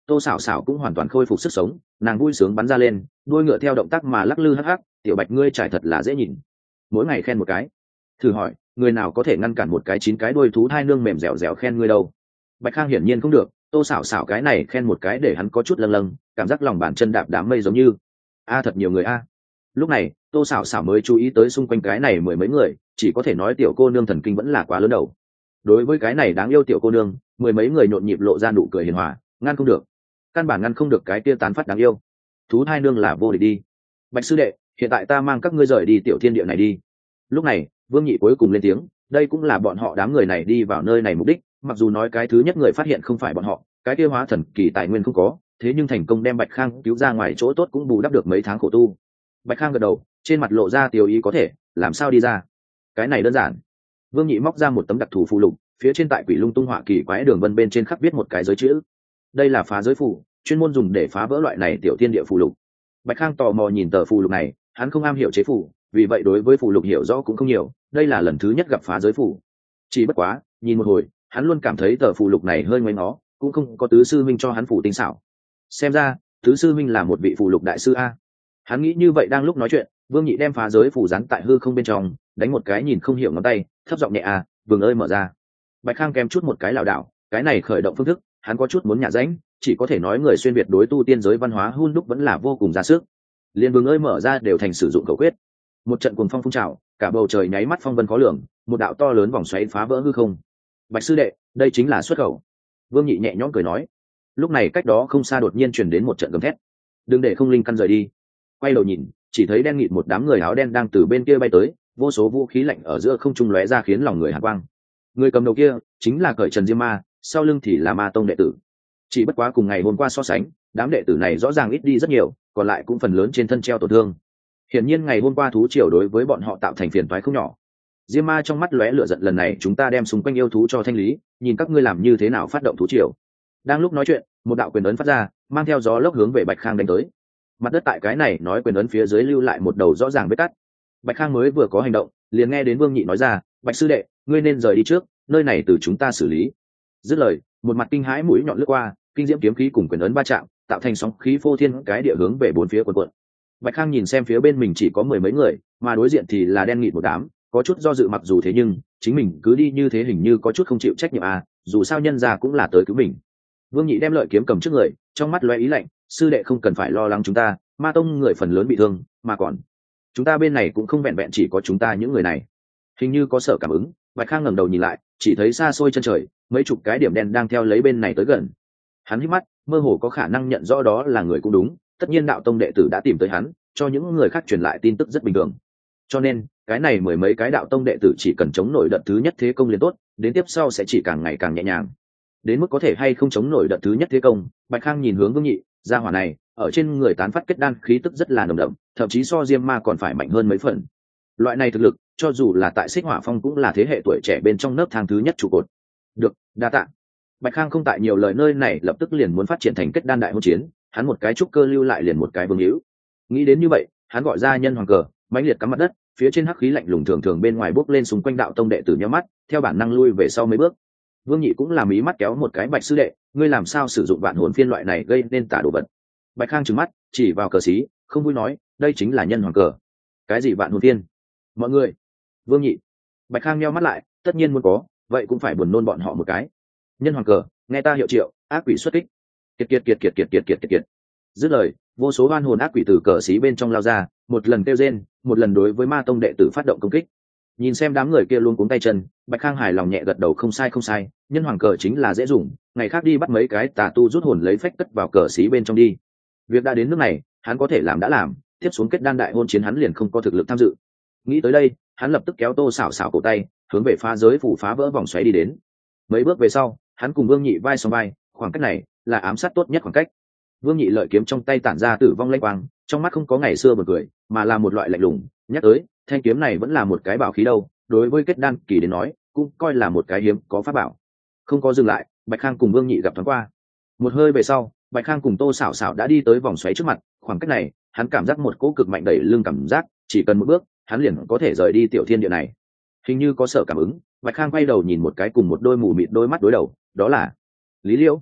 Tô Sảo Sảo cũng hoàn toàn khôi phục sức sống, nàng vui sướng bắn ra lên, đuôi ngựa theo động tác mà lắc lư hắc hắc. Tiểu Bạch ngươi trải thật là dễ nhìn, mỗi ngày khen một cái. Thử hỏi người nào có thể ngăn cản một cái 9 cái đuôi thú thai nương mềm dẻo dẻo khen ngươi đâu. Bạch Khang hiển nhiên không được, Tô Sảo Sảo cái này khen một cái để hắn có chút lâng lâng, cảm giác lòng bàn chân đạp đám mây giống như thật nhiều người a. Lúc này Tô Sảo Sảo mới chú ý tới xung quanh cái này mười mấy người, chỉ có thể nói tiểu cô nương thần kinh vẫn là quá lớn đầu. Đối với cái này đáng yêu tiểu cô nương, mười mấy người nhộn nhịp lộ ra nụ cười hiền hòa, ngăn không được, căn bản ngăn không được cái tia tán phát đáng yêu. Thú hai nương là vô địch đi. Bạch sư đệ, hiện tại ta mang các ngươi rời đi tiểu thiên địa này đi. Lúc này Vương Nhị cuối cùng lên tiếng, đây cũng là bọn họ đám người này đi vào nơi này mục đích. Mặc dù nói cái thứ nhất người phát hiện không phải bọn họ, cái kia hóa thần kỳ tài nguyên không có, thế nhưng thành công đem Bạch Khang cứu ra ngoài chỗ tốt cũng bù đắp được mấy tháng khổ tu. Bạch Khang gật đầu, trên mặt lộ ra tiêu ý có thể, làm sao đi ra? Cái này đơn giản. Vương Nhị móc ra một tấm đặc thù phù lục, phía trên tại quỷ lung tung họa kỳ quái đường vân bên trên khắc viết một cái giới chữ. Đây là phá giới phù, chuyên môn dùng để phá vỡ loại này tiểu thiên địa phù lục. Bạch Khang tò mò nhìn tờ phù lục này, hắn không am hiểu chế phù, vì vậy đối với phù lục hiểu rõ cũng không nhiều, đây là lần thứ nhất gặp phá giới phù. Chỉ bất quá, nhìn một hồi, hắn luôn cảm thấy tờ phù lục này hơi ngoáy ngó, cũng không có tứ sư minh cho hắn phù tinh xảo. Xem ra, tứ sư minh là một vị phù lục đại sư a. Hắn nghĩ như vậy đang lúc nói chuyện, Vương Nhị đem phá giới phù dán tại hư không bên trong, đánh một cái nhìn không hiểu ngón tay, thấp giọng nhẹ Vương ơi mở ra. Bạch Khang kèm chút một cái lảo đảo, cái này khởi động phương thức, hắn có chút muốn nhả rãnh, chỉ có thể nói người xuyên việt đối tu tiên giới văn hóa hun đúc vẫn là vô cùng ra sức. Liên Vương ơi mở ra đều thành sử dụng cầu quyết. Một trận cuồng phong phun trào, cả bầu trời nháy mắt phong vân khó lường, một đạo to lớn vòng xoáy phá vỡ hư không. Bạch sư đệ, đây chính là xuất khẩu. Vương Nhị nhẹ nhõm cười nói. Lúc này cách đó không xa đột nhiên truyền đến một trận gầm thét. Đừng để không linh căn rời đi. Quay đầu nhìn, chỉ thấy đen nghịt một đám người áo đen đang từ bên kia bay tới, vô số vũ khí lạnh ở giữa không trung lóe ra khiến lòng người hàn quang. Người cầm đầu kia chính là Cởi Trần Diêm Ma, sau lưng thì là Ma Tông đệ tử. Chỉ bất quá cùng ngày hôm qua so sánh, đám đệ tử này rõ ràng ít đi rất nhiều, còn lại cũng phần lớn trên thân treo tổn thương. Hiển nhiên ngày hôm qua thú triều đối với bọn họ tạo thành phiền toái không nhỏ. Diêm Ma trong mắt lóe lửa giận, lần này chúng ta đem xung quanh yêu thú cho thanh lý, nhìn các ngươi làm như thế nào phát động thú triều. Đang lúc nói chuyện, một đạo quyền ấn phát ra, mang theo gió lốc hướng về Bạch Khang đánh tới. Mặt đất tại cái này nói quyền ấn phía dưới lưu lại một đầu rõ ràng vết cắt. Bạch Khang mới vừa có hành động, liền nghe đến Vương Nhị nói ra, Bạch sư đệ, ngươi nên rời đi trước, nơi này từ chúng ta xử lý. Dứt lời, một mặt kinh hãi mũi nhọn lướt qua, kinh diễm kiếm khí cùng quyền ấn va chạm, tạo thành sóng khí phô thiên cái địa hướng về bốn phía quần quận. Bạch Khang nhìn xem phía bên mình chỉ có mười mấy người, mà đối diện thì là đen nghịt một đám, có chút do dự, mặc dù thế nhưng chính mình cứ đi như thế hình như có chút không chịu trách nhiệm dù sao nhân gia cũng là tới cứu mình. Vương Nhị đem lợi kiếm cầm trước người, trong mắt lóe ý lạnh, sư đệ không cần phải lo lắng chúng ta, Ma Tông người phần lớn bị thương, mà còn chúng ta bên này cũng không vẹn vẹn chỉ có chúng ta những người này. Hình như có sở cảm ứng, Bạch Khang ngẩng đầu nhìn lại, chỉ thấy xa xôi chân trời, mấy chục cái điểm đen đang theo lấy bên này tới gần. Hắn hít mắt, mơ hồ có khả năng nhận rõ đó là người cũng đúng, tất nhiên đạo tông đệ tử đã tìm tới hắn, cho những người khác truyền lại tin tức rất bình thường. Cho nên, cái này mười mấy cái đạo tông đệ tử chỉ cần chống nổi đợt thứ nhất thế công liền tốt, đến tiếp sau sẽ chỉ càng ngày càng nhẹ nhàng. Đến mức có thể hay không chống nổi đợt thứ nhất thế công, Bạch Khang nhìn hướng Vương Nhị, gia hỏa này, ở trên người tán phát kết đan khí tức rất là nồng đậm, thậm chí so Diêm Ma còn phải mạnh hơn mấy phần. Loại này thực lực, cho dù là tại Xích Hỏa Phong cũng là thế hệ tuổi trẻ bên trong nấc thang thứ nhất trụ cột. Được, đa tạ. Bạch Khang không tại nhiều lời, nơi này lập tức liền muốn phát triển thành kết đan đại hôn chiến, hắn một cái trúc cơ lưu lại liền một cái vương hữu. Nghĩ đến như vậy, hắn gọi ra nhân hoàng cờ, mãnh liệt cắm mặt đất, phía trên hắc khí lạnh lùng thường thường bên ngoài bốc lên xung quanh đạo tông đệ tử nhíu mắt, theo bản năng lui về sau mấy bước. Vương Nhị cũng làm ý mắt kéo một cái, Bạch sư đệ, ngươi làm sao sử dụng vạn hồn phiên loại này gây nên tà đồ vật. Bạch Khang trừng mắt, chỉ vào cờ xí, không vui nói, đây chính là nhân hoàng cờ. Cái gì vạn hồn phiên? Mọi người. Vương Nhị. Bạch Khang nheo mắt lại, tất nhiên muốn có, vậy cũng phải buồn nôn bọn họ một cái. Nhân hoàng cờ, nghe ta hiệu triệu, ác quỷ xuất kích. Kiệt kiệt kiệt kiệt kiệt kiệt kiệt kiệt. Dứt lời, vô số oan hồn ác quỷ từ cờ xí bên trong lao ra, một lần kêu rên, một lần đối với Ma Tông đệ tử phát động công kích. Nhìn xem đám người kia luôn cuống tay chân, Bạch Khang hài lòng nhẹ gật đầu, không sai không sai, nhân hoàng cờ chính là dễ dùng, ngày khác đi bắt mấy cái tà tu rút hồn lấy phách cất vào cờ xí bên trong đi. Việc đã đến nước này, hắn có thể làm đã làm, tiếp xuống kết đan đại hôn chiến hắn liền không có thực lực tham dự. Nghĩ tới đây, hắn lập tức kéo Tô Sảo Sảo cổ tay, hướng về phá giới phủ phá vỡ vòng xoáy đi đến. Mấy bước về sau, hắn cùng Vương Nhị vai song vai, khoảng cách này là ám sát tốt nhất khoảng cách. Vương Nhị lợi kiếm trong tay tản ra tử vong lanh quang, trong mắt không có ngày xưa buồn cười, mà là một loại lạnh lùng. Nhắc tới, thanh kiếm này vẫn là một cái bảo khí đâu, đối với kết đan kỳ đến nói, cũng coi là một cái hiếm có pháp bảo. Không có dừng lại, Bạch Khang cùng Vương Nhị gặp thoáng qua. Một hơi về sau, Bạch Khang cùng Tô Sảo Sảo đã đi tới vòng xoáy trước mặt, khoảng cách này, hắn cảm giác một cỗ cực mạnh đẩy lưng cảm giác, chỉ cần một bước, hắn liền có thể rời đi tiểu thiên địa này. Hình như có sở cảm ứng, Bạch Khang quay đầu nhìn một cái, cùng một đôi mù mịt đôi mắt đối đầu, đó là Lý Liễu.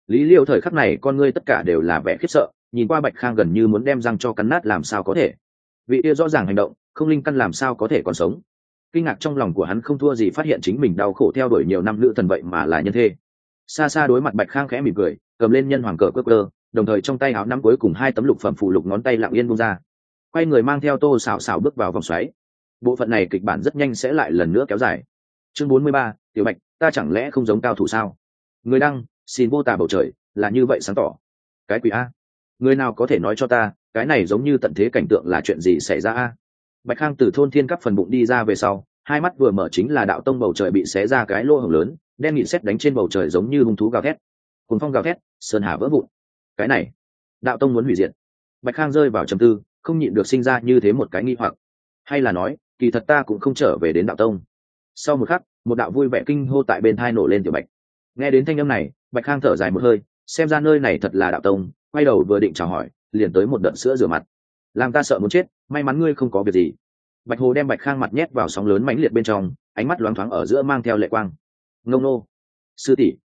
Lý Liêu thời khắc này con ngươi tất cả đều là vẻ khiếp sợ, nhìn qua Bạch Khang gần như muốn đem răng cho cắn nát làm sao có thể. Vị kia rõ ràng hành động, không linh căn làm sao có thể còn sống. Kinh ngạc trong lòng của hắn không thua gì phát hiện chính mình đau khổ theo đuổi nhiều năm nữ thần vậy mà là nhân thê. Xa xa đối mặt Bạch Khang khẽ mỉm cười, cầm lên nhân hoàng cờ quơ, đồng thời trong tay áo nắm cuối cùng hai tấm lục phẩm phụ lục ngón tay lặng yên buông ra. Quay người mang theo Tô Sảo Sảo bước vào vòng xoáy. Bộ phận này kịch bản rất nhanh sẽ lại lần nữa kéo dài. Chương 43, Tiểu Bạch, ta chẳng lẽ không giống cao thủ sao? Người đăng, xin vô tà bầu trời, là như vậy sáng tỏ. Cái quỷ a, người nào có thể nói cho ta, cái này giống như tận thế cảnh tượng là chuyện gì xảy ra a? Bạch Khang từ thôn thiên cấp phần bụng đi ra về sau, hai mắt vừa mở chính là đạo tông bầu trời bị xé ra cái lỗ hổng lớn, đen nghịt sét đánh trên bầu trời giống như hung thú gào thét. Cuồng phong gào thét, sơn hà vỡ vụn. Cái này, đạo tông muốn hủy diệt. Bạch Khang rơi vào trầm tư, không nhịn được sinh ra như thế một cái nghi hoặc. Hay là nói, kỳ thật ta cũng không trở về đến đạo tông. Sau một khắc, một đạo vui vẻ kinh hô tại bên tai nổ lên. Tiểu Bạch. Nghe đến thanh âm này, Bạch Khang thở dài một hơi, xem ra nơi này thật là đạo tông, quay đầu vừa định chào hỏi, liền tới một đợt sữa rửa mặt. Làm ta sợ muốn chết, may mắn ngươi không có việc gì. Bạch Hồ đem Bạch Khang mặt nhét vào sóng lớn mãnh liệt bên trong, ánh mắt loáng thoáng ở giữa mang theo lệ quang. Ngông nô, sư tỷ,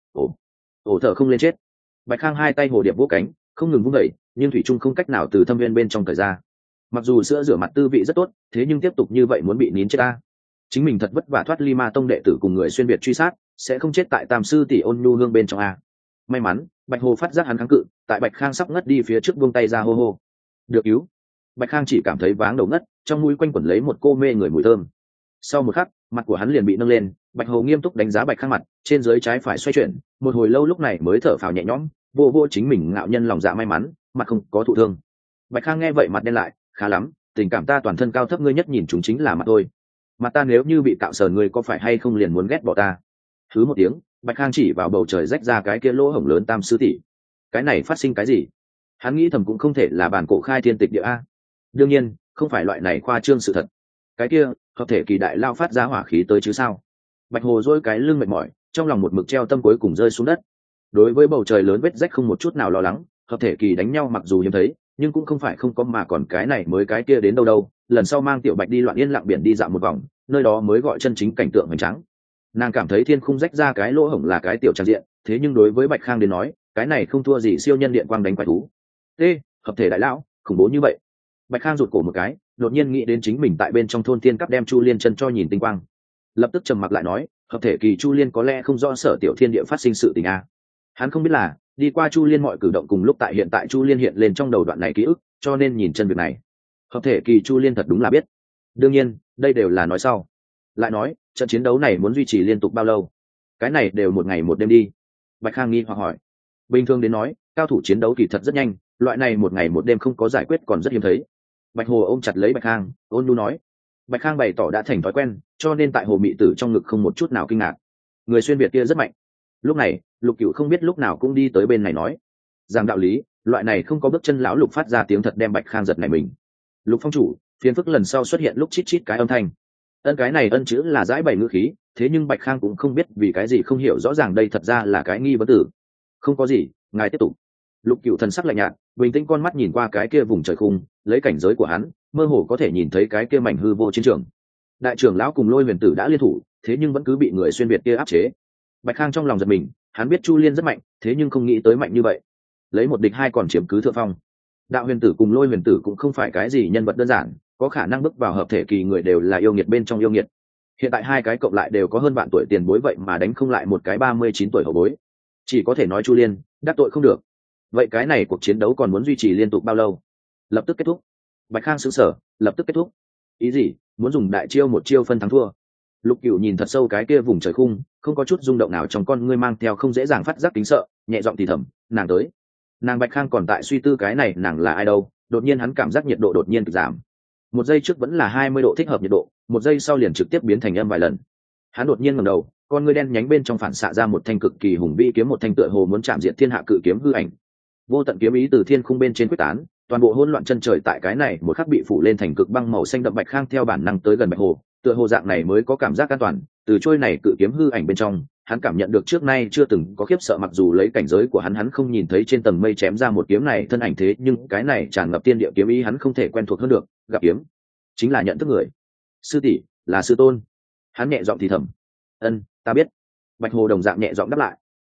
ổ thở không lên chết. Bạch Khang hai tay hồ điệp vỗ cánh, không ngừng vung đẩy, nhưng thủy trung không cách nào từ thâm viên bên trong cởi ra. Mặc dù sữa rửa mặt tư vị rất tốt, thế nhưng tiếp tục như vậy muốn bị nín chết ta. Chính mình thật vất vả thoát ly ma tông đệ tử cùng người xuyên việt truy sát, sẽ không chết tại tam sư tỷ Ôn Nhu hương bên trong a. May mắn, Bạch Hồ phát giác hắn kháng cự, tại Bạch Khang sắp ngất đi phía trước buông tay ra hô hô. Được cứu. Bạch Khang chỉ cảm thấy váng đầu ngất, trong mũi quanh quẩn lấy một cô mê người mùi thơm. Sau một khắc, mặt của hắn liền bị nâng lên, Bạch Hồ nghiêm túc đánh giá Bạch Khang mặt, trên dưới trái phải xoay chuyển, một hồi lâu lúc này mới thở phào nhẹ nhõm, vô vô chính mình ngạo nhân lòng dạ may mắn, mặt không có thụ thương. Bạch Khang nghe vậy mặt đen lại, khá lắm, tình cảm ta toàn thân cao thấp ngươi nhất nhìn chúng chính là mặt tôi. Mặt ta nếu như bị cạo sờn ngươi có phải hay không liền muốn ghét bỏ ta? Thứ một tiếng, Bạch Khang chỉ vào bầu trời rách ra cái kia lỗ hổng lớn tam sư tỷ. Cái này phát sinh cái gì? Hắn nghĩ thầm cũng không thể là bản cổ khai thiên tịch địa a. Đương nhiên, không phải loại này khoa trương sự thật. Cái kia, hợp thể kỳ đại lao phát ra hỏa khí tới chứ sao? Bạch Hồ dỗi cái lưng mệt mỏi, trong lòng một mực treo tâm cuối cùng rơi xuống đất. Đối với bầu trời lớn vết rách không một chút nào lo lắng, hợp thể kỳ đánh nhau mặc dù hiếm thấy, nhưng cũng không phải không có mà còn cái này mới cái kia đến đâu đâu. Lần sau mang Tiểu Bạch đi loạn yên lặng biển đi dạo một vòng, nơi đó mới gọi chân chính cảnh tượng hoành tráng. Nàng cảm thấy thiên khung rách ra cái lỗ hổng là cái tiểu trang diện, thế nhưng đối với Bạch Khang đến nói, cái này không thua gì siêu nhân điện quang đánh quái thú. Hợp thể đại lão, khủng bố như vậy. Bạch Khang rụt cổ một cái, đột nhiên nghĩ đến chính mình tại bên trong thôn thiên cấp đem Chu Liên chân cho nhìn tinh quang. Lập tức trầm mặc lại nói, hợp thể kỳ Chu Liên có lẽ không rõ sở tiểu thiên địa phát sinh sự tình a. Hắn không biết là, đi qua Chu Liên mọi cử động cùng lúc tại hiện tại Chu Liên hiện lên trong đầu đoạn này ký ức, cho nên nhìn chân việc này. Hợp thể kỳ Chu Liên thật đúng là biết. Đương nhiên, đây đều là nói sau. Lại nói, trận chiến đấu này muốn duy trì liên tục bao lâu? Cái này đều một ngày một đêm đi. Bạch Khang nghi hoặc hỏi. Bình thường đến nói, cao thủ chiến đấu kỳ thật rất nhanh, loại này một ngày một đêm không có giải quyết còn rất hiếm thấy. Bạch Hồ ôm chặt lấy Bạch Khang, ôn nhu nói. Bạch Khang bày tỏ đã thành thói quen, cho nên tại Hồ Mị Tử trong ngực không một chút nào kinh ngạc. Người xuyên việt kia rất mạnh. Lúc này, Lục Cửu không biết lúc nào cũng đi tới bên này nói, rằng đạo lý, loại này không có bước chân lão Lục phát ra tiếng thật đem Bạch Khang giật nảy mình. Lục phong chủ, phiền phức lần sau xuất hiện lúc chít chít cái âm thanh. Ân cái này ân chữ là giải bày ngữ khí, thế nhưng Bạch Khang cũng không biết vì cái gì không hiểu rõ ràng đây thật ra là cái nghi vấn tử. Không có gì, ngài tiếp tục. Lục Cửu thần sắc lạnh nhạt, bình tĩnh con mắt nhìn qua cái kia vùng trời khung, lấy cảnh giới của hắn, mơ hồ có thể nhìn thấy cái kia mảnh hư vô chiến trường. Đại trưởng lão cùng Lôi Huyền Tử đã liên thủ, thế nhưng vẫn cứ bị người xuyên việt kia áp chế. Bạch Khang trong lòng giật mình, hắn biết Chu Liên rất mạnh, thế nhưng không nghĩ tới mạnh như vậy. Lấy một địch hai còn chiếm cứ thượng phong. Đạo Huyền Tử cùng Lôi Huyền Tử cũng không phải cái gì nhân vật đơn giản, có khả năng bước vào hợp thể kỳ người đều là yêu nghiệt bên trong yêu nghiệt. Hiện tại hai cái cộng lại đều có hơn vạn tuổi tiền bối vậy mà đánh không lại một cái 39 tuổi hậu bối. Chỉ có thể nói Chu Liên, đắc tội không được. Vậy cái này cuộc chiến đấu còn muốn duy trì liên tục bao lâu? Lập tức kết thúc. Bạch Khang sững sờ, lập tức kết thúc. Ý gì? Muốn dùng đại chiêu một chiêu phân thắng thua? Lục Cửu nhìn thật sâu cái kia vùng trời khung, không có chút rung động nào trong con ngươi mang theo không dễ dàng phát giác tính sợ, nhẹ giọng thì thầm, nàng tới. Nàng Bạch Khang còn tại suy tư cái này nàng là ai đâu, đột nhiên hắn cảm giác nhiệt độ đột nhiên giảm. Một giây trước vẫn là 20 độ thích hợp nhiệt độ, một giây sau liền trực tiếp biến thành âm vài lần. Hắn đột nhiên ngẩng đầu, con ngươi đen nhánh bên trong phản xạ ra một thanh cực kỳ hùng vĩ kiếm, một thanh tựa hồ muốn chạm diệt thiên hạ cự kiếm hư ảnh. Vô tận kiếm ý từ thiên khung bên trên quyết tán, toàn bộ hỗn loạn chân trời tại cái này một khắc bị phủ lên thành cực băng màu xanh đậm. Bạch Khang theo bản năng tới gần Bạch Hồ, tựa hồ dạng này mới có cảm giác an toàn. Từ trôi này cự kiếm hư ảnh bên trong, hắn cảm nhận được trước nay chưa từng có khiếp sợ, mặc dù lấy cảnh giới của hắn không nhìn thấy trên tầng mây chém ra một kiếm này thân ảnh, thế nhưng cái này tràn ngập tiên địa kiếm ý hắn không thể quen thuộc hơn được. Gặp kiếm chính là nhận thức người. Sư tỷ là sư tôn. Hắn nhẹ giọng thì thầm. Ân, ta biết. Bạch Hồ đồng dạng nhẹ giọng đáp lại.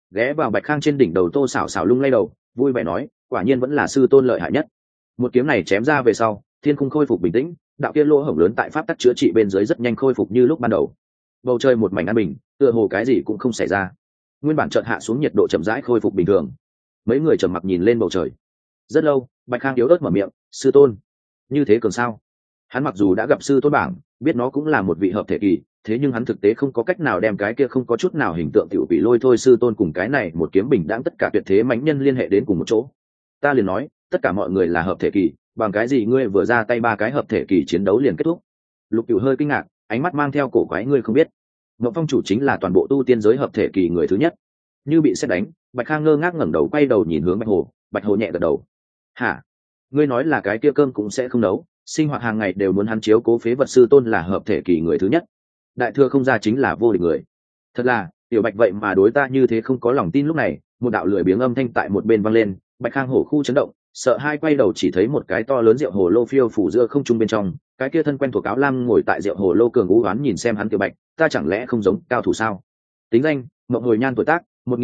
ghé vào bạch khang trên đỉnh đầu tô xảo xảo lung lay đầu vui vẻ nói quả nhiên vẫn là sư tôn lợi hại nhất. Một kiếm này chém ra về sau thiên khung khôi phục bình tĩnh, đạo kia lỗ hổng lớn tại pháp tắc chữa trị bên dưới rất nhanh khôi phục như lúc ban đầu. Bầu trời một mảnh an bình, tựa hồ cái gì cũng không xảy ra. Nguyên bản chợt hạ xuống nhiệt độ chậm rãi khôi phục bình thường. Mấy người trầm mặc nhìn lên bầu trời rất lâu. Bạch khang yếu ớt mở miệng, sư tôn như thế cường sao? Hắn mặc dù đã gặp sư tôn bảng, biết nó cũng là một vị hợp thể kỳ, thế nhưng hắn thực tế không có cách nào đem cái kia không có chút nào hình tượng tiểu bị lôi thôi sư tôn cùng cái này một kiếm bình đãng tất cả tuyệt thế mãnh nhân liên hệ đến cùng một chỗ. Ta liền nói tất cả mọi người là hợp thể kỳ, bằng cái gì ngươi vừa ra tay ba cái hợp thể kỳ chiến đấu liền kết thúc? Lục Cửu hơi kinh ngạc, ánh mắt mang theo cổ quái, ngươi không biết Ngộng Phong chủ chính là toàn bộ tu tiên giới hợp thể kỳ người thứ nhất. Như bị sét đánh, Bạch Khang ngơ ngác ngẩng đầu quay đầu nhìn hướng Bạch Hồ. Bạch Hồ nhẹ gật đầu. Hả? Ngươi nói là cái kia cơm cũng sẽ không nấu, sinh hoạt hàng ngày đều muốn hắn chiếu cố phế vật sư tôn là hợp thể kỳ người thứ nhất, đại thừa không ra chính là vô địch người. Thật là tiểu Bạch vậy mà đối ta như thế không có lòng tin. Lúc này một đạo lười biếng âm thanh tại một bên vang lên. Bạch Khang hổ khu chấn động, sợ hai quay đầu chỉ thấy một cái to lớn rượu hồ lô phiêu phủ giữa không trung bên trong, cái kia thân quen thuộc áo lam ngồi tại rượu hồ lô cường u oán nhìn xem hắn. Tiểu Bạch, ta chẳng lẽ không giống cao thủ sao? Tính danh Mộng Hồi Nhan, tuổi tác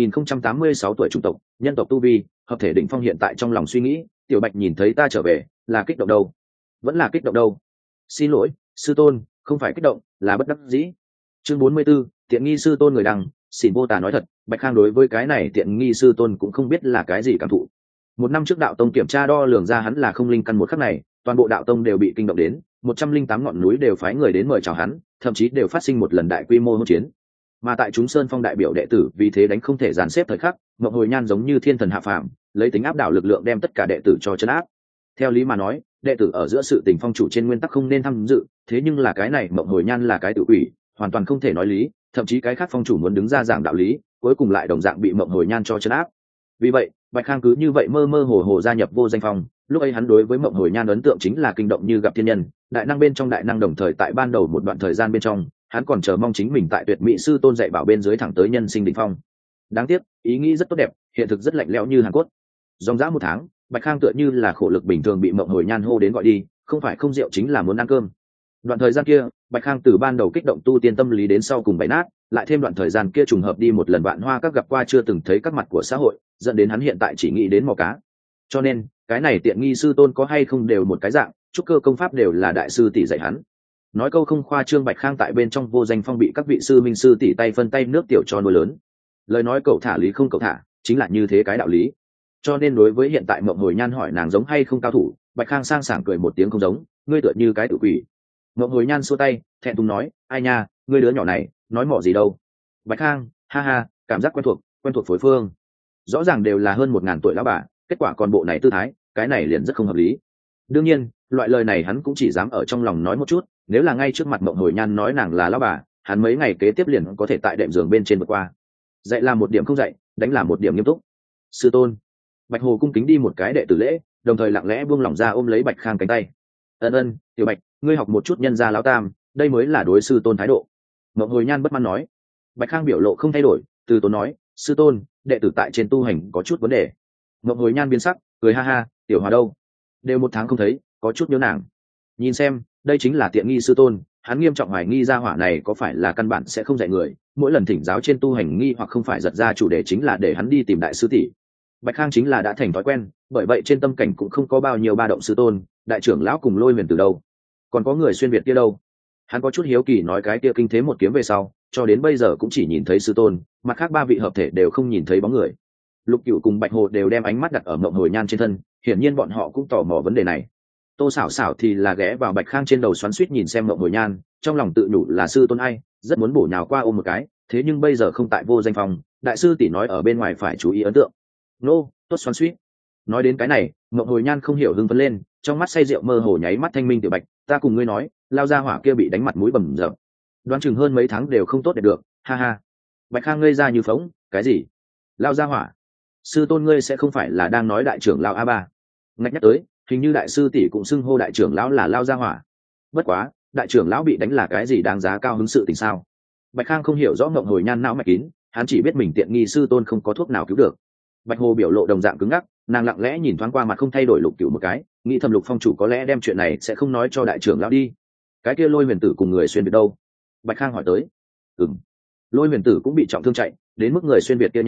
1086 tuổi, chủng tộc nhân tộc, tu vi hợp thể đỉnh phong. Hiện tại trong lòng suy nghĩ, Tiểu Bạch nhìn thấy ta trở về là kích động đâu, vẫn là kích động đâu? Xin lỗi sư tôn, không phải kích động, là bất đắc dĩ. Chương 44, tiện nghi sư tôn người đằng. Xỉn vô tà nói thật, Bạch Khang đối với cái này tiện nghi sư tôn cũng không biết là cái gì cảm thụ. Một năm trước đạo tông kiểm tra đo lường ra hắn là không linh căn, một khắc này toàn bộ đạo tông đều bị kinh động đến, 108 ngọn núi đều phái người đến mời chào hắn, thậm chí đều phát sinh một lần đại quy mô hỗn chiến. Mà tại chúng Sơn Phong đại biểu đệ tử vì thế đánh không thể dàn xếp thời khắc, Mộng Hồi Nhan giống như thiên thần hạ phàm, lấy tính áp đảo lực lượng đem tất cả đệ tử cho trấn áp. Theo lý mà nói, đệ tử ở giữa sự tình phong chủ trên nguyên tắc không nên tham dự, thế nhưng là cái này Mộng Hồi Nhan là cái tự quỷ, hoàn toàn không thể nói lý, thậm chí cái khác phong chủ muốn đứng ra giảng đạo lý, cuối cùng lại đồng dạng bị Mộng Hồi Nhan cho trấn áp. Vì vậy Bạch Khang cứ như vậy mơ mơ hồ hồ gia nhập vô danh phong. Lúc ấy hắn đối với Mộng Hồi Nhan ấn tượng chính là kinh động như gặp thiên nhân, đại năng bên trong đại năng. Đồng thời tại ban đầu một đoạn thời gian bên trong, hắn còn chờ mong chính mình tại tuyệt mỹ sư tôn dạy bảo bên dưới thẳng tới nhân sinh đỉnh phong. Đáng tiếc ý nghĩ rất tốt đẹp, hiện thực rất lạnh lẽo như hàn cốt. Dòng dã một tháng, Bạch Khang tựa như là khổ lực bình thường bị Mộng Hồi Nhan hô đến gọi đi, không phải không rượu chính là muốn ăn cơm. Đoạn thời gian kia Bạch Khang từ ban đầu kích động tu tiên tâm lý đến sau cùng bày nát, lại thêm đoạn thời gian kia trùng hợp đi một lần Vạn Hoa các gặp qua chưa từng thấy các mặt của xã hội, dẫn đến hắn hiện tại chỉ nghĩ đến mò cá. Cho nên cái này tiện nghi sư tôn có hay không đều một cái dạng, trúc cơ công pháp đều là đại sư tỷ dạy hắn. Nói câu không khoa trương, Bạch Khang tại bên trong vô danh phong bị các vị sư minh sư tỷ tay phân tay nước tiểu cho nuôi lớn. Lời nói cậu thả lý không cậu thả, chính là như thế cái đạo lý. Cho nên đối với hiện tại Mộng Hồi Nhan hỏi nàng giống hay không cao thủ, Bạch Khang sang sảng cười một tiếng, không giống, ngươi tựa như cái tự quỷ. Mộng Hồi Nhan xua tay thẹn thùng nói, ai nha, ngươi đứa nhỏ này nói mỏ gì đâu. Bạch Khang ha ha, cảm giác quen thuộc phối phương. Rõ ràng đều là hơn 1000 tuổi lão bà, kết quả còn bộ này tư thái, cái này liền rất không hợp lý. Đương nhiên loại lời này hắn cũng chỉ dám ở trong lòng nói một chút, nếu là ngay trước mặt Mộng Hồi Nhan nói nàng là lão bà, hắn mấy ngày kế tiếp liền có thể tại đệm giường bên trên vượt qua. Dạy là một điểm không dạy, đánh là một điểm nghiêm túc. Sư tôn. Bạch Hồ cung kính đi một cái đệ tử lễ, đồng thời lặng lẽ buông lỏng ra ôm lấy Bạch Khang cánh tay. Ân, Tiểu Bạch, ngươi học một chút nhân gia lão tam, đây mới là đối sư tôn thái độ. Mộng Hồi Nhan bất mãn nói. Bạch Khang biểu lộ không thay đổi, từ tốn nói, sư tôn, đệ tử tại trên tu hành có chút vấn đề. Mộng Hồi Nhan biến sắc, cười ha ha, Tiểu Hòa đâu? Đều một tháng không thấy, có chút nhớ nàng. Nhìn xem, đây chính là tiện nghi sư tôn, hắn nghiêm trọng hoài nghi gia hỏa này có phải là căn bản sẽ không dạy người, mỗi lần thỉnh giáo trên tu hành nghi hoặc không phải giật ra chủ đề chính là để hắn đi tìm đại sư tỷ. Bạch Khang chính là đã thành thói quen, bởi vậy trên tâm cảnh cũng không có bao nhiêu ba động. Sư tôn, đại trưởng lão cùng Lôi Huyền từ đâu? Còn có người xuyên việt kia đâu? Hắn có chút hiếu kỳ, nói cái kia kinh thế một kiếm về sau, cho đến bây giờ cũng chỉ nhìn thấy sư tôn, mặt khác ba vị hợp thể đều không nhìn thấy bóng người. Lục Cửu cùng Bạch Hồ đều đem ánh mắt đặt ở Mộng Hồi Nhan trên thân, hiển nhiên bọn họ cũng tò mò vấn đề này. Tô Sảo Sảo thì là ghé vào Bạch Khang trên đầu xoắn xuýt nhìn xem Mộng Hồi Nhan, trong lòng tự nhủ là sư tôn ai, rất muốn bổ nhào qua ôm một cái, thế nhưng bây giờ không tại vô danh phòng, đại sư tỷ nói ở bên ngoài phải chú ý ấn tượng. Nô, tốt xoắn xuýt. Nói đến cái này, Mộng Hồi Nhan không hiểu hưng phấn lên, trong mắt say rượu mơ hồ nháy mắt thanh minh. Tiểu Bạch, ta cùng ngươi nói, lao ra hỏa kia bị đánh mặt mũi bầm dập, đoán chừng hơn mấy tháng đều không tốt đẹp được, ha ha. Bạch Khang ngây ra như phỗng, cái gì? Lao ra hỏa? Sư tôn ngươi sẽ không phải là đang nói đại trưởng lão A3? Ngạch nhắc tới, hình như đại sư tỷ cũng xưng hô đại trưởng lão là Lao gia hỏa. Bất quá, đại trưởng lão bị đánh là cái gì đáng giá cao hứng sự tình sao? Bạch Khang không hiểu rõ Mộng Hồi Nhan não mạch kín, hắn chỉ biết mình tiện nghi sư tôn không có thuốc nào cứu được. Bạch Hồ biểu lộ đồng dạng cứng ngắc, nàng lặng lẽ nhìn thoáng qua mặt không thay đổi Lục Cửu một cái, nghĩ thầm Lục phong chủ có lẽ đem chuyện này sẽ không nói cho đại trưởng lão đi. Cái kia Lôi Huyền tử cùng người xuyên việt đâu? Bạch Khang hỏi tới. Lôi Huyền tử cũng bị trọng thương chạy, đến mức người xuyên việt kia nha,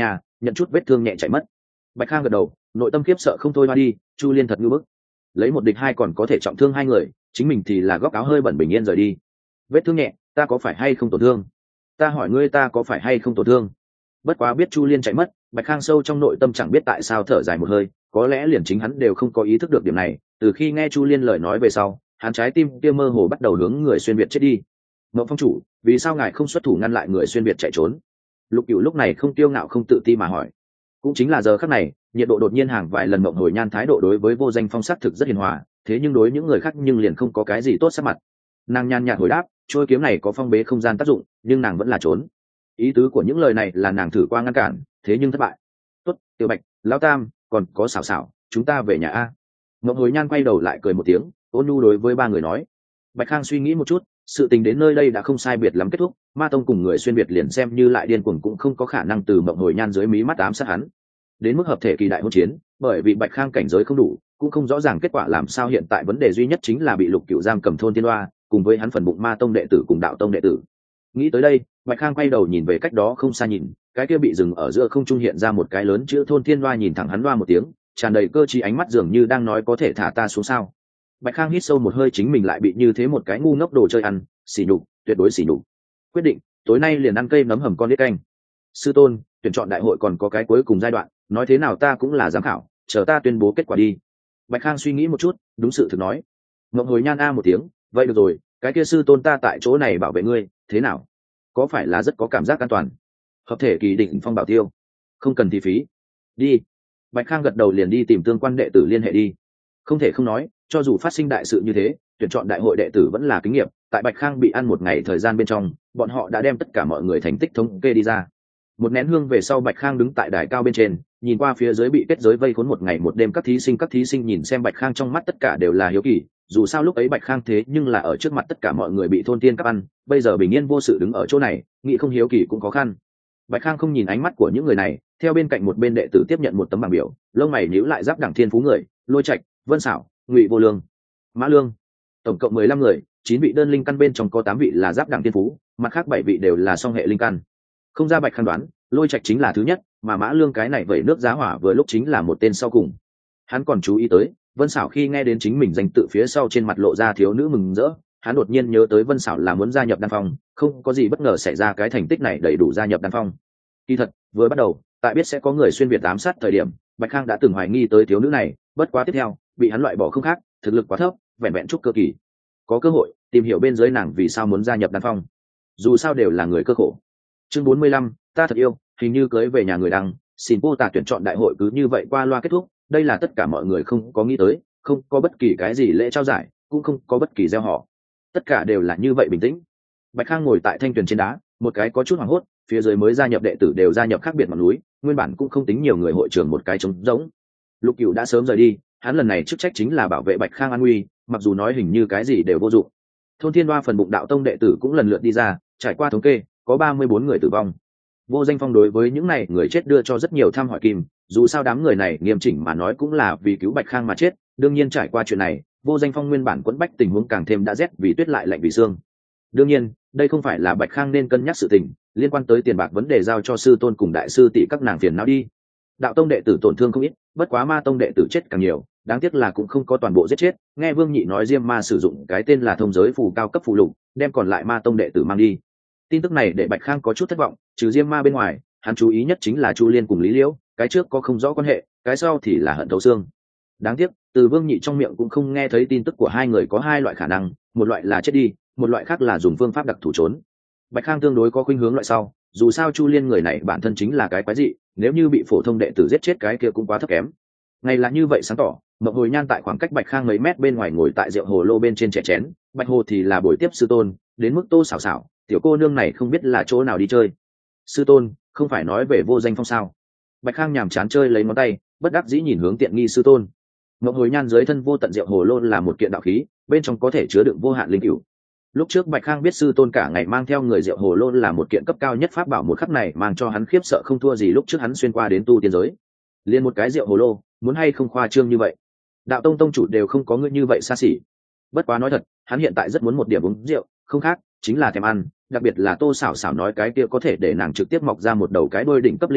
nhận chút vết thương nhẹ chạy mất. Bạch Khang gật đầu, nội tâm khiếp sợ không thôi hoa đi, Chu Liên thật ngư bức, lấy một địch hai còn có thể trọng thương hai người, chính mình thì là góc áo hơi bẩn bình yên rời đi. Vết thương nhẹ, ta có phải hay không tổn thương? Ta hỏi ngươi, ta có phải hay không tổn thương? Bất quá biết Chu Liên chạy mất, Bạch Khang sâu trong nội tâm chẳng biết tại sao thở dài một hơi, có lẽ liền chính hắn đều không có ý thức được điểm này. Từ khi nghe Chu Liên lời nói về sau, hắn trái tim kia mơ hồ bắt đầu hướng người xuyên việt chết đi. Ngộng Phong chủ, vì sao ngài không xuất thủ ngăn lại người xuyên việt chạy trốn? Lục Cửu lúc này không tiêu ngạo không tự ti mà hỏi. Cũng chính là giờ khắc này, nhiệt độ đột nhiên hàng vài lần. Mộng Hồi Nhan thái độ đối với Vô Danh Phong sắc thực rất hiền hòa, thế nhưng đối những người khác nhưng liền không có cái gì tốt sắc mặt. Nàng nhàn nhạt hồi đáp, trôi kiếm này có phong bế không gian tác dụng, nhưng nàng vẫn là trốn. Ý tứ của những lời này là nàng thử qua ngăn cản, thế nhưng thất bại. Tốt, Tiểu Bạch, Lão Tam, còn có Xảo Xảo, chúng ta về nhà a. Mộng Hồi Nhan quay đầu lại cười một tiếng, ôn nhu đối với ba người nói. Bạch Khang suy nghĩ một chút, sự tình đến nơi đây đã không sai biệt lắm kết thúc, Ma Tông cùng người xuyên việt liền xem như lại điên cuồng cũng không có khả năng từ Mộng Hồi Nhan dưới mí mắt ám sát hắn. Đến mức hợp thể kỳ đại hôn chiến, bởi vì Bạch Khang cảnh giới không đủ, cũng không rõ ràng kết quả làm sao. Hiện tại vấn đề duy nhất chính là bị Lục Cửu giam cầm thôn Thiên Hoa, cùng với hắn phần bụng Ma Tông đệ tử cùng Đạo Tông đệ tử. Nghĩ tới đây, Bạch Khang quay đầu nhìn về cách đó không xa, nhìn cái kia bị dừng ở giữa không trung hiện ra một cái lớn chữ thôn Thiên Hoa, nhìn thẳng hắn loa một tiếng, tràn đầy cơ trí ánh mắt dường như đang nói có thể thả ta xuống sao. Bạch Khang hít sâu một hơi, chính mình lại bị như thế một cái ngu ngốc đồ chơi ăn, xỉ nhục, tuyệt đối xỉ nhục. Quyết định, tối nay liền ăn cây nấm hầm con đít canh. Sư tôn, tuyển chọn đại hội còn có cái cuối cùng giai đoạn, nói thế nào ta cũng là giám khảo, chờ ta tuyên bố kết quả đi. Bạch Khang suy nghĩ một chút, đúng sự thực nói. Ngộng Hồi Nhan a một tiếng, vậy được rồi, cái kia sư tôn ta tại chỗ này bảo vệ ngươi, thế nào? Có phải là rất có cảm giác an toàn? Hợp thể kỳ đỉnh phong bảo tiêu, không cần thi phí. Đi. Bạch Khang gật đầu liền đi tìm tương quan đệ tử liên hệ đi. Không thể không nói, cho dù phát sinh đại sự như thế, tuyển chọn đại hội đệ tử vẫn là kinh nghiệm. Tại Bạch Khang bị ăn một ngày thời gian bên trong, bọn họ đã đem tất cả mọi người thành tích thống kê đi ra. Một nén hương về sau, Bạch Khang đứng tại đài cao bên trên, nhìn qua phía dưới bị kết giới vây khốn một ngày một đêm các thí sinh nhìn xem Bạch Khang trong mắt tất cả đều là hiếu kỳ. Dù sao lúc ấy Bạch Khang thế nhưng là ở trước mặt tất cả mọi người bị thôn tiên cắp ăn, bây giờ bình yên vô sự đứng ở chỗ này, nghĩ không hiếu kỳ cũng khó khăn. Bạch Khang không nhìn ánh mắt của những người này, theo bên cạnh một bên đệ tử tiếp nhận một tấm bảng biểu, lông mày nhíu lại, giáp đẳng thiên phú người: Lôi Trạch, Vân Xảo, Ngụy Vô Lương, Mã Lương. Tổng cộng 15 người, 9 vị đơn linh căn bên trong có 8 vị là giáp đẳng thiên phú, mặt khác 7 vị đều là song hệ linh căn. Không ra Bạch Khang đoán, Lôi Trạch chính là thứ nhất, mà Mã Lương cái này vẩy nước giá hỏa vừa lúc chính là một tên sau cùng. Hắn còn chú ý tới, Vân Xảo khi nghe đến chính mình danh tự phía sau trên mặt lộ ra thiếu nữ mừng rỡ, hắn đột nhiên nhớ tới Vân Xảo là muốn gia nhập đan phong, không có gì bất ngờ xảy ra, cái thành tích này đầy đủ gia nhập đan phong. Kỳ thật, vừa bắt đầu, tại biết sẽ có người xuyên việt ám sát thời điểm, Bạch Khang đã từng hoài nghi tới thiếu nữ này, bất quá tiếp theo, bị hắn loại bỏ không khác, thực lực quá thấp, vẹn vẹn chút cơ kỳ. Có cơ hội tìm hiểu bên dưới nàng vì sao muốn gia nhập đan phong. Dù sao đều là người cơ khổ. Chương 45, ta thật yêu, hình như cưới về nhà người đăng, xin vô tả tuyển chọn đại hội cứ như vậy qua loa kết thúc, đây là tất cả mọi người không có nghĩ tới, không có bất kỳ cái gì lễ trao giải, cũng không có bất kỳ gieo họ. Tất cả đều là như vậy bình tĩnh. Bạch Khang ngồi tại thanh tuyền trên đá, một cái có chút hoảng hốt, phía dưới mới gia nhập đệ tử đều gia nhập khác biệt mặt núi, nguyên bản cũng không tính nhiều người, hội trưởng một cái trống rỗng. Lục Cửu đã sớm rời đi, hắn lần này chức trách chính là bảo vệ Bạch Khang an nguy, mặc dù nói hình như cái gì đều vô dụng. Thôn Thiên Hoa phần bụng Đạo Tông đệ tử cũng lần lượt đi ra, trải qua thống kê, có 34 người tử vong. Vô Danh Phong đối với những này người chết đưa cho rất nhiều thăm hỏi kim, dù sao đám người này nghiêm chỉnh mà nói cũng là vì cứu Bạch Khang mà chết, đương nhiên trải qua chuyện này, Vô Danh Phong nguyên bản quẫn bách tình huống càng thêm đã rét vì tuyết lại lạnh vì xương. Đương nhiên, đây không phải là Bạch Khang nên cân nhắc sự tình, liên quan tới tiền bạc vấn đề giao cho sư tôn cùng đại sư tỷ các nàng phiền não đi. Đạo Tông đệ tử tổn thương không ít, bất quá Ma Tông đệ tử chết càng nhiều, đáng tiếc là cũng không có toàn bộ giết chết, nghe Vương Nhị nói Diêm Ma sử dụng cái tên là Thông Giới Phù cao cấp phù lục, đem còn lại Ma Tông đệ tử mang đi. Tin tức này để Bạch Khang có chút thất vọng, trừ Diêm Ma bên ngoài, hắn chú ý nhất chính là Chu Liên cùng Lý Liễu, cái trước có không rõ quan hệ, cái sau thì là hận thấu xương. Đáng tiếc, từ Vương Nhị trong miệng cũng không nghe thấy tin tức của hai người có hai loại khả năng, một loại là chết đi, một loại khác là dùng phương pháp đặc thủ trốn. Bạch Khang tương đối có khuynh hướng loại sau, dù sao Chu Liên người này bản thân chính là cái quái dị, nếu như bị phổ thông đệ tử giết chết cái kia cũng quá thấp kém. Ngày là như vậy sáng tỏ, Mộng Hồi Nhan tại khoảng cách Bạch Khang mấy mét bên ngoài ngồi tại rượu hồ lô bên trên chè chén, Bạch Hồ thì là buổi tiếp sư tôn, đến mức Tô Xảo Xảo, tiểu cô nương này không biết là chỗ nào đi chơi. Sư tôn, không phải nói về Vô Danh Phong sao? Bạch Khang nhàm chán chơi lấy ngón tay, bất đắc dĩ nhìn hướng tiện nghi sư tôn. Mộng Hồi Nhan dưới thân vô tận rượu hồ lô là một kiện đạo khí, bên trong có thể chứa đựng vô hạn linh cửu. Lúc trước Bạch Khang biết sư tôn cả ngày mang theo người rượu hồ lô là một kiện cấp cao nhất pháp bảo, một khắc này mang cho hắn khiếp sợ không thua gì lúc trước hắn xuyên qua đến tu tiên giới. Liên một cái rượu hồ lô, muốn hay không khoa trương như vậy. Đạo Tông tông chủ đều không có người như vậy xa xỉ. Bất quá nói thật, hắn hiện tại rất muốn một điểm uống rượu, không khác, chính là thèm ăn, đặc biệt là Tô Xảo Xảo nói cái kia có thể để nàng trực tiếp mọc ra một đầu cái đuôi đỉnh cấp linh cửu,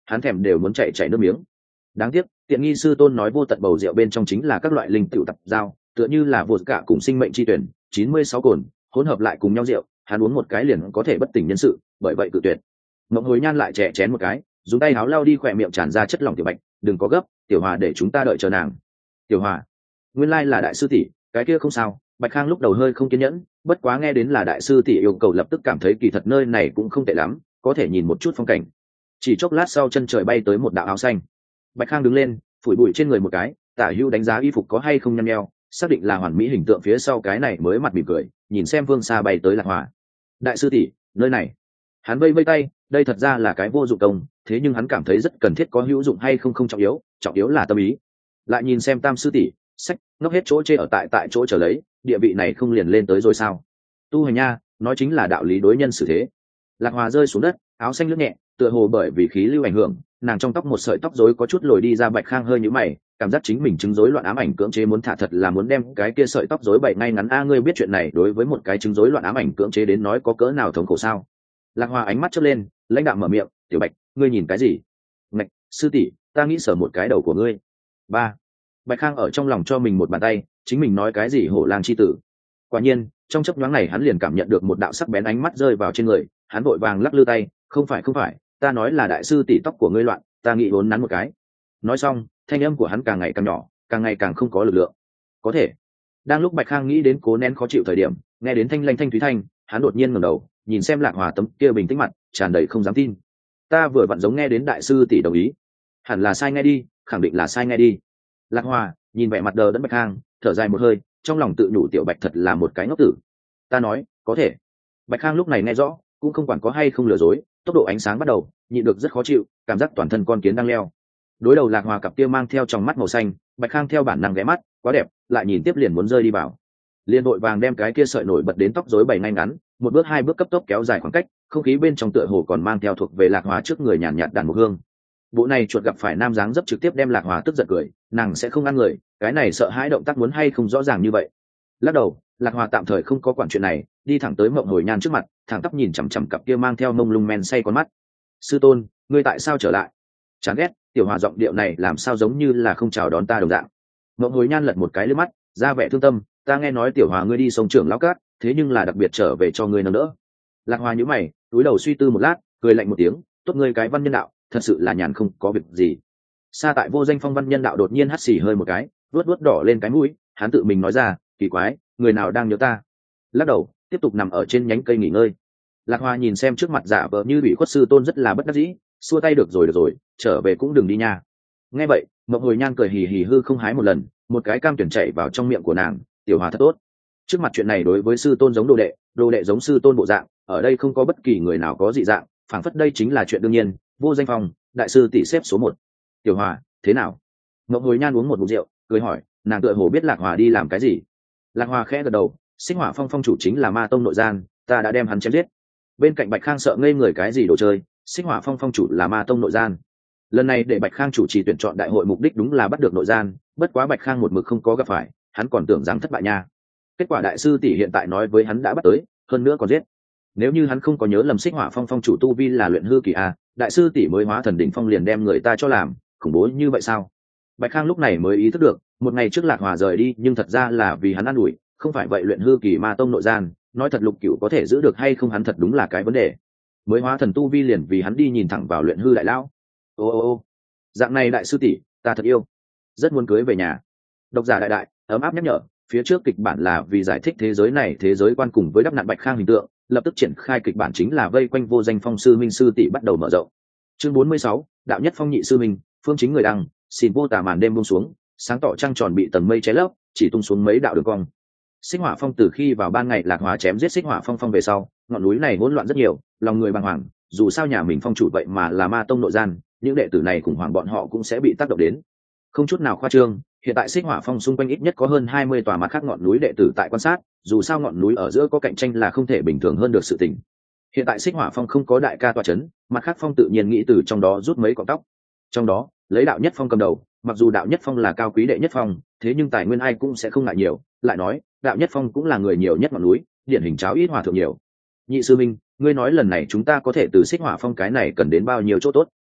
hắn thèm đều muốn chảy nước miếng. Đáng tiếc tiện nghi sư tôn nói vô tận bầu rượu bên trong chính là các loại linh tựu tập giao, tựa như là vột cả cùng sinh mệnh chi tuyển 96 cồn hỗn hợp lại cùng nhau rượu, hắn uống một cái liền có thể bất tỉnh nhân sự, bởi vậy cự tuyệt. Mộng Hồi Nhan lại chè chén một cái, dùng tay áo lau đi khỏe miệng tràn ra chất lỏng. Tiểu Bạch, đừng có gấp, Tiểu Hòa để chúng ta đợi chờ nàng. Tiểu Hòa, nguyên lai là đại sư tỷ, cái kia không sao. Bạch Khang lúc đầu hơi không kiên nhẫn, bất quá nghe đến là đại sư tỷ yêu cầu lập tức cảm thấy kỳ thật nơi này cũng không tệ lắm, có thể nhìn một chút phong cảnh. Chỉ chốc lát sau chân trời bay tới một đạo áo xanh. Bạch Khang đứng lên, phủi bụi trên người một cái, tả hữu đánh giá y phục có hay không nhăn nheo, xác định là hoàn mỹ hình tượng phía sau cái này mới mặt mỉm cười, nhìn xem phương xa bay tới Lạc Hòa. Đại sư tỷ, nơi này. Hắn vây vây tay, đây thật ra là cái vô dụng công, thế nhưng hắn cảm thấy rất cần thiết, có hữu dụng hay không không trọng yếu là tâm ý. Lại nhìn xem Tam sư tỷ, sách, ngốc hết chỗ chê ở tại chỗ chờ lấy, địa vị này không liền lên tới rồi sao? Tu hành nha, nói chính là đạo lý đối nhân xử thế. Lạc Hòa rơi xuống đất, áo xanh lướt nhẹ, tựa hồ bởi vì khí lưu ảnh hưởng, nàng trong tóc một sợi tóc rối có chút lồi đi ra. Bạch Khang hơi nhíu mày, cảm giác chính mình chứng rối loạn ám ảnh cưỡng chế muốn thả, thật là muốn đem cái kia sợi tóc rối bậy ngay ngắn. Ngươi biết chuyện này đối với một cái chứng rối loạn ám ảnh cưỡng chế đến nói có cỡ nào thống khổ sao? Lạc Hòa ánh mắt chớp lên, lãnh đạm mở miệng, Tiểu Bạch, ngươi nhìn cái gì? Ngạch, sư tỷ, ta nghĩ sờ một cái đầu của ngươi. Ba. Bạch Khang ở trong lòng cho mình một bàn tay, chính mình nói cái gì hổ lang chi tử. Quả nhiên, trong chớp nhoáng này hắn liền cảm nhận được một đạo sắc bén ánh mắt rơi vào trên người, hắn vội vàng lắc lư tay, không phải, ta nói là đại sư tỷ, tóc của ngươi loạn, ta nghĩ uốn nắn một cái. Nói xong, thanh âm của hắn càng ngày càng nhỏ, càng ngày càng không có lực lượng. Có thể. Đang lúc Bạch Khang nghĩ đến cố nén khó chịu thời điểm, nghe đến thanh thúy thanh, hắn đột nhiên ngẩng đầu, nhìn xem Lạc Hòa tấm kia bình tĩnh mặt, tràn đầy không dám tin. Ta vừa vặn giống nghe đến đại sư tỷ đồng ý. Hẳn là sai nghe đi, khẳng định là sai nghe đi. Lạc Hòa nhìn vẻ mặt đờ đẫn Bạch Khang, thở dài một hơi, trong lòng tự nhủ Tiểu Bạch thật là một cái ngốc tử. Ta nói, có thể. Bạch Khang lúc này nghe rõ, cũng không quản có hay không lừa dối, tốc độ ánh sáng bắt đầu, nhịn được rất khó chịu, cảm giác toàn thân con kiến đang leo. Đối đầu Lạc Hòa cặp kia mang theo trong mắt màu xanh, Bạch Khang theo bản năng ghé mắt, quá đẹp, lại nhìn tiếp liền muốn rơi đi vào. Liên đội vàng đem cái kia sợi nổi bật đến tóc rối bày ngay ngắn, một bước hai bước cấp tốc kéo dài khoảng cách, không khí bên trong tựa hồ còn mang theo thuộc về Lạc Hòa trước người nhàn nhạt đàn mục hương. Bộ này chuột gặp phải nam dáng dấp trực tiếp đem Lạc Hòa tức giận cười, nàng sẽ không ăn người, cái này sợ hãi động tác muốn hay không rõ ràng như vậy. Lắc đầu, Lạc Hòa tạm thời không có quản chuyện này, đi thẳng tới Mộng Hồi Nhan trước mặt, thẳng tắp nhìn chằm chằm cặp kia mang theo mông lung men say con mắt. Sư tôn, ngươi tại sao trở lại? Chán ghét, Tiểu Hòa giọng điệu này làm sao giống như là không chào đón ta đồng dạng. Mộng Hồi Nhan lật một cái lướt mắt, ra vẻ thương tâm, ta nghe nói Tiểu Hòa ngươi đi sông trưởng lão cát, thế nhưng là đặc biệt trở về cho ngươi nâng đỡ. Lạc Hòa nhíu mày, cúi đầu suy tư một lát, cười lạnh một tiếng, tốt ngươi cái văn nhân đạo, thật sự là nhàn không có việc gì. Xa tại Vô Danh Phong văn nhân đạo đột nhiên hắt xì hơi một cái, vuốt đỏ lên cái mũi, hắn tự mình nói ra, kỳ quái, người nào đang nhớ ta? Lắc đầu, tiếp tục nằm ở trên nhánh cây nghỉ ngơi. Lạc Hoa nhìn xem trước mặt giả vờ như bị khuất sư tôn rất là bất đắc dĩ, xua tay, được rồi, trở về cũng đừng đi nha. Nghe vậy, Mộng Hồi Nhan cười hì hì hư không hái một lần, một cái cam tuyển chảy vào trong miệng của nàng, Tiểu Hòa thật tốt. Trước mặt chuyện này đối với sư tôn giống đồ đệ giống sư tôn bộ dạng, ở đây không có bất kỳ người nào có dị dạng, phảng phất đây chính là chuyện đương nhiên. Vô Danh Phong, đại sư tỷ xếp số 1. Tiểu Hòa, thế nào? Mộng Hồi Nhan uống một ngụm rượu, cười hỏi, nàng tựa hồ biết Lạc Hòa đi làm cái gì. Lạc Hòa khẽ gật đầu, Xích Hỏa Phong phong chủ chính là ma tông nội gian, ta đã đem hắn chém giết. Bên cạnh Bạch Khang sợ ngây người, cái gì đồ chơi, Xích Hỏa Phong phong chủ là ma tông nội gian. Lần này để Bạch Khang chủ trì tuyển chọn đại hội mục đích đúng là bắt được nội gian, bất quá Bạch Khang một mực không có gặp phải, hắn còn tưởng rằng thất bại nha. Kết quả đại sư tỷ hiện tại nói với hắn đã bắt tới, hơn nữa còn giết. Nếu như hắn không có nhớ lầm, Xích Hỏa Phong phong chủ tu vi là luyện hư kỳ a, đại sư tỷ mới hóa thần đỉnh phong liền đem người ta cho làm, khủng bố như vậy sao? Bạch Khang lúc này mới ý thức được, một ngày trước Lạc Hòa rời đi, nhưng thật ra là vì hắn ăn ủi, không phải vậy luyện hư kỳ ma tông nội gian, nói thật Lục Cửu có thể giữ được hay không hắn thật đúng là cái vấn đề. Mới hóa thần tu vi liền vì hắn đi nhìn thẳng vào luyện hư đại lão. Ô, dạng này đại sư tỷ, ta thật yêu, rất muốn cưới về nhà. Độc giả đại ấm áp nhắc nhở, phía trước kịch bản là vì giải thích thế giới này thế giới quan cùng với đắp nặn Bạch Khang hình tượng, lập tức triển khai kịch bản chính là vây quanh Vô Danh Phong sư minh sư tỷ bắt đầu mở rộng. Chương 46, đạo nhất phong nhị sư minh, phương chính người đăng, xin vô tà màn đêm buông xuống, sáng tỏ trăng tròn bị tầng mây che lấp, chỉ tung xuống mấy đạo đường cong. Xích Hỏa Phong từ khi vào ban ngày Lạc Hòa chém giết Xích Hỏa Phong về sau, ngọn núi này hỗn loạn rất nhiều, lòng người bàng hoàng, dù sao nhà mình phong chủ vậy mà là ma tông nội gian, những đệ tử này khủng hoảng, bọn họ cũng sẽ bị tác động đến. Không chút nào khoa trương, hiện tại Xích Hỏa Phong xung quanh ít nhất có hơn 20 tòa mặt khác ngọn núi đệ tử tại quan sát, dù sao ngọn núi ở giữa có cạnh tranh là không thể bình thường hơn được sự tình. Hiện tại Xích Hỏa Phong không có đại ca tọa chấn, mặt khác phong tự nhiên nghĩ từ trong đó rút mấy cọng tóc. Trong đó, lấy đạo nhất phong cầm đầu, mặc dù đạo nhất phong là cao quý đệ nhất phong, thế nhưng tài nguyên ai cũng sẽ không ngại nhiều, lại nói, đạo nhất phong cũng là người nhiều nhất ngọn núi, điển hình cháo ít hòa thượng nhiều. Nhị sư minh, ngươi nói lần này chúng ta có thể từ Xích Hỏa Phong cái này cần đến bao nhiêu chỗ tốt?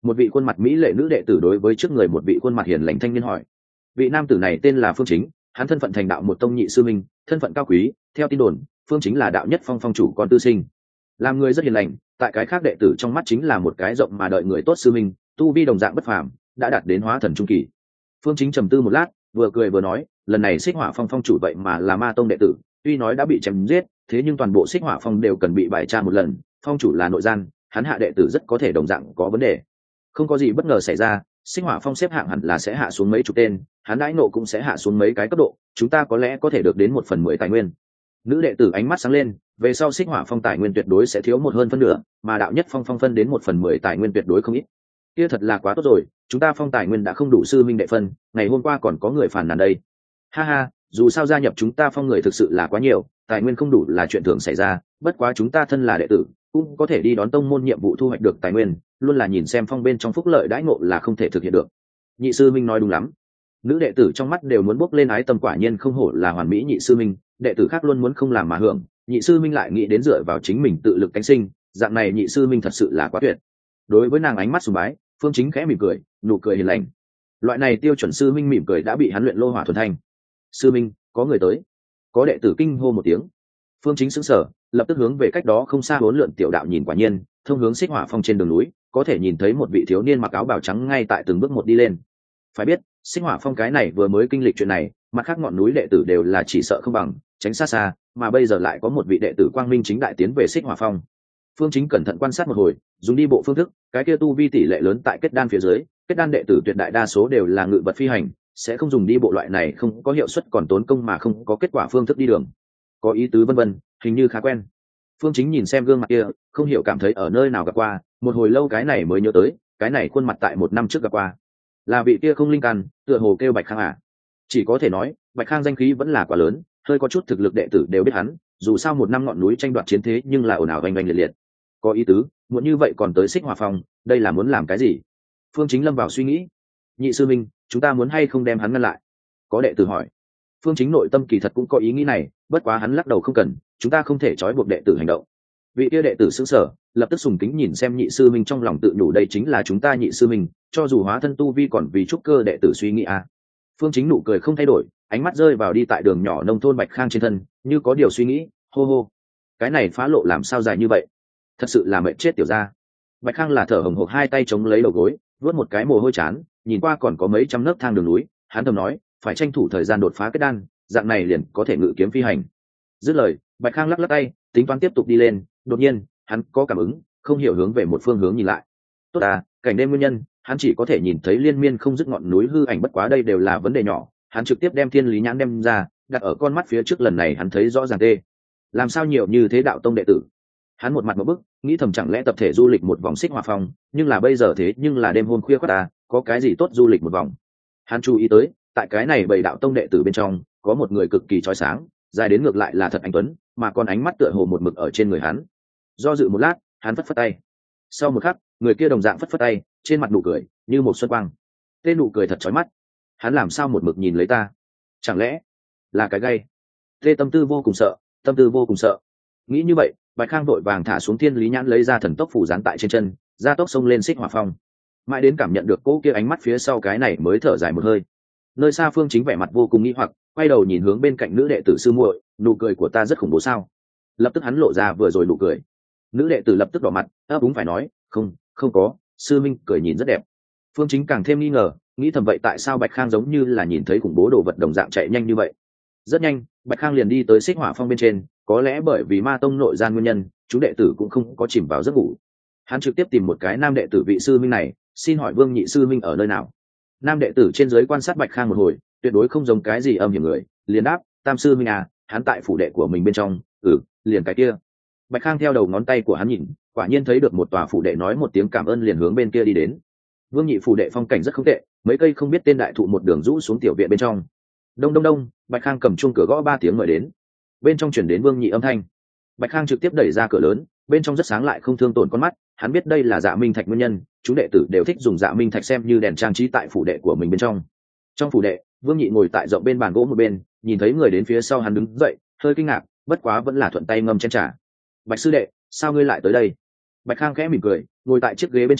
Một vị khuôn mặt mỹ lệ nữ đệ tử đối với trước người một vị khuôn mặt hiền lành thanh niên hỏi. Vị nam tử này tên là Phương Chính, hắn thân phận thành đạo một tông nhị sư minh, thân phận cao quý. Theo tin đồn, Phương Chính là đạo nhất phong phong chủ con tư sinh, làm người rất hiền lành, tại cái khác đệ tử trong mắt chính là một cái rộng mà đợi người tốt sư minh, tu vi đồng dạng bất phàm, đã đạt đến hóa thần trung kỳ. Phương Chính trầm tư một lát, vừa cười vừa nói, lần này Xích Hỏa Phong phong chủ vậy mà là ma tông đệ tử, tuy nói đã bị chém giết, thế nhưng toàn bộ Xích Hỏa Phong đều cần bị bài tra một lần, phong chủ là nội gian, hắn hạ đệ tử rất có thể đồng dạng có vấn đề. Không có gì bất ngờ xảy ra, Xích Hỏa Phong xếp hạng hẳn là sẽ hạ xuống mấy chục tên, hắn đãi nộ cũng sẽ hạ xuống mấy cái cấp độ, chúng ta có lẽ có thể được đến 1/10 tài nguyên. Nữ đệ tử ánh mắt sáng lên, về sau Xích Hỏa Phong tài nguyên tuyệt đối sẽ thiếu một hơn phân nửa, mà đạo nhất phong phong phân đến 1/10 tài nguyên tuyệt đối không ít. Kia thật là quá tốt rồi, chúng ta phong tài nguyên đã không đủ sư minh đệ phân, ngày hôm qua còn có người phản nàn đây. Ha ha, dù sao gia nhập chúng ta phong người thực sự là quá nhiều, tài nguyên không đủ là chuyện thường xảy ra, bất quá chúng ta thân là đệ tử, cũng có thể đi đón tông môn nhiệm vụ thu hoạch được tài nguyên, luôn là nhìn xem phong bên trong phúc lợi đãi ngộ là không thể thực hiện được. Nhị sư minh nói đúng lắm. Nữ đệ tử trong mắt đều muốn bốc lên ái tâm, quả nhiên không hổ là hoàn mỹ nhị sư minh, đệ tử khác luôn muốn không làm mà hưởng, nhị sư minh lại nghĩ đến dựa vào chính mình tự lực cánh sinh, dạng này nhị sư minh thật sự là quá tuyệt. Đối với nàng ánh mắt sùng bái, Phương Chính khẽ mỉm cười, nụ cười hiền lành. Loại này tiêu chuẩn sư minh mỉm cười đã bị hắn luyện lô hỏa thuần thanh. Sư minh, có người tới. Có đệ tử kinh hô một tiếng. Phương Chính sững sờ, lập tức hướng về cách đó không xa huấn lượn tiểu đạo nhìn, quả nhiên thông hướng Xích Hỏa Phong trên đường núi có thể nhìn thấy một vị thiếu niên mặc áo bào trắng ngay tại từng bước một đi lên. Phải biết Xích Hỏa Phong cái này vừa mới kinh lịch chuyện này, mặt khác ngọn núi đệ tử đều là chỉ sợ không bằng, tránh xa xa, mà bây giờ lại có một vị đệ tử quang minh chính đại tiến về Xích Hỏa Phong. Phương Chính cẩn thận quan sát một hồi, dùng đi bộ phương thức, cái kia tu vi tỷ lệ lớn tại kết đan phía dưới, kết đan đệ tử tuyệt đại đa số đều là ngự vật phi hành, sẽ không dùng đi bộ loại này không có hiệu suất còn tốn công mà không có kết quả phương thức đi đường. Có ý tứ vân vân, hình như khá quen. Phương Chính nhìn xem gương mặt kia, không hiểu cảm thấy ở nơi nào gặp qua, một hồi lâu cái này mới nhớ tới, cái này khuôn mặt tại 1 năm trước gặp qua. Là vị kia không linh căn, tựa hồ kêu Bạch Khang à? Chỉ có thể nói, Bạch Khang danh khí vẫn là quá lớn, hơi có chút thực lực đệ tử đều biết hắn, dù sao 1 năm ngọn núi tranh đoạt chiến thế nhưng là ồn ào oanh oanh liệt liệt. Có ý tứ, muộn như vậy còn tới Xích Hỏa Phong, đây là muốn làm cái gì? Phương Chính lâm vào suy nghĩ. Nhị sư minh, chúng ta muốn hay không đem hắn ngăn lại? Có đệ tử hỏi. Phương Chính nội tâm kỳ thật cũng có ý nghĩ này, bất quá hắn lắc đầu không cần, chúng ta không thể trói buộc đệ tử hành động. Vị kia đệ tử sững sờ, lập tức sùng kính nhìn xem nhị sư minh, trong lòng tự nhủ đây chính là chúng ta nhị sư minh, cho dù hóa thân tu vi còn vì trúc cơ đệ tử suy nghĩ à. Phương Chính nụ cười không thay đổi, ánh mắt rơi vào đi tại đường nhỏ nông thôn Bạch Khang trên thân, như có điều suy nghĩ, hô hô. Cái này phá lộ làm sao dài như vậy? Thật sự là mệt chết tiểu gia. Bạch Khang là thở hổn hộc, hai tay chống lấy đầu gối, vuốt một cái mồ hôi chán, nhìn qua còn có mấy trăm nấc thang đường núi, hắn thầm nói, phải tranh thủ thời gian đột phá kết đan, dạng này liền có thể ngự kiếm phi hành. Dứt lời, Bạch Khang lắc lắc tay, tính toán tiếp tục đi lên, đột nhiên, hắn có cảm ứng, không hiểu hướng về một phương hướng nhìn lại. Tốt à, cảnh đêm nguyên nhân, hắn chỉ có thể nhìn thấy liên miên không dứt ngọn núi hư ảnh, bất quá đây đều là vấn đề nhỏ, hắn trực tiếp đem Thiên Lý Nhãn đem ra, đặt ở con mắt phía trước, lần này hắn thấy rõ ràng tê. Làm sao nhiều như thế đạo tông đệ tử? Hắn một mặt một bức, nghĩ thầm chẳng lẽ tập thể du lịch một vòng Xích Hỏa Phong, nhưng là bây giờ thế nhưng là đêm hôm khuya khoắt à, có cái gì tốt du lịch một vòng. Hắn chú ý tới, tại cái này bảy đạo tông đệ tử bên trong, có một người cực kỳ chói sáng, dài đến ngược lại là thật anh tuấn, mà còn ánh mắt tựa hồ một mực ở trên người hắn. Do dự một lát, hắn phất phất tay. Sau một khắc, người kia đồng dạng phất phất tay, trên mặt nụ cười như một xuân quang. Tên nụ cười thật chói mắt. Hắn làm sao một mực nhìn lấy ta? Chẳng lẽ là cái gay? Tê tâm tư vô cùng sợ, tâm tư vô cùng sợ. Nghĩ như vậy, Bạch Khang vội vàng thả xuống Thiên Lý Nhãn, lấy ra thần tốc phủ dán tại trên chân, ra tốc xông lên Xích Hỏa Phong. Mãi đến cảm nhận được cỗ kia ánh mắt phía sau, cái này mới thở dài một hơi. Nơi xa Phương Chính vẻ mặt vô cùng nghi hoặc, quay đầu nhìn hướng bên cạnh nữ đệ tử sư muội, nụ cười của ta rất khủng bố sao? Lập tức hắn lộ ra vừa rồi nụ cười. Nữ đệ tử lập tức đỏ mặt, ấp úng phải nói, không có, sư minh cười nhìn rất đẹp. Phương Chính càng thêm nghi ngờ, nghĩ thầm vậy tại sao Bạch Khang giống như là nhìn thấy khủng bố đồ vật đồng dạng chạy nhanh như vậy. Rất nhanh, Bạch Khang liền đi tới Xích Hỏa Phong bên trên, có lẽ bởi vì ma tông nội gian nguyên nhân, chúng đệ tử cũng không có chìm vào giấc ngủ. Hắn trực tiếp tìm một cái nam đệ tử vị sư minh này, xin hỏi Vương nhị sư minh ở nơi nào. Nam đệ tử trên dưới quan sát Bạch Khang một hồi, tuyệt đối không giống cái gì âm hiểm người, liền đáp, tam sư minh à, hắn tại phủ đệ của mình bên trong. Liền cái kia. Bạch Khang theo đầu ngón tay của hắn nhìn, quả nhiên thấy được một tòa phủ đệ, nói một tiếng cảm ơn liền hướng bên kia đi đến. Vương nhị phủ đệ phong cảnh rất không tệ, mấy cây không biết tên đại thụ một đường rũ xuống tiểu viện bên trong. Đông đông đông, Bạch Khang cầm chuông cửa gõ 3 tiếng mời đến. Bên trong chuyển đến Vương nhị âm thanh. Bạch Khang trực tiếp đẩy ra cửa lớn, bên trong rất sáng lại không thương tổn con mắt, hắn biết đây là Dạ Minh Thạch nguyên nhân, chúng đệ tử đều thích dùng Dạ Minh Thạch xem như đèn trang trí tại phủ đệ của mình bên trong. Trong phủ đệ, Vương nhị ngồi tại rộng bên bàn gỗ một bên, nhìn thấy người đến phía sau hắn đứng dậy, hơi kinh ngạc, bất quá vẫn là thuận tay ngâm chén trà. Bạch sư đệ, sao ngươi lại tới đây? Bạch Khang khẽ mỉm cười, ngồi tại chiếc ghế bên trên,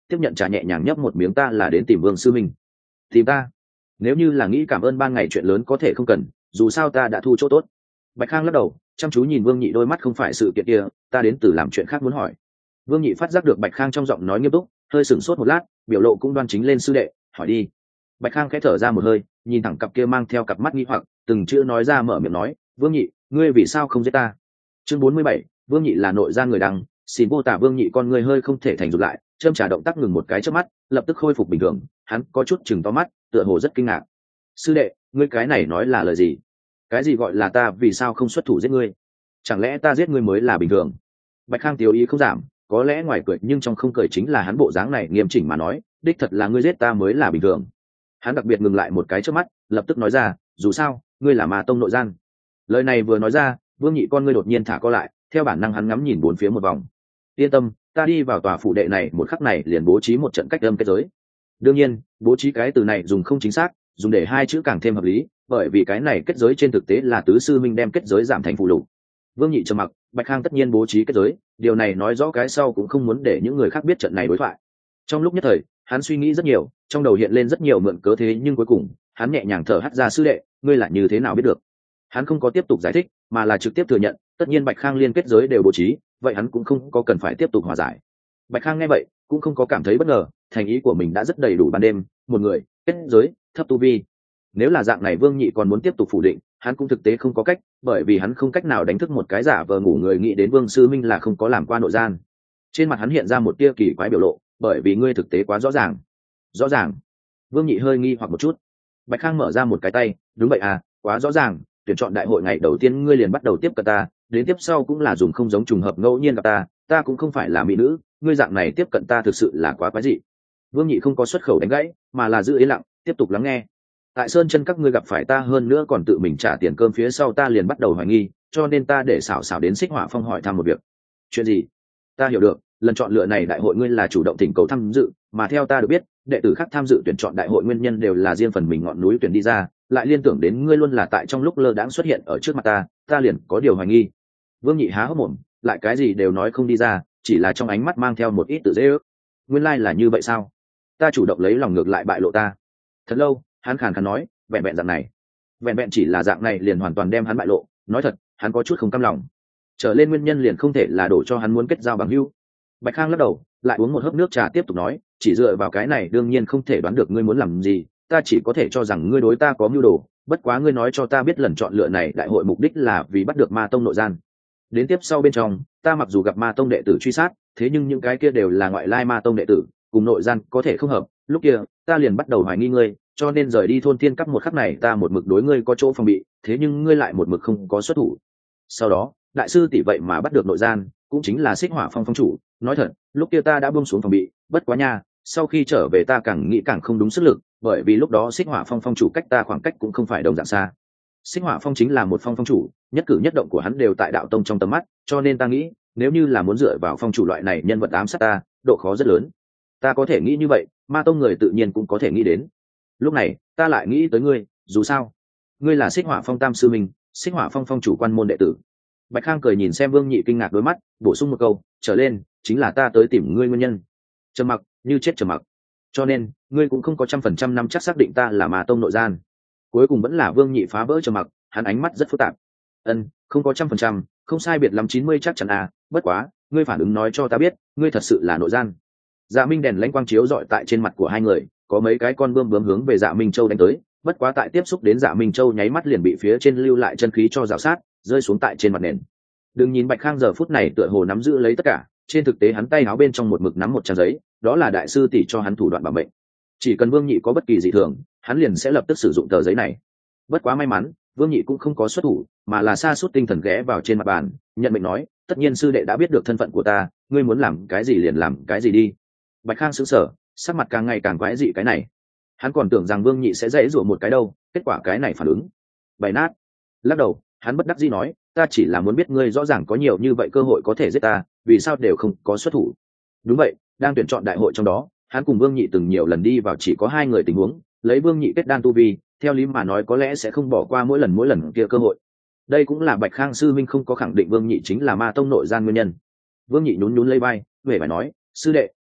tiếp nhận trà nhẹ nhàng nhấp một miếng. Ta là đến tìm Vương sư minh. Tìm ta? Nếu như là nghĩ cảm ơn ban ngày chuyện lớn có thể không cần, dù sao ta đã thu chỗ tốt. Bạch Khang lắc đầu, chăm chú nhìn Vương Nhị đôi mắt. Không phải sự kiện kia, ta đến từ làm chuyện khác muốn hỏi. Vương Nhị phát giác được Bạch Khang trong giọng nói nghiêm túc, hơi sửng sốt một lát, biểu lộ cũng đoan chính lên. sư đệ, hỏi đi. Bạch Khang khẽ thở ra một hơi, nhìn thẳng cặp kia mang theo cặp mắt nghi hoặc, từng chữ nói ra, mở miệng nói, Vương Nhị, ngươi vì sao không giết ta? Chương 47, Vương Nhị là nội gian người đăng. Xin vô tả. Vương Nhị con ngươi hơi không thể thành rụt lại, châm trà động tác ngừng một cái trước mắt, lập tức khôi phục bình thường. Hắn có chút chừng to mắt, tựa hồ rất kinh ngạc. Sư đệ, ngươi cái này nói là lời gì? Cái gì gọi là ta vì sao không xuất thủ giết ngươi? Chẳng lẽ ta giết ngươi mới là bình thường? Bạch Khang tiêu ý không giảm, có lẽ ngoài cười nhưng trong không cười, chính là hắn bộ dáng này nghiêm chỉnh mà nói, đích thật là ngươi giết ta mới là bình thường. Hắn đặc biệt ngừng lại một cái trước mắt, lập tức nói ra, dù sao ngươi là Ma tông nội gian. Lời này vừa nói ra, Vương Nhị con ngươi đột nhiên thả co lại, theo bản năng hắn ngắm nhìn bốn phía một vòng. Yên tâm, ta đi vào tòa phủ đệ này một khắc này liền bố trí một trận cách âm kết giới. Đương nhiên, bố trí cái từ này dùng không chính xác, dùng để hai chữ càng thêm hợp lý, bởi vì cái này kết giới trên thực tế là tứ sư minh đem kết giới giảm thành phụ lục. Vương Nhị trầm mặc. Bạch Khang tất nhiên bố trí kết giới, điều này nói rõ cái sau cũng không muốn để những người khác biết trận này đối thoại. Trong lúc nhất thời, hắn suy nghĩ rất nhiều, trong đầu hiện lên rất nhiều mượn cớ, thế nhưng cuối cùng hắn nhẹ nhàng thở hắt ra. sư đệ, ngươi là như thế nào biết được? Hắn không có tiếp tục giải thích, mà là trực tiếp thừa nhận, tất nhiên Bạch Khang liên kết giới đều bố trí, vậy hắn cũng không có cần phải tiếp tục hòa giải. Bạch Khang nghe vậy cũng không có cảm thấy bất ngờ, thành ý của mình đã rất đầy đủ. Ban đêm, một người kết giới, thấp tu vi. Nếu là dạng này, Vương Nhị còn muốn tiếp tục phủ định, hắn cũng thực tế không có cách, bởi vì hắn không cách nào đánh thức một cái giả vờ ngủ người nghĩ đến Vương sư minh là không có làm qua nội gian. Trên mặt hắn hiện ra một tia kỳ quái biểu lộ, bởi vì ngươi thực tế quá rõ ràng. Rõ ràng? Vương Nhị hơi nghi hoặc một chút. Bạch Khang mở ra một cái tay, đúng vậy à, quá rõ ràng. Tuyển chọn đại hội ngày đầu tiên ngươi liền bắt đầu tiếp cận ta, đến tiếp sau cũng là dùng không giống trùng hợp ngẫu nhiên gặp ta cũng không phải là mỹ nữ, ngươi dạng này tiếp cận ta thực sự là quá quái dị. Vương Nhị không có xuất khẩu đánh gãy, mà là giữ yên lặng, tiếp tục lắng nghe. Tại Sơn Chân các ngươi gặp phải ta, hơn nữa còn tự mình trả tiền cơm phía sau, ta liền bắt đầu hoài nghi, cho nên ta để xảo xảo đến Xích Hỏa Phong hỏi thăm một việc. Chuyện gì? Ta hiểu được, lần chọn lựa này đại hội ngươi là chủ động thỉnh cầu tham dự, mà theo ta được biết, đệ tử khác tham dự tuyển chọn đại hội nguyên nhân đều là riêng phần mình ngọn núi tuyển đi ra, lại liên tưởng đến ngươi luôn là tại trong lúc lơ đãng xuất hiện ở trước mặt ta liền có điều hoài nghi. Vương Nhị há hốc mồm, lại cái gì đều nói không đi ra, chỉ là trong ánh mắt mang theo một ít tự dễ ước. Nguyên lai là như vậy sao? Ta chủ động lấy lòng ngược lại bại lộ ta. Thật lâu, hắn khàn khàn nói, vẹn vẹn dạng này. Vẹn vẹn chỉ là dạng này liền hoàn toàn đem hắn bại lộ. Nói thật, hắn có chút không cam lòng. Trở lên nguyên nhân liền không thể là đổ cho hắn muốn kết giao bằng hữu. Bạch Khang lắc đầu, lại uống một hớp nước trà, tiếp tục nói, chỉ dựa vào cái này đương nhiên không thể đoán được ngươi muốn làm gì, ta chỉ có thể cho rằng ngươi đối ta có mưu đồ, bất quá ngươi nói cho ta biết lần chọn lựa này đại hội mục đích là vì bắt được Ma tông nội gian. Đến tiếp sau bên trong, ta mặc dù gặp Ma tông đệ tử truy sát, thế nhưng những cái kia đều là ngoại lai Ma tông đệ tử, cùng nội gian có thể không hợp, lúc kia ta liền bắt đầu hoài nghi ngươi, cho nên rời đi thôn Thiên Các một khắc này ta một mực đối ngươi có chỗ phòng bị, thế nhưng ngươi lại một mực không có xuất thủ. Sau đó, đại sư tỷ vậy mà bắt được nội gian, cũng chính là Xích Hỏa Phong phong chủ, nói thật, lúc kia ta đã buông xuống phòng bị, bất quá nha, sau khi trở về ta càng nghĩ càng không đúng sức lực, bởi vì lúc đó Xích Hỏa Phong phong chủ cách ta khoảng cách cũng không phải đồng dạng xa. Xích Hỏa Phong chính là một phong phong chủ, nhất cử nhất động của hắn đều tại đạo tông trong tầm mắt, cho nên ta nghĩ, nếu như là muốn dựa vào phong chủ loại này nhân vật ám sát ta, độ khó rất lớn. Ta có thể nghĩ như vậy, Ma tông người tự nhiên cũng có thể nghĩ đến. Lúc này, ta lại nghĩ tới ngươi, dù sao, ngươi là Xích Hỏa Phong tam sư minh, Xích Hỏa Phong phong chủ quan môn đệ tử. Bạch Khang cười nhìn xem Vương Nhị kinh ngạc đôi mắt, bổ sung một câu, trở lên, chính là ta tới tìm ngươi nguyên nhân. Trầm mặc, như chết trầm mặc. Cho nên, ngươi cũng không có 100% năm chắc xác định ta là Ma tông nội gian. Cuối cùng vẫn là Vương Nhị phá vỡ trầm mặc, hắn ánh mắt rất phức tạp. Không có 100%, không sai biệt lắm 90 chắc chắn à, bất quá, ngươi phản ứng nói cho ta biết, ngươi thật sự là nội gian. Dạ Minh đèn lãnh quang chiếu rọi tại trên mặt của hai người, có mấy cái con bươm hướng về Dạ Minh Châu đánh tới, bất quá tại tiếp xúc đến Dạ Minh Châu nháy mắt liền bị phía trên lưu lại chân khí cho rào sát, rơi xuống tại trên mặt nền. Đừng nhìn Bạch Khang giờ phút này tựa hồ nắm giữ lấy tất cả, trên thực tế hắn tay áo bên trong một mực nắm một trang giấy, đó là đại sư tỷ cho hắn thủ đoạn bảo mệnh. Chỉ cần Vương Nhị có bất kỳ dị thường, hắn liền sẽ lập tức sử dụng tờ giấy này. Bất quá may mắn, Vương Nhị cũng không có xuất thủ, mà là sa sút tinh thần ghé vào trên mặt bàn, nhận mệnh nói, tất nhiên sư đệ đã biết được thân phận của ta, ngươi muốn làm cái gì liền làm cái gì đi. Bạch Khang sững sờ, sắc mặt càng ngày càng quái dị. Cái này, hắn còn tưởng rằng Vương Nhị sẽ dễ dụa một cái đâu, kết quả cái này phản ứng bày nát. Lắc đầu, hắn bất đắc dĩ nói, ta chỉ là muốn biết ngươi rõ ràng có nhiều như vậy cơ hội có thể giết ta, vì sao đều không có xuất thủ. Đúng vậy, đang tuyển chọn đại hội trong đó, hắn cùng Vương Nhị từng nhiều lần đi vào chỉ có hai người tình huống, lấy Vương Nhị kết đan tu vi, theo lý mà nói có lẽ sẽ không bỏ qua mỗi lần kia cơ hội. Đây cũng là Bạch Khang sư minh không có khẳng định Vương Nhị chính là Ma tông nội gian nguyên nhân. Vương Nhị nhún nhún lấy vai, vẻ phải nói, sư đệ,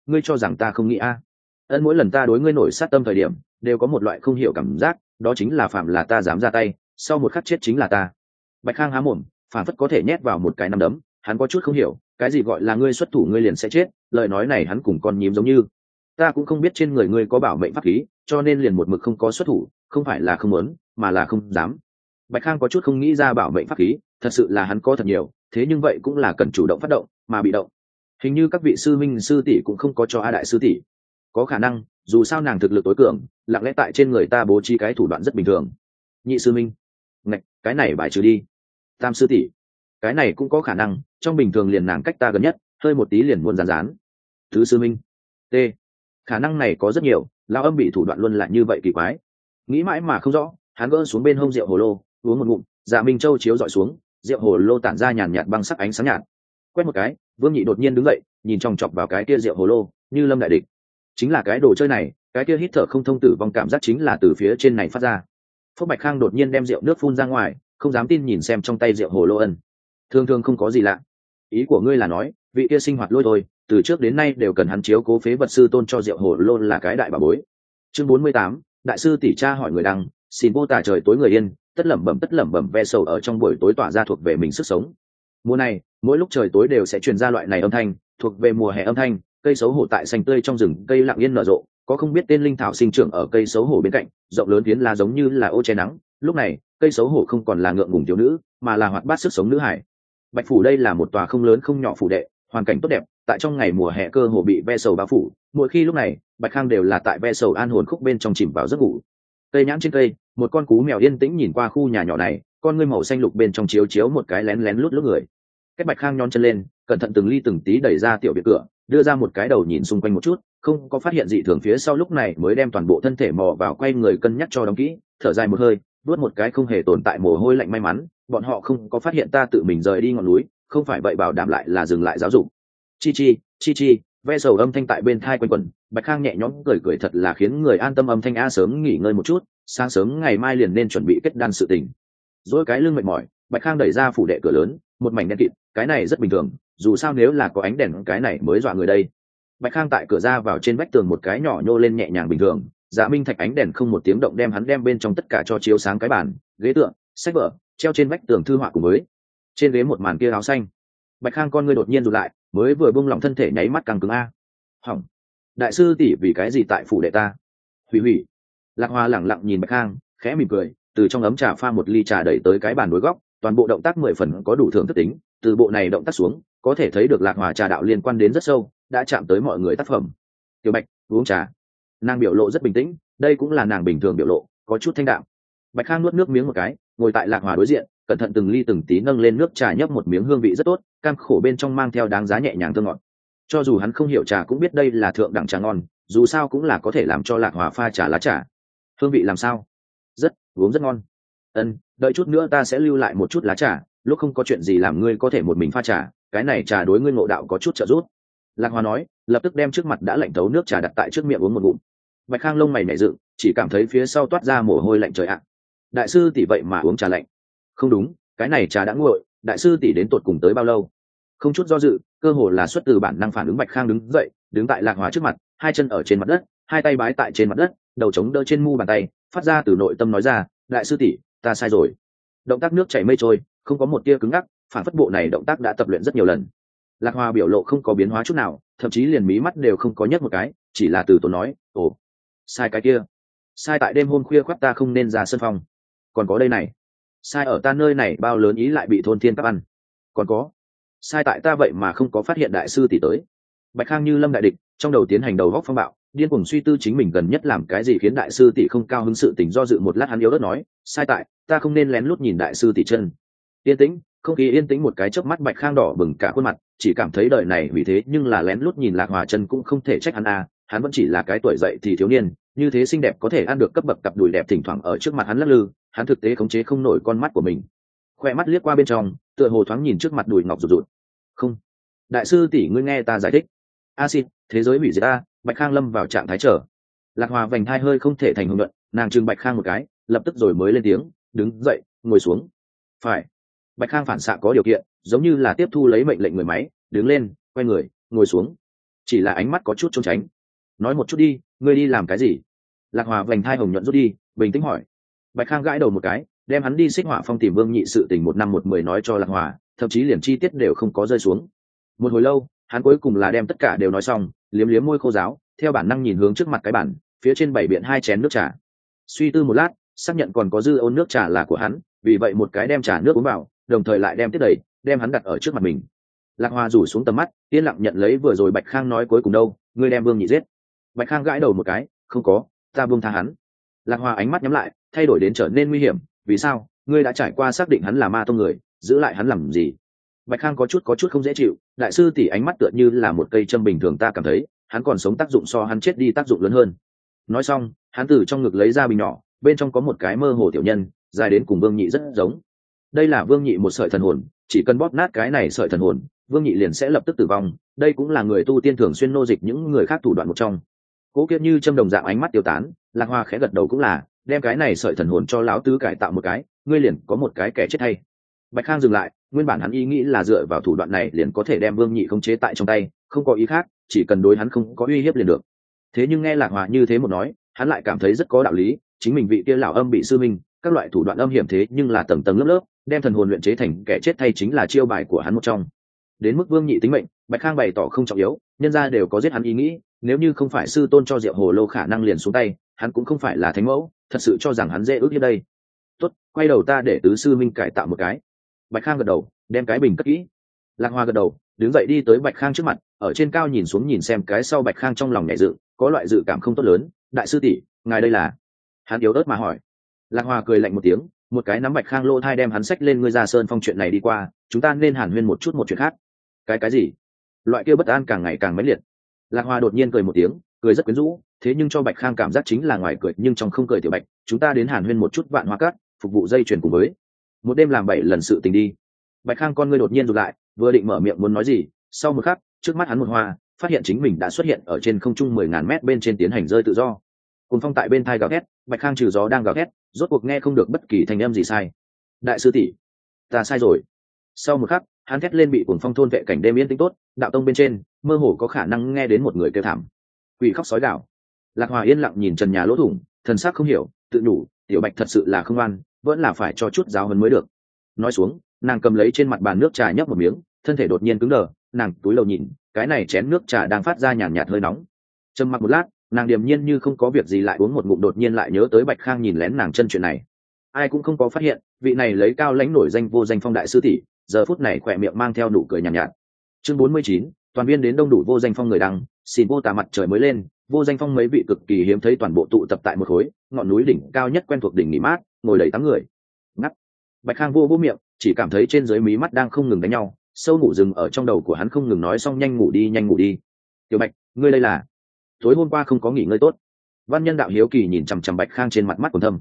ngươi cho rằng ta không nghĩ a? Ân, mỗi lần ta đối ngươi nổi sát tâm thời điểm đều có một loại không hiểu cảm giác, đó chính là phạm là ta dám ra tay, sau một khắc chết chính là ta. Bạch Khang há mồm, phản phất có thể nhét vào một cái nắm đấm. Hắn có chút không hiểu, cái gì gọi là ngươi xuất thủ ngươi liền sẽ chết, lời nói này hắn cùng con nhím giống như. Ta cũng không biết trên người ngươi có bảo mệnh pháp khí, cho nên liền một mực không có xuất thủ, không phải là không muốn, mà là không dám. Bạch Khang có chút không nghĩ ra bảo mệnh pháp khí, thật sự là hắn có thật nhiều, thế nhưng vậy cũng là cần chủ động phát động, mà bị động. Hình như các vị sư minh sư tỷ cũng không có cho A đại sư tỷ. Có khả năng, dù sao nàng thực lực tối cường, lặng lẽ tại trên người ta bố trí cái thủ đoạn rất bình thường. Nhị sư minh, ngạch, cái này bài trừ đi. Tam sư tỷ, cái này cũng có khả năng, trong bình thường liền nàng cách ta gần nhất, hơi một tí liền muốn rán rán. Tứ sư minh, t, khả năng này có rất nhiều, lão âm bị thủ đoạn luôn là như vậy kỳ quái. Nghĩ mãi mà không rõ, hắn gỡ xuống bên hông rượu hồ lô, uống một ngụm, Dạ Minh Châu chiếu dọi xuống, rượu hồ lô tản ra nhàn nhạt băng sắc ánh sáng nhạt. Quét một cái, Vương Nhị đột nhiên đứng dậy, nhìn chòng chọc vào cái kia rượu hồ lô, như lâm đại địch. Chính là cái đồ chơi này, cái kia hít thở không thông tử vong cảm giác chính là từ phía trên này phát ra. Phúc Bạch Khang đột nhiên đem rượu nước phun ra ngoài, không dám tin nhìn xem trong tay rượu hồ lô ân. Thường thường không có gì lạ. Ý của ngươi là nói, vị kia sinh hoạt lôi thôi, từ trước đến nay đều cần hắn chiếu cố phế vật sư tôn cho rượu hồ lô là cái đại bà bối. Chương 48, đại sư tỷ cha hỏi người đăng, xin vô tà trời tối người yên, tất lẩm bẩm ve sầu ở trong buổi tối tỏa ra thuộc về mình sức sống. Mùa này, mỗi lúc trời tối đều sẽ truyền ra loại này âm thanh, thuộc về mùa hè âm thanh, cây xấu hổ tại xanh tươi trong rừng, cây lặng yên nở rộ, có không biết tên linh thảo sinh trưởng ở cây xấu hổ bên cạnh, rộng lớn phiến lá giống như là ô che nắng. Lúc này, cây xấu hổ không còn là ngượng ngùng thiếu nữ, mà là hoạt bát sức sống nữ hải. Bạch phủ đây là một tòa không lớn không nhỏ phủ đệ, hoàn cảnh tốt đẹp, tại trong ngày mùa hè cơ hồ bị ve sầu bao phủ. Mỗi khi lúc này, Bạch Khang đều là tại ve sầu an hồn khúc bên trong chìm vào giấc ngủ. Cây nhãn trên cây, một con cú mèo yên tĩnh nhìn qua khu nhà nhỏ này, con ngươi màu xanh lục bên trong chiếu chiếu một cái lén lén lút lút người. Cách Bạch Khang nhón chân lên, cẩn thận từng ly từng tí đẩy ra tiểu biệt cửa, đưa ra một cái đầu nhìn xung quanh một chút, không có phát hiện dị thường phía sau lúc này mới đem toàn bộ thân thể mò vào quay người cân nhắc cho đóng kỹ, thở dài một hơi, nuốt một cái không hề tồn tại mồ hôi lạnh may mắn, bọn họ không có phát hiện ta tự mình rời đi ngọn núi, không phải vậy bảo đảm lại là dừng lại giáo dục. Chi, ve sầu âm thanh tại bên thai quanh quẩn, Bạch Khang nhẹ nhõm cười cười thật là khiến người an tâm âm thanh a sớm nghỉ ngơi một chút, sáng sớm ngày mai liền nên chuẩn bị kết đan sự tình. Dỗi cái lưng mệt mỏi, Bạch Khang đẩy ra phủ đệ cửa lớn, một mảnh đen kịt, cái này rất bình thường, dù sao nếu là có ánh đèn cái này mới dọa người đây. Bạch Khang tại cửa ra vào trên vách tường một cái nhỏ nhô lên nhẹ nhàng bình thường, Dạ Minh Thạch ánh đèn không một tiếng động đem hắn đem bên trong tất cả cho chiếu sáng cái bàn, ghế tựa, sách vở, treo trên vách tường thư họa cùng với trên ghế một màn kia áo xanh. Bạch Khang con ngươi đột nhiên rụt lại, mới vừa buông lỏng thân thể nháy mắt căng cứng a. Hỏng, đại sư tỷ vì cái gì tại phủ đệ ta? Hủy. Lạc Hoa lẳng lặng nhìn Bạch Khang, khẽ mỉm cười, từ trong ấm trà pha một ly trà đẩy tới cái bàn đối góc, toàn bộ động tác 10 phần có đủ thưởng thức tính, từ bộ này động tác xuống, có thể thấy được Lạc Hoa trà đạo liên quan đến rất sâu, đã chạm tới mọi người tác phẩm. Tiểu Bạch, uống trà. Nàng biểu lộ rất bình tĩnh, đây cũng là nàng bình thường biểu lộ, có chút thanh đạm. Bạch Khang nuốt nước miếng một cái, ngồi tại Lạc Hoa đối diện, cẩn thận từng ly từng tí nâng lên nước trà nhấp một miếng hương vị rất tốt, cam khổ bên trong mang theo đáng giá nhẹ nhàng thơm ngọt. Cho dù hắn không hiểu trà cũng biết đây là thượng đẳng trà ngon, dù sao cũng là có thể làm cho Lạc Hoa pha trà lá trà. Hương vị làm sao? Uống rất ngon. Ân, đợi chút nữa ta sẽ lưu lại một chút lá trà, lúc không có chuyện gì làm ngươi có thể một mình pha trà, cái này trà đối ngươi ngộ đạo có chút trợ giúp. Lạc Hoa nói, lập tức đem trước mặt đã lạnh thấu nước trà đặt tại trước miệng uống một ngụm. Bạch Khang lông mày nhảy dựng, chỉ cảm thấy phía sau toát ra mồ hôi lạnh trời ạ. Đại sư tỷ vậy mà uống trà lạnh? Không đúng, cái này trà đã nguội, đại sư tỷ đến tột cùng tới bao lâu? Không chút do dự, cơ hồ là xuất từ bản năng phản ứng, Bạch Khang đứng dậy, đứng tại Lạc Hoa trước mặt, hai chân ở trên mặt đất, hai tay bái tại trên mặt đất, đầu chống đỡ trên mu bàn tay, phát ra từ nội tâm nói ra, đại sư tỷ, ta sai rồi. Động tác nước chảy mây trôi, không có một tia cứng ngắc, phản phất bộ này động tác đã tập luyện rất nhiều lần. Lạc Hoa biểu lộ không có biến hóa chút nào, thậm chí liền mí mắt đều không có nhấc một cái, chỉ là từ tốn nói, ồ, sai cái kia, sai tại đêm hôm khuya khoắt ta không nên ra sân phòng. Còn có đây này, sai ở ta nơi này bao lớn ý lại bị thôn thiên các ăn. Còn có, sai tại ta vậy mà không có phát hiện đại sư tỷ tới. Bạch Khang như lâm đại địch, trong đầu tiến hành đầu góc phong bạo, điên cuồng suy tư chính mình gần nhất làm cái gì khiến đại sư tỷ không cao hứng, sự tình do dự một lát hắn yếu ớt nói, sai tại ta không nên lén lút nhìn đại sư tỷ chân. Yên tĩnh, không khí yên tĩnh một cái chớp mắt, Bạch Khang đỏ bừng cả khuôn mặt, chỉ cảm thấy đời này vì thế nhưng là lén lút nhìn Lạc Hoa chân cũng không thể trách hắn a, hắn vẫn chỉ là cái tuổi dậy thì thiếu niên, như thế xinh đẹp có thể ăn được cấp bậc cặp đùi đẹp thỉnh thoảng ở trước mặt hắn lắc lư, hắn thực tế khống chế không nổi con mắt của mình. Khoe mắt liếc qua bên trong, tựa hồ thoáng nhìn trước mặt đùi ngọc rụt rụt. Không, đại sư tỷ ngươi nghe ta giải thích. A xin, thế giới hủy diệt ta. Bạch Khang lâm vào trạng thái trở. Lạc Hoa vành thai hơi không thể thành hùng luận, nàng trừng Bạch Khang một cái, lập tức rồi mới lên tiếng, đứng dậy, ngồi xuống. Phải. Bạch Khang phản xạ có điều kiện, giống như là tiếp thu lấy mệnh lệnh người máy, đứng lên, quay người, ngồi xuống. chỉ là ánh mắt có chút trốn tránh. Nói một chút đi, ngươi đi làm cái gì? Lạc Hòa vành thai hồng nhuận rút đi, bình tĩnh hỏi. Bạch Khang gãi đầu một cái, đem hắn đi Xích Hỏa Phong tìm Vương Nhị sự tình 1 năm 1 10 nói cho Lạc Hòa, thậm chí liền chi tiết đều không có rơi xuống. Một hồi lâu, hắn cuối cùng là đem tất cả đều nói xong, liếm liếm môi khô ráo, theo bản năng nhìn hướng trước mặt cái bàn, phía trên bày biện 2 chén nước trà. Suy tư một lát, xác nhận còn có dư ôn nước trà là của hắn, vì vậy một cái đem trà nước uống vào, đồng thời lại đem tiếp đầy, đem hắn đặt ở trước mặt mình. Lạc Hòa rủ xuống tầm mắt, yên lặng nhận lấy vừa rồi Bạch Khang nói cuối cùng đâu, ngươi đem Vương Nhị giết. Bạch Khang gãi đầu một cái, không có, ta buông tha hắn. Lạc Hòa ánh mắt nhắm lại, thay đổi đến trở nên nguy hiểm, vì sao? Ngươi đã trải qua xác định hắn là ma tông người, giữ lại hắn làm gì? Bạch Khang có chút không dễ chịu, đại sư tỷ ánh mắt tựa như là một cây châm bình thường, ta cảm thấy hắn còn sống tác dụng so hắn chết đi tác dụng lớn hơn. Nói xong, hắn từ trong ngực lấy ra bình nhỏ, bên trong có một cái mơ hồ tiểu nhân, dài đến cùng Vương Nhị rất giống. Đây là Vương Nhị một sợi thần hồn, chỉ cần bóp nát cái này sợi thần hồn, Vương Nhị liền sẽ lập tức tử vong. Đây cũng là người tu tiên thường xuyên nô dịch những người khác thủ đoạn một trong. Cố Kiệt như châm đồng dạng ánh mắt tiêu tán, Lạc Hoa khẽ gật đầu cũng là, đem cái này sợi thần hồn cho lão tứ cải tạo một cái, ngươi liền có một cái kẻ chết hay. Bạch Khang dừng lại, nguyên bản hắn ý nghĩ là dựa vào thủ đoạn này liền có thể đem Vương Nhị khống chế tại trong tay, không có ý khác, chỉ cần đối hắn không có uy hiếp liền được. Thế nhưng nghe Lạc Hoa như thế một nói, hắn lại cảm thấy rất có đạo lý, chính mình vị kia lão âm bị sư minh, các loại thủ đoạn âm hiểm thế nhưng là tầng tầng lớp lớp, đem thần hồn luyện chế thành kẻ chết thay chính là chiêu bài của hắn một trong. Đến mức Vương Nhị tính mệnh, Bạch Khang bày tỏ không trọng yếu, nhân gia đều có giết hắn ý nghĩ, nếu như không phải sư tôn cho Diệu Hồ Lô khả năng liền xuống tay, hắn cũng không phải là thánh mẫu, thật sự cho rằng hắn dễ ước như đây. Tốt, quay đầu ta để tứ sư minh cải tạo một cái. Bạch Khang gật đầu, đem cái bình cất kỹ. Lạc Hoa gật đầu, đứng dậy đi tới Bạch Khang trước mặt, ở trên cao nhìn xuống nhìn xem cái sau Bạch Khang trong lòng nhẹ dự, có loại dự cảm không tốt lớn, đại sư tỷ, ngài đây là? Hắn yếu ớt mà hỏi. Lạc Hoa cười lạnh một tiếng, một cái nắm Bạch Khang lỗ thai đem hắn xách lên, ngươi ra Sơn Phong chuyện này đi qua, chúng ta nên hàn huyên một chút một chuyện khác. Cái gì? Loại kia bất an càng ngày càng mãnh liệt. Lạc Hoa đột nhiên cười một tiếng, cười rất quyến rũ, thế nhưng cho Bạch Khang cảm giác chính là ngoài cười nhưng trong không cười. Tiểu Bạch, chúng ta đến hàn huyên một chút Vạn Hoa Cát, phục vụ dây chuyền cùng với một đêm làm 7 lần sự tình đi. Bạch Khang con ngươi đột nhiên rụt lại, vừa định mở miệng muốn nói gì, sau một khắc, trước mắt hắn một hoa, phát hiện chính mình đã xuất hiện ở trên không trung 10.000 mét bên trên tiến hành rơi tự do. Cùng phong tại bên thai gào thét, Bạch Khang trừ gió đang gào thét, rốt cuộc nghe không được bất kỳ thanh âm gì sai. Đại sư tỷ, ta sai rồi. Sau một khắc, hắn thét lên bị cuồng phong thôn vệ cảnh đêm yên tĩnh tốt, đạo tông bên trên, mơ hồ có khả năng nghe đến một người kêu thảm. Quỷ khóc sói gào. Lạc Hòa yên lặng nhìn trần nhà lỗ thủng, thần sắc không hiểu, tự nhủ, tiểu Bạch thật sự là không ngoan, vẫn là phải cho chút giáo huấn mới được. Nói xuống, nàng cầm lấy trên mặt bàn nước trà nhấp một miếng, thân thể đột nhiên cứng đờ, nàng túi đầu nhìn, cái này chén nước trà đang phát ra nhàn nhạt hơi nóng. Trầm mặc một lát, nàng điềm nhiên như không có việc gì lại uống một ngụm, đột nhiên lại nhớ tới Bạch Khang nhìn lén nàng chân chuyện này. Ai cũng không có phát hiện, vị này lấy cao lãnh nổi danh Vô Danh Phong đại sư tỷ, giờ phút này khỏe miệng mang theo nụ cười nhàn nhạt. Chương 49, toàn viên đến đông đủ Vô Danh Phong người đăng, xin vô tà mặt trời mới lên, Vô Danh Phong mấy vị cực kỳ hiếm thấy toàn bộ tụ tập tại một khối, ngọn núi đỉnh cao nhất quen thuộc đỉnh nghỉ mát, ngồi đầy 8 người. Ngắt. Bạch Khang vô miệng, chỉ cảm thấy trên dưới mí mắt đang không ngừng đánh nhau, sâu ngủ rừng ở trong đầu của hắn không ngừng nói xong nhanh ngủ đi nhanh ngủ đi. Tiểu Bạch, ngươi đây là? Tối hôm qua không có nghỉ ngơi tốt. Văn Nhân Đạo hiếu kỳ nhìn chằm chằm Bạch Khang trên mặt mắt còn thâm.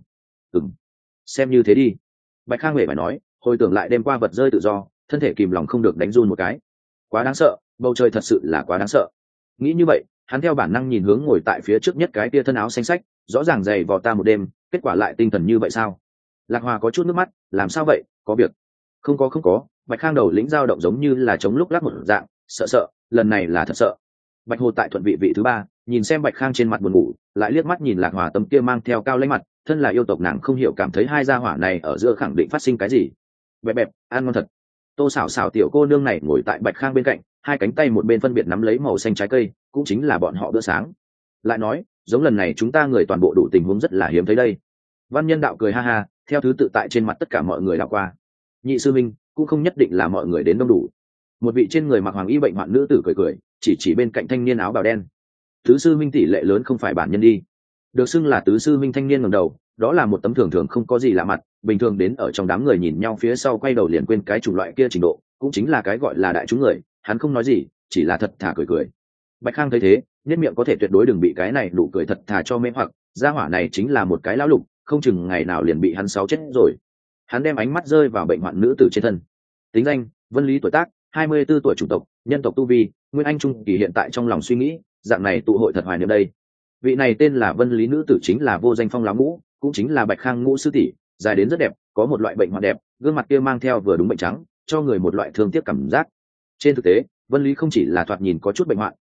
Xem như thế đi. Bạch Khang hề phải nói, hồi tưởng lại đêm qua vật rơi tự do, thân thể kìm lòng không được đánh run một cái. Quá đáng sợ, bầu trời thật sự là quá đáng sợ. Nghĩ như vậy, hắn theo bản năng nhìn hướng ngồi tại phía trước nhất cái tia thân áo xanh xách, rõ ràng dày vò ta một đêm, kết quả lại tinh thần như vậy sao? Lạc Hòa có chút nước mắt, làm sao vậy, có việc? Không có. Bạch Khang đầu lĩnh dao động giống như là chống lúc lắc một dạng, sợ, lần này là thật sợ. Bạch Hồ tại thuận vị thứ 3, nhìn xem Bạch Khang trên mặt buồn ngủ, lại liếc mắt nhìn Lạc Hòa tấm kia mang theo cao lãnh mặt, thân là yêu tộc nàng không hiểu cảm thấy hai gia hỏa này ở giữa khẳng định phát sinh cái gì. Bẹp, ăn ngon thật. Tô Sảo Sảo tiểu cô nương này ngồi tại Bạch Khang bên cạnh, hai cánh tay một bên phân biệt nắm lấy màu xanh trái cây, cũng chính là bọn họ bữa sáng. Lại nói, giống lần này chúng ta người toàn bộ đủ tình huống rất là hiếm thấy đây. Văn Nhân Đạo cười ha ha, theo thứ tự tại trên mặt tất cả mọi người đảo qua. Nhị sư minh, cũng không nhất định là mọi người đến đông đủ. Một vị trên người mặc hoàng y bệnh hoạn nữ tử cười, chỉ bên cạnh thanh niên áo bào đen. Tứ sư minh tỷ lệ lớn không phải bản nhân đi. Được xưng là tứ sư minh thanh niên ngẩng đầu, đó là một tấm thường không có gì lạ mặt, bình thường đến ở trong đám người nhìn nhau phía sau quay đầu liền quên cái chủng loại kia trình độ, cũng chính là cái gọi là đại chúng người, hắn không nói gì, chỉ là thật thà cười. Bạch Khang thấy thế, nhất miệng có thể tuyệt đối đừng bị cái này nụ cười thật thà cho mê hoặc, gia hỏa này chính là một cái lão lục, không chừng ngày nào liền bị hắn sáu chết rồi. Hắn đem ánh mắt rơi vào bệnh hoạn nữ tử trên thân. Tính danh: Vân Lý, tuổi tác 24 tuổi, chủng tộc nhân tộc, tu vi nguyên anh trung kỳ. Hiện tại trong lòng suy nghĩ, dạng này tụ hội thật hoài niệm đây. Vị này tên là Vân Lý nữ tử chính là Vô Danh Phong lão ngũ, cũng chính là Bạch Khang ngũ sư tỷ, dài đến rất đẹp, có một loại bệnh hoạn đẹp, gương mặt kia mang theo vừa đúng bệnh trắng, cho người một loại thương tiếc cảm giác. Trên thực tế, Vân Lý không chỉ là thoạt nhìn có chút bệnh hoạn,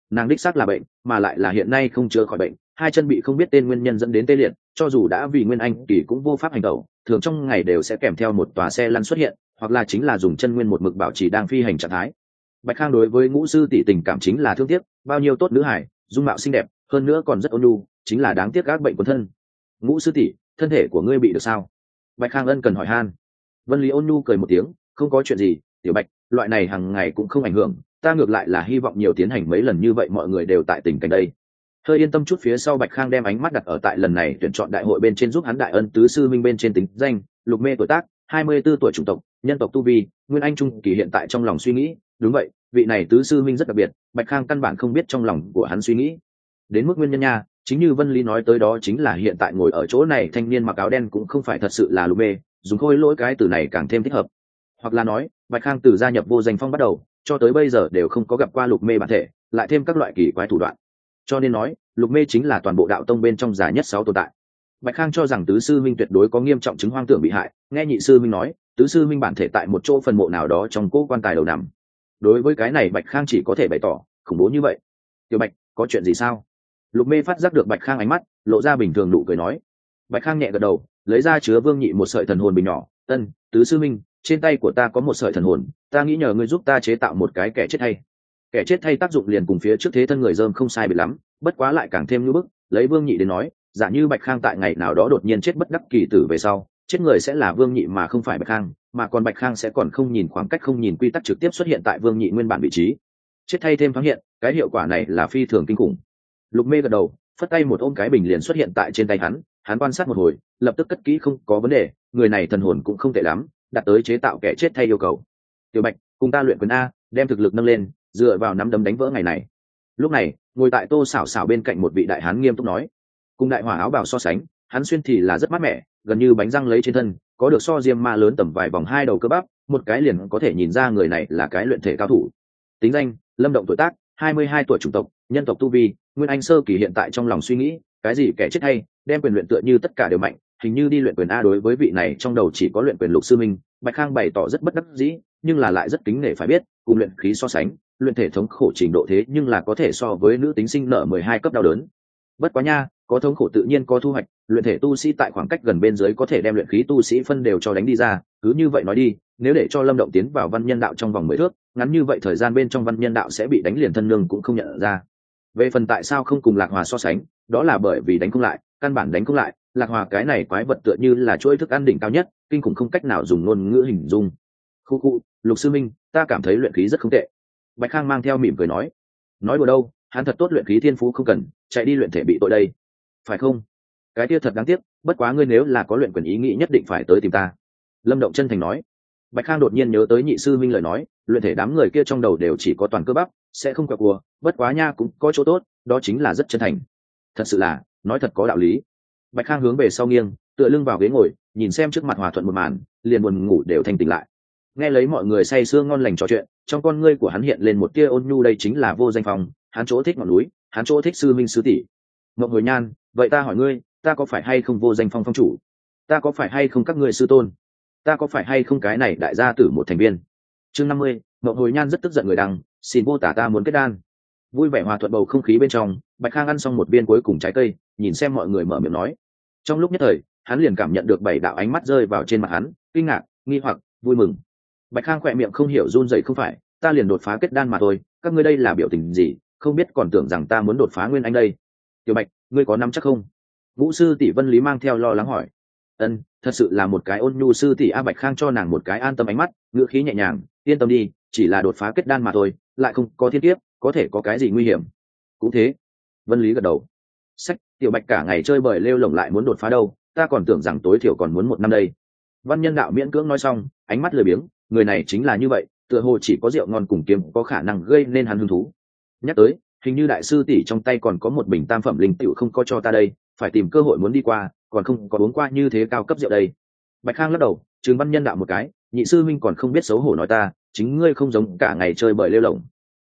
nàng đích xác là bệnh, mà lại là hiện nay không chữa khỏi bệnh, hai chân bị không biết tên nguyên nhân dẫn đến tê liệt, cho dù đã vì nguyên anh kỳ cũng vô pháp hành động, thường trong ngày đều sẽ kèm theo một tòa xe lăn xuất hiện, hoặc là chính là dùng chân nguyên một mực bảo trì đang phi hành trạng thái. Bạch Khang đối với Ngũ sư tỷ tình cảm chính là thương tiếc, bao nhiêu tốt nữ hải, dung mạo xinh đẹp, hơn nữa còn rất ôn nhu, chính là đáng tiếc các bệnh quấn thân. Ngũ sư tỷ, thân thể của ngươi bị được sao? Bạch Khang ân cần hỏi han. Vân Lý ôn nhu cười một tiếng, không có chuyện gì, tiểu Bạch, loại này hàng ngày cũng không ảnh hưởng, ta ngược lại là hy vọng nhiều tiến hành mấy lần như vậy mọi người đều tại tình cảnh đây. Hơi yên tâm chút phía sau, Bạch Khang đem ánh mắt đặt ở tại lần này tuyển chọn đại hội bên trên, giúp hắn đại ân tứ sư minh bên trên tính danh, Lục Mê tuổi tác 24 tuổi, chủng tộc nhân tộc, tu vi nguyên anh trung kỳ. Hiện tại trong lòng suy nghĩ, đúng vậy, vị này tứ sư minh rất đặc biệt, Bạch Khang căn bản không biết trong lòng của hắn suy nghĩ. Đến mức nguyên nhân nha, chính như Vân Lý nói tới, đó chính là hiện tại ngồi ở chỗ này thanh niên mặc áo đen cũng không phải thật sự là Lục Mê, dùng khôi lỗi cái từ này càng thêm thích hợp. Hoặc là nói, Bạch Khang từ gia nhập Vô Danh Phong bắt đầu cho tới bây giờ đều không có gặp qua Lục Mê bản thể, lại thêm các loại kỳ quái thủ đoạn, cho nên nói Lục Mê chính là toàn bộ đạo tông bên trong già nhất 6 tồn tại. Bạch Khang cho rằng tứ sư minh tuyệt đối có nghiêm trọng chứng hoang tưởng bị hại, nghe nhị sư minh nói tứ sư minh bản thể tại một chỗ phần mộ nào đó trong cỗ quan tài đầu nằm. Đối với cái này Bạch Khang chỉ có thể bày tỏ khủng bố như vậy. Tiểu Bạch, có chuyện gì sao? Lục Mê phát giác được Bạch Khang ánh mắt, lộ ra bình thường nụ cười nói. Bạch Khang nhẹ gật đầu, lấy ra chứa Vương Nhị một sợi thần hồn bình nhỏ. Ân, tứ sư minh, trên tay của ta có một sợi thần hồn, ta nghĩ nhờ ngươi giúp ta chế tạo một cái kẻ chết thay. Kẻ chết thay tác dụng liền cùng phía trước thế thân người dơm không sai biệt lắm, bất quá lại càng thêm như bức. Lấy Vương Nhị đến nói, giả như Bạch Khang tại ngày nào đó đột nhiên chết bất đắc kỳ tử về sau, chết người sẽ là Vương Nhị mà không phải Bạch Khang, mà còn Bạch Khang sẽ còn không nhìn khoảng cách, không nhìn quy tắc, trực tiếp xuất hiện tại Vương Nhị nguyên bản vị trí. Chết thay thêm thoáng hiện, cái hiệu quả này là phi thường kinh khủng. Lục Mê gật đầu, phất tay một ôm cái bình liền xuất hiện tại trên tay hắn, hắn quan sát một hồi, lập tức cất kỹ, không có vấn đề, người này thần hồn cũng không tệ lắm, đạt tới chế tạo kẻ chết thay yêu cầu. Tiểu Bạch, cùng ta luyện quyền a, đem thực lực nâng lên, dựa vào nắm đấm đánh vỡ ngày này. Lúc này, ngồi tại Tô Sảo Sảo bên cạnh một vị đại hán nghiêm túc nói, cùng đại hỏa áo bào so sánh, hắn xuyên thì là rất mát mẻ, gần như bánh răng lấy trên thân, có được so diêm ma lớn tầm vài vòng hai đầu cơ bắp, một cái liền có thể nhìn ra người này là cái luyện thể cao thủ. Tính danh, Lâm Động tuổi tác 22 tuổi, chủng tộc nhân tộc, tu vi nguyên anh sơ kỳ. Hiện tại trong lòng suy nghĩ, cái gì kẻ chết hay, đem quyền luyện tựa như tất cả đều mạnh, hình như đi luyện quyền a. Đối với vị này trong đầu chỉ có luyện quyền Lục sư minh, Bạch Khang bày tỏ rất bất đắc dĩ, nhưng là lại rất kính nể. Phải biết, cùng luyện khí so sánh, luyện thể thống khổ trình độ thế nhưng là có thể so với nữ tính sinh nợ 12 cấp đau đớn. Bất quá nha, có thống khổ tự nhiên có thu hoạch, luyện thể tu sĩ tại khoảng cách gần bên dưới có thể đem luyện khí tu sĩ phân đều cho đánh đi ra. Cứ như vậy nói đi, nếu để cho Lâm Động tiến vào văn nhân đạo trong vòng 10 thước, ngắn như vậy thời gian bên trong văn nhân đạo sẽ bị đánh liền thân nương cũng không nhận ra. Về phần tại sao không cùng Lạc Hòa so sánh, đó là bởi vì đánh không lại, căn bản đánh không lại. Lạc Hòa cái này quái vật tựa như là chuỗi thức ăn đỉnh cao nhất, kinh khủng không cách nào dùng ngôn ngữ hình dung. Khu khu, Lục sư minh, ta cảm thấy luyện khí rất không tệ. Bạch Khang mang theo mỉm cười nói. Nói đùa đâu, hắn thật tốt, luyện khí thiên phú không cần, chạy đi luyện thể bị tội đây, phải không? Cái kia thật đáng tiếc, bất quá ngươi nếu là có luyện quyền ý nghĩ nhất định phải tới tìm ta. Lâm Động chân thành nói. Bạch Khang đột nhiên nhớ tới nhị sư minh lời nói, luyện thể đám người kia trong đầu đều chỉ có toàn cơ bắp, sẽ không quẹo cua, bất quá nha cũng có chỗ tốt, đó chính là rất chân thành. Thật sự là, nói thật có đạo lý. Bạch Khang hướng về sau nghiêng, tựa lưng vào ghế ngồi, nhìn xem trước mặt hòa thuận một màn, liền buồn ngủ đều thanh tỉnh lại. Nghe lấy mọi người say sưa ngon lành trò chuyện, trong con ngươi của hắn hiện lên một tia ôn nhu, đây chính là Vô Danh Phong, hắn chỗ thích ngọn núi, hắn chỗ thích sư minh sư tỷ. Mộng Hồi Nhan, vậy ta hỏi ngươi, ta có phải hay không Vô Danh Phong phong chủ? Ta có phải hay không các ngươi sư tôn? Ta có phải hay không cái này đại gia tử một thành viên? Chương 50, Mộng Hồi Nhan rất tức giận người đăng, xin vô tả ta muốn kết đan. Vui vẻ hòa thuận bầu không khí bên trong, Bạch Khang ăn xong một viên cuối cùng trái cây, nhìn xem mọi người mở miệng nói. Trong lúc nhất thời, hắn liền cảm nhận được 7 đạo ánh mắt rơi vào trên mặt hắn, kinh ngạc, nghi hoặc, vui mừng. Bạch Khang khỏe miệng không hiểu run rẩy, không phải, ta liền đột phá kết đan mà thôi, các ngươi đây là biểu tình gì, không biết còn tưởng rằng ta muốn đột phá nguyên anh đây. Tiểu Bạch, ngươi có nắm chắc không? Vũ sư tỷ Vân Lý mang theo lo lắng hỏi. Ân, thật sự là một cái ôn nhu sư tỷ a. Bạch Khang cho nàng một cái an tâm ánh mắt, ngữ khí nhẹ nhàng, yên tâm đi, chỉ là đột phá kết đan mà thôi, lại không có thiên kiếp, có thể có cái gì nguy hiểm. Cũng thế. Vân Lý gật đầu. Sách, Tiểu Bạch cả ngày chơi bời lêu lổng lại muốn đột phá đâu, ta còn tưởng rằng tối thiểu còn muốn 1 năm đây. Văn nhân đạo miễn cưỡng nói xong, ánh mắt lười biếng, người này chính là như vậy, tựa hồ chỉ có rượu ngon cùng kiếm có khả năng gây nên hắn hứng thú. Nhắc tới, hình như đại sư tỷ trong tay còn có một bình tam phẩm linh tiểu không có cho ta đây, phải tìm cơ hội muốn đi qua, còn không có uống qua như thế cao cấp rượu đây. Bạch Khang lắc đầu, trừng văn nhân đạo một cái, nhị sư minh còn không biết xấu hổ nói ta, chính ngươi không giống cả ngày chơi bời lêu lổng.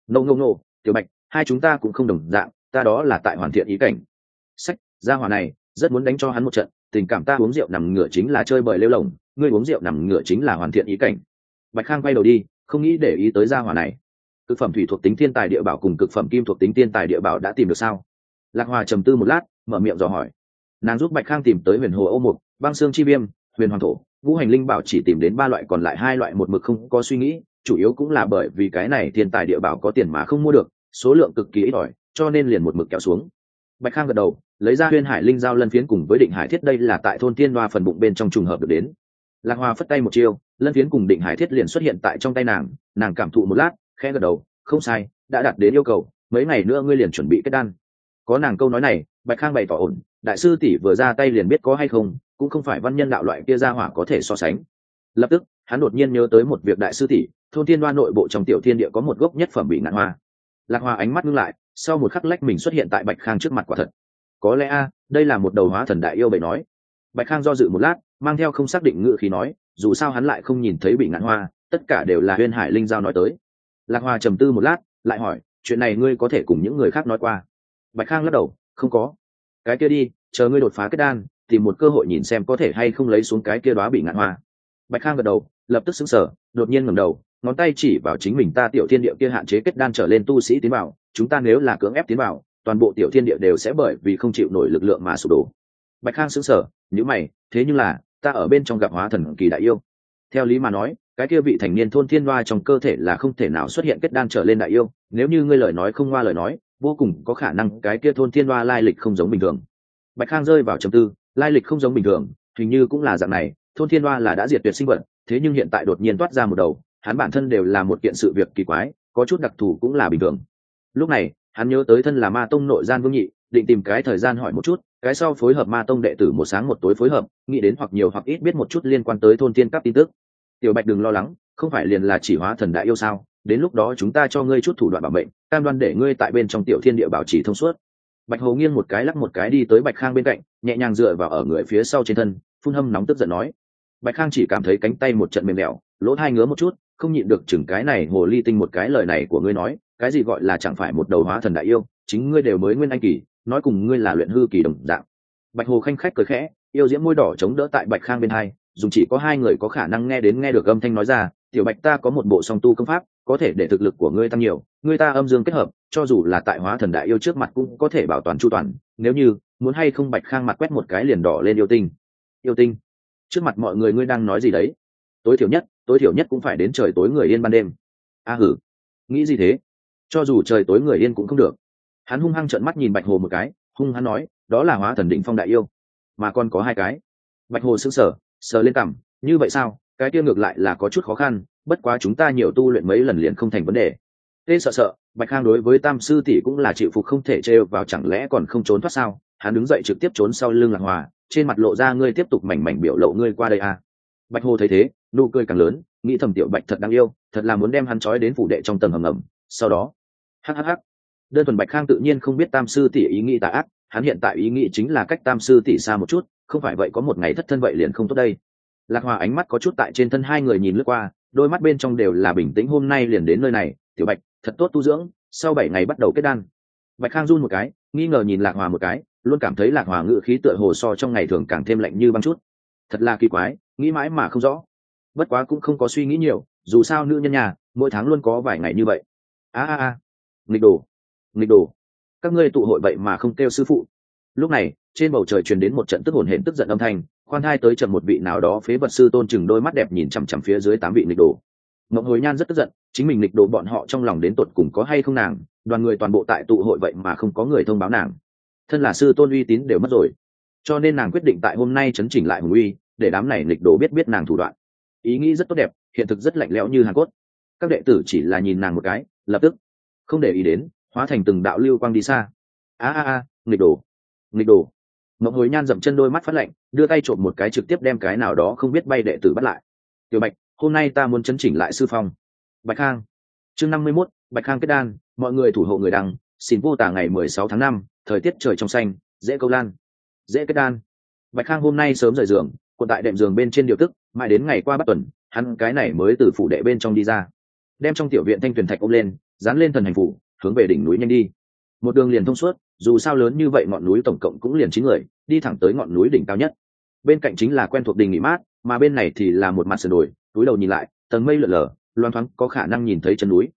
Nô, Tiểu Bạch, hai chúng ta cũng không đồng dạng, ta đó là tại hoàn thiện ý cảnh. Sách, gia hỏa này, rất muốn đánh cho hắn một trận, tình cảm ta uống rượu nằm ngửa chính là chơi bời lêu lổng, ngươi uống rượu nằm ngửa chính là hoàn thiện ý cảnh. Bạch Khang quay đầu đi, không nghĩ để ý tới gia hỏa này. cực phẩm thủy thuộc tính thiên tài địa bảo cùng cực phẩm kim thuộc tính thiên tài địa bảo đã tìm được sao? Lạc Hòa trầm tư một lát, mở miệng dò hỏi. Nàng giúp Bạch Khang tìm tới huyền hồ Âu Mục, băng xương chi viêm, huyền hoàng thổ, ngũ hành linh bảo, chỉ tìm đến 3 loại, còn lại 2 loại một mực không có suy nghĩ, chủ yếu cũng là bởi vì cái này thiên tài địa bảo có tiền mà không mua được, số lượng cực kỳ ít ỏi, cho nên liền một mực kéo xuống. Bạch Khang gật đầu, lấy ra huyền hải linh giao lân phiến cùng với định hải thiết, đây là tại thôn tiên đoa phần bụng bên trong trùng hợp được đến. Lạc Hoa phất tay một chiêu, lân phiến cùng định hải thiết liền xuất hiện tại trong tay nàng cảm thụ một lát, khẽ gật đầu, không sai, đã đạt đến yêu cầu, mấy ngày nữa ngươi liền chuẩn bị kết đan. Có nàng câu nói này, Bạch Khang bày tỏ ổn, đại sư tỷ vừa ra tay liền biết có hay không, cũng không phải văn nhân đạo loại kia ra hỏa có thể so sánh. Lập tức hắn đột nhiên nhớ tới một việc, đại sư tỷ, thôn thiên đoa nội bộ trong tiểu thiên địa có một gốc nhất phẩm bị ngạn hoa. Lạc Hoa ánh mắt ngưng lại, sau một khắc lách mình xuất hiện tại Bạch Khang trước mặt. Quả thật, có lẽ đây là một đầu hóa thần đại yêu bậy nói. Bạch Khang do dự một lát, mang theo không xác định ngữ khí nói, dù sao hắn lại không nhìn thấy bị ngạn hoa, tất cả đều là Huyên Hải linh giao nói tới. Lạc Hoa trầm tư một lát, lại hỏi, chuyện này ngươi có thể cùng những người khác nói qua? Bạch Khang lắc đầu, không có. Cái kia đi, chờ ngươi đột phá kết đan, tìm một cơ hội nhìn xem có thể hay không lấy xuống cái kia đóa bị ngạn hoa. Bạch Khang gật đầu, lập tức sững sờ, đột nhiên ngẩng đầu, ngón tay chỉ vào chính mình, ta tiểu thiên địa kia hạn chế kết đan trở lên tu sĩ tiến vào, chúng ta nếu là cưỡng ép tiến vào, toàn bộ tiểu thiên địa đều sẽ bởi vì không chịu nổi lực lượng mà sụp đổ. Bạch Khang sững sờ, nhíu mày, thế nhưng là ta ở bên trong gặp hóa thần kỳ đại yêu. Theo lý mà nói, cái kia vị thành niên thôn thiên đoa trong cơ thể là không thể nào xuất hiện kết đan trở lên đại yêu, nếu như ngươi lời nói không ngoa lời nói, vô cùng có khả năng cái kia thôn thiên đoa lai lịch không giống bình thường. Bạch Khang rơi vào trầm tư, lai lịch không giống bình thường, hình như cũng là dạng này, thôn thiên đoa là đã diệt tuyệt sinh vật, thế nhưng hiện tại đột nhiên toát ra một đầu, hắn bản thân đều là một kiện sự việc kỳ quái, có chút đặc thù cũng là bình thường. Lúc này hắn nhớ tới thân là ma tông nội gian Vương Nhị, định tìm cái thời gian hỏi một chút, cái sau phối hợp ma tông đệ tử một sáng một tối phối hợp, nghĩ đến hoặc nhiều hoặc ít biết một chút liên quan tới thôn thiên các tin tức. Tiểu Bạch đừng lo lắng, không phải liền là chỉ hóa thần đại yêu sao, đến lúc đó chúng ta cho ngươi chút thủ đoạn bảo mệnh, cam đoan để ngươi tại bên trong tiểu thiên địa bảo trì thông suốt. Bạch Hồ nghiêng một cái lắc một cái đi tới Bạch Khang bên cạnh, nhẹ nhàng dựa vào ở người phía sau trên thân, phun hâm nóng tức giận nói. Bạch Khang chỉ cảm thấy cánh tay một trận mềm lẻo, lỗ tai ngứa một chút, không nhịn được chừng cái này hồ ly tinh một cái, lời này của ngươi nói, cái gì gọi là chẳng phải một đầu hóa thần đại yêu, chính ngươi đều mới nguyên anh kỳ, nói cùng ngươi là luyện hư kỳ đồng dạng. Bạch Hồ khanh khách cười khẽ, yêu diễm môi đỏ chống đỡ tại Bạch Khang bên hai, dùng chỉ có 2 người có khả năng nghe được âm thanh nói ra, tiểu Bạch ta có một bộ song tu công pháp, có thể để thực lực của ngươi tăng nhiều, ngươi ta âm dương kết hợp, cho dù là tại hóa thần đại yêu trước mặt cũng có thể bảo toàn chu toàn, nếu như muốn hay không. Bạch Khang mặt quét một cái liền đỏ lên. Yêu tinh? Trước mặt mọi người ngươi đang nói gì đấy? Tối thiểu nhất cũng phải đến trời tối người yên ban đêm. Hử, nghĩ gì thế? Cho dù trời tối người yên cũng không được. Hắn hung hăng trợn mắt nhìn Bạch Hồ một cái, hung hắn nói, đó là hóa thần đỉnh phong đại yêu, mà còn có 2 cái. Bạch Hồ sững sờ, sờ lên cằm, như vậy sao? Cái kia ngược lại là có chút khó khăn, bất quá chúng ta nhiều tu luyện mấy lần liền không thành vấn đề. Tê sợ, Bạch Khang đối với Tam sư tỷ cũng là chịu phục không thể trêu vào, chẳng lẽ còn không trốn thoát sao? Hắn đứng dậy trực tiếp trốn sau lưng Lạc Hòa, trên mặt lộ ra ngươi tiếp tục mảnh mảnh biểu lộ, ngươi qua đây à? Bạch Hồ thấy thế, nụ cười càng lớn, nghĩ thầm tiểu Bạch thật đáng yêu, thật là muốn đem hắn trói đến phủ đệ trong tầng hầm ngầm. Sau đó, hắc. Đơn thuần Bạch Khang tự nhiên không biết Tam sư tỷ ý nghĩ tà ác, hắn hiện tại ý nghĩ chính là cách Tam sư tỷ xa một chút, không phải vậy có một ngày thất thân vậy liền không tốt đây. Lạc Hòa ánh mắt có chút tại trên thân 2 người nhìn lướt qua, đôi mắt bên trong đều là bình tĩnh, hôm nay liền đến nơi này, tiểu Bạch thật tốt tu dưỡng, sau 7 ngày bắt đầu kết đan. Bạch Khang run một cái, nghi ngờ nhìn Lạc Hòa một cái, luôn cảm thấy Lạc Hòa ngữ khí tựa hồ so trong ngày thường càng thêm lạnh như băng chút. Thật là kỳ quái, nghĩ mãi mà không rõ. Bất quá cũng không có suy nghĩ nhiều, dù sao nữ nhân nhà mỗi tháng luôn có vài ngày như vậy. Nghịch đồ, các ngươi tụ hội vậy mà không kêu sư phụ. Lúc này trên bầu trời truyền đến một trận tức hồn hển tức giận âm thanh, khoan thai tới chậm một vị nào đó phế vật sư tôn chừng đôi mắt đẹp nhìn chằm chằm phía dưới 8 vị nghịch đồ. Ngọc Hồi Nhan rất tức giận, chính mình nghịch đồ bọn họ trong lòng đến tột cùng có hay không nàng, đoàn người toàn bộ tại tụ hội vậy mà không có người thông báo nàng, thân là sư tôn uy tín đều mất rồi, cho nên nàng quyết định tại hôm nay chấn chỉnh lại hùng uy, để đám này nghịch đồ biết nàng thủ đoạn. Ý nghĩ rất tốt đẹp, hiện thực rất lạnh lẽo như hàn cốt. Các đệ tử chỉ là nhìn nàng một cái, lập tức không để ý đến, hóa thành từng đạo lưu quang đi xa. Nghịch đồ. Ngọc Hồi Nhan dậm chân, đôi mắt phát lạnh, đưa tay trộm một cái trực tiếp đem cái nào đó không biết bay đệ tử bắt lại. Tiểu Bạch, hôm nay ta muốn chấn chỉnh lại sư phong. Bạch Khang. Chương 51, Bạch Khang kết đan, mọi người thủ hộ người đăng, xin vô tả ngày 16 tháng 5, thời tiết trời trong xanh, dễ câu lan, dễ kết đan. Bạch Khang hôm nay sớm rời giường, cuộn tại đệm giường bên trên điều tức, mãi đến ngày qua Bát Tuần, hắn cái này mới từ phủ đệ bên trong đi ra, đem trong tiểu viện thanh tuyền thạch ôm lên, dán lên thần hành phủ, hướng về đỉnh núi nhanh đi. Một đường liền thông suốt, dù sao lớn như vậy ngọn núi tổng cộng cũng liền 9 người, đi thẳng tới ngọn núi đỉnh cao nhất. Bên cạnh chính là quen thuộc đình nghỉ mát, mà bên này thì là một mặt sườn đồi, túi đầu nhìn lại, tầng mây lượn lờ, loang thoáng có khả năng nhìn thấy chân núi.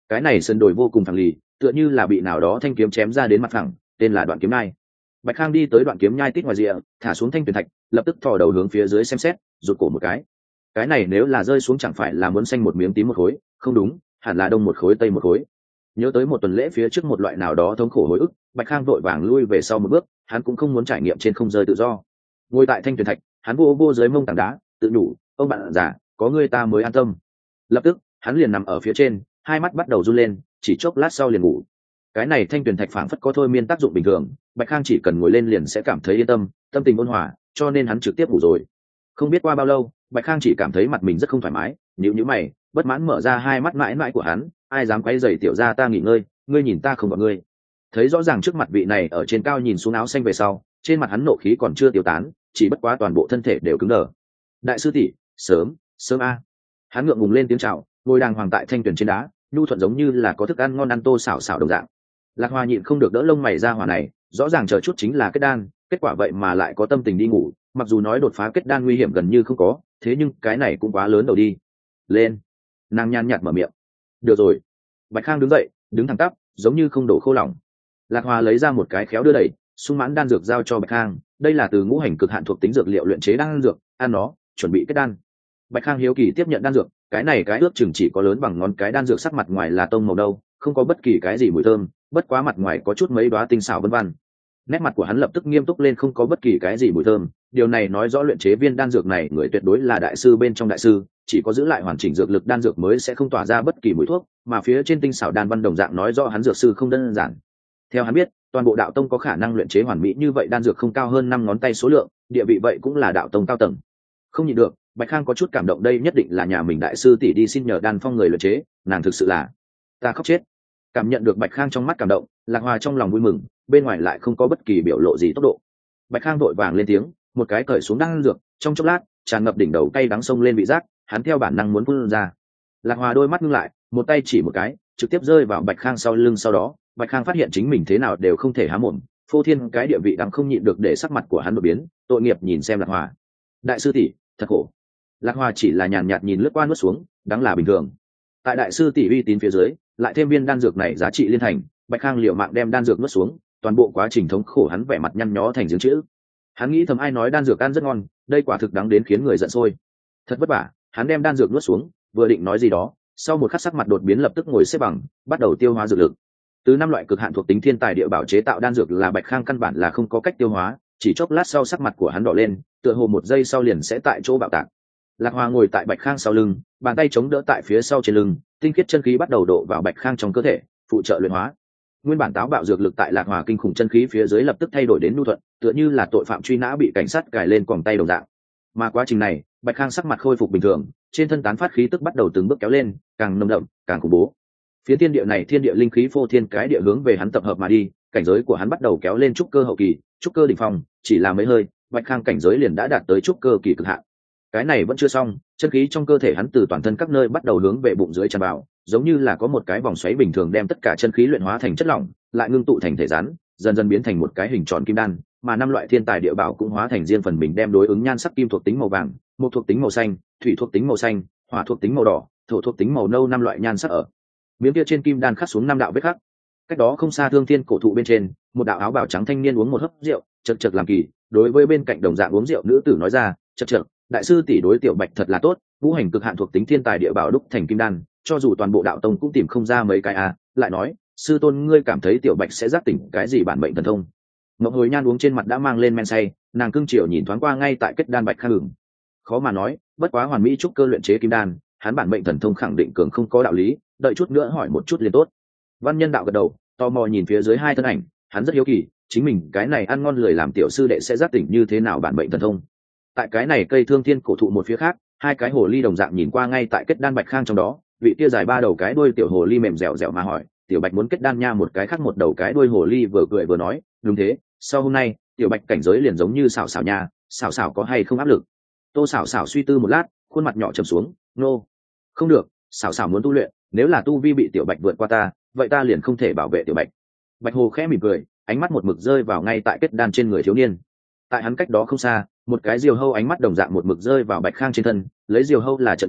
cái này sân đồi vô cùng phẳng lì, tựa như là bị nào đó thanh kiếm chém ra đến mặt phẳng, tên là Đoạn Kiếm Nhai. Bạch Khang đi tới Đoạn Kiếm Nhai tít ngoài rìa, thả xuống thanh tuyền thạch, lập tức thò đầu hướng phía dưới xem xét, rụt cổ một cái này nếu là rơi xuống chẳng phải là muốn xanh một miếng tím một khối, không đúng, hẳn là đông một khối tây một khối. Nhớ tới một tuần lễ phía trước một loại nào đó thống khổ hồi ức, Bạch Khang vội vàng lui về sau một bước, hắn cũng không muốn trải nghiệm trên không rơi tự do. Ngồi tại thanh tuyền thạch, hắn vô vô dưới mông tảng đá, tự nhủ, ông bạn già, có ngươi ta mới an tâm. Lập tức hắn liền nằm ở phía trên, hai mắt bắt đầu run lên, chỉ chốc lát sau liền ngủ. Cái này thanh tuyền thạch phảng phất có thôi miên tác dụng bình thường, Bạch Khang chỉ cần ngồi lên liền sẽ cảm thấy yên tâm, tâm tình ôn hòa, cho nên hắn trực tiếp ngủ rồi. Không biết qua bao lâu, Bạch Khang chỉ cảm thấy mặt mình rất không thoải mái, nhíu nhíu mày, bất mãn mở ra hai mắt mãi mãi của hắn, ai dám quấy rầy tiểu gia ta nghỉ ngơi, ngươi nhìn ta không gọi ngươi. Thấy rõ ràng trước mặt vị này ở trên cao nhìn xuống áo xanh về sau, trên mặt hắn nộ khí còn chưa tiêu tán, chỉ bất quá toàn bộ thân thể đều cứng đờ. Đại sư tỷ, sớm a. Hắn ngượng ngùng lên tiếng chào, ngồi đàng hoàng tại thanh tuyền trên đá, nhu thuận giống như là có thức ăn ngon ăn tô xào xào đồng dạng. Lạc Hoa nhịn không được đỡ lông mày ra hỏa này, rõ ràng chờ chút chính là kết đan, kết quả vậy mà lại có tâm tình đi ngủ, mặc dù nói đột phá kết đan nguy hiểm gần như không có, thế nhưng cái này cũng quá lớn đầu đi. Lên. Nàng nhàn nhạt mở miệng. Được rồi. Bạch Khang đứng dậy, đứng thẳng tắp, giống như không đổ khô lỏng. Lạc Hoa lấy ra một cái khéo đưa đẩy, sung mãn đan dược giao cho Bạch Khang, đây là từ ngũ hành cực hạn thuộc tính dược liệu luyện chế đan dược, ăn nó, chuẩn bị kết đan. Bạch Khang hiếu kỳ tiếp nhận đan dược, cái này cái ước chừng chỉ có lớn bằng ngón cái đan dược sắc mặt ngoài là tông màu đâu, không có bất kỳ cái gì mùi thơm, bất quá mặt ngoài có chút mấy đóa tinh xảo vân vân. Nét mặt của hắn lập tức nghiêm túc lên, không có bất kỳ cái gì mùi thơm, điều này nói rõ luyện chế viên đan dược này người tuyệt đối là đại sư bên trong đại sư, chỉ có giữ lại hoàn chỉnh dược lực đan dược mới sẽ không tỏa ra bất kỳ mùi thuốc, mà phía trên tinh xảo đan văn đồng dạng nói rõ hắn dược sư không đơn giản. Theo hắn biết, toàn bộ đạo tông có khả năng luyện chế hoàn mỹ như vậy đan dược không cao hơn 5 ngón tay số lượng, địa vị vậy cũng là đạo tông cao tầng. Không nhịn được, Bạch Khang có chút cảm động, đây nhất định là nhà mình đại sư tỷ đi xin nhờ đan phong người luyện chế, nàng thực sự là ta khóc chết. Cảm nhận được Bạch Khang trong mắt cảm động, Lạc Hoa trong lòng vui mừng, bên ngoài lại không có bất kỳ biểu lộ gì tốc độ. Bạch Khang vội vàng lên tiếng, một cái cởi xuống đan dược, trong chốc lát, tràn ngập đỉnh đầu cay đắng xông lên vị giác, hắn theo bản năng muốn phun ra. Lạc Hoa đôi mắt ngưng lại, một tay chỉ một cái, trực tiếp rơi vào Bạch Khang sau lưng, sau đó, Bạch Khang phát hiện chính mình thế nào đều không thể há mồm, phô thiên cái địa vị đang không nhịn được để sắc mặt của hắn đột biến, tội nghiệp nhìn xem Lạc Hoa. Đại sư tỷ, thật khổ. Lạc Hoa chỉ là nhàn nhạt nhìn lướt qua nuốt xuống, đáng là bình thường. Tại đại sư tỷ uy tín phía dưới, lại thêm viên đan dược này giá trị liên thành, Bạch Khang liều mạng đem đan dược nuốt xuống, toàn bộ quá trình thống khổ hắn vẻ mặt nhăn nhó thành giếng chữ. Hắn nghĩ thầm ai nói đan dược ăn rất ngon, đây quả thực đáng đến khiến người giận sôi. Thật vất vả, hắn đem đan dược nuốt xuống, vừa định nói gì đó, sau một khắc sắc mặt đột biến lập tức ngồi xếp bằng, bắt đầu tiêu hóa dược lực. Từ 5 loại cực hạn thuộc tính thiên tài địa bảo chế tạo đan dược là Bạch Khang căn bản là không có cách tiêu hóa, chỉ chốc lát sau sắc mặt của hắn đỏ lên, tựa hồ một giây sau liền sẽ tại chỗ bạo tạc. Lạc Hoa ngồi tại Bạch Khang sau lưng, bàn tay chống đỡ tại phía sau trên lưng, tinh khiết chân khí bắt đầu đổ vào Bạch Khang trong cơ thể, phụ trợ luyện hóa. Nguyên bản táo bạo dược lực tại Lạc Hoa kinh khủng chân khí phía dưới lập tức thay đổi đến nhu thuận, tựa như là tội phạm truy nã bị cảnh sát cài lên quòng tay đồng dạng. Mà quá trình này, Bạch Khang sắc mặt khôi phục bình thường, trên thân tán phát khí tức bắt đầu từng bước kéo lên, càng nồng đậm, càng khủng bố. Phía thiên địa này thiên địa linh khí phô thiên cái địa hướng về hắn tập hợp mà đi, cảnh giới của hắn bắt đầu kéo lên trúc cơ hậu kỳ, trúc cơ đỉnh phong, chỉ là mấy hơi, Bạch Khang cảnh giới liền đã đạt tới trúc cơ kỳ cực hạn. Cái này vẫn chưa xong, chân khí trong cơ thể hắn từ toàn thân các nơi bắt đầu hướng về bụng dưới tràn vào, giống như là có một cái vòng xoáy bình thường đem tất cả chân khí luyện hóa thành chất lỏng, lại ngưng tụ thành thể rắn, dần dần biến thành một cái hình tròn kim đan, mà 5 loại thiên tài địa bảo cũng hóa thành riêng phần mình đem đối ứng nhan sắc kim thuộc tính màu vàng, mộc thuộc tính màu xanh, thủy thuộc tính màu xanh, hỏa thuộc tính màu đỏ, thổ thuộc tính màu nâu 5 loại nhan sắc ở miếng kia trên kim đan khắc xuống 5 đạo vết khắc. Cách đó không xa Thương Thiên cổ thụ bên trên, một đạo áo bào trắng thanh niên uống một hớp rượu, chậc chậc làm kỳ, đối với bên cạnh đồng dạng uống rượu nữ tử nói ra, chậc chậc, đại sư tỷ đối tiểu Bạch thật là tốt, ngũ hành cực hạn thuộc tính thiên tài địa bảo đúc thành kim đan, cho dù toàn bộ đạo tông cũng tìm không ra mấy cái lại nói, sư tôn ngươi cảm thấy tiểu Bạch sẽ giác tỉnh cái gì bản mệnh thần thông? Ngọc Hồi Nhan uống trên mặt đã mang lên men say, nàng cưng chiều nhìn thoáng qua ngay tại kết đan Bạch Khang hưởng. Khó mà nói, bất quá hoàn mỹ trúc cơ luyện chế kim đan, hắn bản mệnh thần thông khẳng định cường không có đạo lý, đợi chút nữa hỏi một chút liền tốt. Văn Nhân đạo gật đầu, tò mò nhìn phía dưới hai thân ảnh, hắn rất hiếu kỳ, chính mình cái này ăn ngon lười làm tiểu sư đệ sẽ giác tỉnh như thế nào bản mệnh thần thông. Tại cái này cây Thương Thiên cổ thụ một phía khác, hai cái hồ ly đồng dạng nhìn qua ngay tại kết đan Bạch Khang trong đó, vị kia dài 3 đầu cái đuôi tiểu hồ ly mềm dẻo dẻo mà hỏi, tiểu Bạch muốn kết đan nha, một cái khác một đầu cái đuôi hồ ly vừa cười vừa nói, đúng thế, sau hôm nay tiểu Bạch cảnh giới liền giống như xảo xảo nha, xảo xảo có hay không áp lực? Tô xảo xảo suy tư một lát, khuôn mặt nhỏ trầm xuống, nô, không được, xảo xảo muốn tu luyện, nếu là tu vi bị tiểu Bạch vượt qua ta, vậy ta liền không thể bảo vệ tiểu Bạch. Bạch Hồ khẽ mỉm cười, ánh mắt một mực rơi vào ngay tại kết đan trên người thiếu niên. Tại hắn cách đó không xa, một cái diều hâu ánh mắt đồng dạng một mực rơi vào Bạch Khang trên thân, lấy diều hâu là trận nhãn,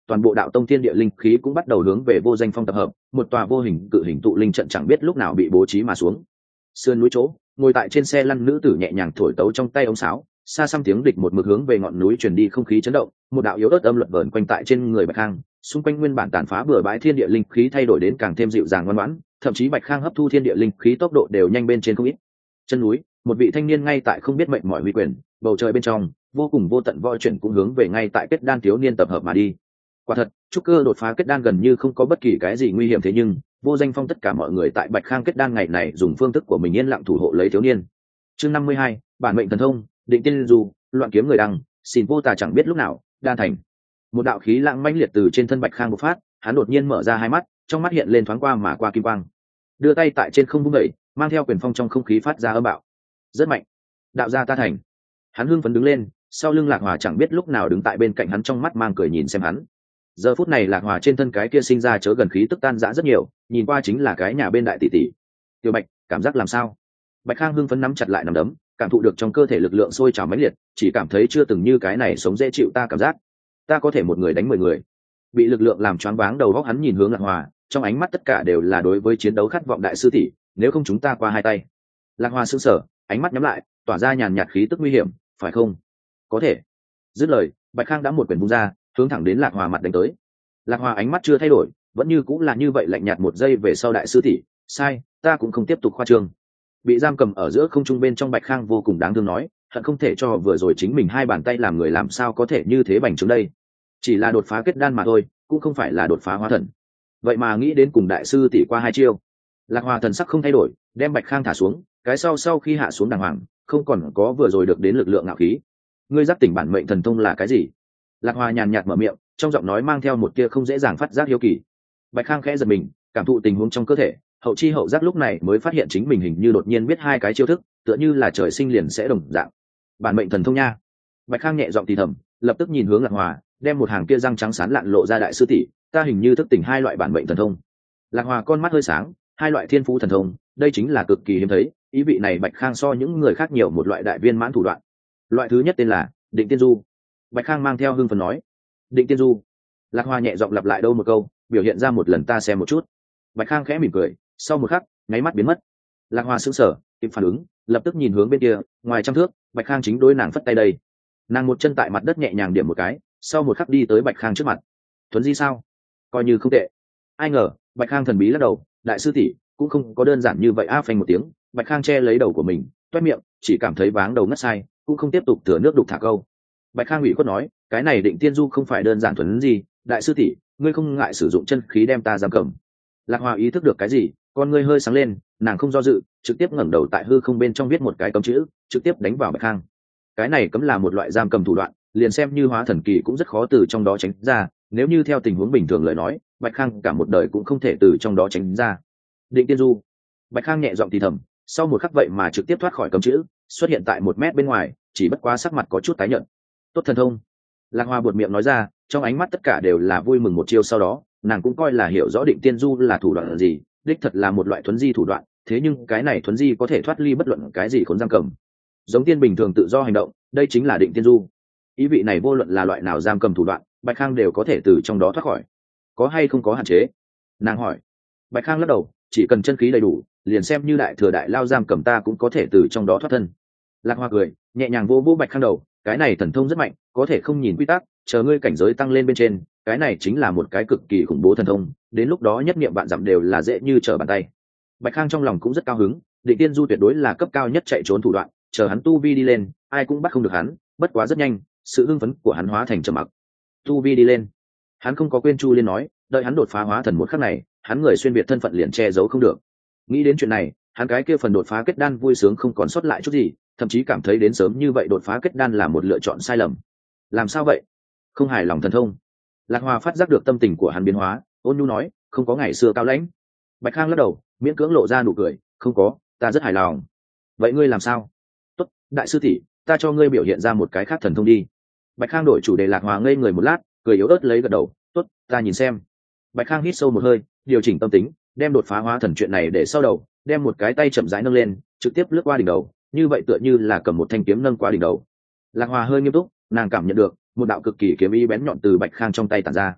toàn bộ đạo tông thiên địa linh khí cũng bắt đầu hướng về vô danh phong tập hợp, một tòa vô hình cự hình tụ linh trận chẳng biết lúc nào bị bố trí mà xuống. Sườn núi chỗ, ngồi tại trên xe lăn nữ tử nhẹ nhàng thổi tấu trong tay ống sáo, xa xăm tiếng địch một mực hướng về ngọn núi truyền đi không khí chấn động, một đạo yếu ớt âm luật vờn quanh tại trên người Bạch Khang, xung quanh nguyên bản tàn phá bừa bãi thiên địa linh khí thay đổi đến càng thêm dịu dàng ngoan ngoãn, thậm chí Bạch Khang hấp thu thiên địa linh khí tốc độ đều nhanh bên trên không ít. Chân núi, một vị thanh niên ngay tại không biết mệnh mỏi huy quyền, bầu trời bên trong, vô cùng vô tận voi chuyển cũng hướng về ngay tại kết đan thiếu niên tập hợp mà đi. Quả thật, trúc cơ đột phá kết đan gần như không có bất kỳ cái gì nguy hiểm, thế nhưng vô danh phong tất cả mọi người tại Bạch Khang kết đan ngày này dùng phương thức của mình yên lặng thủ hộ lấy thiếu niên. Chương 52, bản mệnh thần thông, định tiên du, loạn kiếm người đăng, xin vô tà chẳng biết lúc nào đan thành. Một đạo khí lãng mãnh liệt từ trên thân Bạch Khang bộc phát, hắn đột nhiên mở ra hai mắt, trong mắt hiện lên thoáng qua mà qua kim quang, đưa tay tại trên không vung đẩy, mang theo quyền phong trong không khí phát ra âm bạo, rất mạnh. Đạo gia ta thành. Hắn hưng phấn đứng lên, sau lưng Lạc Hòa chẳng biết lúc nào đứng tại bên cạnh hắn, trong mắt mang cười nhìn xem hắn. Giờ phút này Lạc Hòa trên thân cái kia sinh ra chớ gần khí tức tan rã rất nhiều, nhìn qua chính là cái nhà bên đại tỷ tỷ. Tiểu Bạch, cảm giác làm sao? Bạch Khang hưng phấn nắm chặt lại nắm đấm, cảm thụ được trong cơ thể lực lượng sôi trào mãnh liệt, chỉ cảm thấy chưa từng như cái này sống dễ chịu ta cảm giác. Ta có thể một người đánh 10 người. Bị lực lượng làm choáng váng đầu óc hắn nhìn hướng Lạc Hòa, trong ánh mắt tất cả đều là đối với chiến đấu khát vọng đại sư tỷ, nếu không chúng ta qua hai tay. Lạc Hòa sững sờ, ánh mắt nhắm lại, tỏa ra nhàn nhạt khí tức nguy hiểm, phải không? Có thể. Dứt lời, Bạch Khang đã một quyền vung ra, hướng thẳng đến Lạc Hòa mặt đánh tới. Lạc Hòa ánh mắt chưa thay đổi, vẫn như cũng là như vậy lạnh nhạt. Một giây về sau, đại sư tỷ, sai, ta cũng không tiếp tục khoa trương. Bị giam cầm ở giữa không trung bên trong Bạch Khang vô cùng đáng thương nói, hận không thể cho vừa rồi chính mình hai bàn tay làm người, làm sao có thể như thế bành trướng đây. Chỉ là đột phá kết đan mà thôi, cũng không phải là đột phá hóa thần. Vậy mà nghĩ đến cùng đại sư tỷ qua hai chiêu. Lạc Hòa thần sắc không thay đổi, đem Bạch Khang thả xuống, cái sau khi hạ xuống đàng hoàng, không còn có vừa rồi được đến lực lượng ngạo khí. Ngươi giác tỉnh bản mệnh thần thông là cái gì? Lạc Hòa nhàn nhạt mở miệng, trong giọng nói mang theo một tia không dễ dàng phát giác hiếu kỳ. Bạch Khang khẽ giật mình, cảm thụ tình huống trong cơ thể, hậu chi hậu giác lúc này mới phát hiện chính mình hình như đột nhiên biết hai cái chiêu thức, tựa như là trời sinh liền sẽ đồng dạng. Bản mệnh thần thông nha. Bạch Khang nhẹ giọng thì thầm, lập tức nhìn hướng Lạc Hòa, đem một hàng kia răng trắng sáng lạn lộ ra, đại sư tỷ, ta hình như thức tỉnh hai loại bản mệnh thần thông. Lạc Hòa con mắt hơi sáng, hai loại thiên phú thần thông, đây chính là cực kỳ hiếm thấy, ý vị này Bạch Khang so những người khác nhiều một loại đại viên mãn thủ đoạn. Loại thứ nhất tên là định tiên du. Bạch Khang mang theo hưng phấn nói. Định tiên du. Lạc Hoa nhẹ giọng lặp lại đâu một câu, biểu hiện ra một lần ta xem một chút. Bạch Khang khẽ mỉm cười, sau một khắc, nháy mắt biến mất. Lạc Hoa sững sờ, kịp phản ứng, lập tức nhìn hướng bên kia, ngoài trăm thước, Bạch Khang chính đối nàng phất tay đây. Nàng một chân tại mặt đất nhẹ nhàng điểm một cái, sau một khắc đi tới Bạch Khang trước mặt. Thuấn di sao? Coi như không tệ. Ai ngờ, Bạch Khang thần bí lắc đầu, đại sư tỷ, cũng không có đơn giản như vậy. Phanh một tiếng, Bạch Khang che lấy đầu của mình, toét miệng, chỉ cảm thấy váng đầu ngất sai, cũng không tiếp tục thừa nước đục thả câu. Bạch Khang ủy khuất nói, cái này định tiên du không phải đơn giản thuần gì, đại sư tỷ, ngươi không ngại sử dụng chân khí đem ta giam cầm. Lạc Hoa ý thức được cái gì, con ngươi hơi sáng lên, nàng không do dự, trực tiếp ngẩng đầu tại hư không bên trong viết một cái cấm chữ, trực tiếp đánh vào Bạch Khang. Cái này cấm là một loại giam cầm thủ đoạn, liền xem như hóa thần kỳ cũng rất khó từ trong đó tránh ra, nếu như theo tình huống bình thường lời nói, Bạch Khang cả một đời cũng không thể từ trong đó tránh ra. Định tiên du. Bạch Khang nhẹ giọng thì thầm, sau một khắc vậy mà trực tiếp thoát khỏi cấm chữ, xuất hiện tại 1 mét bên ngoài, chỉ bất quá sắc mặt có chút tái nhợt. Tốt thần thông. Lạc Hoa buột miệng nói ra, trong ánh mắt tất cả đều là vui mừng. một chiêu sau đó, nàng cũng coi là hiểu rõ định tiên du là thủ đoạn gì, đích thật là một loại thuấn di thủ đoạn, thế nhưng cái này thuấn di có thể thoát ly bất luận cái gì khốn giam cầm, giống tiên bình thường tự do hành động, đây chính là định tiên du. Ý vị này vô luận là loại nào giam cầm thủ đoạn, Bạch Khang đều có thể từ trong đó thoát khỏi. Có hay không có hạn chế? Nàng hỏi. Bạch Khang lắc đầu, chỉ cần chân khí đầy đủ, liền xem như đại thừa đại lao giam cầm ta cũng có thể từ trong đó thoát thân. Lạc Hoa cười, nhẹ nhàng vô vô Bạch Khang đầu, cái này thần thông rất mạnh, có thể không nhìn quy tắc, chờ ngươi cảnh giới tăng lên bên trên, cái này chính là một cái cực kỳ khủng bố thần thông, đến lúc đó nhất niệm vạn dặm đều là dễ như trở bàn tay. Bạch Khang trong lòng cũng rất cao hứng, định tiên du tuyệt đối là cấp cao nhất chạy trốn thủ đoạn, chờ hắn tu vi đi lên, ai cũng bắt không được hắn, bất quá rất nhanh, sự hưng phấn của hắn hóa thành trầm mặc. Tu vi đi lên, hắn không có quên Chu Liên nói, đợi hắn đột phá hóa thần một khắc này, hắn người xuyên việt thân phận liền che giấu không được. Nghĩ đến chuyện này, hắn cái kia phần đột phá kết đan vui sướng không còn sót lại chút gì, thậm chí cảm thấy đến sớm như vậy đột phá kết đan là một lựa chọn sai lầm. Làm sao vậy? Không hài lòng thần thông? Lạc Hoa phát giác được tâm tình của hắn biến hóa, ôn nhu nói, không có ngày xưa cao lãnh. Bạch Khang lắc đầu, miễn cưỡng lộ ra nụ cười, không có, ta rất hài lòng. Vậy ngươi làm sao? Tốt, đại sư tỷ, ta cho ngươi biểu hiện ra một cái khác thần thông đi. Bạch Khang đổi chủ đề. Lạc Hoa ngây người một lát, cười yếu ớt lấy gật đầu, tốt, ta nhìn xem. Bạch Khang hít sâu một hơi, điều chỉnh tâm tính, đem đột phá hóa thần chuyện này để sau đầu, đem một cái tay chậm rãi nâng lên, trực tiếp lướt qua đỉnh đầu, như vậy tựa như là cầm một thanh kiếm nâng qua đỉnh đầu. Lạc Hoa hơi nghiêm túc, nàng cảm nhận được một đạo cực kỳ kiếm ý bén nhọn từ Bạch Khang trong tay tản ra.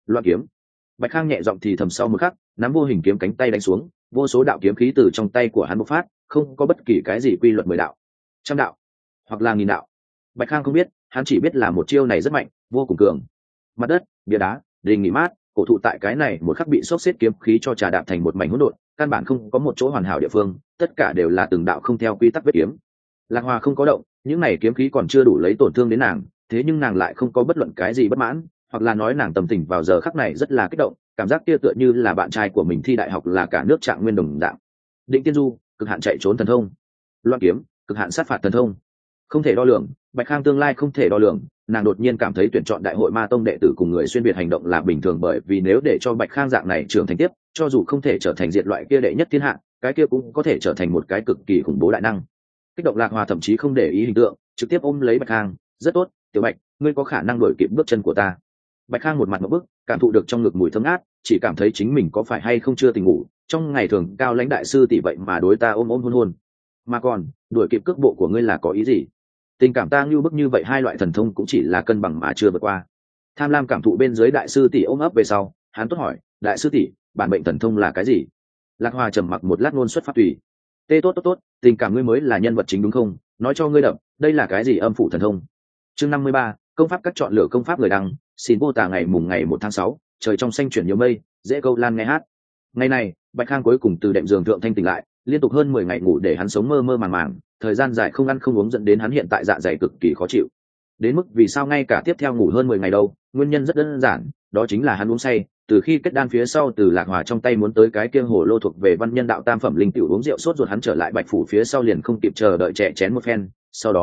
Loạn kiếm. Bạch Khang nhẹ giọng thì thầm sau một khắc, nắm vô hình kiếm cánh tay đánh xuống, vô số đạo kiếm khí từ trong tay của hắn bộc phát, không có bất kỳ cái gì quy luật 10 đạo, trăm đạo, hoặc là nghìn đạo. Bạch Khang không biết, hắn chỉ biết là một chiêu này rất mạnh, vô cùng cường. Mặt đất, bia đá, đình nghỉ mát, cổ thụ tại cái này một khắc bị xốc xếp kiếm khí cho trà đạp thành một mảnh hỗn độn, căn bản không có một chỗ hoàn hảo địa phương, tất cả đều là từng đạo không theo quy tắc vết kiếm. Lạc Hoa không có động, những này kiếm khí còn chưa đủ lấy tổn thương đến nàng, thế nhưng nàng lại không có bất luận cái gì bất mãn, hoặc là nói nàng tâm tình vào giờ khắc này rất là kích động, cảm giác kia tựa như là bạn trai của mình thi đại học là cả nước trạng nguyên đồng dạng. Định tiên du, cực hạn chạy trốn thần thông. Loan kiếm, cực hạn sát phạt thần thông. Không thể đo lường, Bạch Khang tương lai không thể đo lường, nàng đột nhiên cảm thấy tuyển chọn đại hội ma tông đệ tử cùng người xuyên biệt hành động là bình thường, bởi vì nếu để cho Bạch Khang dạng này trưởng thành tiếp, cho dù không thể trở thành diệt loại kia đệ nhất thiên hạ, cái kia cũng có thể trở thành một cái cực kỳ khủng bố đại năng. Kích động Lạc Hòa thậm chí không để ý hình tượng, trực tiếp ôm lấy Bạch Khang, rất tốt, tiểu Bạch, ngươi có khả năng đuổi kịp bước chân của ta. Bạch Khang một mặt ngộp bức, cảm thụ được trong ngực mùi thơm ngát, chỉ cảm thấy chính mình có phải hay không chưa tỉnh ngủ, trong ngày thường cao lãnh đại sư tỷ vậy mà đối ta ôm hôn hôn, mà còn đuổi kịp cước bộ của ngươi là có ý gì? Tình cảm ta ngưu bức như vậy, hai loại thần thông cũng chỉ là cân bằng mà chưa vượt qua. Tham lam cảm thụ bên dưới đại sư tỷ ôm ấp về sau, hắn tốt hỏi, đại sư tỷ, bản mệnh thần thông là cái gì? Lạc Hoa trầm mặc một lát ngôn xuất phát tùy. Tê tốt tốt tốt, tình cảm ngươi mới là nhân vật chính đúng không? Nói cho ngươi đập, đây là cái gì âm phủ thần thông? Chương 53, công pháp các chọn lựa công pháp người đăng, xin vô tả ngày mùng ngày 1 tháng 6, trời trong xanh chuyển nhiều mây, dễ câu lan nghe hát. Ngày này, Bạch Khang cuối cùng từ đệm giường thượng thanh tỉnh lại, liên tục hơn 10 ngày ngủ để hắn sống mơ mơ màng màng, thời gian dài không ăn không uống dẫn đến hắn hiện tại dạ dày cực kỳ khó chịu. Đến mức vì sao ngay cả tiếp theo ngủ hơn 10 ngày đâu, nguyên nhân rất đơn giản, đó chính là hắn uống say, từ khi kết đan phía sau từ Lạc Hòa trong tay muốn tới cái kia hồ lô thuộc về văn nhân đạo tam phẩm linh tiểu uống rượu sốt ruột, hắn trở lại Bạch phủ phía sau liền không kịp chờ đợi chè chén một phen,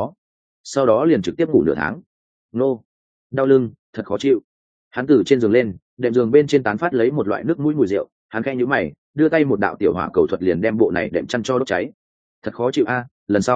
sau đó liền trực tiếp ngủ nửa tháng. Nô, đau lưng, thật khó chịu. Hắn từ trên giường lên, đệm giường bên trên tán phát lấy một loại nước mũi mùi rượu, hắn khẽ nhíu mày, đưa tay một đạo tiểu hỏa cầu thuật liền đem bộ này đệm chăn cho đốt cháy. Thật khó chịu a,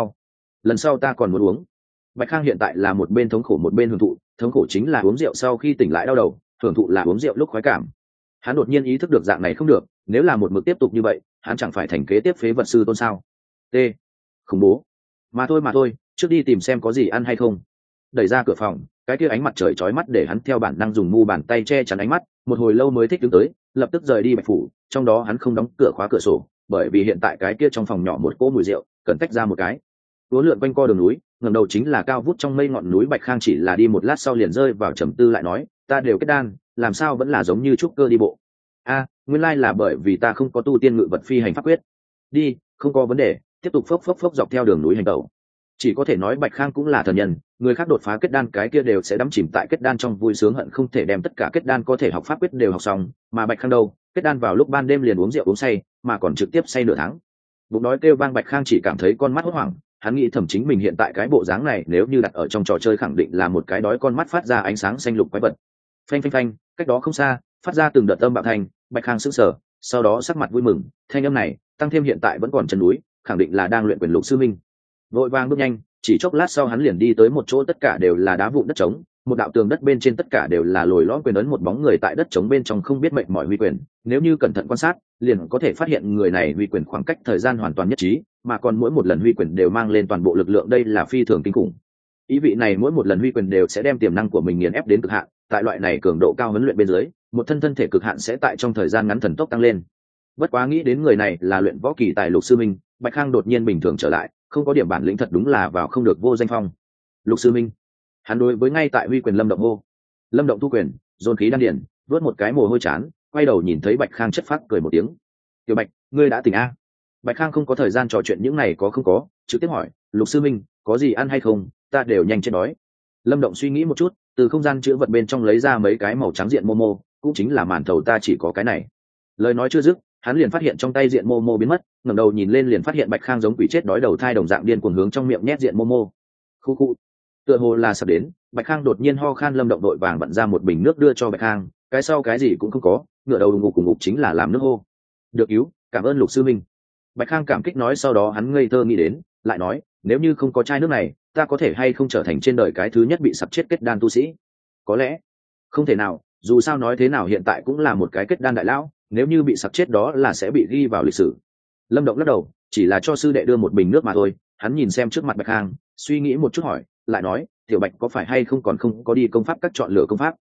lần sau ta còn muốn uống. Bạch Khang hiện tại là một bên thống khổ một bên hưởng thụ, thống khổ chính là uống rượu sau khi tỉnh lại đau đầu, hưởng thụ là uống rượu lúc khoái cảm. Hắn đột nhiên ý thức được dạng này không được, nếu là một mực tiếp tục như vậy, hắn chẳng phải thành kế tiếp phế vật sư tôn sao? T. Khủng bố. Mà thôi, trước đi tìm xem có gì ăn hay không. Đẩy ra cửa phòng, cái kia ánh mặt trời chói mắt để hắn theo bản năng dùng mu bàn tay che chắn ánh mắt, một hồi lâu mới thích đứng tới, lập tức rời đi Bạch phủ, trong đó hắn không đóng cửa khóa cửa sổ, bởi vì hiện tại cái kia trong phòng nhỏ một cỗ mùi rượu, cần tách ra một cái. Uốn lượn quanh co đường núi, ngẩng đầu chính là cao vút trong mây ngọn núi. Bạch Khang chỉ là đi một lát sau liền rơi vào trầm tư, lại nói, ta đều kết đan, làm sao vẫn là giống như trúc cơ đi bộ? A, nguyên lai là bởi vì ta không có tu tiên ngự vật phi hành pháp quyết. Đi, không có vấn đề, tiếp tục phốc dọc theo đường núi hành tẩu. Chỉ có thể nói Bạch Khang cũng là thần nhân, người khác đột phá kết đan cái kia đều sẽ đắm chìm tại kết đan trong vui sướng, hận không thể đem tất cả kết đan có thể học pháp quyết đều học xong, mà Bạch Khang đâu, kết đan vào lúc ban đêm liền uống rượu uống say, mà còn trực tiếp say nửa tháng. Bụng đói kêu vang, Bạch Khang chỉ cảm thấy con mắt hốt hoảng, hắn nghĩ thầm chính mình hiện tại cái bộ dáng này nếu như đặt ở trong trò chơi khẳng định là một cái đói con mắt phát ra ánh sáng xanh lục quái vật. Phanh phanh phanh, cách đó không xa, phát ra từng đợt âm bạo thanh. Bạch Khang sững sờ, sau đó sắc mặt vui mừng, thanh âm này, tăng thêm hiện tại vẫn còn chân núi, khẳng định là đang luyện quyền lục sư minh. Vội vàng bước nhanh, chỉ chốc lát sau hắn liền đi tới một chỗ tất cả đều là đá vụn đất trống, một đạo tường đất bên trên tất cả đều là lồi lõm quyền ấn, một bóng người tại đất trống bên trong không biết mệnh mỏi huy quyền, nếu như cẩn thận quan sát, liền có thể phát hiện người này huy quyền khoảng cách thời gian hoàn toàn nhất trí, mà còn mỗi một lần huy quyền đều mang lên toàn bộ lực lượng, đây là phi thường kinh khủng. Ý vị này mỗi một lần huy quyền đều sẽ đem tiềm năng của mình nghiền ép đến cực hạn, tại loại này cường độ cao huấn luyện bên dưới, một thân thể cực hạn sẽ tại trong thời gian ngắn thần tốc tăng lên. Bất quá nghĩ đến người này là luyện võ kỳ tài lục sư minh, Bạch Khang đột nhiên bình thường trở lại, không có điểm bản lĩnh thật đúng là vào không được vô danh phong. Lục sư minh, hắn đối với ngay tại huy quyền Lâm Động hô. Lâm Động thu quyền, dồn khí đan điển, vớt một cái mồ hôi chán, quay đầu nhìn thấy Bạch Khang chất phác cười một tiếng. Tiểu Bạch, ngươi đã tỉnh a? Bạch Khang không có thời gian trò chuyện những này có không có, trực tiếp hỏi, Lục sư minh, có gì ăn hay không, ta đều nhanh chết đói. Lâm Động suy nghĩ một chút, từ không gian chứa vật bên trong lấy ra mấy cái màu trắng diện momo, cũng chính là màn thầu, ta chỉ có cái này. Lời nói chưa dứt, hắn liền phát hiện trong tay diện momo biến mất, ngẩng đầu nhìn lên liền phát hiện Bạch Khang giống quỷ chết đói đầu thai đồng dạng điên cuồng hướng trong miệng nhét diện momo. Khu khu, tựa hồ là sắp đến, Bạch Khang đột nhiên ho khan. Lâm Động đội vàng vặn ra một bình nước đưa cho Bạch Khang, cái sau cái gì cũng không có, ngửa đầu ngục cùng ngục chính là làm nước hô. Được cứu, cảm ơn Lục sư minh. Bạch Khang cảm kích nói, sau đó hắn ngây thơ nghĩ đến, lại nói, nếu như không có chai nước này, ta có thể hay không trở thành trên đời cái thứ nhất bị sập chết kết đan tu sĩ? Có lẽ không thể nào, dù sao nói thế nào hiện tại cũng là một cái kết đan đại lão, nếu như bị sặc chết đó là sẽ bị ghi vào lịch sử. Lâm Động lắc đầu, chỉ là cho sư đệ đưa một bình nước mà thôi. Hắn nhìn xem trước mặt Bạch Khang, suy nghĩ một chút hỏi, lại nói, tiểu Bạch có phải hay không còn không có đi công pháp các chọn lựa công pháp?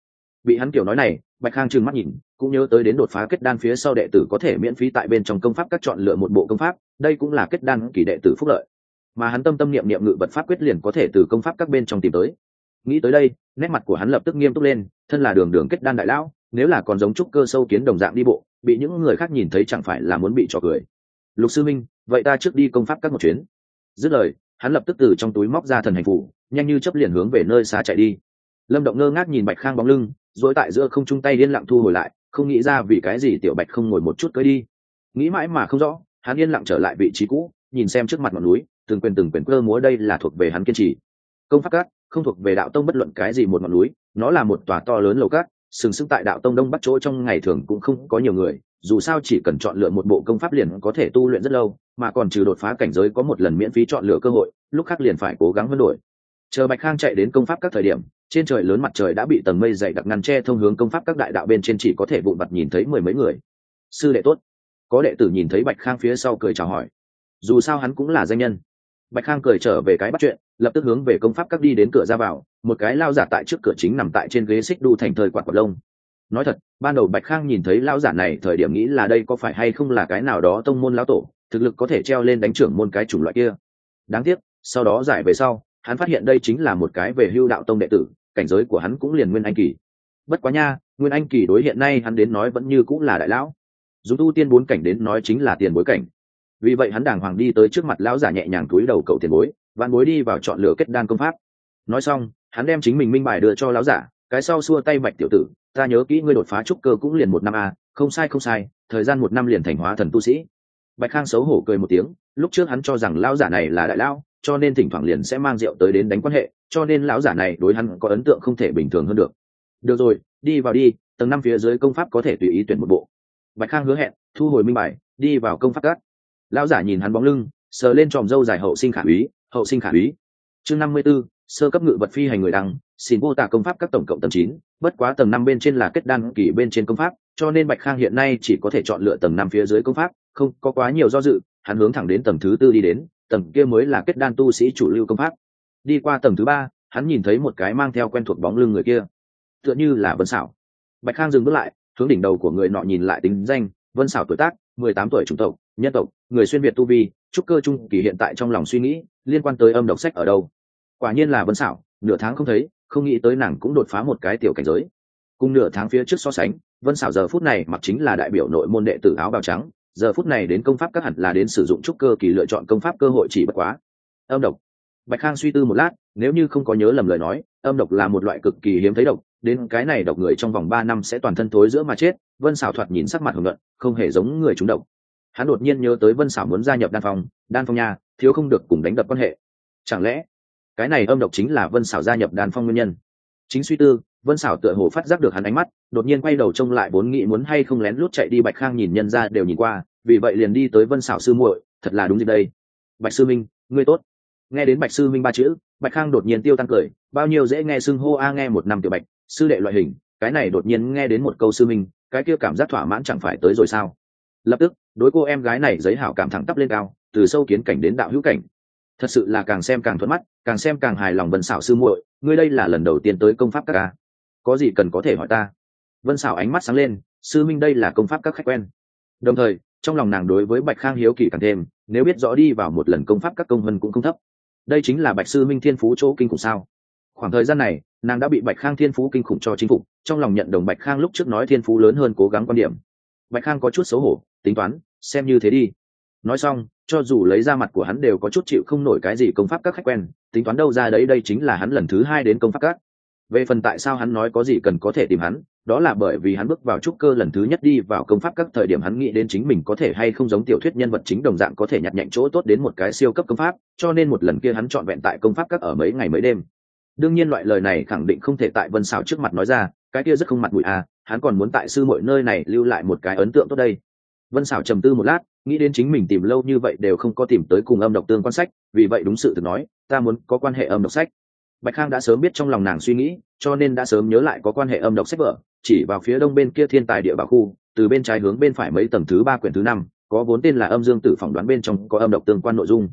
Bị hắn kiểu nói này, Bạch Khang trừng mắt nhìn, cũng nhớ tới đến đột phá kết đan phía sau đệ tử có thể miễn phí tại bên trong công pháp các chọn lựa một bộ công pháp, đây cũng là kết đan kỳ đệ tử phúc lợi. Mà hắn tâm tâm niệm niệm ngự vật pháp quyết liền có thể từ công pháp các bên trong tìm tới. Nghĩ tới đây, nét mặt của hắn lập tức nghiêm túc lên, thân là đường đường kết đan đại lão, nếu là còn giống trúc cơ sâu kiến đồng dạng đi bộ, bị những người khác nhìn thấy chẳng phải là muốn bị trò cười. Lục sư minh, vậy ta trước đi công pháp các một chuyến. Dứt lời, hắn lập tức từ trong túi móc ra thần hành phủ, nhanh như chớp liền hướng về nơi xa chạy đi. Lâm Động ngơ ngác nhìn Bạch Khang bóng lưng, rồi tại giữa không trung tay điên lặng thu hồi lại, không nghĩ ra vì cái gì tiểu Bạch không ngồi một chút cưỡi đi. Nghĩ mãi mà không rõ, hắn yên lặng trở lại vị trí cũ, nhìn xem trước mặt ngọn núi, từng quyền cơ múa, đây là thuộc về hắn kiên trì. Công pháp các không thuộc về đạo tông bất luận cái gì một ngọn núi, nó là một tòa to lớn lầu các, sừng sững tại đạo tông đông bắc chỗ, trong ngày thường cũng không có nhiều người, dù sao chỉ cần chọn lựa một bộ công pháp liền có thể tu luyện rất lâu, mà còn trừ đột phá cảnh giới có một lần miễn phí chọn lựa cơ hội, lúc khác liền phải cố gắng hơn đổi. Chờ Bạch Khang chạy đến công pháp các thời điểm, trên trời lớn mặt trời đã bị tầng mây dày đặc ngăn che thông hướng công pháp các đại đạo bên trên chỉ có thể vụn vặt nhìn thấy mười mấy người. Sư đệ tốt. Có đệ tử nhìn thấy Bạch Khang phía sau cười chào hỏi. Dù sao hắn cũng là danh nhân. Bạch Khang cười trở về cái bắt chuyện, lập tức hướng về công pháp các đi đến cửa ra vào, một cái lao giả tại trước cửa chính nằm tại trên ghế xích đu thành thời quạt quạt lông. Nói thật, ban đầu Bạch Khang nhìn thấy lão giả này thời điểm nghĩ là đây có phải hay không là cái nào đó tông môn lão tổ, thực lực có thể treo lên đánh trưởng môn cái chủng loại kia. Đáng tiếc, sau đó giải về sau, hắn phát hiện đây chính là một cái về hưu đạo tông đệ tử, cảnh giới của hắn cũng liền nguyên anh kỳ. Bất quá nha, nguyên anh kỳ đối hiện nay hắn đến nói vẫn như cũng là đại lão. Dùng tu tiên 4 cảnh đến nói chính là tiền bối cảnh. Vì vậy hắn đàng hoàng đi tới trước mặt lão giả, nhẹ nhàng cúi đầu cậu tiền bối, vạn bối đi vào chọn lựa kết đan công pháp. Nói xong, hắn đem chính mình minh bài đưa cho lão giả, cái sau xua tay, Bạch tiểu tử, ta nhớ kỹ ngươi đột phá trúc cơ cũng liền 1 năm a, không sai, thời gian 1 năm liền thành hóa thần tu sĩ. Bạch Khang xấu hổ cười một tiếng, lúc trước hắn cho rằng lão giả này là đại lão, cho nên thỉnh thoảng liền sẽ mang rượu tới đến đánh quan hệ, cho nên lão giả này đối hắn có ấn tượng không thể bình thường hơn được. Được rồi, đi vào đi, tầng 5 phía dưới công pháp có thể tùy ý tuyển một bộ. Bạch Khang hứa hẹn, thu hồi minh bài, đi vào công pháp các. Lão giả nhìn hắn bóng lưng, sờ lên tròm râu dài, hậu sinh khả úy. Chương 54, sơ cấp ngự vật phi hành người đăng, xin vô tả công pháp các tổng cộng tầng 9, bất quá tầng 5 bên trên là kết đan kỳ bên trên công pháp, cho nên Bạch Khang hiện nay chỉ có thể chọn lựa tầng 5 phía dưới công pháp, không có quá nhiều do dự, hắn hướng thẳng đến tầng thứ 4 đi đến, tầng kia mới là kết đan tu sĩ chủ lưu công pháp. Đi qua tầng thứ 3, hắn nhìn thấy một cái mang theo quen thuộc bóng lưng người kia, tựa như là Vân Sảo. Bạch Khang dừng bước lại, hướng đỉnh đầu của người nọ nhìn lại, tính danh Vân Sảo, tuổi tác 18 tuổi, chủng tộc nhân tộc, người xuyên việt, tu vi trúc cơ trung kỳ. Hiện tại trong lòng suy nghĩ liên quan tới âm độc sách ở đâu. Quả nhiên là Vân Sảo, nửa tháng không thấy, không nghĩ tới nàng cũng đột phá một cái tiểu cảnh giới. Cùng nửa tháng phía trước so sánh, Vân Sảo giờ phút này mặc chính là đại biểu nội môn đệ tử áo bào trắng, giờ phút này đến công pháp các hẳn là đến sử dụng trúc cơ kỳ lựa chọn công pháp cơ hội chỉ bất quá. Âm độc. Bạch Khang suy tư một lát, nếu như không có nhớ lầm lời nói, âm độc là một loại cực kỳ hiếm thấy độc, đến cái này độc người trong vòng 3 năm sẽ toàn thân thối giữa mà chết. Vân Sảo thoạt nhìn sắc mặt hồng nhuận, không hề giống người trúng độc. Hắn đột nhiên nhớ tới Vân Sảo muốn gia nhập đan phong nha, thiếu không được cùng đánh đập quan hệ. Chẳng lẽ cái này âm độc chính là Vân Sảo gia nhập đan phong nguyên nhân? Chính suy tư, Vân Sảo tựa hồ phát giác được hắn ánh mắt, đột nhiên quay đầu trông lại, vốn nghĩ muốn hay không lén lút chạy đi. Bạch Khang nhìn nhân ra đều nhìn qua, vì vậy liền đi tới Vân Sảo sư muội, thật là đúng gì đây. Bạch sư minh, ngươi tốt. Nghe đến Bạch sư minh 3 chữ, Bạch Khang đột nhiên tiêu tăng cười, bao nhiêu dễ nghe xưng hô a, nghe một năm tiểu Bạch sư đệ loại hình, cái này đột nhiên nghe đến một câu sư minh, cái kia cảm giác thỏa mãn chẳng phải tới rồi sao? Lập tức, đối cô em gái này giấy hảo cảm thẳng tắp lên cao, từ sâu kiến cảnh đến đạo hữu cảnh, thật sự là càng xem càng thuận mắt, càng xem càng hài lòng. Vân Sảo sư muội, ngươi đây là lần đầu tiên tới công pháp các à? Có gì cần có thể hỏi ta. Vân Sảo ánh mắt sáng lên, sư minh đây là công pháp các khách quen. Đồng thời trong lòng nàng đối với Bạch Khang hiếu kỳ càng thêm, nếu biết rõ đi vào một lần công pháp các công vân cũng không thấp. Đây chính là Bạch sư minh thiên phú chỗ kinh khủng sao? Khoảng thời gian này nàng đã bị Bạch Khang thiên phú kinh khủng cho chinh phục, trong lòng nhận đồng Bạch Khang lúc trước nói thiên phú lớn hơn cố gắng quan điểm. Bạch Khang có chút xấu hổ, tính toán xem như thế đi. Nói xong, cho dù lấy ra mặt của hắn đều có chút chịu không nổi cái gì công pháp các khách quen, tính toán đâu ra đấy, đây chính là hắn lần thứ 2 đến công pháp các. Về phần tại sao hắn nói có gì cần có thể tìm hắn, đó là bởi vì hắn bước vào trúc cơ lần thứ nhất đi vào công pháp các thời điểm, hắn nghĩ đến chính mình có thể hay không giống tiểu thuyết nhân vật chính đồng dạng có thể nhặt nhạnh chỗ tốt đến một cái siêu cấp công pháp, cho nên một lần kia hắn trọn vẹn tại công pháp các ở mấy ngày mấy đêm. Đương nhiên loại lời này khẳng định không thể tại Vân Sảo trước mặt nói ra, cái kia rất không mặt mũi à, hắn còn muốn tại sư muội nơi này lưu lại một cái ấn tượng tốt đây. Vân Sảo trầm tư một lát, nghĩ đến chính mình tìm lâu như vậy đều không có tìm tới cùng âm độc tương quan sách, vì vậy đúng sự thực nói, ta muốn có quan hệ âm độc sách. Bạch Khang đã sớm biết trong lòng nàng suy nghĩ, cho nên đã sớm nhớ lại có quan hệ âm độc sách vở, chỉ vào phía đông bên kia thiên tài địa bảo khu, từ bên trái hướng bên phải mấy tầng thứ 3 quyển thứ 5, có vốn tên là Âm Dương Tử phỏng đoán bên trong có âm độc tương quan nội dung.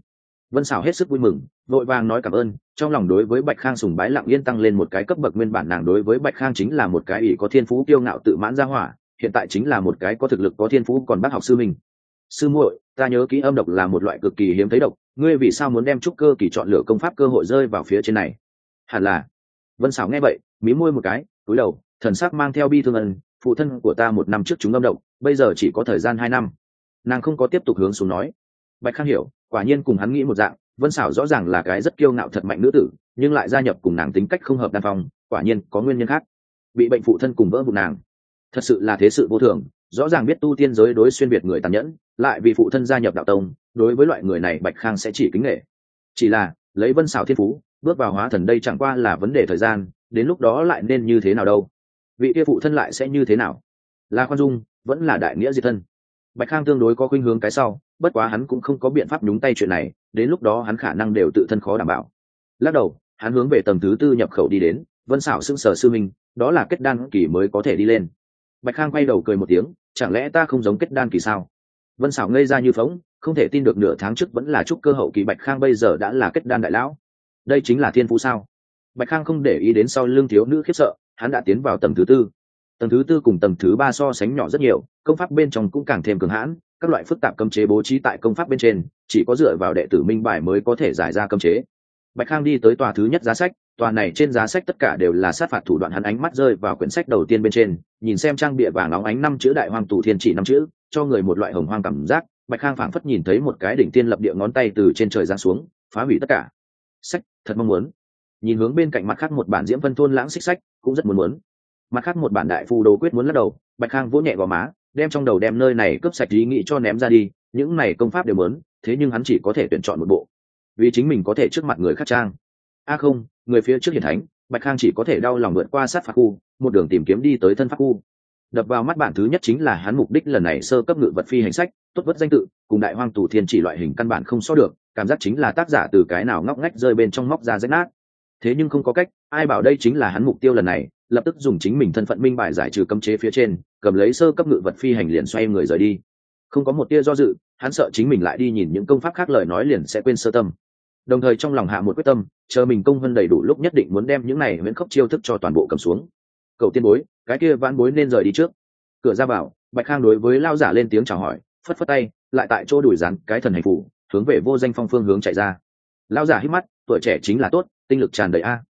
Vân Sảo hết sức vui mừng, vội vàng nói cảm ơn, trong lòng đối với Bạch Khang sùng bái lặng yên tăng lên một cái cấp bậc. Nguyên bản nàng đối với Bạch Khang chính là một cái ỷ có thiên phú kiêu ngạo tự mãn ra hỏa, hiện tại chính là một cái có thực lực có thiên phú còn bác học sư mình. Sư muội, ta nhớ kỹ âm độc là một loại cực kỳ hiếm thấy độc, ngươi vì sao muốn đem trúc cơ kỳ chọn lựa công pháp cơ hội rơi vào phía trên này? Hẳn là. Vân Sảo nghe vậy, mím môi một cái, cúi đầu, thần sắc mang theo bi thương ân, phụ thân của ta 1 năm trước chúng âm độc, bây giờ chỉ có thời gian 2 năm. Nàng không có tiếp tục hướng xuống nói. Bạch Khang hiểu, quả nhiên cùng hắn nghĩ một dạng, Vân Sảo rõ ràng là cái rất kiêu ngạo thật mạnh nữ tử, nhưng lại gia nhập cùng nàng tính cách không hợp đan phong, quả nhiên có nguyên nhân khác. Bị bệnh phụ thân cùng vỡ vụn nàng, thật sự là thế sự vô thường, rõ ràng biết tu tiên giới đối xuyên biệt người tàn nhẫn, lại vì phụ thân gia nhập đạo tông, đối với loại người này Bạch Khang sẽ chỉ kính nể. Chỉ là, lấy Vân Sảo thiên phú, bước vào hóa thần đây chẳng qua là vấn đề thời gian, đến lúc đó lại nên như thế nào đâu? Vị kia phụ thân lại sẽ như thế nào? Là khoan dung, vẫn là đại nghĩa diệt thân? Bạch Khang tương đối có khuynh hướng cái sau, bất quá hắn cũng không có biện pháp nhúng tay chuyện này, đến lúc đó hắn khả năng đều tự thân khó đảm bảo. Lắc đầu, hắn hướng về tầng thứ 4 nhập khẩu đi đến. Vân Sảo sững sờ sư minh, đó là kết đan kỳ mới có thể đi lên. Bạch Khang quay đầu cười một tiếng, chẳng lẽ ta không giống kết đan kỳ sao? Vân Sảo ngây ra như phỗng, không thể tin được nửa tháng trước vẫn là trúc cơ hậu kỳ Bạch Khang bây giờ đã là kết đan đại lão. Đây chính là thiên phú sao? Bạch Khang không để ý đến sau lưng thiếu nữ khiếp sợ, hắn đã tiến vào tầng thứ 4. Tầng thứ 4 cùng tầng thứ 3 so sánh nhỏ rất nhiều, công pháp bên trong cũng càng thêm cường hãn, các loại phức tạp cấm chế bố trí tại công pháp bên trên, chỉ có dựa vào đệ tử minh bài mới có thể giải ra cấm chế. Bạch Khang đi tới tòa thứ nhất giá sách, tòa này trên giá sách tất cả đều là sát phạt thủ đoạn, hắn ánh mắt rơi vào quyển sách đầu tiên bên trên, nhìn xem trang bìa vàng óng ánh 5 chữ Đại Hoang Tù Thiên chỉ 5 chữ, cho người một loại hồng hoang cảm giác. Bạch Khang phảng phất nhìn thấy một cái đỉnh tiên lập địa ngón tay từ trên trời giáng xuống, phá hủy tất cả. Sách, thật mong muốn. Nhìn hướng bên cạnh mặt khác một bản Diễm Vân Thôn lãng xích sách, cũng rất muốn. Mặt khác một bản Đại Phù Đồ Quyết muốn lắc đầu, Bạch Khang vỗ nhẹ vào má, đem trong đầu đem nơi này cướp sạch ý nghĩ cho ném ra đi, những này công pháp đều muốn, thế nhưng hắn chỉ có thể tuyển chọn một bộ, vì chính mình có thể trước mặt người khác trang. Không, người phía trước hiển thánh, Bạch Khang chỉ có thể đau lòng vượt qua sát phạt khu, một đường tìm kiếm đi tới thân pháp khu. Đập vào mắt bản thứ nhất chính là hắn mục đích lần này sơ cấp ngự vật phi hành sách, tốt vất danh tự, cùng Đại Hoang Tù Thiên chỉ loại hình căn bản không so được, cảm giác chính là tác giả từ cái nào ngóc ngách rơi bên trong móc ra rách nát. Thế nhưng không có cách, ai bảo đây chính là hắn mục tiêu lần này, lập tức dùng chính mình thân phận minh bài giải trừ cấm chế phía trên, cầm lấy sơ cấp ngự vật phi hành liền xoay người rời đi. Không có một tia do dự, hắn sợ chính mình lại đi nhìn những công pháp khác lời nói liền sẽ quên sơ tâm. Đồng thời trong lòng hạ một quyết tâm, chờ mình công hơn đầy đủ lúc nhất định muốn đem những này miễn khốc chiêu thức cho toàn bộ cầm xuống. Cậu tiên bối, cái kia vãn bối nên rời đi trước. Cửa ra vào, Bạch Khang đối với lao giả lên tiếng chào hỏi, phất phất tay, lại tại chỗ đuổi dán cái thần hành phủ, hướng về Vô Danh Phong phương hướng chạy ra. Lao giả hít mắt, tuổi trẻ chính là tốt, tinh lực tràn đầy a.